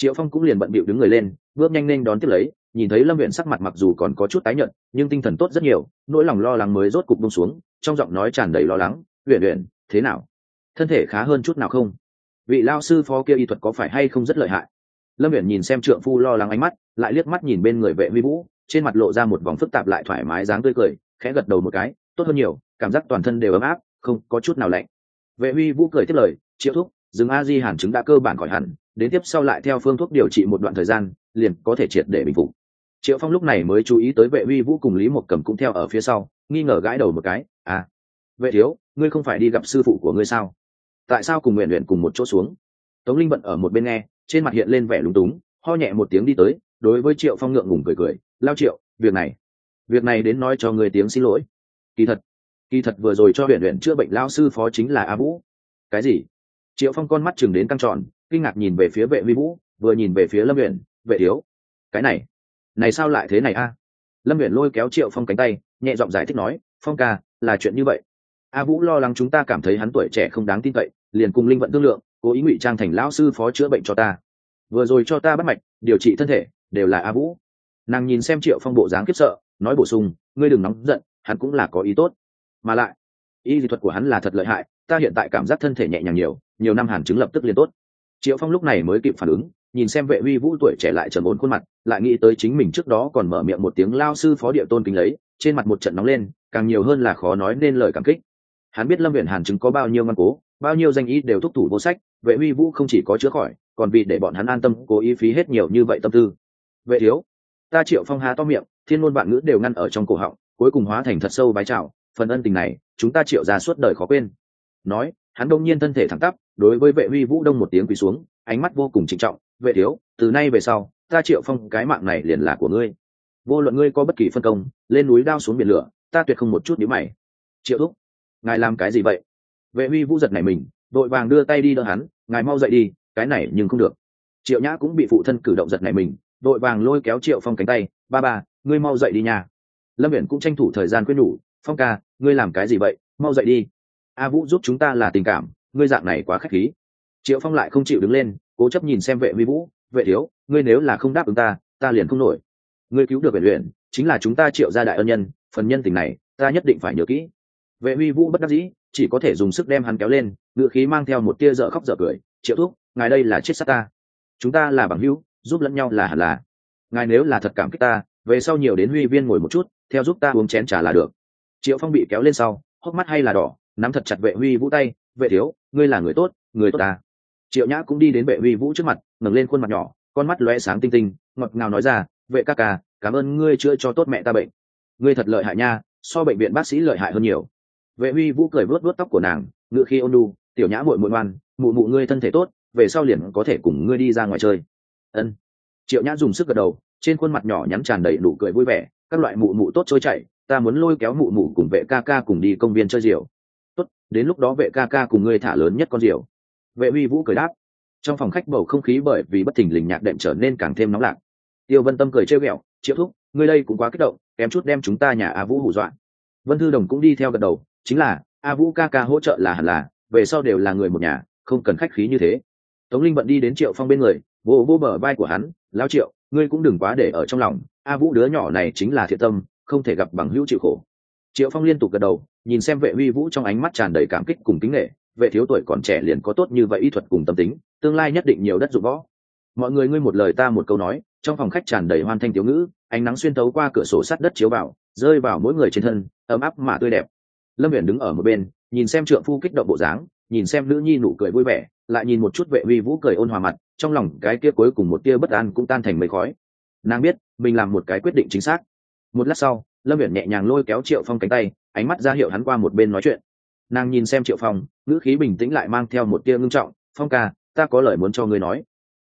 A: Triệu Phong cũng liền bận bịu đứng người lên, bước nhanh lên đón tiếp lấy, nhìn thấy Lâm Uyển sắc mặt mặc dù còn có chút tái nhợt, nhưng tinh thần tốt rất nhiều, nỗi lòng lo lắng mới rốt cục buông xuống, trong giọng nói tràn đầy lo lắng. "Uyển Uyển, thế nào? Thân thể khá hơn chút nào không? Vị lao sư phó kia y thuật có phải hay không rất lợi hại?" Lâm Uyển nhìn xem trượng phu lo lắng ánh mắt, lại liếc mắt nhìn bên người Vệ Huy Vũ, trên mặt lộ ra một vòng phức tạp lại thoải mái dáng tươi cười, khẽ gật đầu một cái, "Tốt hơn nhiều, cảm giác toàn thân đều ấm áp, không có chút nào lạnh." Vệ Huy Vũ cười tiếp lời, "Triệu thúc, rừng a di hàn chứng đã cơ bản khỏi hẳn, đến tiếp sau lại theo phương thuốc điều trị một đoạn thời gian, liền có thể triệt để bình phục." Triệu Phong lúc này mới chú ý tới Vệ Huy Vũ cùng Lý Mộc Cầm cũng theo ở phía sau, nghi ngờ gãi đầu một cái, "À, Vệ thiếu, ngươi không phải đi gặp sư phụ của ngươi sao? Tại sao cùng Uyển Uyển cùng một chỗ xuống?" Tống Linh Vận ở một bên nghe, trên mặt hiện lên vẻ lúng túng, ho nhẹ một tiếng đi tới, đối với Triệu Phong ngượng ngùng cười cười, "Lao Triệu, việc này, việc này đến nói cho người tiếng xin lỗi. Kỳ thật, kỳ thật vừa rồi cho Uyển Uyển chữa bệnh lao sư phó chính là A Vũ." "Cái gì?" Triệu Phong con mắt chừng đến căng tròn, kinh ngạc nhìn về phía Vệ Huy Vũ, vừa nhìn về phía Lâm Uyển, "Vệ thiếu, cái này, này sao lại thế này a?" Lâm Uyển lôi kéo Triệu Phong cánh tay, nhẹ giọng giải thích nói, "Phong ca, là chuyện như vậy. A Vũ lo lắng chúng ta cảm thấy hắn tuổi trẻ không đáng tin cậy, liền cùng Linh Vận thương lượng, cố ý ngụy trang thành lão sư phó chữa bệnh cho ta. Vừa rồi cho ta bắt mạch, điều trị thân thể, đều là A Vũ." Nàng nhìn xem Triệu Phong bộ dáng khiếp sợ, nói bổ sung, "Ngươi đừng nóng giận, hắn cũng là có ý tốt. Mà lại, y lý thuật của hắn là thật lợi hại, ta hiện tại cảm giác thân thể nhẹ nhàng nhiều, nhiều năm hàn chứng lập tức liền tốt." Triệu Phong lúc này mới kịp phản ứng, nhìn xem Vệ Huy Vũ tuổi trẻ lại trầm ổn khuôn mặt, lại nghĩ tới chính mình trước đó còn mở miệng một tiếng lao sư phó địa tôn kính lấy, trên mặt một trận nóng lên, càng nhiều hơn là khó nói nên lời cảm kích. Hắn biết Lâm Uyển hàn chứng có bao nhiêu ngoan cố, bao nhiêu danh y đều thúc thủ vô sách, Vệ Huy Vũ không chỉ có chữa khỏi, còn vì để bọn hắn an tâm cố ý phí hết nhiều như vậy tâm tư. "Vệ thiếu." Ta Triệu Phong há to miệng, thiên ngôn vạn ngữ đều ngăn ở trong cổ họng, cuối cùng hóa thành thật sâu bái chào, "Phần ân tình này, chúng ta Triệu gia suốt đời khó quên." Nói, hắn đông nhiên thân thể thẳng tắp, đối với Vệ Huy Vũ đông một tiếng quỳ xuống, ánh mắt vô cùng trịnh trọng, "Vệ thiếu, từ nay về sau, ta Triệu Phong cái mạng này liền là của ngươi. Vô luận ngươi có bất kỳ phân công, lên núi đao xuống biển lửa, ta tuyệt không một chút nhíu mày." "Triệu thúc, ngài làm cái gì vậy?" Vệ Huy Vũ giật nảy mình, đội vàng đưa tay đi đỡ hắn, "Ngài mau dậy đi, cái này nhưng không được." Triệu Nhã cũng bị phụ thân cử động giật nảy mình, đội vàng lôi kéo Triệu Phong cánh tay, "Ba ba, ngươi mau dậy đi nhà." Lâm Uyển cũng tranh thủ thời gian khuyên nhủ, "Phong ca, ngươi làm cái gì vậy, mau dậy đi. A Vũ giúp chúng ta là tình cảm, ngươi dạng này quá khách khí." Triệu Phong lại không chịu đứng lên, cố chấp nhìn xem Vệ Huy Vũ, "Vệ thiếu, ngươi nếu là không đáp ứng ta, ta liền không nổi. Ngươi cứu được Uyển Uyển, chính là chúng ta Triệu gia đại ân nhân, phần nhân tình này, ta nhất định phải nhớ kỹ." Vệ Huy Vũ bất đắc dĩ, chỉ có thể dùng sức đem hắn kéo lên, ngựa khí mang theo một tia dở khóc dở cười, "Triệu thúc, ngài đây là chết sát ta. Chúng ta là bằng hữu, giúp lẫn nhau là hẳn là. Ngài nếu là thật cảm kích ta, về sau nhiều đến Huy viên ngồi một chút, theo giúp ta uống chén trà là được." Triệu Phong bị kéo lên sau, hốc mắt hay là đỏ, nắm thật chặt Vệ Huy Vũ tay, "Vệ thiếu, ngươi là người tốt, người tốt ta." Triệu Nhã cũng đi đến Vệ Huy Vũ trước mặt, ngẩng lên khuôn mặt nhỏ, con mắt lóe sáng tinh tinh, ngọt ngào nói ra, "Vệ ca ca, cảm ơn ngươi chữa cho tốt mẹ ta bệnh. Ngươi thật lợi hại nha, so bệnh viện bác sĩ lợi hại hơn nhiều." Vệ Huy Vũ cười vuốt vuốt tóc của nàng, ngựa khi ôn nhu, "Tiểu Nhã muội muội ngoan, mụ mụ ngươi thân thể tốt, về sau liền có thể cùng ngươi đi ra ngoài chơi." "Ân." Triệu Nhã dùng sức gật đầu, trên khuôn mặt nhỏ nhắn tràn đầy nụ cười vui vẻ, "Các loại mụ mụ tốt trôi chảy, ta muốn lôi kéo mụ mụ cùng Vệ ca ca cùng đi công viên chơi diều." "Tốt, đến lúc đó Vệ ca ca cùng ngươi thả lớn nhất con diều." Vệ Huy Vũ cười đáp. Trong phòng khách bầu không khí bởi vì bất thình lình nhạc đệm trở nên càng thêm nóng lạc. Tiêu Vân Tâm cười trêu ghẹo, "Triệu thúc, ngươi đây cũng quá kích động, kém chút đem chúng ta nhà A Vũ hù dọa." Vân Thư Đồng cũng đi theo gật đầu, "Chính là, A Vũ ca ca hỗ trợ là hẳn là, về sau đều là người một nhà, không cần khách khí như thế." Tống Linh Vận đi đến Triệu Phong bên người, vỗ vỗ bờ vai của hắn, "Lão Triệu, ngươi cũng đừng quá để ở trong lòng, A Vũ đứa nhỏ này chính là thiện tâm, không thể gặp bằng hữu chịu khổ." Triệu Phong liên tục gật đầu, nhìn xem Vệ Huy Vũ trong ánh mắt tràn đầy cảm kích cùng kính nể, Vệ thiếu tuổi còn trẻ liền có tốt như vậy y thuật cùng tâm tính, tương lai nhất định nhiều đất dụng võ. Mọi người ngươi một lời ta một câu nói, trong phòng khách tràn đầy hoan thanh thiếu ngữ, ánh nắng xuyên tấu qua cửa sổ sắt đất chiếu vào, rơi vào mỗi người trên thân, ấm áp mà tươi đẹp. Lâm Uyển đứng ở một bên, nhìn xem trượng phu kích động bộ dáng, nhìn xem nữ nhi nụ cười vui vẻ, lại nhìn một chút Vệ Huy Vũ cười ôn hòa mặt, trong lòng cái kia cuối cùng một tia bất an cũng tan thành mây khói. Nàng biết mình làm một cái quyết định chính xác. Một lát sau, Lâm Uyển nhẹ nhàng lôi kéo Triệu Phong cánh tay, ánh mắt ra hiệu hắn qua một bên nói chuyện. Nàng nhìn xem Triệu Phong, ngữ khí bình tĩnh lại mang theo một tia ngưng trọng, "Phong ca, ta có lời muốn cho ngươi nói."